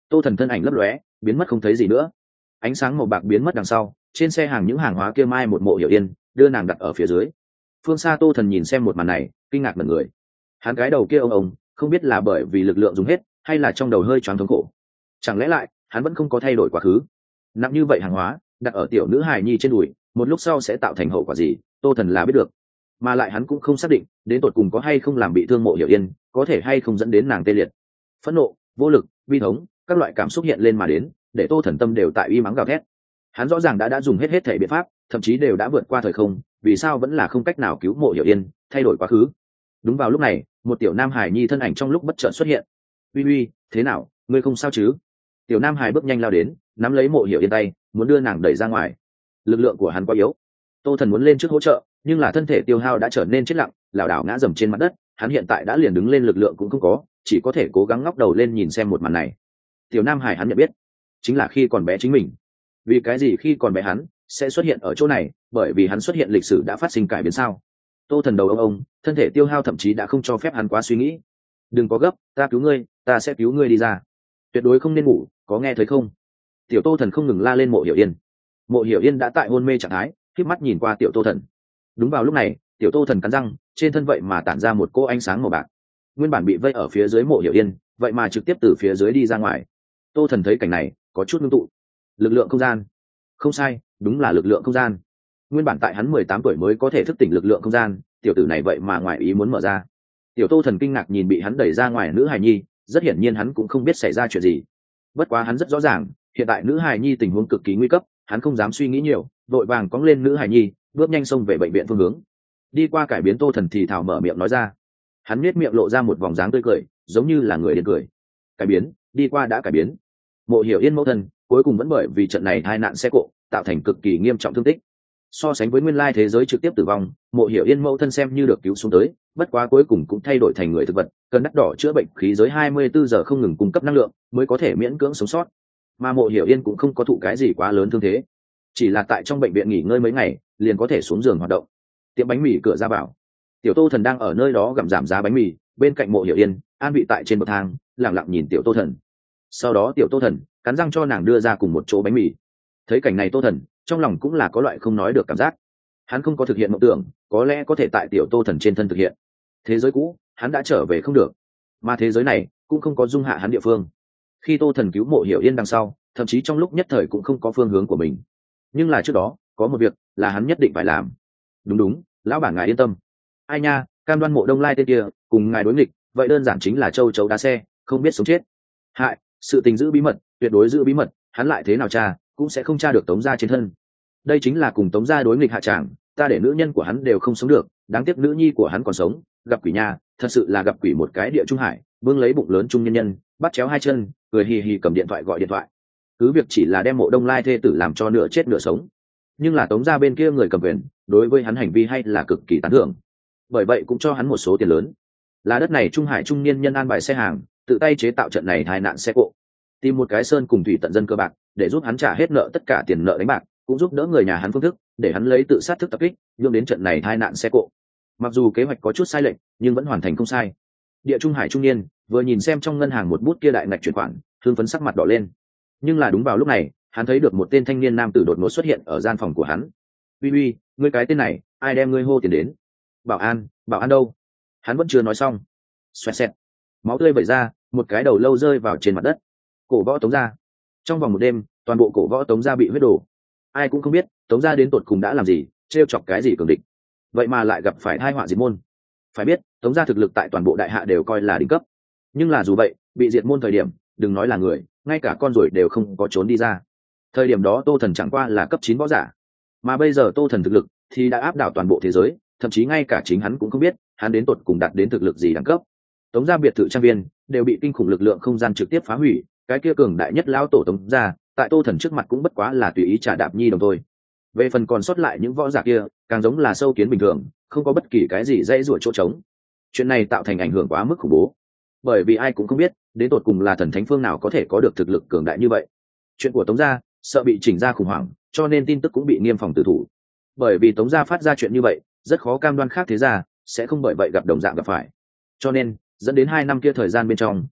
Tô Thần thân ảnh lấp lóe biến mất không thấy gì nữa. Ánh sáng màu bạc biến mất đằng sau, trên xe hàng những hàng hóa kia mai một Mộ Hiểu Yên đưa nàng đặt ở phía dưới. Phương xa Tô Thần nhìn xem một màn này kinh ngạc ngẩn người. Hắn cái đầu kia ông ông không biết là bởi vì lực lượng dùng hết hay là trong đầu hơi choáng thống khổ. Chẳng lẽ lại hắn vẫn không có thay đổi quá khứ? Nặng như vậy hàng hóa đặt ở tiểu nữ hài nhi trên đùi, một lúc sau sẽ tạo thành hậu quả gì, Tô Thần là biết được. Mà lại hắn cũng không xác định đến tột cùng có hay không làm bị thương Mộ Hiểu Yên, có thể hay không dẫn đến nàng tê liệt. Phẫn nộ, vô lực, bi thống, các loại cảm xúc hiện lên mà đến, để Tô Thần tâm đều tại uy mắng gào thét. Hắn rõ ràng đã đã dùng hết hết thể biện pháp, thậm chí đều đã vượt qua thời không, vì sao vẫn là không cách nào cứu Mộ Hiểu Yên, thay đổi quá khứ? Đúng vào lúc này, một tiểu nam hải nhi thân ảnh trong lúc bất chợt xuất hiện. Uy uy, thế nào, ngươi không sao chứ? Tiểu nam hải bước nhanh lao đến, nắm lấy Mộ Hiểu Yên tay, muốn đưa nàng đẩy ra ngoài. Lực lượng của hắn quá yếu. Tô Thần muốn lên trước hỗ trợ, nhưng là thân thể tiêu hao đã trở nên chết lặng, lảo đảo ngã dầm trên mặt đất. Hắn hiện tại đã liền đứng lên lực lượng cũng không có, chỉ có thể cố gắng ngóc đầu lên nhìn xem một màn này. Tiểu nam hải hắn nhận biết, chính là khi còn bé chính mình. Vì cái gì khi còn bé hắn sẽ xuất hiện ở chỗ này? Bởi vì hắn xuất hiện lịch sử đã phát sinh cải biến sao? Tô Thần đầu ông ông, thân thể tiêu hao thậm chí đã không cho phép hắn quá suy nghĩ. Đừng có gấp, ta cứu ngươi, ta sẽ cứu ngươi đi ra. Tuyệt đối không nên ngủ, có nghe thấy không? Tiểu Tô Thần không ngừng la lên Mộ Hiểu Yên. Mộ Hiểu Yên đã tại hôn mê trạng thái, khép mắt nhìn qua Tiểu Tô Thần. Đúng vào lúc này, Tiểu Tô Thần cắn răng, trên thân vậy mà tản ra một cỗ ánh sáng màu bạc. Nguyên bản bị vây ở phía dưới Mộ Hiểu Yên, vậy mà trực tiếp từ phía dưới đi ra ngoài. Tô Thần thấy cảnh này, có chút ngưng tụ. Lực lượng không gian. Không sai, đúng là lực lượng không gian. Nguyên bản tại hắn mười tám tuổi mới có thể thức tỉnh lực lượng không gian, tiểu tử này vậy mà ngoài ý muốn mở ra. Tiểu Tô Thần kinh ngạc nhìn bị hắn đẩy ra ngoài nữ hài nhi, rất hiển nhiên hắn cũng không biết xảy ra chuyện gì. Bất quá hắn rất rõ ràng, hiện tại nữ hài nhi tình huống cực kỳ nguy cấp, hắn không dám suy nghĩ nhiều, vội vàng cõng lên nữ hài nhi, bước nhanh xông về bệnh viện phương hướng. Đi qua cải biến, Tô Thần thì thào mở miệng nói ra. Hắn nhếch miệng lộ ra một vòng dáng tươi cười, giống như là người điên cười. Cải biến, đi qua đã cải biến. Mộ Hiểu Yên mẫu thân cuối cùng vẫn bởi vì trận này tai nạn xe cộ tạo thành cực kỳ nghiêm trọng thương tích. So sánh với nguyên lai thế giới trực tiếp tử vong, Mộ Hiểu Yên mẫu thân xem như được cứu xuống tới, bất quá cuối cùng cũng thay đổi thành người thực vật, cần đắt đỏ chữa bệnh khí giới hai mươi bốn giờ không ngừng cung cấp năng lượng mới có thể miễn cưỡng sống sót. Mà Mộ Hiểu Yên cũng không có thụ cái gì quá lớn thương thế, chỉ là tại trong bệnh viện nghỉ ngơi mấy ngày liền có thể xuống giường hoạt động. Tiệm bánh mì cửa ra vào, Tiểu Tô Thần đang ở nơi đó gặm giảm giá bánh mì, bên cạnh Mộ Hiểu Yên an vị tại trên bậc thang lặng lặng nhìn Tiểu Tô Thần. Sau đó Tiểu Tô Thần cắn răng cho nàng đưa ra cùng một chỗ bánh mì. Thấy cảnh này, Tô Thần trong lòng cũng là có loại không nói được cảm giác. Hắn không có thực hiện mộng tưởng, có lẽ có thể tại Tiểu Tô Thần trên thân thực hiện. Thế giới cũ hắn đã trở về không được, mà thế giới này cũng không có dung hạ hắn địa phương. Khi Tô Thần cứu Mộ Hiểu Yên đằng sau, thậm chí trong lúc nhất thời cũng không có phương hướng của mình. Nhưng là trước đó có một việc là hắn nhất định phải làm. Đúng đúng, lão bản ngài yên tâm. Ai nha, cam đoan Mộ Đông Lai tên kia cùng ngài đối nghịch, vậy đơn giản chính là châu chấu đá xe, không biết sống chết. Hại, sự tình giữ bí mật, tuyệt đối giữ bí mật, hắn lại thế nào tra cũng sẽ không tra được Tống gia trên thân. Đây chính là cùng Tống gia đối nghịch hạ tràng, ta để nữ nhân của hắn đều không sống được, đáng tiếc nữ nhi của hắn còn sống, gặp quỷ nha, thật sự là gặp quỷ một cái địa trung hải, vương lấy bụng lớn trung nhân nhân, bắt chéo hai chân, cười hì hì cầm điện thoại gọi điện thoại. Cứ việc chỉ là đem Mộ Đông Lai thê tử làm cho nửa chết nửa sống, nhưng là Tống gia bên kia người cầm quyền, đối với hắn hành vi hay là cực kỳ tán thưởng, bởi vậy cũng cho hắn một số tiền lớn. Là đất này trung hải trung niên nhân an bài xe hàng, tự tay chế tạo trận này tai nạn xe cộ, tìm một cái sơn cùng thủy tận dân cơ bạc để giúp hắn trả hết nợ tất cả tiền nợ đánh bạc, cũng giúp đỡ người nhà hắn phương thức để hắn lấy tự sát thức tập kích nhưng đến trận này tai nạn xe cộ. Mặc dù kế hoạch có chút sai lệch nhưng vẫn hoàn thành không sai. Địa trung hải trung niên vừa nhìn xem trong ngân hàng một bút kia đại ngạch chuyển khoản, thương phấn sắc mặt đỏ lên. Nhưng là đúng vào lúc này, hắn thấy được một tên thanh niên nam tử đột ngột xuất hiện ở gian phòng của hắn. Uy uy, ngươi cái tên này, ai đem ngươi hô tiền đến? Bảo an, bảo an đâu? Hắn vẫn chưa nói xong. Xoẹt xẹt, máu tươi vẩy ra, một cái đầu lâu rơi vào trên mặt đất. Cổ võ Tống gia. Trong vòng một đêm, toàn bộ cổ võ Tống gia bị huyết đổ. Ai cũng không biết Tống gia đến tột cùng đã làm gì, trêu chọc cái gì cường địch, vậy mà lại gặp phải tai họa diệt môn. Phải biết Tống gia thực lực tại toàn bộ đại hạ đều coi là đỉnh cấp, nhưng là dù vậy bị diệt môn thời điểm, đừng nói là người, ngay cả con ruồi đều không có trốn đi ra. Thời điểm đó Tô Thần chẳng qua là cấp chín võ giả, mà bây giờ Tô Thần thực lực thì đã áp đảo toàn bộ thế giới, thậm chí ngay cả chính hắn cũng không biết hắn đến tột cùng đạt đến thực lực gì đẳng cấp. Tống gia biệt thự trang viên đều bị kinh khủng lực lượng không gian trực tiếp phá hủy, cái kia cường đại nhất lão tổ Tống gia tại Tô Thần trước mặt cũng bất quá là tùy ý trả đạp nhi đồng thôi. Về phần còn sót lại những võ giả kia, càng giống là sâu kiến bình thường, không có bất kỳ cái gì dây rủa chỗ trống. Chuyện này tạo thành ảnh hưởng quá mức khủng bố, bởi vì ai cũng không biết đến tột cùng là thần thánh phương nào có thể có được thực lực cường đại như vậy. Chuyện của Tống gia sợ bị chỉnh ra khủng hoảng, cho nên tin tức cũng bị nghiêm phòng tử thủ. Bởi vì Tống gia phát ra chuyện như vậy, rất khó cam đoan khác thế gia sẽ không bởi vậy gặp đồng dạng gặp phải. Cho nên dẫn đến hai năm kia thời gian bên trong,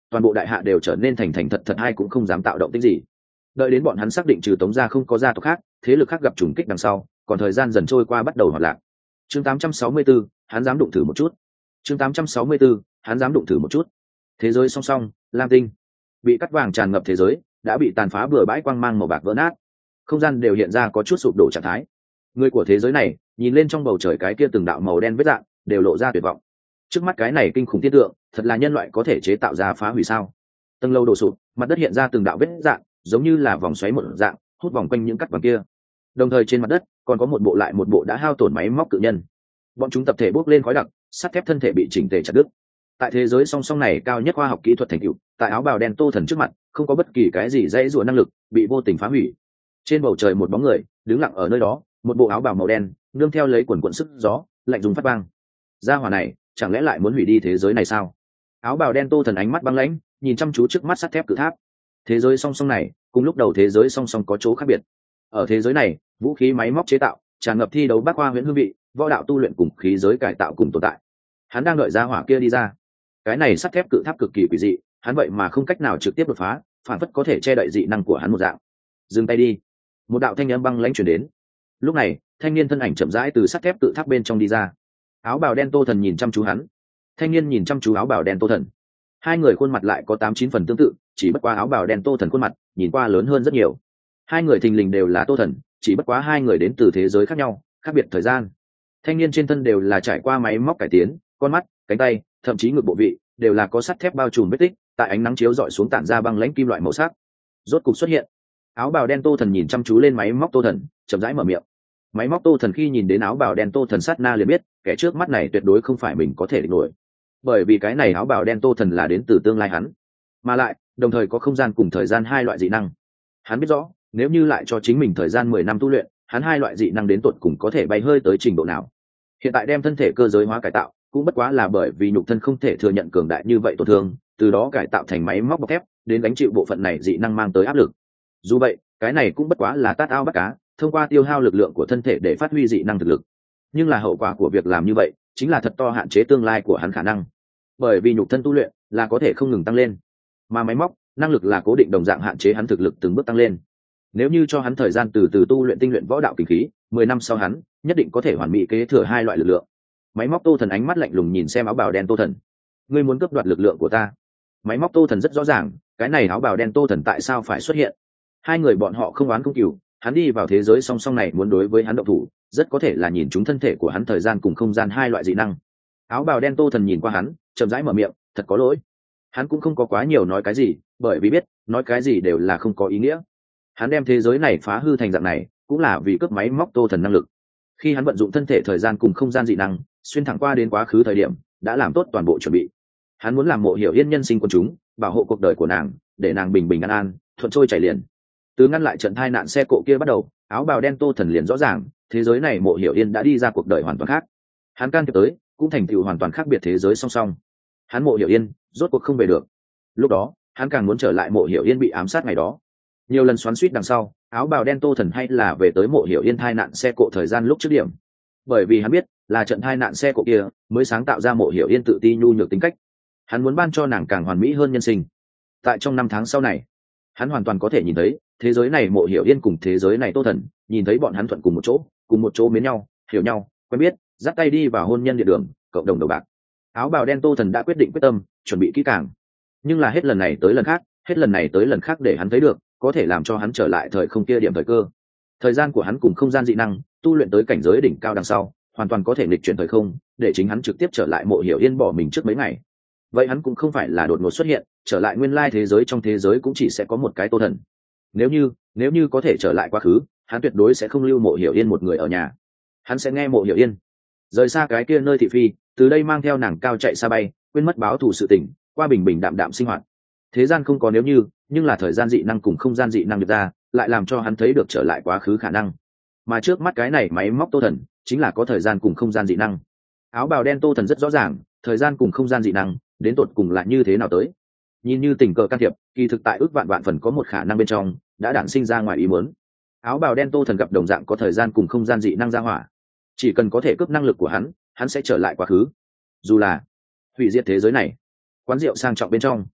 toàn bộ đại hạ đều trở nên thành thành thật thật, ai cũng không dám tạo động tích gì. Đợi đến bọn hắn xác định trừ Tống gia không có gia tộc khác, thế lực khác gặp trùng kích đằng sau, còn thời gian dần trôi qua bắt đầu hoạt lạc. Chương tám trăm sáu mươi tư, hắn dám đụng thử một chút. Chương tám trăm sáu mươi tư, hắn dám đụng thử một chút. Thế giới song song, lam tinh bị cắt vàng tràn ngập, thế giới đã bị tàn phá bừa bãi, quang mang màu bạc vỡ nát, không gian đều hiện ra có chút sụp đổ trạng thái. Người của thế giới này nhìn lên trong bầu trời cái kia từng đạo màu đen vết dạng, đều lộ ra tuyệt vọng. Trước mắt cái này kinh khủng thiên tượng, thật là nhân loại có thể chế tạo ra phá hủy sao? Tầng lâu đổ sụp, mặt đất hiện ra từng đạo vết dạng, giống như là vòng xoáy một dạng, hút vòng quanh những cắt vàng kia. Đồng thời trên mặt đất còn có một bộ lại một bộ đã hao tổn máy móc cự nhân, bọn chúng tập thể bốc lên khói đặc, sắt thép thân thể bị chỉnh tề chặt đứt. Tại thế giới song song này cao nhất khoa học kỹ thuật thành tựu, tại áo bào đen Tô Thần trước mặt không có bất kỳ cái gì dãy rủa năng lực bị vô tình phá hủy. Trên bầu trời một bóng người đứng lặng ở nơi đó, một bộ áo bào màu đen nương theo lấy quần quần sức gió lạnh dùng phát băng. Gia hỏa này chẳng lẽ lại muốn hủy đi thế giới này sao? Áo bào đen Tô Thần ánh mắt băng lãnh, nhìn chăm chú trước mắt sắt thép cự tháp. Thế giới song song này cùng lúc đầu thế giới song song có chỗ khác biệt. Ở thế giới này, vũ khí máy móc chế tạo tràn ngập thi đấu bác khoa huyễn hương vị, võ đạo tu luyện cùng khí giới cải tạo cùng tồn tại. Hắn đang đợi gia hỏa kia đi ra. Cái này sắt thép cự tháp cực kỳ quỷ dị, hắn vậy mà không cách nào trực tiếp đột phá, phản phất có thể che đậy dị năng của hắn một dạng. Dừng tay đi. Một đạo thanh âm băng lãnh truyền đến. Lúc này, thanh niên thân ảnh chậm rãi từ sắt thép cự tháp bên trong đi ra. Áo bào đen Tô Thần nhìn chăm chú hắn. Thanh niên nhìn chăm chú áo bào đen Tô Thần. Hai người khuôn mặt lại có tám chín phần tương tự, chỉ bất quá áo bào đen Tô Thần khuôn mặt nhìn qua lớn hơn rất nhiều. Hai người thình lình đều là Tô Thần, chỉ bất quá hai người đến từ thế giới khác nhau, khác biệt thời gian. Thanh niên trên thân đều là trải qua máy móc cải tiến, con mắt, cánh tay, thậm chí ngực bộ vị đều là có sắt thép bao trùm vết tích, tại ánh nắng chiếu rọi xuống tản ra băng lãnh kim loại màu sắc. Rốt cục xuất hiện. Áo bào đen Tô Thần nhìn chăm chú lên máy móc Tô Thần, chậm rãi mở miệng. Máy móc Tô Thần khi nhìn đến áo bào đen Tô Thần sát na liền biết, kẻ trước mắt này tuyệt đối không phải mình có thể địch nổi. Bởi vì cái này áo bào đen Tô Thần là đến từ tương lai hắn, mà lại đồng thời có không gian cùng thời gian hai loại dị năng. Hắn biết rõ, nếu như lại cho chính mình thời gian mười năm tu luyện, hắn hai loại dị năng đến tột cùng có thể bay hơi tới trình độ nào. Hiện tại đem thân thể cơ giới hóa cải tạo, cũng bất quá là bởi vì nhục thân không thể thừa nhận cường đại như vậy tổn thương, từ đó cải tạo thành máy móc bọc thép, đến gánh chịu bộ phận này dị năng mang tới áp lực. Dù vậy, cái này cũng bất quá là tát ao bắt cá, thông qua tiêu hao lực lượng của thân thể để phát huy dị năng thực lực. Nhưng là hậu quả của việc làm như vậy, chính là thật to hạn chế tương lai của hắn khả năng. Bởi vì nhục thân tu luyện là có thể không ngừng tăng lên, mà máy móc năng lực là cố định, đồng dạng hạn chế hắn thực lực từng bước tăng lên. Nếu như cho hắn thời gian từ từ tu luyện tinh luyện võ đạo kinh khí, mười năm sau hắn nhất định có thể hoàn mỹ kế thừa hai loại lực lượng. Máy móc Tô Thần ánh mắt lạnh lùng nhìn xem áo bào đen Tô Thần. Ngươi muốn cướp đoạt lực lượng của ta? Máy móc Tô Thần rất rõ ràng, cái này áo bào đen Tô Thần tại sao phải xuất hiện. Hai người bọn họ không oán không cừu, hắn đi vào thế giới song song này muốn đối với hắn động thủ, rất có thể là nhìn trúng thân thể của hắn thời gian cùng không gian hai loại dị năng. Áo bào đen Tô Thần nhìn qua hắn, chậm rãi mở miệng, thật có lỗi. Hắn cũng không có quá nhiều nói cái gì, bởi vì biết nói cái gì đều là không có ý nghĩa. Hắn đem thế giới này phá hư thành dạng này, cũng là vì cướp máy móc Tô Thần năng lực. Khi hắn vận dụng thân thể thời gian cùng không gian dị năng, xuyên thẳng qua đến quá khứ thời điểm, đã làm tốt toàn bộ chuẩn bị. Hắn muốn làm Mộ Hiểu Yên nhân sinh quân chúng, bảo hộ cuộc đời của nàng, để nàng bình bình an an, thuận trôi chảy liền. Từ ngăn lại trận tai nạn xe cộ kia bắt đầu, áo bào đen Tô Thần liền rõ ràng, thế giới này Mộ Hiểu Yên đã đi ra cuộc đời hoàn toàn khác. Hắn can thiệp tới, cũng thành tựu hoàn toàn khác biệt thế giới song song. Hắn Mộ Hiểu Yên rốt cuộc không về được. Lúc đó, hắn càng muốn trở lại Mộ Hiểu Yên bị ám sát ngày đó. Nhiều lần xoắn xuýt đằng sau, áo bào đen Tô Thần hay là về tới Mộ Hiểu Yên tai nạn xe cộ thời gian lúc trước điểm. Bởi vì hắn biết, là trận tai nạn xe cộ kia mới sáng tạo ra Mộ Hiểu Yên tự ti nhu nhược tính cách. Hắn muốn ban cho nàng càng hoàn mỹ hơn nhân sinh. Tại trong năm tháng sau này, hắn hoàn toàn có thể nhìn thấy thế giới này Mộ Hiểu Yên cùng thế giới này Tô Thần, nhìn thấy bọn hắn thuận cùng một chỗ, cùng một chỗ mến nhau, hiểu nhau, quen biết, dắt tay đi vào hôn nhân địa đường, cộng đồng đầu bạc. Áo bào đen Tô Thần đã quyết định quyết tâm, chuẩn bị kỹ càng. Nhưng là hết lần này tới lần khác, hết lần này tới lần khác để hắn thấy được, có thể làm cho hắn trở lại thời không kia điểm thời cơ. Thời gian của hắn cùng không gian dị năng, tu luyện tới cảnh giới đỉnh cao đằng sau, hoàn toàn có thể nghịch chuyển thời không, để chính hắn trực tiếp trở lại Mộ Hiểu Yên bỏ mình trước mấy ngày. Vậy hắn cũng không phải là đột ngột xuất hiện, trở lại nguyên lai thế giới, trong thế giới cũng chỉ sẽ có một cái Tô Thần. Nếu như, nếu như có thể trở lại quá khứ, hắn tuyệt đối sẽ không lưu Mộ Hiểu Yên một người ở nhà. Hắn sẽ nghe Mộ Hiểu Yên rời xa cái kia nơi thị phi, từ đây mang theo nàng cao chạy xa bay, quên mất báo thù sự tình, qua bình bình đạm đạm sinh hoạt. Thế gian không có nếu như, nhưng là thời gian dị năng cùng không gian dị năng được ra, lại làm cho hắn thấy được trở lại quá khứ khả năng. Mà trước mắt cái này máy móc Tô Thần, chính là có thời gian cùng không gian dị năng. Áo bào đen Tô Thần rất rõ ràng, thời gian cùng không gian dị năng đến tột cùng là như thế nào tới. Nhìn như tình cờ can thiệp, kỳ thực tại ước vạn vạn phần có một khả năng bên trong đã đản sinh ra ngoài ý muốn. Áo bào đen Tô Thần gặp đồng dạng có thời gian cùng không gian dị năng ra hỏa, chỉ cần có thể cướp năng lực của hắn, hắn sẽ trở lại quá khứ, dù là hủy diệt thế giới này. Quán rượu sang trọng bên trong,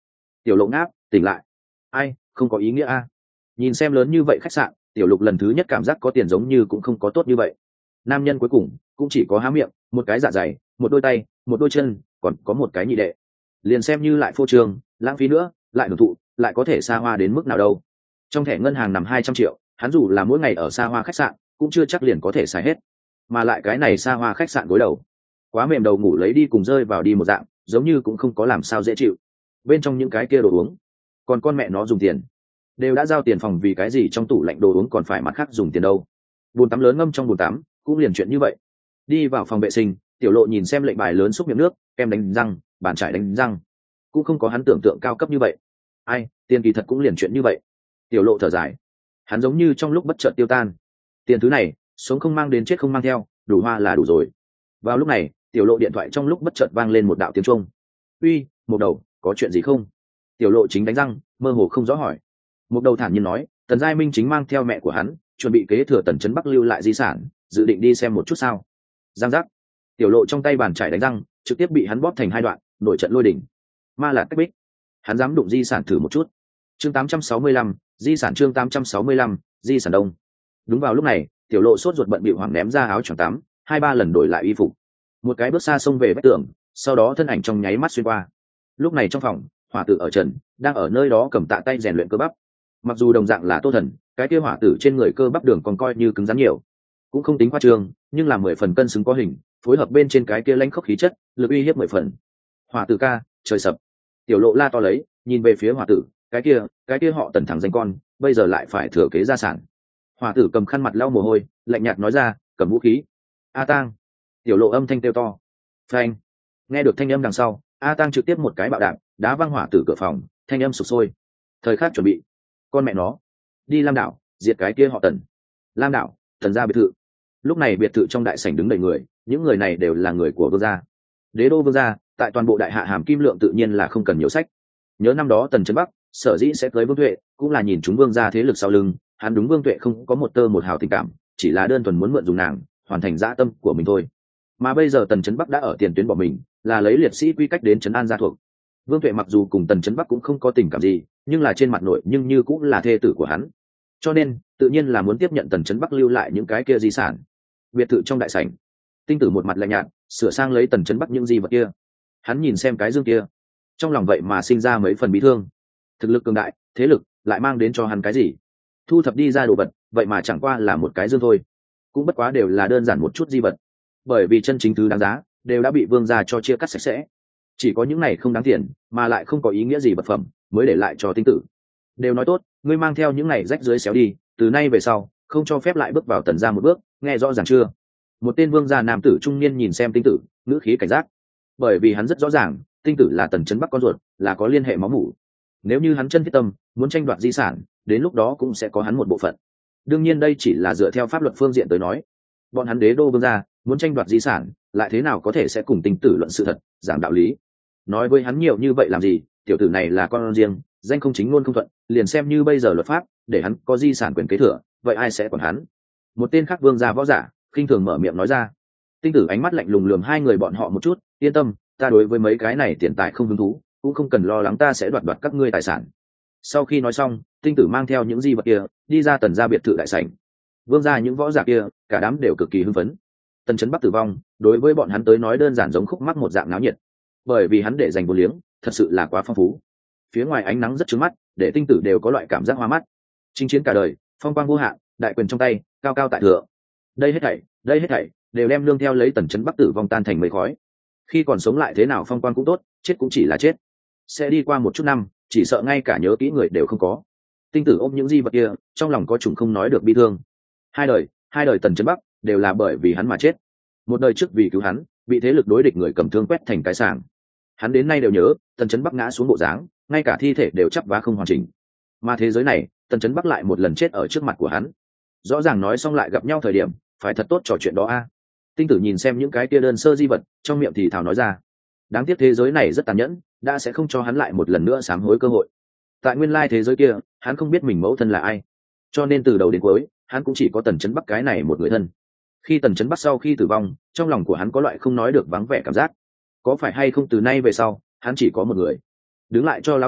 Tiểu Lộ ngáp, tỉnh lại. Ai, không có ý nghĩa a. Nhìn xem lớn như vậy khách sạn, Tiểu Lục lần thứ nhất cảm giác có tiền giống như cũng không có tốt như vậy. Nam nhân cuối cùng cũng chỉ có há miệng, một cái dạ dày, một đôi tay, một đôi chân, còn có một cái nhị đệ. Liền xem như lại phô trương, lãng phí nữa, lại hưởng thụ, lại có thể xa hoa đến mức nào đâu. Trong thẻ ngân hàng nằm hai trăm triệu, hắn dù là mỗi ngày ở xa hoa khách sạn, cũng chưa chắc liền có thể xài hết. Mà lại cái này xa hoa khách sạn gối đầu, quá mềm đầu ngủ lấy đi cùng rơi vào đi một dạng, giống như cũng không có làm sao dễ chịu. Bên trong những cái kia đồ uống, còn con mẹ nó dùng tiền, đều đã giao tiền phòng, vì cái gì trong tủ lạnh đồ uống còn phải mặt khác dùng tiền đâu. Bồn tắm lớn ngâm trong bồn tắm, cũng liền chuyện như vậy. Đi vào phòng vệ sinh, Tiểu Lộ nhìn xem lệnh bài lớn xúc miệng nước, kem đánh răng, bàn chải đánh răng, cũng không có hắn tưởng tượng cao cấp như vậy. Ai, tiền kỳ thật cũng liền chuyện như vậy. Tiểu Lộ thở dài, hắn giống như trong lúc bất chợt tiêu tan. Tiền thứ này, sống không mang đến chết không mang theo, đủ hoa là đủ rồi. Vào lúc này, Tiểu Lộ điện thoại trong lúc bất chợt vang lên một đạo tiếng chuông. Uy, Một Đầu, có chuyện gì không? Tiểu Lộ chính đánh răng, mơ hồ không rõ hỏi. Một Đầu thản nhiên nói, Tần Giai Minh chính mang theo mẹ của hắn, chuẩn bị kế thừa Tần Trấn Bắc lưu lại di sản, dự định đi xem một chút sao. Giang giác. Tiểu Lộ trong tay bàn chải đánh răng trực tiếp bị hắn bóp thành hai đoạn, nổi trận lôi đỉnh. Ma là cách bích, hắn dám đụng di sản thử một chút. Chương tám trăm sáu mươi lăm, di sản. Chương tám trăm sáu mươi lăm, di sản đông. Đúng vào lúc này, Tiểu Lộ sốt ruột bận bịu hoảng ném ra áo choàng tắm, hai ba lần đổi lại y phục. Một cái bước xa xông về vách tường, sau đó thân ảnh trong nháy mắt xuyên qua. Lúc này trong phòng, hỏa tử ở trần, đang ở nơi đó cầm tạ tay rèn luyện cơ bắp. Mặc dù đồng dạng là Tô Thần, cái kia hỏa tử trên người cơ bắp đường còn coi như cứng rắn nhiều, cũng không tính khoa trương, nhưng là mười phần cân xứng có hình, phối hợp bên trên cái kia lãnh khốc khí chất, lực uy hiếp mười phần. Hỏa tử ca, trời sập. Tiểu Lộ la to lấy, nhìn về phía hỏa tử, cái kia, cái kia họ Tần thẳng danh con, bây giờ lại phải thừa kế gia sản. Hỏa tử cầm khăn mặt lau mồ hôi, lạnh nhạt nói ra, cầm vũ khí. A Tang. Tiểu Lộ âm thanh kêu to. Phanh. Nghe được thanh âm đằng sau, A Tang trực tiếp một cái bạo đạp, đá văng hỏa tử cửa phòng, thanh âm sục sôi. Thời khắc chuẩn bị. Con mẹ nó, đi Lam đảo, diệt cái kia họ Tần. Lam đảo, Tần gia biệt thự. Lúc này biệt thự trong đại sảnh đứng đầy người, những người này đều là người của vương gia. Đế đô vương gia, tại toàn bộ đại hạ hàm kim lượng tự nhiên là không cần nhiều sách. Nhớ năm đó Tần Trấn Bắc sở dĩ sẽ cưới Vương Tuệ, cũng là nhìn chúng vương gia thế lực sau lưng, hắn đúng Vương Tuệ không có một tơ một hào tình cảm, chỉ là đơn thuần muốn mượn dùng nàng, hoàn thành dã tâm của mình thôi. Mà bây giờ Tần Trấn Bắc đã ở tiền tuyến bỏ mình, là lấy liệt sĩ quy cách đến trấn an gia thuộc. Vương Tuệ mặc dù cùng Tần Trấn Bắc cũng không có tình cảm gì, nhưng là trên mặt nội nhưng như cũng là thê tử của hắn, cho nên tự nhiên là muốn tiếp nhận Tần Trấn Bắc lưu lại những cái kia di sản. Biệt thự trong đại sảnh, Tinh Tử một mặt lạnh nhạt, sửa sang lấy Tần Trấn Bắc những di vật kia. Hắn nhìn xem cái dương kia, trong lòng vậy mà sinh ra mấy phần bí thương. Thực lực cường đại, thế lực lại mang đến cho hắn cái gì? Thu thập đi ra đồ vật, vậy mà chẳng qua là một cái dương thôi, cũng bất quá đều là đơn giản một chút di vật. Bởi vì chân chính thứ đáng giá đều đã bị vương gia cho chia cắt sạch sẽ, chỉ có những này không đáng tiền mà lại không có ý nghĩa gì vật phẩm mới để lại cho Tinh Tử. Đều nói tốt, ngươi mang theo những này rách dưới xéo đi, từ nay về sau không cho phép lại bước vào Tần gia một bước, nghe rõ ràng chưa? Một tên vương gia nam tử trung niên nhìn xem Tinh Tử, ngữ khí cảnh giác, bởi vì hắn rất rõ ràng Tinh Tử là Tần Trấn Bắc con ruột, là có liên hệ máu mủ. Nếu như hắn chân thiết tâm muốn tranh đoạt di sản, đến lúc đó cũng sẽ có hắn một bộ phận. Đương nhiên đây chỉ là dựa theo pháp luật phương diện tới nói, bọn hắn đế đô vương gia muốn tranh đoạt di sản, lại thế nào có thể sẽ cùng Tinh Tử luận sự thật, giảng đạo lý. Nói với hắn nhiều như vậy làm gì? Tiểu tử này là con riêng, danh không chính ngôn không thuận, liền xem như bây giờ luật pháp để hắn có di sản quyền kế thừa, vậy ai sẽ quản hắn? Một tên khác vương gia võ giả khinh thường mở miệng nói ra. Tinh Tử ánh mắt lạnh lùng lườm hai người bọn họ một chút, yên tâm, ta đối với mấy cái này tiền tài không hứng thú, cũng không cần lo lắng ta sẽ đoạt đoạt các ngươi tài sản. Sau khi nói xong, Tinh Tử mang theo những di vật kia đi ra Tần gia biệt thự đại sảnh. Vương gia những võ giả kia cả đám đều cực kỳ hưng phấn. Tần Trấn Bắc tử vong đối với bọn hắn tới nói đơn giản giống khúc mắc một dạng náo nhiệt, bởi vì hắn để dành vô liếng thật sự là quá phong phú. Phía ngoài ánh nắng rất trướng mắt, để Tinh Tử đều có loại cảm giác hoa mắt. Chinh chiến cả đời, phong quang vô hạn, đại quyền trong tay, cao cao tại thượng. Đây hết thảy, đây hết thảy đều đem nương theo lấy Tần Trấn Bắc tử vong tan thành mây khói. Khi còn sống lại thế nào phong quang cũng tốt, chết cũng chỉ là chết. Sẽ đi qua một chút năm, chỉ sợ ngay cả nhớ kỹ người đều không có. Tinh Tử ôm những di vật kia, trong lòng có chủng không nói được bi thương. Hai đời, hai đời Tần Trấn Bắc đều là bởi vì hắn mà chết. Một đời trước vì cứu hắn, bị thế lực đối địch người cầm thương quét thành cái sàng. Hắn đến nay đều nhớ, Tần Trấn Bắc ngã xuống bộ dáng, ngay cả thi thể đều chắp vá không hoàn chỉnh. Mà thế giới này, Tần Trấn Bắc lại một lần chết ở trước mặt của hắn. Rõ ràng nói xong lại gặp nhau thời điểm, phải thật tốt trò chuyện đó a. Tinh Tử nhìn xem những cái kia đơn sơ di vật, trong miệng thì thào nói ra. Đáng tiếc thế giới này rất tàn nhẫn, đã sẽ không cho hắn lại một lần nữa sám hối cơ hội. Tại nguyên lai thế giới kia, hắn không biết mình mẫu thân là ai, cho nên từ đầu đến cuối, hắn cũng chỉ có Tần Trấn Bắc cái này một người thân. Khi Tần Trấn Bắc sau khi tử vong, trong lòng của hắn có loại không nói được vắng vẻ cảm giác. Có phải hay không từ nay về sau, hắn chỉ có một người. Đứng lại cho lão tử,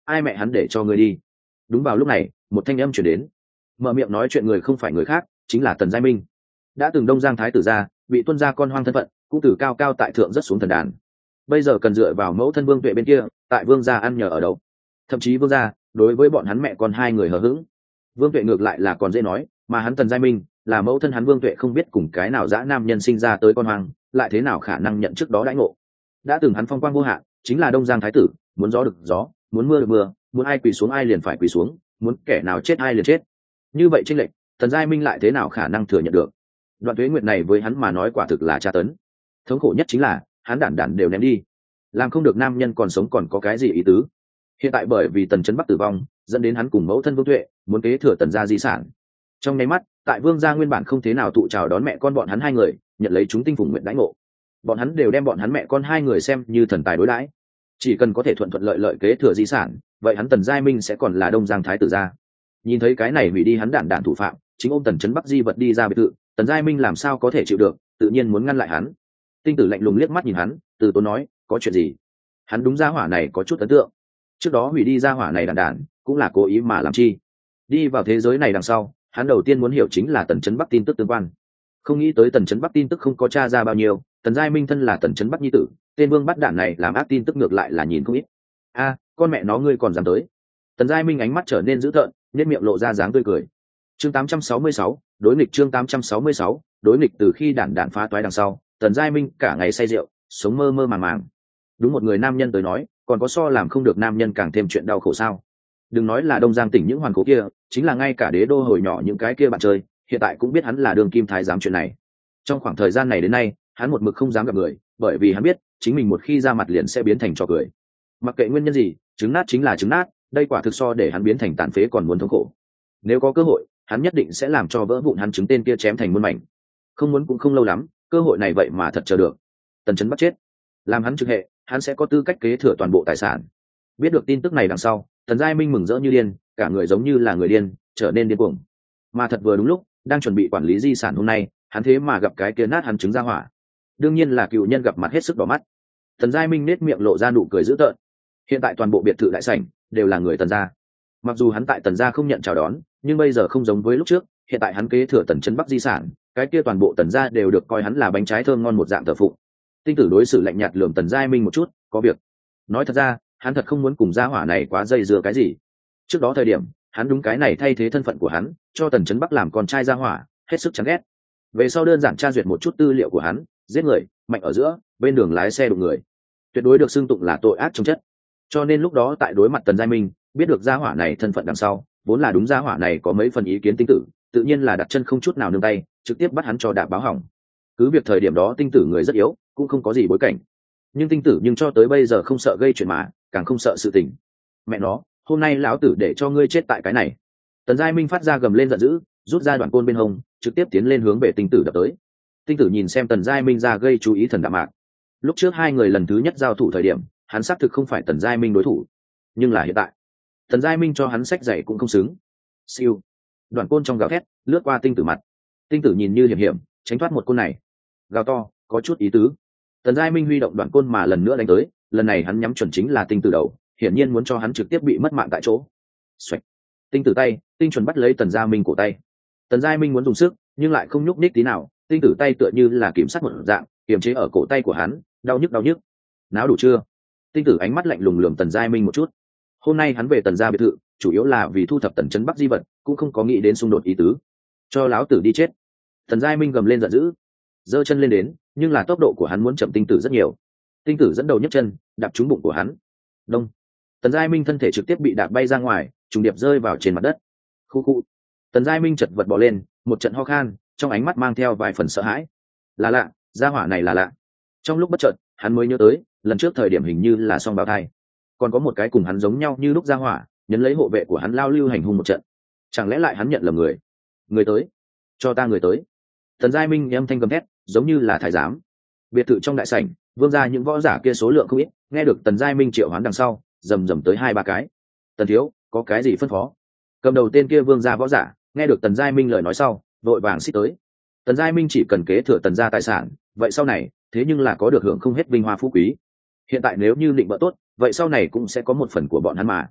ai mẹ hắn để cho ngươi đi. Đúng vào lúc này một thanh âm chuyển đến, mở miệng nói chuyện người không phải người khác, chính là Tần Giai Minh. Đã từng Đông Giang thái tử gia, bị tuân gia con hoang thân phận, cũng từ cao cao tại thượng rất xuống thần đàn. Bây giờ cần dựa vào mẫu thân Vương Tuệ bên kia, tại Vương gia ăn nhờ ở đậu. Thậm chí Vương gia đối với bọn hắn mẹ con hai người hờ hững. Vương Tuệ ngược lại là còn dễ nói, mà hắn Tần Giai Minh là mẫu thân hắn Vương Tuệ không biết cùng cái nào dã nam nhân sinh ra tới con hoang, lại thế nào khả năng nhận trước đó đãi ngộ. Đã từng hắn phong quang vô hạn, chính là Đông Giang thái tử, muốn gió được gió, muốn mưa được mưa, muốn ai quỳ xuống ai liền phải quỳ xuống, muốn kẻ nào chết ai liền chết. Như vậy chênh lệch, Tần Giai Minh lại thế nào khả năng thừa nhận được. Đoạn tuế nguyệt này với hắn mà nói quả thực là tra tấn. Thống khổ nhất chính là hắn đản đản đều ném đi, làm không được nam nhân còn sống còn có cái gì ý tứ. Hiện tại bởi vì Tần Chấn Bắc tử vong, dẫn đến hắn cùng mẫu thân Vương Tuệ muốn kế thừa Tần gia di sản. Trong nháy mắt, tại Vương gia nguyên bản không thế nào tụ chào đón mẹ con bọn hắn hai người, nhận lấy chúng tinh phùng nguyện đãi ngộ. Bọn hắn đều đem bọn hắn mẹ con hai người xem như thần tài đối đãi. Chỉ cần có thể thuận thuận lợi lợi kế thừa di sản, vậy hắn Tần Giai Minh sẽ còn là Đông Giang thái tử gia. Nhìn thấy cái này hủy đi hắn đản đản thủ phạm, chính ôm Tần Chấn Bắc di vật đi ra biệt thự, Tần Giai Minh làm sao có thể chịu được, tự nhiên muốn ngăn lại hắn. Tinh Tử lạnh lùng liếc mắt nhìn hắn, từ tốn nói, có chuyện gì? Hắn đúng gia hỏa này có chút ấn tượng. Trước đó hủy đi gia hỏa này đản đản, cũng là cố ý mà làm chi. Đi vào thế giới này đằng sau, hắn đầu tiên muốn hiểu chính là Tần Chấn Bắc tin tức tương quan. Không nghĩ tới Tần Chấn Bắc tin tức không có tra ra bao nhiêu, Tần Giai Minh thân là Tần Chấn Bắc nhi tử, tên vương bắt đản này làm ác tin tức ngược lại là nhìn không ít. A, con mẹ nó ngươi còn dám tới? Tần Giai Minh ánh mắt trở nên dữ tợn, nhếch miệng lộ ra dáng tươi cười. Chương tám trăm sáu mươi sáu, đối nghịch chương tám trăm sáu mươi sáu, đối nghịch từ khi đản đản phá toái đằng sau, Tần Giai Minh cả ngày say rượu, sống mơ mơ màng màng. Đúng một người nam nhân tới nói, còn có so làm không được nam nhân càng thêm chuyện đau khổ sao? Đừng nói là Đông Giang tỉnh những hoàn cố kia, chính là ngay cả đế đô hồi nhỏ những cái kia bạn chơi, hiện tại cũng biết hắn là đường kim thái giám chuyện này. Trong khoảng thời gian này đến nay, hắn một mực không dám gặp người, bởi vì hắn biết, chính mình một khi ra mặt liền sẽ biến thành trò cười. Mặc kệ nguyên nhân gì, trứng nát chính là trứng nát, đây quả thực so để hắn biến thành tàn phế còn muốn thống khổ. Nếu có cơ hội, hắn nhất định sẽ làm cho vỡ vụn hắn trứng tên kia chém thành muôn mảnh. Không muốn cũng không lâu lắm, cơ hội này vậy mà thật chờ được. Tần Chấn Bắc chết, làm hắn trực hệ, hắn sẽ có tư cách kế thừa toàn bộ tài sản. Biết được tin tức này đằng sau, Tần Giai Minh mừng rỡ như điên, cả người giống như là người điên, trở nên điên cuồng. Mà thật vừa đúng lúc, đang chuẩn bị quản lý di sản hôm nay, hắn thế mà gặp cái kia nát hắn trứng ra hỏa. Đương nhiên là cựu nhân gặp mặt hết sức đỏ mắt. Tần Giai Minh nết miệng lộ ra nụ cười dữ tợn. Hiện tại toàn bộ biệt thự đại sảnh đều là người Tần gia. Mặc dù hắn tại Tần gia không nhận chào đón, nhưng bây giờ không giống với lúc trước, hiện tại hắn kế thừa Tần Chấn Bắc di sản, cái kia toàn bộ Tần gia đều được coi hắn là bánh trái thơm ngon một dạng thờ phụng. Tinh Tử đối xử lạnh nhạt lườm Tần Giai Minh một chút, có việc. Nói thật ra, hắn thật không muốn cùng gia hỏa này quá dây dưa cái gì. Trước đó thời điểm, hắn đúng cái này thay thế thân phận của hắn, cho Tần Chấn Bắc làm con trai gia hỏa, hết sức chán ghét. Về sau đơn giản tra duyệt một chút tư liệu của hắn, giết người, mạnh ở giữa, bên đường lái xe đụng người, tuyệt đối được xưng tụng là tội ác trong chất. Cho nên lúc đó tại đối mặt Tần Giai Minh, biết được gia hỏa này thân phận đằng sau, vốn là đúng gia hỏa này có mấy phần ý kiến Tinh Tử, tự nhiên là đặt chân không chút nào nương tay, trực tiếp bắt hắn cho đạp báo hỏng. Cứ việc thời điểm đó Tinh Tử người rất yếu, cũng không có gì bối cảnh, nhưng Tinh Tử nhưng cho tới bây giờ không sợ gây chuyện mà, càng không sợ sự tình. Mẹ nó, hôm nay lão tử để cho ngươi chết tại cái này. Tần Giai Minh phát ra gầm lên giận dữ, rút ra đoạn côn bên hông, trực tiếp tiến lên hướng về Tinh Tử đập tới. Tinh Tử nhìn xem Tần Giai Minh ra gây chú ý thần đạm mạc. Lúc trước hai người lần thứ nhất giao thủ thời điểm, hắn xác thực không phải Tần Giai Minh đối thủ, nhưng là hiện tại, Tần Giai Minh cho hắn sách dạy cũng không xứng. Siêu, đoạn côn trong gào thét lướt qua Tinh Tử mặt. Tinh Tử nhìn như hiểm hiểm tránh thoát một côn này, gào to, có chút ý tứ. Tần Giai Minh huy động đoạn côn mà lần nữa đánh tới, lần này hắn nhắm chuẩn chính là Tinh Tử đầu, hiển nhiên muốn cho hắn trực tiếp bị mất mạng tại chỗ. Xoạch. Tinh Tử tay tinh chuẩn bắt lấy Tần Giai Minh cổ tay. Tần Giai Minh muốn dùng sức nhưng lại không nhúc nhích tí nào, Tinh Tử tay tựa như là kiểm sát một dạng kiềm chế ở cổ tay của hắn, đau nhức đau nhức. Náo đủ chưa? Tinh Tử ánh mắt lạnh lùng lườm Tần Giai Minh một chút. Hôm nay hắn về Tần gia biệt thự chủ yếu là vì thu thập Tần Chấn Bắc di vật, cũng không có nghĩ đến xung đột ý tứ. Cho láo tử đi chết. Tần Giai Minh gầm lên giận dữ, giơ chân lên đến, nhưng là tốc độ của hắn muốn chậm Tinh Tử rất nhiều. Tinh Tử dẫn đầu nhấc chân đạp trúng bụng của hắn. Đông. Tần Giai Minh thân thể trực tiếp bị đạp bay ra ngoài, trùng điệp rơi vào trên mặt đất. Khu khu. Tần Giai Minh chật vật bò lên, một trận ho khan, trong ánh mắt mang theo vài phần sợ hãi. Là lạ, gia hỏa này là lạ. Trong lúc bất chợt, hắn mới nhớ tới, lần trước thời điểm hình như là song bào thai, còn có một cái cùng hắn giống nhau như lúc gia hỏa, nhấn lấy hộ vệ của hắn lao lưu hành hung một trận. Chẳng lẽ lại hắn nhận lầm người? Người tới, cho ta người tới. Tần Giai Minh âm thanh gầm thét, giống như là thái giám. Biệt thự trong đại sảnh, vương gia những võ giả kia số lượng không ít, nghe được Tần Giai Minh triệu hoán đằng sau, rầm rầm tới hai ba cái. Tần thiếu, có cái gì phân phó? Cầm đầu tên kia vương gia võ giả, nghe được Tần Giai Minh lời nói sau, vội vàng xích tới. Tần Giai Minh chỉ cần kế thừa Tần gia tài sản, vậy sau này, thế nhưng là có được hưởng không hết vinh hoa phú quý. Hiện tại nếu như định bợ tốt, vậy sau này cũng sẽ có một phần của bọn hắn mà.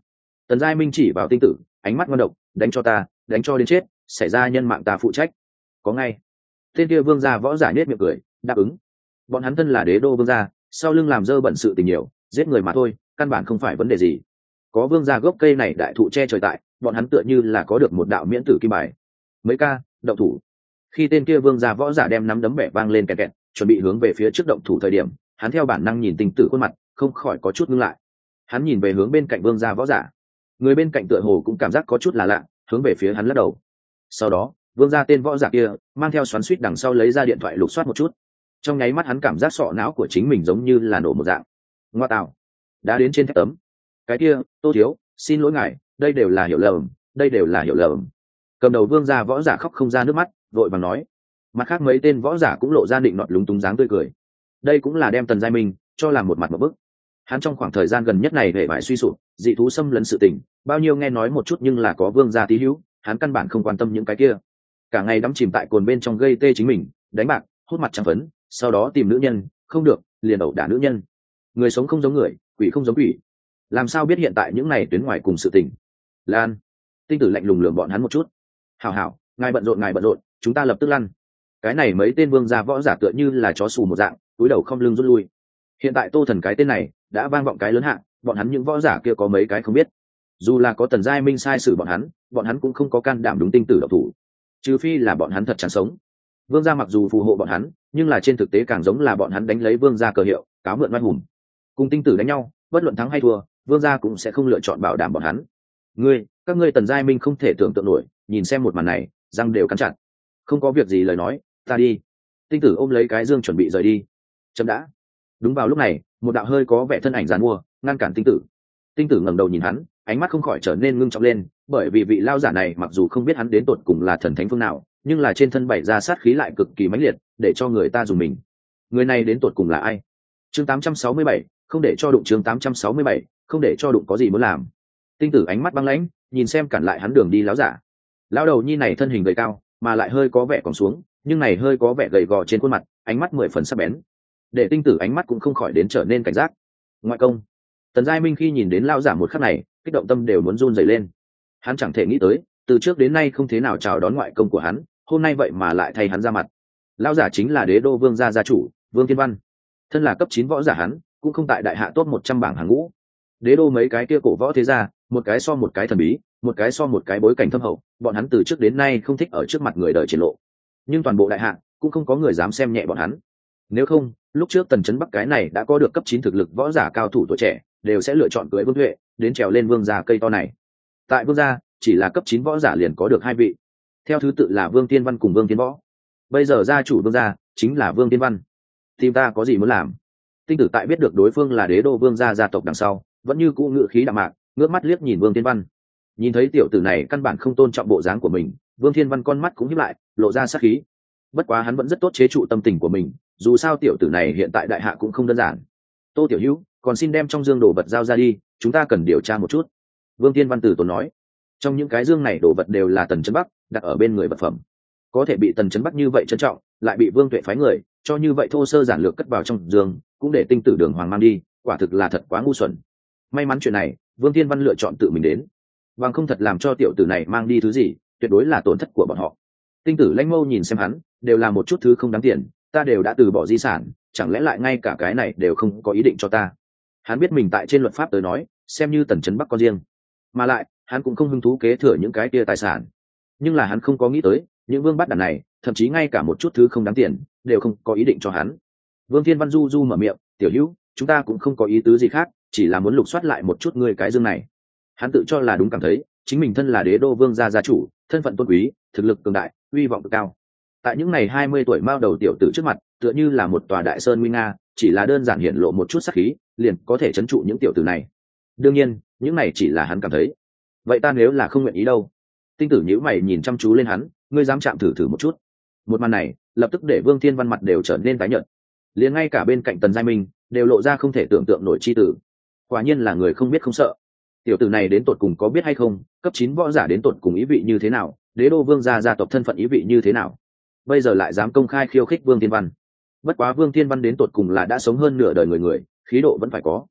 Tần Giai Minh chỉ vào Tinh Tử, ánh mắt ngon độc, đánh cho ta, đánh cho đến chết, xảy ra nhân mạng ta phụ trách. Có ngay. Tên kia vương gia võ giả nhếch miệng cười, đáp ứng. Bọn hắn thân là đế đô vương gia, sau lưng làm dơ bẩn sự tình nhiều, giết người mà thôi, căn bản không phải vấn đề gì. Có vương gia gốc cây này đại thụ che trời tại, bọn hắn tựa như là có được một đạo miễn tử kim bài. Mấy ca, động thủ. Khi tên kia vương gia võ giả đem nắm đấm bẻ vang lên kẹt kẹt, chuẩn bị hướng về phía trước động thủ thời điểm, hắn theo bản năng nhìn Tinh Tử khuôn mặt, không khỏi có chút ngưng lại. Hắn nhìn về hướng bên cạnh vương gia võ giả, người bên cạnh tựa hồ cũng cảm giác có chút là lạ, hướng về phía hắn lắc đầu. Sau đó, vương gia tên võ giả kia mang theo xoắn xuýt đằng sau lấy ra điện thoại lục soát một chút. Trong nháy mắt hắn cảm giác sọ não của chính mình giống như là nổ một dạng. Ngoa tạo, đã đến trên thép tấm. Cái kia, Tô thiếu, xin lỗi ngài, đây đều là hiểu lầm, đây đều là hiểu lầm. Cầm đầu vương gia võ giả khóc không ra nước mắt, vội vàng nói. Mặt khác mấy tên võ giả cũng lộ ra định nọt lúng túng dáng tươi cười. Đây cũng là đem Tần Giai Minh cho làm một mặt một bức. Hắn trong khoảng thời gian gần nhất này hệ bại suy sụp, dị thú xâm lấn sự tình, bao nhiêu nghe nói một chút nhưng là có vương gia tí hữu, hắn căn bản không quan tâm những cái kia. Cả ngày đắm chìm tại cồn bên trong gây tê chính mình, đánh bạc, hút mặt trắng phấn, sau đó tìm nữ nhân, không được, liền ẩu đả nữ nhân. Người sống không giống người, quỷ không giống quỷ. Làm sao biết hiện tại những này tuyến ngoài cùng sự tình? Lan, Tinh Tử lạnh lùng lườm bọn hắn một chút. Hảo hảo, ngài bận rộn ngài bận rộn, chúng ta lập tức lăn. Cái này mấy tên vương gia võ giả tựa như là chó xù một dạng, cúi đầu không lưng rút lui. Hiện tại Tô Thần cái tên này đã vang vọng cái lớn hạng, bọn hắn những võ giả kia có mấy cái không biết. Dù là có Tần Giai Minh sai sử bọn hắn, bọn hắn cũng không có can đảm đúng Tinh Tử độc thủ, trừ phi là bọn hắn thật chẳng sống. Vương gia mặc dù phù hộ bọn hắn, nhưng là trên thực tế càng giống là bọn hắn đánh lấy vương gia cờ hiệu, cáo mượn oai hùng. Cùng Tinh Tử đánh nhau, bất luận thắng hay thua, vương gia cũng sẽ không lựa chọn bảo đảm bọn hắn. Ngươi, các ngươi Tần Giai Minh không thể tưởng tượng nổi, nhìn xem một màn này, răng đều cắn chặt. Không có việc gì lời nói, ta đi. Tinh Tử ôm lấy cái dương chuẩn bị rời đi. Chấm đã. Đúng vào lúc này, một đạo hơi có vẻ thân ảnh giàn mua ngăn cản Tinh Tử. Tinh Tử ngẩng đầu nhìn hắn, ánh mắt không khỏi trở nên ngưng trọng lên, bởi vì vị lao giả này mặc dù không biết hắn đến tột cùng là thần thánh phương nào, nhưng là trên thân bày ra sát khí lại cực kỳ mãnh liệt, để cho người ta dùng mình. Người này đến tột cùng là ai? Chương tám trăm sáu mươi bảy, không để cho đụng. Chương tám trăm sáu mươi bảy, không để cho đụng có gì muốn làm. Tinh Tử ánh mắt băng lãnh, nhìn xem cản lại hắn đường đi lão giả. Lão đầu nhi này thân hình gầy cao, mà lại hơi có vẻ còn xuống, nhưng này hơi có vẻ gầy gò trên khuôn mặt, ánh mắt mười phần sắc bén. Để Tinh Tử ánh mắt cũng không khỏi đến trở nên cảnh giác. Ngoại công. Tần Giai Minh khi nhìn đến lão giả một khắc này, kích động tâm đều muốn run rẩy lên. Hắn chẳng thể nghĩ tới, từ trước đến nay không thế nào chào đón ngoại công của hắn, hôm nay vậy mà lại thay hắn ra mặt. Lão giả chính là Đế đô vương gia gia chủ, Vương Thiên Văn. Thân là cấp chín võ giả hắn, cũng không tại đại hạ top một trăm bảng hàng ngũ. Đế đô mấy cái kia cổ võ thế gia, một cái so một cái thần bí, một cái so một cái bối cảnh thâm hậu, bọn hắn từ trước đến nay không thích ở trước mặt người đời triển lộ. Nhưng toàn bộ đại hạ cũng không có người dám xem nhẹ bọn hắn. Nếu không, lúc trước Tần Chấn Bắc cái này đã có được cấp chín thực lực võ giả cao thủ tuổi trẻ, đều sẽ lựa chọn cưới Vương Huệ, đến trèo lên vương gia cây to này. Tại vương gia, chỉ là cấp chín võ giả liền có được hai vị. Theo thứ tự là Vương Tiên Văn cùng Vương Tiên Võ. Bây giờ gia chủ vương gia chính là Vương Tiên Văn. Tìm ta có gì muốn làm? Tinh Tử tại biết được đối phương là Đế đô vương gia gia tộc đằng sau, vẫn như cũ ngự khí đạm mạc, ngước mắt liếc nhìn Vương Tiên Văn. Nhìn thấy tiểu tử này căn bản không tôn trọng bộ dáng của mình, Vương Thiên Văn con mắt cũng híp lại, lộ ra sát khí. Bất quá hắn vẫn rất tốt chế trụ tâm tình của mình, dù sao tiểu tử này hiện tại đại hạ cũng không đơn giản. Tô tiểu hữu, còn xin đem trong dương đồ vật giao ra đi, chúng ta cần điều tra một chút. Vương Thiên Văn từ tốn nói. Trong những cái dương này đồ vật đều là Tần Chấn Bắc đặt ở bên người vật phẩm, có thể bị Tần Chấn Bắc như vậy trân trọng, lại bị Vương Tuệ phái người cho như vậy thô sơ giản lược cất vào trong dương, cũng để Tinh Tử đường hoàng mang đi, quả thực là thật quá ngu xuẩn. May mắn chuyện này Vương Thiên Văn lựa chọn tự mình đến, bằng không thật làm cho tiểu tử này mang đi thứ gì, tuyệt đối là tổn thất của bọn họ. Tinh Tử lãnh mâu nhìn xem hắn, đều là một chút thứ không đáng tiền, ta đều đã từ bỏ di sản, chẳng lẽ lại ngay cả cái này đều không có ý định cho ta? Hắn biết mình tại trên luật pháp tới nói, xem như Tần Chấn Bắc con riêng, mà lại hắn cũng không hứng thú kế thừa những cái kia tài sản. Nhưng là hắn không có nghĩ tới, những vương bắt đàn này, thậm chí ngay cả một chút thứ không đáng tiền đều không có ý định cho hắn. Vương Thiên Văn du du mở miệng, tiểu hữu, chúng ta cũng không có ý tứ gì khác, chỉ là muốn lục soát lại một chút ngươi cái dương này. Hắn tự cho là đúng, cảm thấy chính mình thân là Đế đô vương gia gia chủ, thân phận tôn quý, thực lực cường đại, uy vọng cực cao. Tại những ngày hai mươi tuổi mao đầu tiểu tử trước mặt, tựa như là một tòa đại sơn nguy nga, chỉ là đơn giản hiện lộ một chút sát khí, liền có thể trấn trụ những tiểu tử này. Đương nhiên, những này chỉ là hắn cảm thấy. Vậy ta nếu là không nguyện ý đâu? Tinh Tử nhíu mày nhìn chăm chú lên hắn, ngươi dám chạm thử thử một chút? Một màn này lập tức để Vương Thiên Văn mặt đều trở nên tái nhợt, liền ngay cả bên cạnh Tần Giai Minh đều lộ ra không thể tưởng tượng nổi chi tử. Quả nhiên là người không biết không sợ. Tiểu tử này đến tột cùng có biết hay không, cấp chín võ giả đến tột cùng ý vị như thế nào, Đế đô vương gia gia tộc thân phận ý vị như thế nào, bây giờ lại dám công khai khiêu khích Vương Thiên Văn. Bất quá Vương Thiên Văn đến tột cùng là đã sống hơn nửa đời người người, khí độ vẫn phải có.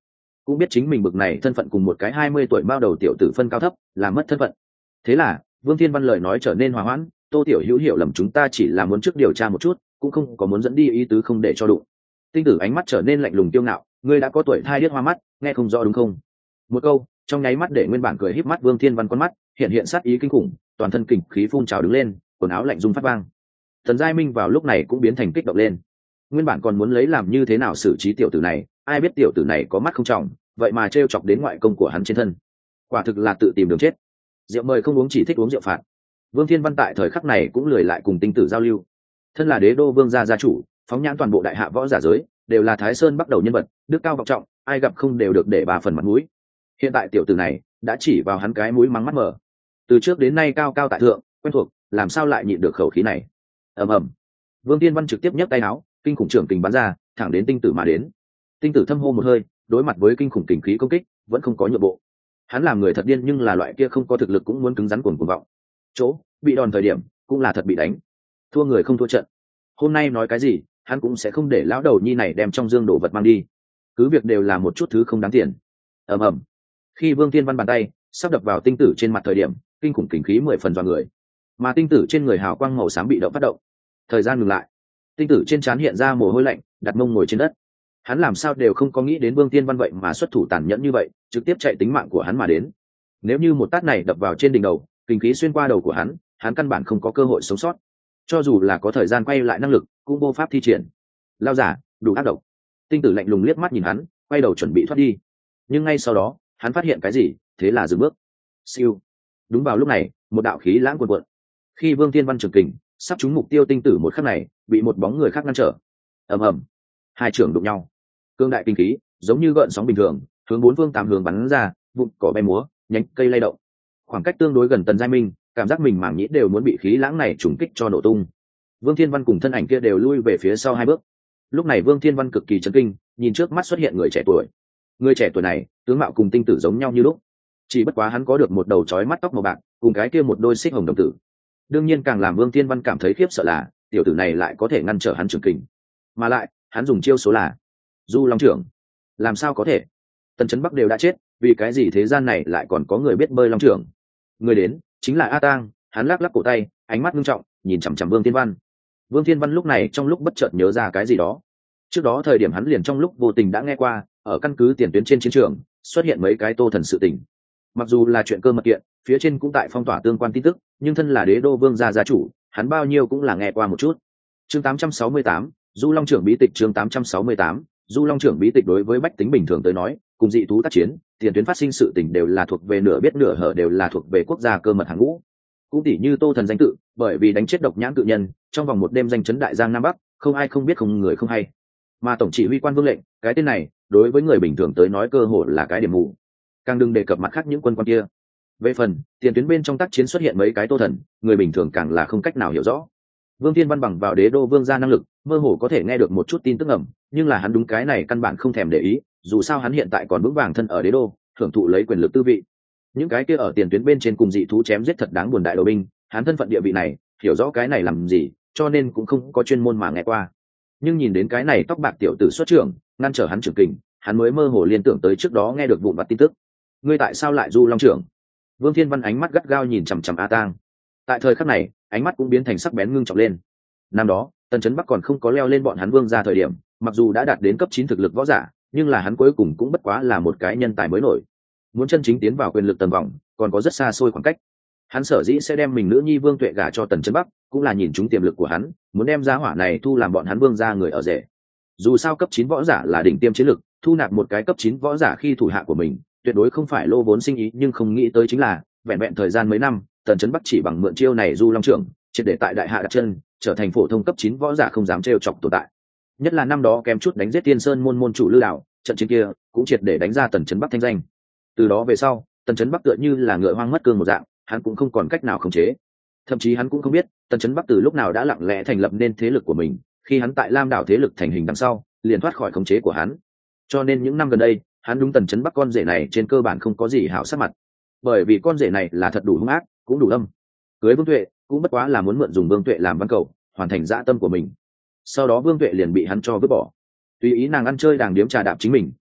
cũng biết chính mình bực này thân phận cùng một cái hai mươi tuổi bao đầu tiểu tử phân cao thấp làm mất thân phận. Thế là Vương Thiên Văn lời nói trở nên hòa hoãn, Tô tiểu hữu hiểu lầm, chúng ta chỉ là muốn trước điều tra một chút, cũng không có muốn dẫn đi ý tứ, không để cho đụng. Tinh tử ánh mắt trở nên lạnh lùng tiêu ngạo, ngươi đã có tuổi thai điếc hoa mắt, nghe không rõ đúng không? Một câu trong nháy mắt để nguyên bản cười híp mắt Vương Thiên Văn con mắt hiện hiện sát ý kinh khủng, toàn thân kình khí phun trào đứng lên, quần áo lạnh rung phát vang. Tần Giai Minh vào lúc này cũng biến thành kích động lên. Nguyên bản còn muốn lấy làm như thế nào xử trí tiểu tử này, ai biết tiểu tử này có mắt không trọng, vậy mà trêu chọc đến ngoại công của hắn trên thân, quả thực là tự tìm đường chết. Rượu mời không uống, chỉ thích uống rượu phạt. Vương Thiên Văn tại thời khắc này cũng lười lại cùng tinh tử giao lưu. Thân là đế đô vương gia gia chủ, phóng nhãn toàn bộ đại hạ võ giả giới, đều là Thái Sơn bắt đầu nhân vật, đức cao vọng trọng, ai gặp không đều được để bà phần mặt mũi. Hiện tại tiểu tử này đã chỉ vào hắn cái mũi mắng mắt mở. Từ trước đến nay cao cao tại thượng, quen thuộc, làm sao lại nhịn được khẩu khí này? Ầm ầm. Vương Thiên Văn trực tiếp nhấc tay áo, kinh khủng trưởng kình bắn ra, thẳng đến tinh tử mà đến. Tinh tử thâm hô một hơi, đối mặt với kinh khủng kình khí công kích, vẫn không có nhượng bộ. Hắn làm người thật điên, nhưng là loại kia không có thực lực cũng muốn cứng rắn cuồng cuồng vọng. Chỗ bị đòn thời điểm, cũng là thật bị đánh. Thua người không thua trận. Hôm nay nói cái gì, hắn cũng sẽ không để lão đầu nhi này đem trong dương đồ vật mang đi. Cứ việc đều là một chút thứ không đáng tiền. Ầm ầm. Khi Vương Thiên Văn bàn tay sắp đập vào tinh tử trên mặt thời điểm, kinh khủng kình khí mười phần dọa người. Mà tinh tử trên người hào quang màu xám bị động phát động. Thời gian ngừng lại. Tinh tử trên trán hiện ra mồ hôi lạnh, đặt mông ngồi trên đất. Hắn làm sao đều không có nghĩ đến Vương Thiên Văn vậy mà xuất thủ tàn nhẫn như vậy, trực tiếp chạy tính mạng của hắn mà đến. Nếu như một tát này đập vào trên đỉnh đầu, kinh khí xuyên qua đầu của hắn, hắn căn bản không có cơ hội sống sót. Cho dù là có thời gian quay lại năng lực, cũng vô pháp thi triển. Lao giả, đủ ác độc. Tinh tử lạnh lùng liếc mắt nhìn hắn, quay đầu chuẩn bị thoát đi. Nhưng ngay sau đó, hắn phát hiện cái gì, thế là dừng bước. Siêu. Đúng vào lúc này, một đạo khí lãng cuồn cuộn. Khi Vương Thiên Văn trường kình sắp trúng mục tiêu tinh tử một khắc này, bị một bóng người khác ngăn trở. Ầm ầm. Hai trưởng đụng nhau. Cương đại kinh khí giống như gợn sóng bình thường, hướng bốn phương tám hướng bắn ra, vụn cỏ bay múa, nhánh cây lay động. Khoảng cách tương đối gần Tần Giai Minh, cảm giác mình mảng nhĩ đều muốn bị khí lãng này trùng kích cho nổ tung. Vương Thiên Văn cùng thân ảnh kia đều lui về phía sau hai bước. Lúc này Vương Thiên Văn cực kỳ chấn kinh, nhìn trước mắt xuất hiện người trẻ tuổi. Người trẻ tuổi này, tướng mạo cùng tinh tử giống nhau như lúc, chỉ bất quá hắn có được một đầu chói mắt tóc màu bạc, cùng cái kia một đôi xích hồng đồng tử. Đương nhiên càng làm Vương Thiên Văn cảm thấy khiếp sợ là, tiểu tử này lại có thể ngăn trở hắn trường kình, mà lại hắn dùng chiêu số là Du Long trưởng. Làm sao có thể? Tần Chấn Bắc đều đã chết, vì cái gì thế gian này lại còn có người biết bơi long trưởng? Người đến chính là A Tang. Hắn lắc lắc cổ tay, ánh mắt nghiêm trọng nhìn chằm chằm Vương Thiên Văn. Vương Thiên Văn lúc này trong lúc bất chợt nhớ ra cái gì đó. Trước đó thời điểm hắn liền trong lúc vô tình đã nghe qua, ở căn cứ tiền tuyến trên chiến trường xuất hiện mấy cái Tô Thần sự tình. Mặc dù là chuyện cơ mật kiện, phía trên cũng tại phong tỏa tương quan tin tức, nhưng thân là đế đô vương gia gia chủ, hắn bao nhiêu cũng là nghe qua một chút. Chương tám trăm sáu mươi tám, Du Long trưởng bí tịch. Chương tám trăm sáu mươi tám, Du Long trưởng bí tịch. Đối với bách tính bình thường tới nói, cùng dị thú tác chiến, tiền tuyến phát sinh sự tình đều là thuộc về nửa biết nửa hở, đều là thuộc về quốc gia cơ mật hàng ngũ. Cũng tỷ như Tô Thần danh tự, bởi vì đánh chết độc nhãn cự nhân, trong vòng một đêm danh chấn đại giang nam bắc, không ai không biết, không người không hay. Mà tổng chỉ huy quan Vương lệnh, cái tên này đối với người bình thường tới nói cơ hội là cái điểm mù, càng đừng đề cập mặt khác những quân quan kia. Về phần tiền tuyến bên trong tác chiến xuất hiện mấy cái Tô Thần, người bình thường càng là không cách nào hiểu rõ. Vương Thiên Văn bằng vào đế đô vương gia năng lực, mơ hồ có thể nghe được một chút tin tức ẩm, nhưng là hắn đúng cái này căn bản không thèm để ý, dù sao hắn hiện tại còn vững vàng thân ở đế đô, hưởng thụ lấy quyền lực tư vị. Những cái kia ở tiền tuyến bên trên cùng dị thú chém giết thật đáng buồn đại đầu binh, hắn thân phận địa vị này, hiểu rõ cái này làm gì, cho nên cũng không có chuyên môn mà nghe qua. Nhưng nhìn đến cái này tóc bạc tiểu tử xuất trưởng, ngăn trở hắn trưởng kình, hắn mới mơ hồ liên tưởng tới trước đó nghe được vụn vặt tin tức. Ngươi tại sao lại Du Long trưởng? Vương Thiên Văn ánh mắt gắt gao nhìn chằm chằm A Tang. Tại thời khắc này, ánh mắt cũng biến thành sắc bén ngưng trọng lên. Năm đó, Tần Chấn Bắc còn không có leo lên bọn hắn vương ra thời điểm, mặc dù đã đạt đến cấp chín thực lực võ giả, nhưng là hắn cuối cùng cũng bất quá là một cái nhân tài mới nổi. Muốn chân chính tiến vào quyền lực tầm vòng, còn có rất xa xôi khoảng cách. Hắn sở dĩ sẽ đem mình nữ nhi Vương Tuệ gả cho Tần Chấn Bắc, cũng là nhìn trúng tiềm lực của hắn, muốn đem giá hỏa này thu làm bọn hắn vương gia người ở rể. Dù sao cấp chín võ giả là đỉnh tiêm chiến lực, thu nạp một cái cấp chín võ giả khi thủ hạ của mình, tuyệt đối không phải lô vốn sinh ý, nhưng không nghĩ tới chính là, vẹn vẹn thời gian mấy năm, Tần Chấn Bắc chỉ bằng mượn chiêu này Du Long trưởng, triệt để tại đại hạ đặt chân, trở thành phổ thông cấp chín võ giả không dám trêu chọc tồn tại. Nhất là năm đó kém chút đánh giết Tiên Sơn môn môn chủ Lư Đạo, trận chiến kia cũng triệt để đánh ra Tần Chấn Bắc thanh danh. Từ đó về sau, Tần Chấn Bắc tựa như là ngựa hoang mất cương một dạng, hắn cũng không còn cách nào khống chế. Thậm chí hắn cũng không biết, Tần Chấn Bắc từ lúc nào đã lặng lẽ thành lập nên thế lực của mình, khi hắn tại Lam đảo thế lực thành hình đằng sau, liền thoát khỏi khống chế của hắn. Cho nên những năm gần đây, hắn đúng Tần Chấn Bắc con rể này trên cơ bản không có gì hảo sắc mặt. Bởi vì con rể này là thật đủ hung ác, cũng đủ âm. Cưới Vương Tuệ, cũng bất quá là muốn mượn dùng Vương Tuệ làm văn cầu, hoàn thành dã tâm của mình. Sau đó Vương Tuệ liền bị hắn cho vứt bỏ. Tùy ý nàng ăn chơi đàng điếm trà đạp chính mình,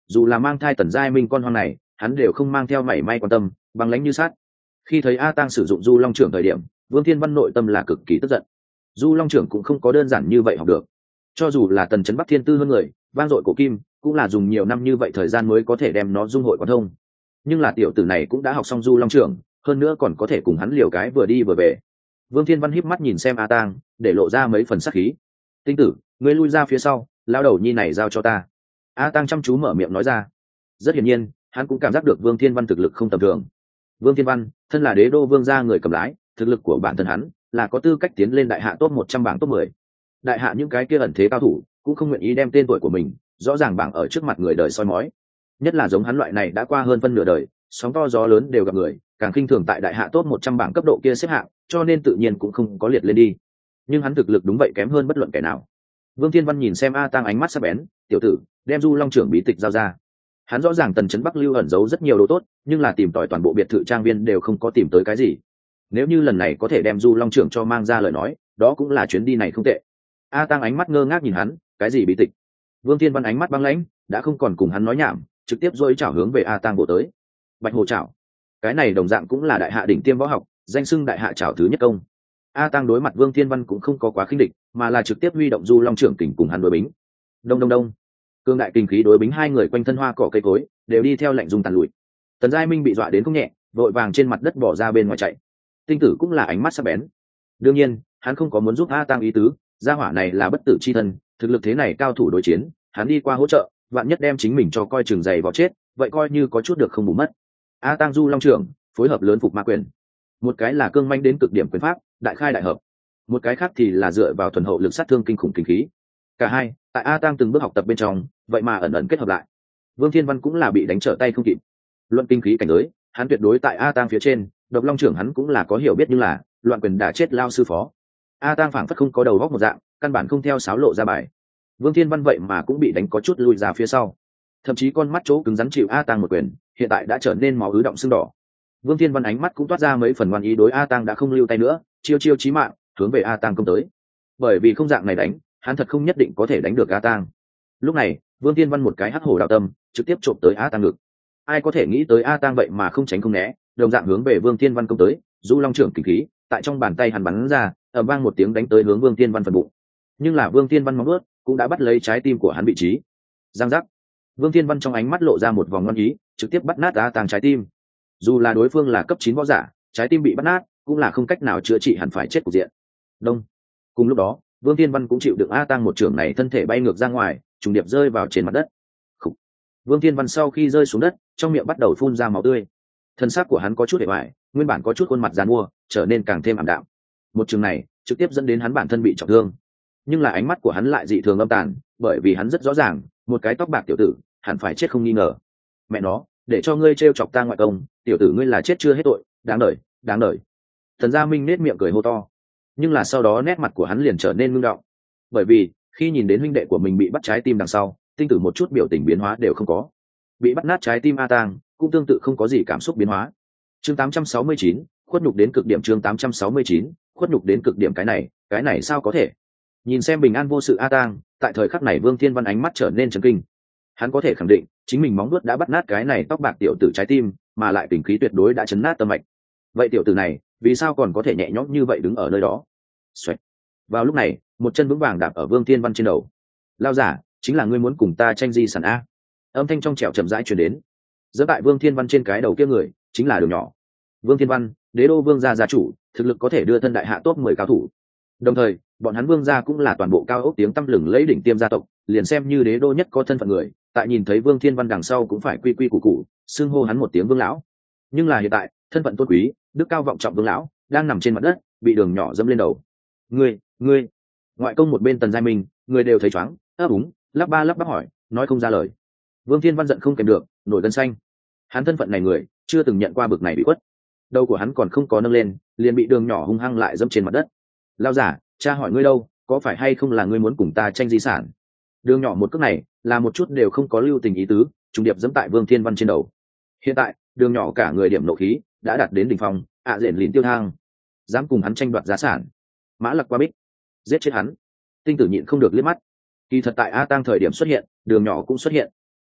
dù là mang thai Tần Giai Minh con hoang này hắn đều không mang theo mảy may quan tâm, băng lãnh như sát. Khi thấy A Tang sử dụng Du Long trưởng thời điểm, Vương Thiên Văn nội tâm là cực kỳ tức giận. Du Long trưởng cũng không có đơn giản như vậy học được, cho dù là Tần Chấn Bắc thiên tư hơn người, vang dội cổ kim, cũng là dùng nhiều năm như vậy thời gian mới có thể đem nó dung hội quán thông. Nhưng là tiểu tử này cũng đã học xong Du Long trưởng, hơn nữa còn có thể cùng hắn liều cái vừa đi vừa về. Vương Thiên Văn híp mắt nhìn xem A Tang, để lộ ra mấy phần sát khí. Tinh tử, ngươi lui ra phía sau, lao đầu nhi này giao cho ta. A Tang chăm chú mở miệng nói ra. Rất hiển nhiên, hắn cũng cảm giác được Vương Thiên Văn thực lực không tầm thường. Vương Thiên Văn, thân là đế đô vương gia người cầm lái, thực lực của bản thân hắn là có tư cách tiến lên đại hạ top một trăm bảng top mười. Đại hạ những cái kia ẩn thế cao thủ cũng không nguyện ý đem tên tuổi của mình rõ ràng bảng ở trước mặt người đời soi mói. Nhất là giống hắn loại này đã qua hơn phân nửa đời, sóng to gió lớn đều gặp người, càng khinh thường tại đại hạ top một trăm bảng cấp độ kia xếp hạng, cho nên tự nhiên cũng không có liệt lên đi. Nhưng hắn thực lực đúng vậy kém hơn bất luận kẻ nào. Vương Thiên Văn nhìn xem A Tang ánh mắt sắc bén, tiểu tử, đem Du Long trưởng bí tịch giao ra. Hắn rõ ràng Tần Chấn Bắc lưu ẩn giấu rất nhiều đồ tốt, nhưng là tìm tòi toàn bộ biệt thự trang viên đều không có tìm tới cái gì. Nếu như lần này có thể đem Du Long trưởng cho mang ra lời nói, đó cũng là chuyến đi này không tệ. A Tang ánh mắt ngơ ngác nhìn hắn, cái gì bí tịch? Vương Thiên Văn ánh mắt băng lãnh, đã không còn cùng hắn nói nhảm, trực tiếp dôi chảo hướng về A Tang bổ tới. Bạch Hồ chảo, cái này đồng dạng cũng là đại hạ đỉnh tiêm võ học, danh xưng đại hạ chảo thứ nhất công. A Tang đối mặt Vương Thiên Văn cũng không có quá khinh địch, mà là trực tiếp huy động Du Long trưởng kình cùng hắn đối bính. Đông đông đông, cương đại kinh khí đối bính hai người quanh thân hoa cỏ cây cối đều đi theo lệnh dùng tàn lùi. Tần Giai Minh bị dọa đến không nhẹ, vội vàng trên mặt đất bỏ ra bên ngoài chạy. Tinh tử cũng là ánh mắt sắc bén. Đương nhiên, hắn không có muốn giúp A Tang ý tứ, gia hỏa này là bất tử chi thân, thực lực thế này cao thủ đối chiến, hắn đi qua hỗ trợ, vạn nhất đem chính mình cho coi chừng dày vào chết, vậy coi như có chút được không bù mất. A Tang Du Long trưởng phối hợp lớn phục ma quyền, một cái là cương manh đến cực điểm quyền pháp, đại khai đại hợp, một cái khác thì là dựa vào thuần hậu lực sát thương kinh khủng kinh khí. Cả hai tại A Tang từng bước học tập bên trong, vậy mà ẩn ẩn kết hợp lại. Vương Thiên Văn cũng là bị đánh trở tay không kịp. Luận kinh khí cảnh giới, hắn tuyệt đối tại A Tang phía trên, Độc Long trưởng hắn cũng là có hiểu biết, nhưng là loạn quyền đã chết lao sư phó. A Tang phảng phất không có đầu góc một dạng, căn bản không theo sáo lộ ra bài. Vương Thiên Văn vậy mà cũng bị đánh có chút lùi ra phía sau, thậm chí con mắt chỗ cứng rắn chịu A Tang một quyền, hiện tại đã trở nên máu ứ động sưng đỏ. Vương Thiên Văn ánh mắt cũng toát ra mấy phần ngoan ý, đối A Tang đã không lưu tay nữa, chiêu chiêu chí mạng hướng về A Tang công tới. Bởi vì không dạng này đánh, hắn thật không nhất định có thể đánh được A Tang. Lúc này, Vương Thiên Văn một cái hắc hổ đạo tâm, trực tiếp trộm tới A Tang ngực. Ai có thể nghĩ tới A Tang vậy mà không tránh không né, đồng dạng hướng về Vương Thiên Văn công tới, Du Long trưởng kinh khí tại trong bàn tay hắn bắn ra, ầm vang một tiếng đánh tới hướng Vương Thiên Văn phần bụng. Nhưng là Vương Thiên Văn móng vuốt cũng đã bắt lấy trái tim của hắn vị trí. Giang giác. Vương Thiên Văn trong ánh mắt lộ ra một vòng ngoan ý, trực tiếp bắt nát A Tang trái tim. Dù là đối phương là cấp chín võ giả, trái tim bị bắt nát cũng là không cách nào chữa trị, hẳn phải chết cục diện. Đông. Cùng lúc đó, Vương Thiên Văn cũng chịu đựng A Tang một trưởng này, thân thể bay ngược ra ngoài, trùng điệp rơi vào trên mặt đất. Khủ. Vương Thiên Văn sau khi rơi xuống đất, trong miệng bắt đầu phun ra máu tươi. Thân xác của hắn có chút hề bại, nguyên bản có chút khuôn mặt giàn mua, trở nên càng thêm ảm đạm. Một trường này trực tiếp dẫn đến hắn bản thân bị trọng thương, nhưng là ánh mắt của hắn lại dị thường âm tàn, bởi vì hắn rất rõ ràng, một cái tóc bạc tiểu tử hẳn phải chết không nghi ngờ. Mẹ nó, để cho ngươi trêu chọc ta ngoại công, tiểu tử ngươi là chết chưa hết tội, đáng đời, đáng đời. Thần Gia Minh nết miệng cười hô to, nhưng là sau đó nét mặt của hắn liền trở nên ngưng động, bởi vì khi nhìn đến huynh đệ của mình bị bắt trái tim đằng sau, tinh tử một chút biểu tình biến hóa đều không có. Bị bắt nát trái tim A Tang cũng tương tự không có gì cảm xúc biến hóa. Chương tám trăm sáu mươi chín, khuất nhục đến cực điểm. Chương tám trăm sáu mươi chín, khuất nhục đến cực điểm. Cái này, cái này sao có thể? Nhìn xem bình an vô sự A Tang, tại thời khắc này Vương Thiên Văn ánh mắt trở nên chấn kinh. Hắn có thể khẳng định, chính mình móng vuốt đã bắt nát cái này tóc bạc tiểu tử trái tim, mà lại tình khí tuyệt đối đã chấn nát tâm mạch. Vậy tiểu tử này, vì sao còn có thể nhẹ nhõm như vậy đứng ở nơi đó? Xoẹt. Vào lúc này, một chân vững vàng đạp ở Vương Thiên Văn trên đầu. Lao giả, chính là ngươi muốn cùng ta tranh di sản a? Âm thanh trong trẻo chậm rãi truyền đến. Giẫm tại Vương Thiên Văn trên cái đầu kia người, chính là Đường Nhỏ. Vương Thiên Văn, đế đô vương gia gia chủ, thực lực có thể đưa thân đại hạ top mười cao thủ. Đồng thời, bọn hắn vương gia cũng là toàn bộ cao ốc tiếng tăm lừng lấy đỉnh tiêm gia tộc, liền xem như đế đô nhất có thân phận người, tại nhìn thấy Vương Thiên Văn đằng sau cũng phải quy quy củ củ, xưng hô hắn một tiếng vương lão. Nhưng là hiện tại, thân phận tôn quý, đức cao vọng trọng vương lão, đang nằm trên mặt đất, bị Đường Nhỏ dẫm lên đầu. Ngươi, ngươi, ngoại công một bên Tần Giai Minh, người đều thấy chóng, ấp úng, lắp ba lắp bắp hỏi, nói không ra lời. Vương Thiên Văn giận không kèm được, nổi gân xanh. Hắn thân phận này người, chưa từng nhận qua bực này bị quất. Đầu của hắn còn không có nâng lên, liền bị Đường Nhỏ hung hăng lại dẫm trên mặt đất. Lao giả, cha hỏi ngươi đâu, có phải hay không là ngươi muốn cùng ta tranh di sản? Đường Nhỏ một cước này, là một chút đều không có lưu tình ý tứ, trùng điệp dẫm tại Vương Thiên Văn trên đầu. Hiện tại, Đường Nhỏ cả người điểm nộ khí đã đạt đến đỉnh phong, ạ à rền lìn tiêu thang, dám cùng hắn tranh đoạt gia sản. Mã Lặc qua bích, giết chết hắn. Tinh tử nhịn không được liếc mắt. Kỳ thật tại A Tang thời điểm xuất hiện, Đường Nhỏ cũng xuất hiện.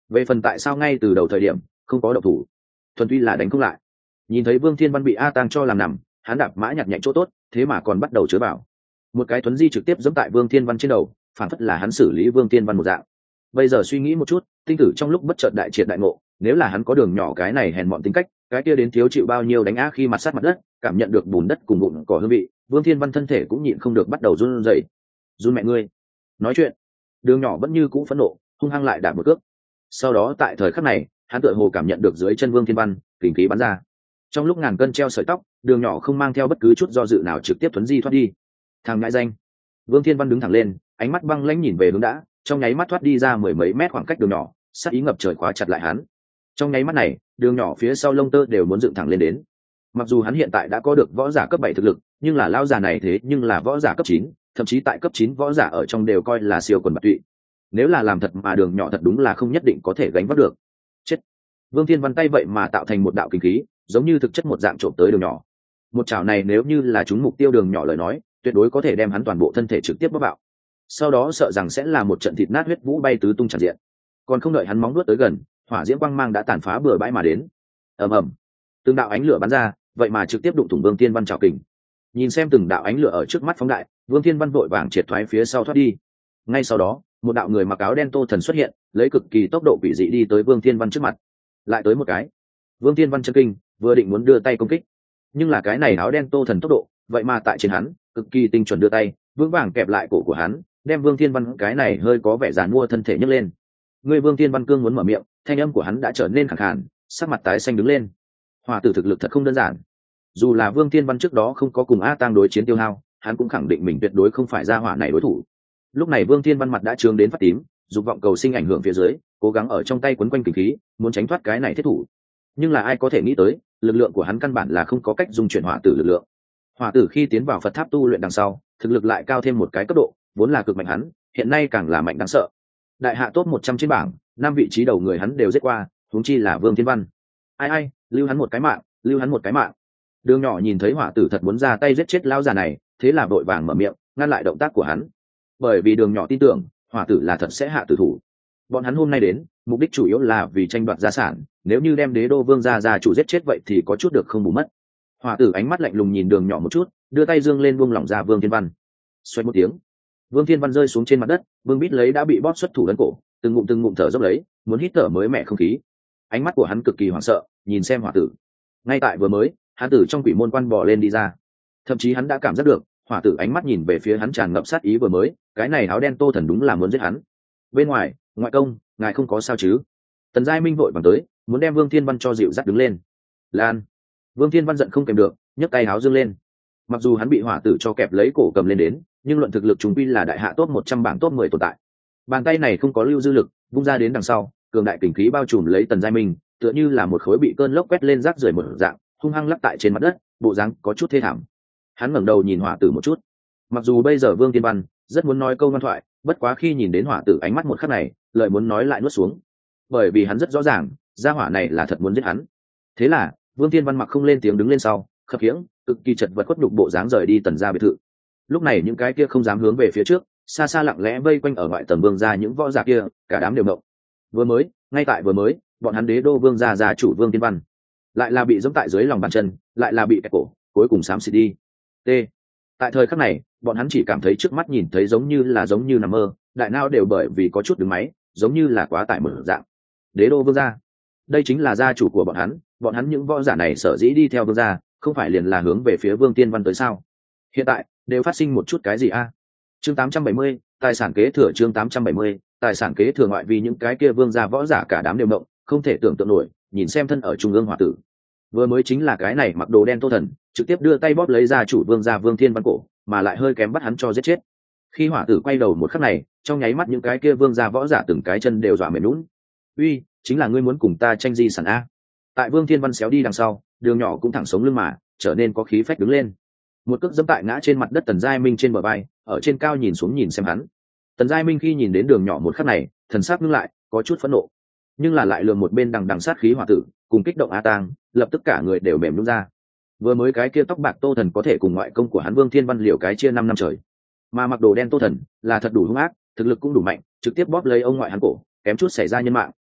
về phần tại sao ngay từ đầu thời điểm không có động thủ, thuần túy là đánh không lại. Nhìn thấy Vương Thiên Văn bị A Tang cho làm nằm, hắn đạp mã nhặt nhạnh chỗ tốt, thế mà còn bắt đầu chứa vào một cái thuấn di trực tiếp giẫm tại Vương Thiên Văn trên đầu, phản phất là hắn xử lý Vương Thiên Văn một dạng. Bây giờ suy nghĩ một chút, tinh tử trong lúc bất chợt đại triệt đại ngộ, nếu là hắn có Đường Nhỏ cái này hèn mọn tính cách, cái kia đến thiếu chịu bao nhiêu đánh á khi mặt sát mặt đất, cảm nhận được bùn đất cùng bụi cỏ hương vị, Vương Thiên Văn thân thể cũng nhịn không được bắt đầu run rẩy. Run mẹ ngươi. Nói chuyện, Đường Nhỏ vẫn như cũ phẫn nộ, hung hăng lại đạp một cước. Sau đó tại thời khắc này, hắn tựa hồ cảm nhận được dưới chân Vương Thiên Văn kình khí bắn ra. Trong lúc ngàn cân treo sợi tóc, Đường Nhỏ không mang theo bất cứ chút do dự nào trực tiếp thuấn di thoát đi. Thằng ngãi danh. Vương Thiên Văn đứng thẳng lên, ánh mắt băng lãnh nhìn về hướng đã, trong nháy mắt thoát đi ra mười mấy mét khoảng cách Đường Nhỏ, sát ý ngập trời khóa chặt lại hắn. Trong nháy mắt này, Đường Nhỏ phía sau lông tơ đều muốn dựng thẳng lên đến. Mặc dù hắn hiện tại đã có được võ giả cấp bảy thực lực, nhưng là lão già này thế nhưng là võ giả cấp chín, thậm chí tại cấp chín võ giả ở trong đều coi là siêu quần bạt tụy. Nếu là làm thật mà Đường Nhỏ thật đúng là không nhất định có thể gánh vác được. Chết. Vương Thiên Văn tay vậy mà tạo thành một đạo kinh khí, giống như thực chất một dạng trộm tới Đường Nhỏ. Một chảo này nếu như là trúng mục tiêu Đường Nhỏ lời nói, tuyệt đối có thể đem hắn toàn bộ thân thể trực tiếp bóp bạo. Sau đó sợ rằng sẽ là một trận thịt nát huyết vũ bay tứ tung tràn diện. Còn không đợi hắn móng nuốt tới gần, hỏa diễm quang mang đã tàn phá bừa bãi mà đến. Ầm ầm, từng đạo ánh lửa bắn ra, vậy mà trực tiếp đụng thủng Vương Thiên Văn trảo kình. Nhìn xem từng đạo ánh lửa ở trước mắt phóng đại, Vương Thiên Văn vội vàng triệt thoái phía sau thoát đi. Ngay sau đó, một đạo người mặc áo đen Tô Thần xuất hiện, lấy cực kỳ tốc độ quỷ dị đi tới Vương Thiên Văn trước mặt. Lại tới một cái. Vương Thiên Văn chấn kinh, vừa định muốn đưa tay công kích, nhưng là cái này áo đen Tô Thần tốc độ, vậy mà tại trên hắn, cực kỳ tinh chuẩn đưa tay, vững vàng kẹp lại cổ của hắn, đem Vương Thiên Văn cái này hơi có vẻ giàn mua thân thể nhấc lên. Người Vương Thiên Văn cương muốn mở miệng, thanh âm của hắn đã trở nên khàn khàn, sắc mặt tái xanh đứng lên. Hỏa tử thực lực thật không đơn giản. Dù là Vương Thiên Văn trước đó không có cùng A Tang đối chiến tiêu hao, hắn cũng khẳng định mình tuyệt đối không phải gia hỏa này đối thủ. Lúc này Vương Thiên Văn mặt đã trướng đến phát tím, dục vọng cầu sinh ảnh hưởng phía dưới, cố gắng ở trong tay quấn quanh kình khí, muốn tránh thoát cái này thiết thủ. Nhưng là ai có thể nghĩ tới, lực lượng của hắn căn bản là không có cách dung chuyển hỏa tử lực lượng. Hỏa tử khi tiến vào Phật tháp tu luyện đằng sau, thực lực lại cao thêm một cái cấp độ, vốn là cực mạnh hắn, hiện nay càng là mạnh đáng sợ. Đại hạ top một trăm trên bảng, năm vị trí đầu người hắn đều giết qua, huống chi là Vương Thiên Văn. Ai ai, lưu hắn một cái mạng, lưu hắn một cái mạng. Đường Nhỏ nhìn thấy hỏa tử thật muốn ra tay giết chết lão già này, thế là vội vàng mở miệng, ngăn lại động tác của hắn. Bởi vì Đường Nhỏ tin tưởng, hỏa tử là thật sẽ hạ tử thủ. Bọn hắn hôm nay đến, mục đích chủ yếu là vì tranh đoạt gia sản, nếu như đem Đế Đô Vương gia gia chủ giết chết vậy thì có chút được không bù mất. Hỏa tử ánh mắt lạnh lùng nhìn Đường Nhỏ một chút, đưa tay dương lên buông lỏng ra Vương Thiên Văn. Xoẹt một tiếng, Vương Thiên Văn rơi xuống trên mặt đất, Vương Bít lấy đã bị bóp xuất thủ ấn cổ, từng ngụm từng ngụm thở dốc lấy, muốn hít thở mới mẻ không khí. Ánh mắt của hắn cực kỳ hoảng sợ, nhìn xem hỏa tử. Ngay tại vừa mới, hắn tử trong quỷ môn quan bò lên đi ra, thậm chí hắn đã cảm giác được hỏa tử ánh mắt nhìn về phía hắn tràn ngập sát ý vừa mới, cái này áo đen Tô Thần đúng là muốn giết hắn. Bên ngoài, ngoại công, ngài không có sao chứ? Tần Giai Minh vội vàng tới, muốn đem Vương Thiên Văn cho dịu dắt đứng lên. Lan. Vương Thiên Văn giận không kèm được, nhấc tay áo dương lên. Mặc dù hắn bị hỏa tử cho kẹp lấy cổ cầm lên đến, nhưng luận thực lực chúng quy là đại hạ top một trăm bảng top mười tồn tại. Bàn tay này không có lưu dư lực, vung ra đến đằng sau, cường đại kình khí bao trùm lấy Tần Giai Minh, tựa như là một khối bị cơn lốc quét lên rác rưởi một dạng, hung hăng lắc tại trên mặt đất, bộ dáng có chút thê thảm. Hắn ngẩng đầu nhìn hỏa tử một chút. Mặc dù bây giờ Vương Thiên Văn rất muốn nói câu ngoan thoại, bất quá khi nhìn đến hỏa tử ánh mắt một khắc này, lời muốn nói lại nuốt xuống. Bởi vì hắn rất rõ ràng, gia hỏa này là thật muốn giết hắn. Thế là, Vương Thiên Văn mặc không lên tiếng đứng lên sau, khập khiễng, cực kỳ chật vật khuất nhục bộ dáng rời đi Tần gia biệt thự. Lúc này những cái kia không dám hướng về phía trước, xa xa lặng lẽ vây quanh ở ngoại tầng Vương gia những võ giả kia, cả đám đều mộng. Vừa mới, ngay tại vừa mới, bọn hắn Đế Đô Vương gia gia chủ Vương Thiên Văn, lại là bị giẫm tại dưới lòng bàn chân, lại là bị kẹp cổ, cuối cùng xám xịt đi. T. Tại thời khắc này, bọn hắn chỉ cảm thấy trước mắt nhìn thấy giống như là giống như nằm mơ, đại não đều bởi vì có chút đứng máy, giống như là quá tải mở dạng. Đế Đô Vương gia, đây chính là gia chủ của bọn hắn, bọn hắn những võ giả này sở dĩ đi theo Vương gia, không phải liền là hướng về phía Vương Thiên Văn tới sao? Hiện tại đều phát sinh một chút cái gì a? Chương tám trăm bảy mươi, tài sản kế thừa. Chương tám trăm bảy mươi, tài sản kế thừa. Ngoại vì những cái kia Vương gia võ giả cả đám đều động, không thể tưởng tượng nổi, nhìn xem thân ở trung ương hỏa tử. Vừa mới chính là cái này mặc đồ đen Tô Thần, trực tiếp đưa tay bóp lấy gia chủ Vương gia Vương Thiên Văn cổ, mà lại hơi kém bắt hắn cho giết chết. Khi hỏa tử quay đầu một khắc này, trong nháy mắt những cái kia Vương gia võ giả từng cái chân đều dọa mềm nhũn. Uy, chính là ngươi muốn cùng ta tranh di sản a? Tại Vương Thiên Văn xéo đi đằng sau, Đường Nhỏ cũng thẳng sống lưng mà, trở nên có khí phách đứng lên. Một cước dẫm tại ngã trên mặt đất Tần Giai Minh trên bờ vai, ở trên cao nhìn xuống nhìn xem hắn. Tần Giai Minh khi nhìn đến Đường Nhỏ một khắc này, thần sắc ngưng lại, có chút phẫn nộ, nhưng là lại lường một bên đằng đằng sát khí hỏa tử, cùng kích động A Tang, lập tức cả người đều mềm nhũn ra. Vừa mới cái kia tóc bạc Tô Thần có thể cùng ngoại công của hắn Vương Thiên Văn liều cái chia năm năm trời, mà mặc đồ đen Tô Thần là thật đủ hung ác, thực lực cũng đủ mạnh, trực tiếp bóp lấy ông ngoại hắn cổ, kém chút xảy ra nhân mạng.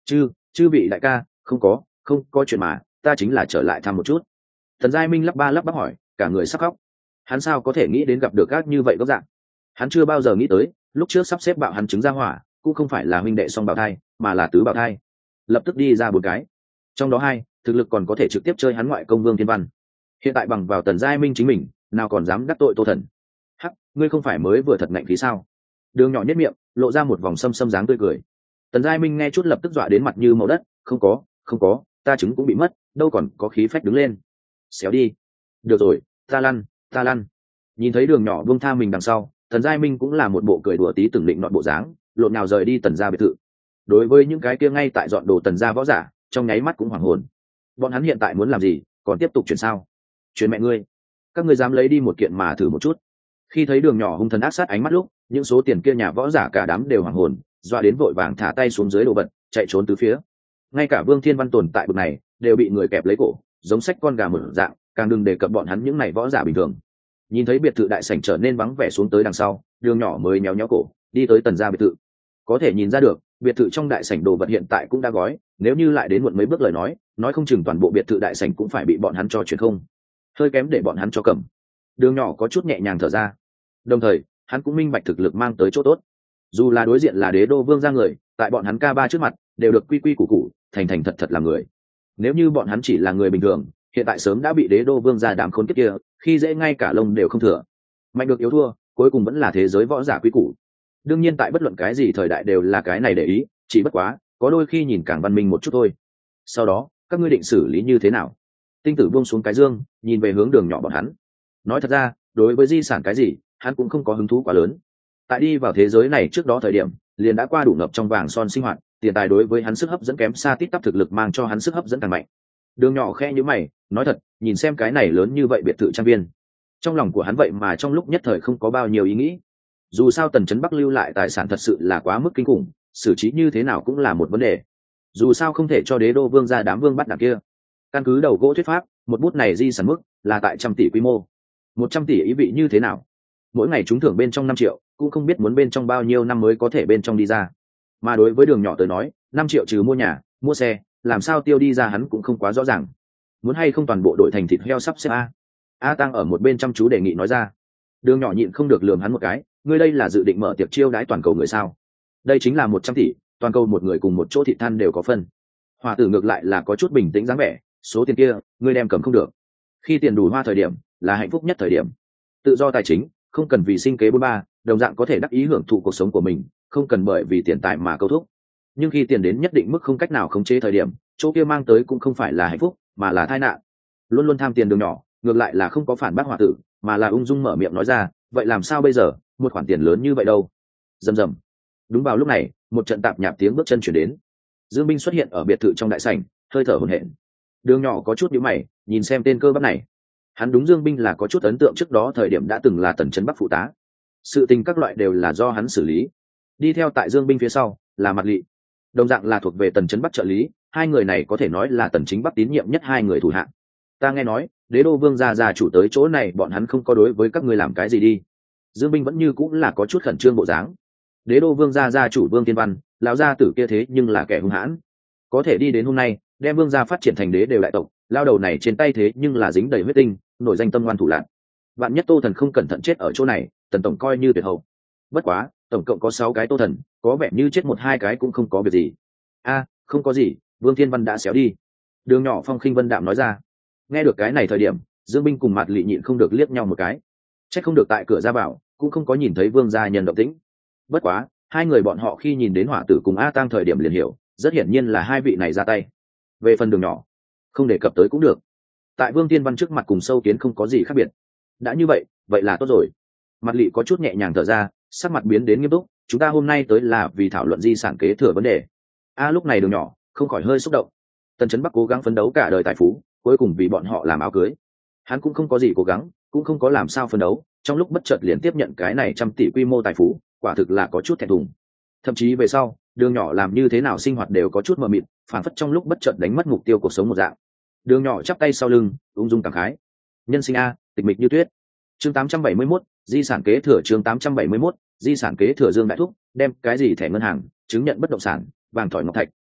chư chư vị đại ca, không có không có chuyện mà, ta chính là trở lại thăm một chút. Tần Giai Minh lắp ba lắp bắp hỏi, cả người sắp khóc. Hắn sao có thể nghĩ đến gặp được các như vậy góc dạng. Hắn chưa bao giờ nghĩ tới lúc trước sắp xếp bạo hắn trứng ra hỏa cũng không phải là huynh đệ song bào thai, mà là tứ bào thai. Lập tức đi ra bốn cái, trong đó hai thực lực còn có thể trực tiếp chơi hắn ngoại công Vương Thiên Văn. Hiện tại bằng vào Tần Giai Minh chính mình, nào còn dám đắc tội Tô Thần. Hắc, ngươi không phải mới vừa thật ngạnh khí sao? Đường Nhỏ nhất miệng lộ ra một vòng sâm sâm dáng tươi cười. Tần Giai Minh nghe chút lập tức dọa đến mặt như màu đất. Không có không có, ta trứng cũng bị mất, đâu còn có khí phách đứng lên. Xéo đi. Được rồi, ta lăn ta lăn. Nhìn thấy Đường Nhỏ buông tha mình đằng sau, Tần Giai Minh cũng là một bộ cười đùa tí từng định nọt bộ dáng, lộn nào rời đi Tần gia biệt thự. Đối với những cái kia ngay tại dọn đồ Tần gia võ giả, trong nháy mắt cũng hoảng hồn. Bọn hắn hiện tại muốn làm gì, còn tiếp tục chuyển sao? Chuyển mẹ ngươi. Các ngươi dám lấy đi một kiện mà thử một chút. Khi thấy Đường Nhỏ hung thần ác sát ánh mắt lúc, những số tiền kia nhà võ giả cả đám đều hoảng hồn, doa đến vội vàng thả tay xuống dưới đồ vật, chạy trốn tứ phía. Ngay cả Vương Thiên Văn tồn tại bực này đều bị người kẹp lấy cổ, giống sách con gà mở dạng, càng đừng đề cập bọn hắn những này võ giả bình thường. Nhìn thấy biệt thự đại sảnh trở nên vắng vẻ xuống tới đằng sau, Đường Nhỏ mới nhéo nhéo cổ đi tới Tần gia biệt thự. Có thể nhìn ra được biệt thự trong đại sảnh đồ vật hiện tại cũng đã gói, nếu như lại đến muộn mấy bước lời nói nói không chừng toàn bộ biệt thự đại sảnh cũng phải bị bọn hắn cho chuyển không, hơi kém để bọn hắn cho cầm. Đường Nhỏ có chút nhẹ nhàng thở ra, đồng thời hắn cũng minh bạch thực lực mang tới chỗ tốt. Dù là đối diện là Đế Đô Vương gia người, tại bọn hắn ca ba trước mặt đều được quy quy củ củ, thành thành thật thật làm người. Nếu như bọn hắn chỉ là người bình thường, hiện tại sớm đã bị Đế Đô Vương gia đám khốn kiếp kia khi dễ ngay cả lông đều không thừa. Mạnh được yếu thua, cuối cùng vẫn là thế giới võ giả quy củ. Đương nhiên tại bất luận cái gì thời đại đều là cái này để ý, chỉ bất quá có đôi khi nhìn càng văn minh một chút thôi. Sau đó các ngươi định xử lý như thế nào? Tinh Tử buông xuống cái dương, nhìn về hướng Đường Nhỏ bọn hắn. Nói thật ra, đối với di sản cái gì hắn cũng không có hứng thú quá lớn. Tại đi vào thế giới này trước đó thời điểm liền đã qua đủ ngập trong vàng son sinh hoạt, tiền tài đối với hắn sức hấp dẫn kém xa tít tắp thực lực mang cho hắn sức hấp dẫn càng mạnh. Đường Nhỏ khe như mày, nói thật, nhìn xem cái này lớn như vậy biệt thự trang viên, trong lòng của hắn vậy mà trong lúc nhất thời không có bao nhiêu ý nghĩ. Dù sao Tần Trấn Bắc lưu lại tài sản thật sự là quá mức kinh khủng, xử trí như thế nào cũng là một vấn đề. Dù sao không thể cho Đế Đô Vương gia đám vương bắt đảng kia. Căn cứ đầu gỗ thuyết pháp, một bút này di sản mức là tại trăm tỷ quy mô. Một trăm tỷ ý vị như thế nào? Mỗi ngày trúng thưởng bên trong năm triệu, cũng không biết muốn bên trong bao nhiêu năm mới có thể bên trong đi ra. Mà đối với Đường Nhỏ tới nói, năm triệu trừ mua nhà, mua xe, làm sao tiêu đi ra hắn cũng không quá rõ ràng. Muốn hay không toàn bộ đội thành thịt heo sắp xếp a. A Tăng ở một bên chăm chú đề nghị nói ra. Đường Nhỏ nhịn không được lườm hắn một cái, ngươi đây là dự định mở tiệc chiêu đãi toàn cầu người sao? Đây chính là một trăm tỷ, toàn cầu một người cùng một chỗ thịt than đều có phân. Hòa tử ngược lại là có chút bình tĩnh dáng vẻ, số tiền kia ngươi đem cầm không được. Khi tiền đủ hoa thời điểm là hạnh phúc nhất thời điểm. Tự do tài chính, không cần vì sinh kế bôn ba, đồng dạng có thể đắc ý hưởng thụ cuộc sống của mình, không cần bởi vì tiền tài mà câu thúc. Nhưng khi tiền đến nhất định mức không cách nào khống chế thời điểm, chỗ kia mang tới cũng không phải là hạnh phúc, mà là tai nạn. Luôn luôn tham tiền Đường Nhỏ, ngược lại là không có phản bác Hòa tử, mà là ung dung mở miệng nói ra, vậy làm sao bây giờ, một khoản tiền lớn như vậy đâu? Rầm rầm. Đúng vào lúc này, một trận tạp nhạp tiếng bước chân chuyển đến. Dương Binh xuất hiện ở biệt thự trong đại sảnh, hơi thở hổn hển. Đường Nhỏ có chút nhíu mày, nhìn xem tên cơ bắp này. Hắn đúng Dương Binh là có chút ấn tượng, trước đó thời điểm đã từng là Tần Trấn Bắc phụ tá. Sự tình các loại đều là do hắn xử lý. Đi theo tại Dương Binh phía sau là Mạt Lị, đồng dạng là thuộc về Tần Trấn Bắc trợ lý, hai người này có thể nói là Tần Chính Bắc tín nhiệm nhất hai người thủ hạ. Ta nghe nói, Đế Đô Vương gia gia chủ tới chỗ này, bọn hắn không có đối với các ngươi làm cái gì đi. Dương Binh vẫn như cũng là có chút khẩn trương bộ dáng. Đế Đô Vương gia gia chủ Vương Thiên Văn, lão gia tử kia thế nhưng là kẻ hung hãn, có thể đi đến hôm nay đem Vương gia phát triển thành đế đều đại tộc, lao đầu này trên tay thế nhưng là dính đầy huyết tinh, nổi danh tâm ngoan thủ lạn. Vạn nhất Tô Thần không cẩn thận chết ở chỗ này, Tần tổng coi như tuyệt hậu. Bất quá tổng cộng có sáu cái Tô Thần, có vẻ như chết một hai cái cũng không có việc gì. A, không có gì, Vương Thiên Văn đã xéo đi. Đường Nhỏ phong khinh vân đạm nói ra. Nghe được cái này thời điểm, Dương Binh cùng Mạt Lị nhịn không được liếc nhau một cái. Chắc không được tại cửa ra vào cũng không có nhìn thấy Vương gia nhân động tĩnh. Bất quá hai người bọn họ khi nhìn đến Hỏa tử cùng A Tang thời điểm liền hiểu, rất hiển nhiên là hai vị này ra tay. Về phần Đường Nhỏ, không đề cập tới cũng được. Tại Vương Tiên Văn trước mặt cùng sâu kiến không có gì khác biệt. Đã như vậy, vậy là tốt rồi. Mạt Lị có chút nhẹ nhàng thở ra, sắc mặt biến đến nghiêm túc. Chúng ta hôm nay tới là vì thảo luận di sản kế thừa vấn đề. A lúc này Đường Nhỏ không khỏi hơi xúc động. Tần Trấn Bắc cố gắng phấn đấu cả đời tài phú, cuối cùng vì bọn họ làm áo cưới. Hắn cũng không có gì cố gắng, cũng không có làm sao phấn đấu, trong lúc bất chợt liền tiếp nhận cái này trăm tỷ quy mô tài phú, quả thực là có chút thẹn thùng. Thậm chí về sau, Đường Nhỏ làm như thế nào sinh hoạt đều có chút mờ mịt, phản phất trong lúc bất chợt đánh mất mục tiêu cuộc sống một dạng. Đường Nhỏ chắp tay sau lưng, ung dung cảm khái. Nhân sinh a, tịch mịch như tuyết. Chương tám trăm bảy mươi mốt, di sản kế thừa. Chương tám trăm bảy mươi mốt, di sản kế thừa. Dương đại thúc đem cái gì thẻ ngân hàng, chứng nhận bất động sản, vàng thỏi ngọc thạch,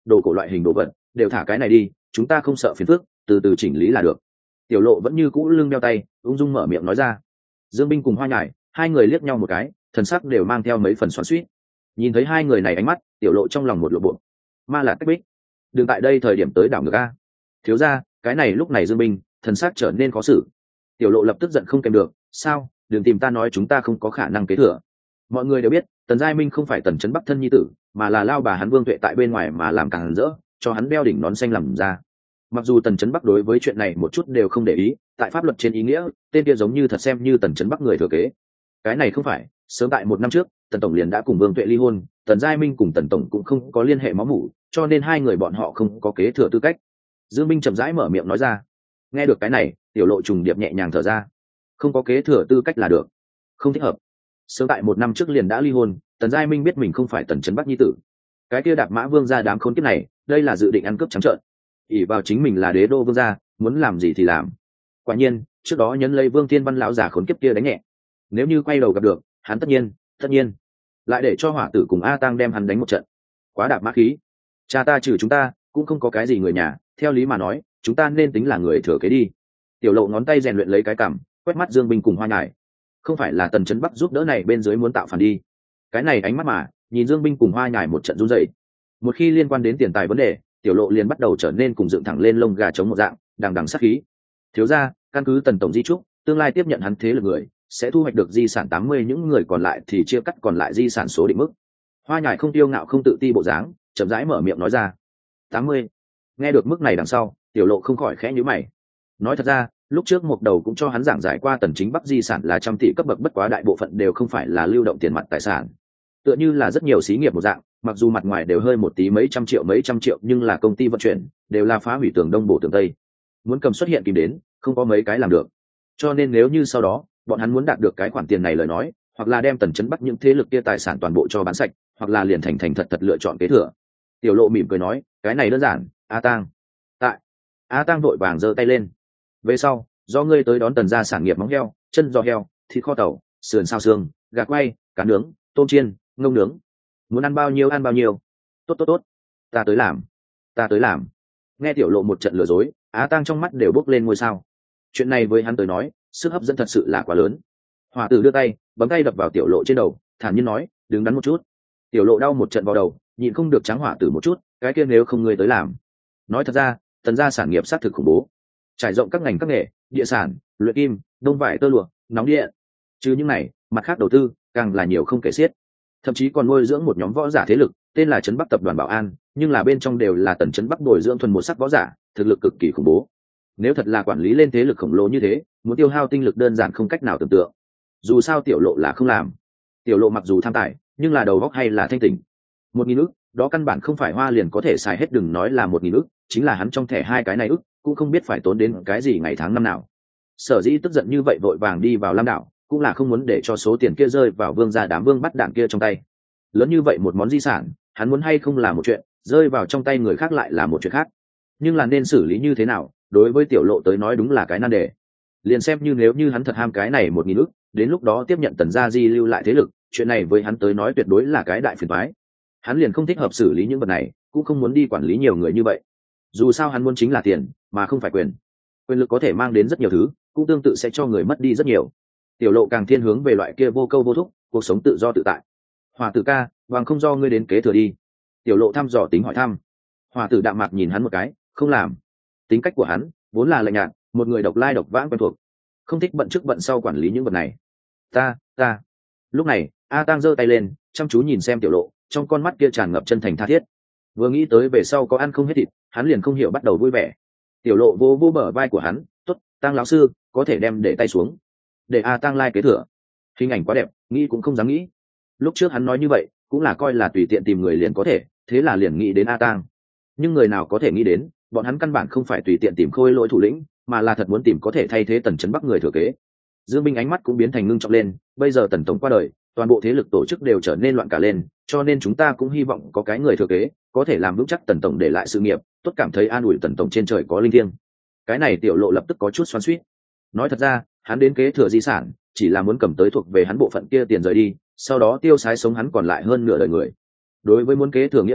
đồ cổ loại hình đồ vật đều thả cái này đi, chúng ta không sợ phiền phức, từ từ chỉnh lý là được. Tiểu Lộ vẫn như cũ lưng đeo tay, ung dung mở miệng nói ra. Dương Binh cùng Hoa Nhải hai người liếc nhau một cái, thần sắc đều mang theo mấy phần xoắn xuýt. Nhìn thấy hai người này ánh mắt, Tiểu Lộ trong lòng một lộ bộ. Ma là Cách Bích, đừng tại đây thời điểm tới đảo ngược a. Thiếu gia, cái này lúc này Dương Binh thần sắc trở nên khó xử. Tiểu Lộ lập tức giận không kèm được, sao đừng tìm ta nói chúng ta không có khả năng kế thừa. Mọi người đều biết Tần Giai Minh không phải Tần Chấn Bắc thân nhi tử, mà là lao bà hắn Vương Tuệ tại bên ngoài mà làm càng rỡ, cho hắn đeo đỉnh nón xanh làm ra. Mặc dù Tần Chấn Bắc đối với chuyện này một chút đều không để ý, tại pháp luật trên ý nghĩa tên kia giống như thật xem như Tần Chấn Bắc người thừa kế. Cái này không phải, sớm tại một năm trước Tần tổng liền đã cùng Vương Tuệ ly hôn, Tần Giai Minh cùng Tần tổng cũng không có liên hệ máu mủ, cho nên hai người bọn họ không có kế thừa tư cách. Dương Minh chậm rãi mở miệng nói ra. Nghe được cái này, Tiểu Lộ trùng điệp nhẹ nhàng thở ra. Không có kế thừa tư cách là được, không thích hợp. Sớm tại một năm trước liền đã ly hôn, Tần Giai Minh biết mình không phải Tần Chấn Bắc nhi tử. Cái kia Đạp Mã Vương gia đám khốn kiếp này, đây là dự định ăn cướp trắng trợn. ỷ vào chính mình là đế đô vương gia, muốn làm gì thì làm. Quả nhiên, trước đó nhấn lấy Vương Thiên Văn lão già khốn kiếp kia đánh nhẹ. Nếu như quay đầu gặp được, hắn tất nhiên, tất nhiên lại để cho Hỏa Tử cùng A Tang đem hắn đánh một trận. Quá đạp mã khí. Cha ta trừ chúng ta, cũng không có cái gì người nhà, theo lý mà nói, chúng ta nên tính là người thừa kế đi. Tiểu Lộ ngón tay rèn luyện lấy cái cằm, quét mắt Dương Binh cùng Hoa Nhải. Không phải là Tần Chấn Bắc giúp đỡ này bên dưới muốn tạo phản đi. Cái này ánh mắt mà, nhìn Dương Binh cùng Hoa Nhải một trận run rẩy. Một khi liên quan đến tiền tài vấn đề, Tiểu Lộ liền bắt đầu trở nên cùng dựng thẳng lên lông gà chống một dạng, đằng đằng sát khí. Thiếu gia, căn cứ Tần tổng di trúc, tương lai tiếp nhận hắn thế lực người sẽ thu hoạch được di sản tám mươi, những người còn lại thì chia cắt còn lại di sản số định mức. Hoa Nhải không tiêu ngạo không tự ti bộ dáng, chậm rãi mở miệng nói ra. tám mươi. Nghe được mức này đằng sau, Tiểu Lộ không khỏi khẽ nhíu mày. Nói thật ra, lúc trước Mục Đầu cũng cho hắn giảng giải qua Tần Chính Bắc di sản là trăm tỷ cấp bậc, bất quá đại bộ phận đều không phải là lưu động tiền mặt tài sản. Tựa như là rất nhiều xí nghiệp một dạng, mặc dù mặt ngoài đều hơi một tí mấy trăm triệu mấy trăm triệu, nhưng là công ty vận chuyển đều là phá hủy tường đông bổ tường tây. Muốn cầm xuất hiện kìm đến, không có mấy cái làm được. Cho nên nếu như sau đó bọn hắn muốn đạt được cái khoản tiền này lời nói, hoặc là đem Tần Chấn Bắc những thế lực kia tài sản toàn bộ cho bán sạch, hoặc là liền thành thành thật thật lựa chọn kế thừa. Tiểu Lộ mỉm cười nói, cái này đơn giản. A Tang tại. A Tang vội vàng giơ tay lên. Về sau, do ngươi tới đón Tần gia sản nghiệp móng heo, chân giò heo, thịt kho tàu, sườn sao xương, gà quay, cá nướng, tôm chiên, ngông nướng. Muốn ăn bao nhiêu ăn bao nhiêu. Tốt tốt tốt, ta tới làm, ta tới làm. Nghe Tiểu Lộ một trận lừa dối, Á Tang trong mắt đều bốc lên ngôi sao. Chuyện này với hắn tới nói, sức hấp dẫn thật sự là quá lớn. Hỏa Tử đưa tay, bấm tay đập vào Tiểu Lộ trên đầu, thản nhiên nói, đứng đắn một chút. Tiểu Lộ đau một trận vào đầu, nhịn không được trắng Hỏa Tử một chút, cái kia nếu không ngươi tới làm. Nói thật ra, Tần gia sản nghiệp sát thực khủng bố, trải rộng các ngành các nghề, địa sản, luyện kim, đông vải tơ lụa, nóng điện. Chứ những này, mặt khác đầu tư càng là nhiều không kể xiết. Thậm chí còn nuôi dưỡng một nhóm võ giả thế lực, tên là Trấn Bắc tập đoàn Bảo An, nhưng là bên trong đều là Tần Trấn Bắc bồi dưỡng thuần một sắc võ giả, thực lực cực kỳ khủng bố. Nếu thật là quản lý lên thế lực khổng lồ như thế, muốn tiêu hao tinh lực đơn giản không cách nào tưởng tượng. Dù sao Tiểu Lộ là không làm. Tiểu Lộ mặc dù tham tài, nhưng là đầu óc hay là thanh tỉnh. Một nghìn ức, đó căn bản không phải hoa liền có thể xài hết, đừng nói là một nghìn ức, chính là hắn trong thẻ hai cái này ức, cũng không biết phải tốn đến cái gì ngày tháng năm nào. Sở dĩ tức giận như vậy vội vàng đi vào Lam đảo, cũng là không muốn để cho số tiền kia rơi vào Vương gia đám vương bắt đạn kia trong tay. Lớn như vậy một món di sản, hắn muốn hay không là một chuyện, rơi vào trong tay người khác lại là một chuyện khác. Nhưng là nên xử lý như thế nào, đối với Tiểu Lộ tới nói đúng là cái nan đề. Liền xem như nếu như hắn thật ham cái này một nghìn ức, đến lúc đó tiếp nhận Tần gia di lưu lại thế lực, chuyện này với hắn tới nói tuyệt đối là cái đại phiền toái. Hắn liền không thích hợp xử lý những vật này, cũng không muốn đi quản lý nhiều người như vậy. Dù sao hắn muốn chính là tiền, mà không phải quyền. Quyền lực có thể mang đến rất nhiều thứ, cũng tương tự sẽ cho người mất đi rất nhiều. Tiểu Lộ càng thiên hướng về loại kia vô câu vô thúc, cuộc sống tự do tự tại. Hòa Tử ca, vàng không do ngươi đến kế thừa đi. Tiểu Lộ thăm dò tính hỏi thăm. Hòa Tử đạm mạc nhìn hắn một cái, không làm. Tính cách của hắn vốn là lạnh nhạt, một người độc lai độc vãng quen thuộc, không thích bận trước bận sau quản lý những vật này. Ta, ta. Lúc này, A Tang giơ tay lên, chăm chú nhìn xem Tiểu Lộ, trong con mắt kia tràn ngập chân thành tha thiết. Vừa nghĩ tới về sau có ăn không hết thịt, hắn liền không hiểu bắt đầu vui vẻ. Tiểu Lộ vô vô bờ vai của hắn, tốt, Tang lão sư, có thể đem để tay xuống, để A Tang lai kế thừa. Hình ảnh quá đẹp, nghĩ cũng không dám nghĩ. Lúc trước hắn nói như vậy, cũng là coi là tùy tiện tìm người liền có thể, thế là liền nghĩ đến A Tang. Nhưng người nào có thể nghĩ đến, bọn hắn căn bản không phải tùy tiện tìm Khôi Lỗi thủ lĩnh, mà là thật muốn tìm có thể thay thế Tần Chấn Bắc người thừa kế. Dương Binh ánh mắt cũng biến thành ngưng trọng lên, bây giờ Tần tổng qua đời, toàn bộ thế lực tổ chức đều trở nên loạn cả lên, cho nên chúng ta cũng hy vọng có cái người thừa kế có thể làm vững chắc Tần tổng để lại sự nghiệp, tốt cảm thấy an ủi Tần tổng trên trời có linh thiêng. Cái này Tiểu Lộ lập tức có chút xoắn xuýt. Nói thật ra, hắn đến kế thừa di sản chỉ là muốn cầm tới thuộc về hắn bộ phận kia tiền rời đi, sau đó tiêu xái sống hắn còn lại hơn nửa đời người. Đối với muốn kế thừa nghĩa vụ,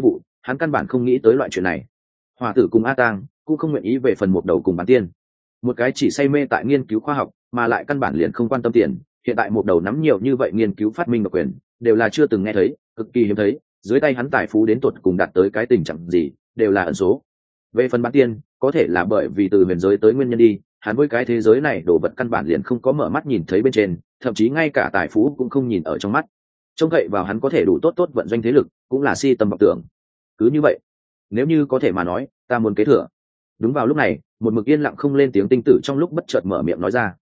hắn căn bản không nghĩ tới loại chuyện này. Hỏa tử cùng A Tang cũng không nguyện ý về phần một đầu cùng bán tiên, một cái chỉ say mê tại nghiên cứu khoa học mà lại căn bản liền không quan tâm tiền, hiện tại một đầu nắm nhiều như vậy nghiên cứu phát minh độc quyền đều là chưa từng nghe thấy, cực kỳ hiếm thấy. Dưới tay hắn tài phú đến tuột cùng đạt tới cái tình trạng gì đều là ẩn số. Về phần bán tiên, có thể là bởi vì từ huyền giới tới nguyên nhân đi, hắn với cái thế giới này đồ vật căn bản liền không có mở mắt nhìn thấy bên trên, thậm chí ngay cả tài phú cũng không nhìn ở trong mắt. Trông cậy vào hắn có thể đủ tốt tốt vận doanh thế lực cũng là si tâm vọng tưởng. Cứ như vậy, nếu như có thể mà nói, ta muốn kế thừa. Đúng vào lúc này, một mực yên lặng không lên tiếng tinh tử trong lúc bất chợt mở miệng nói ra.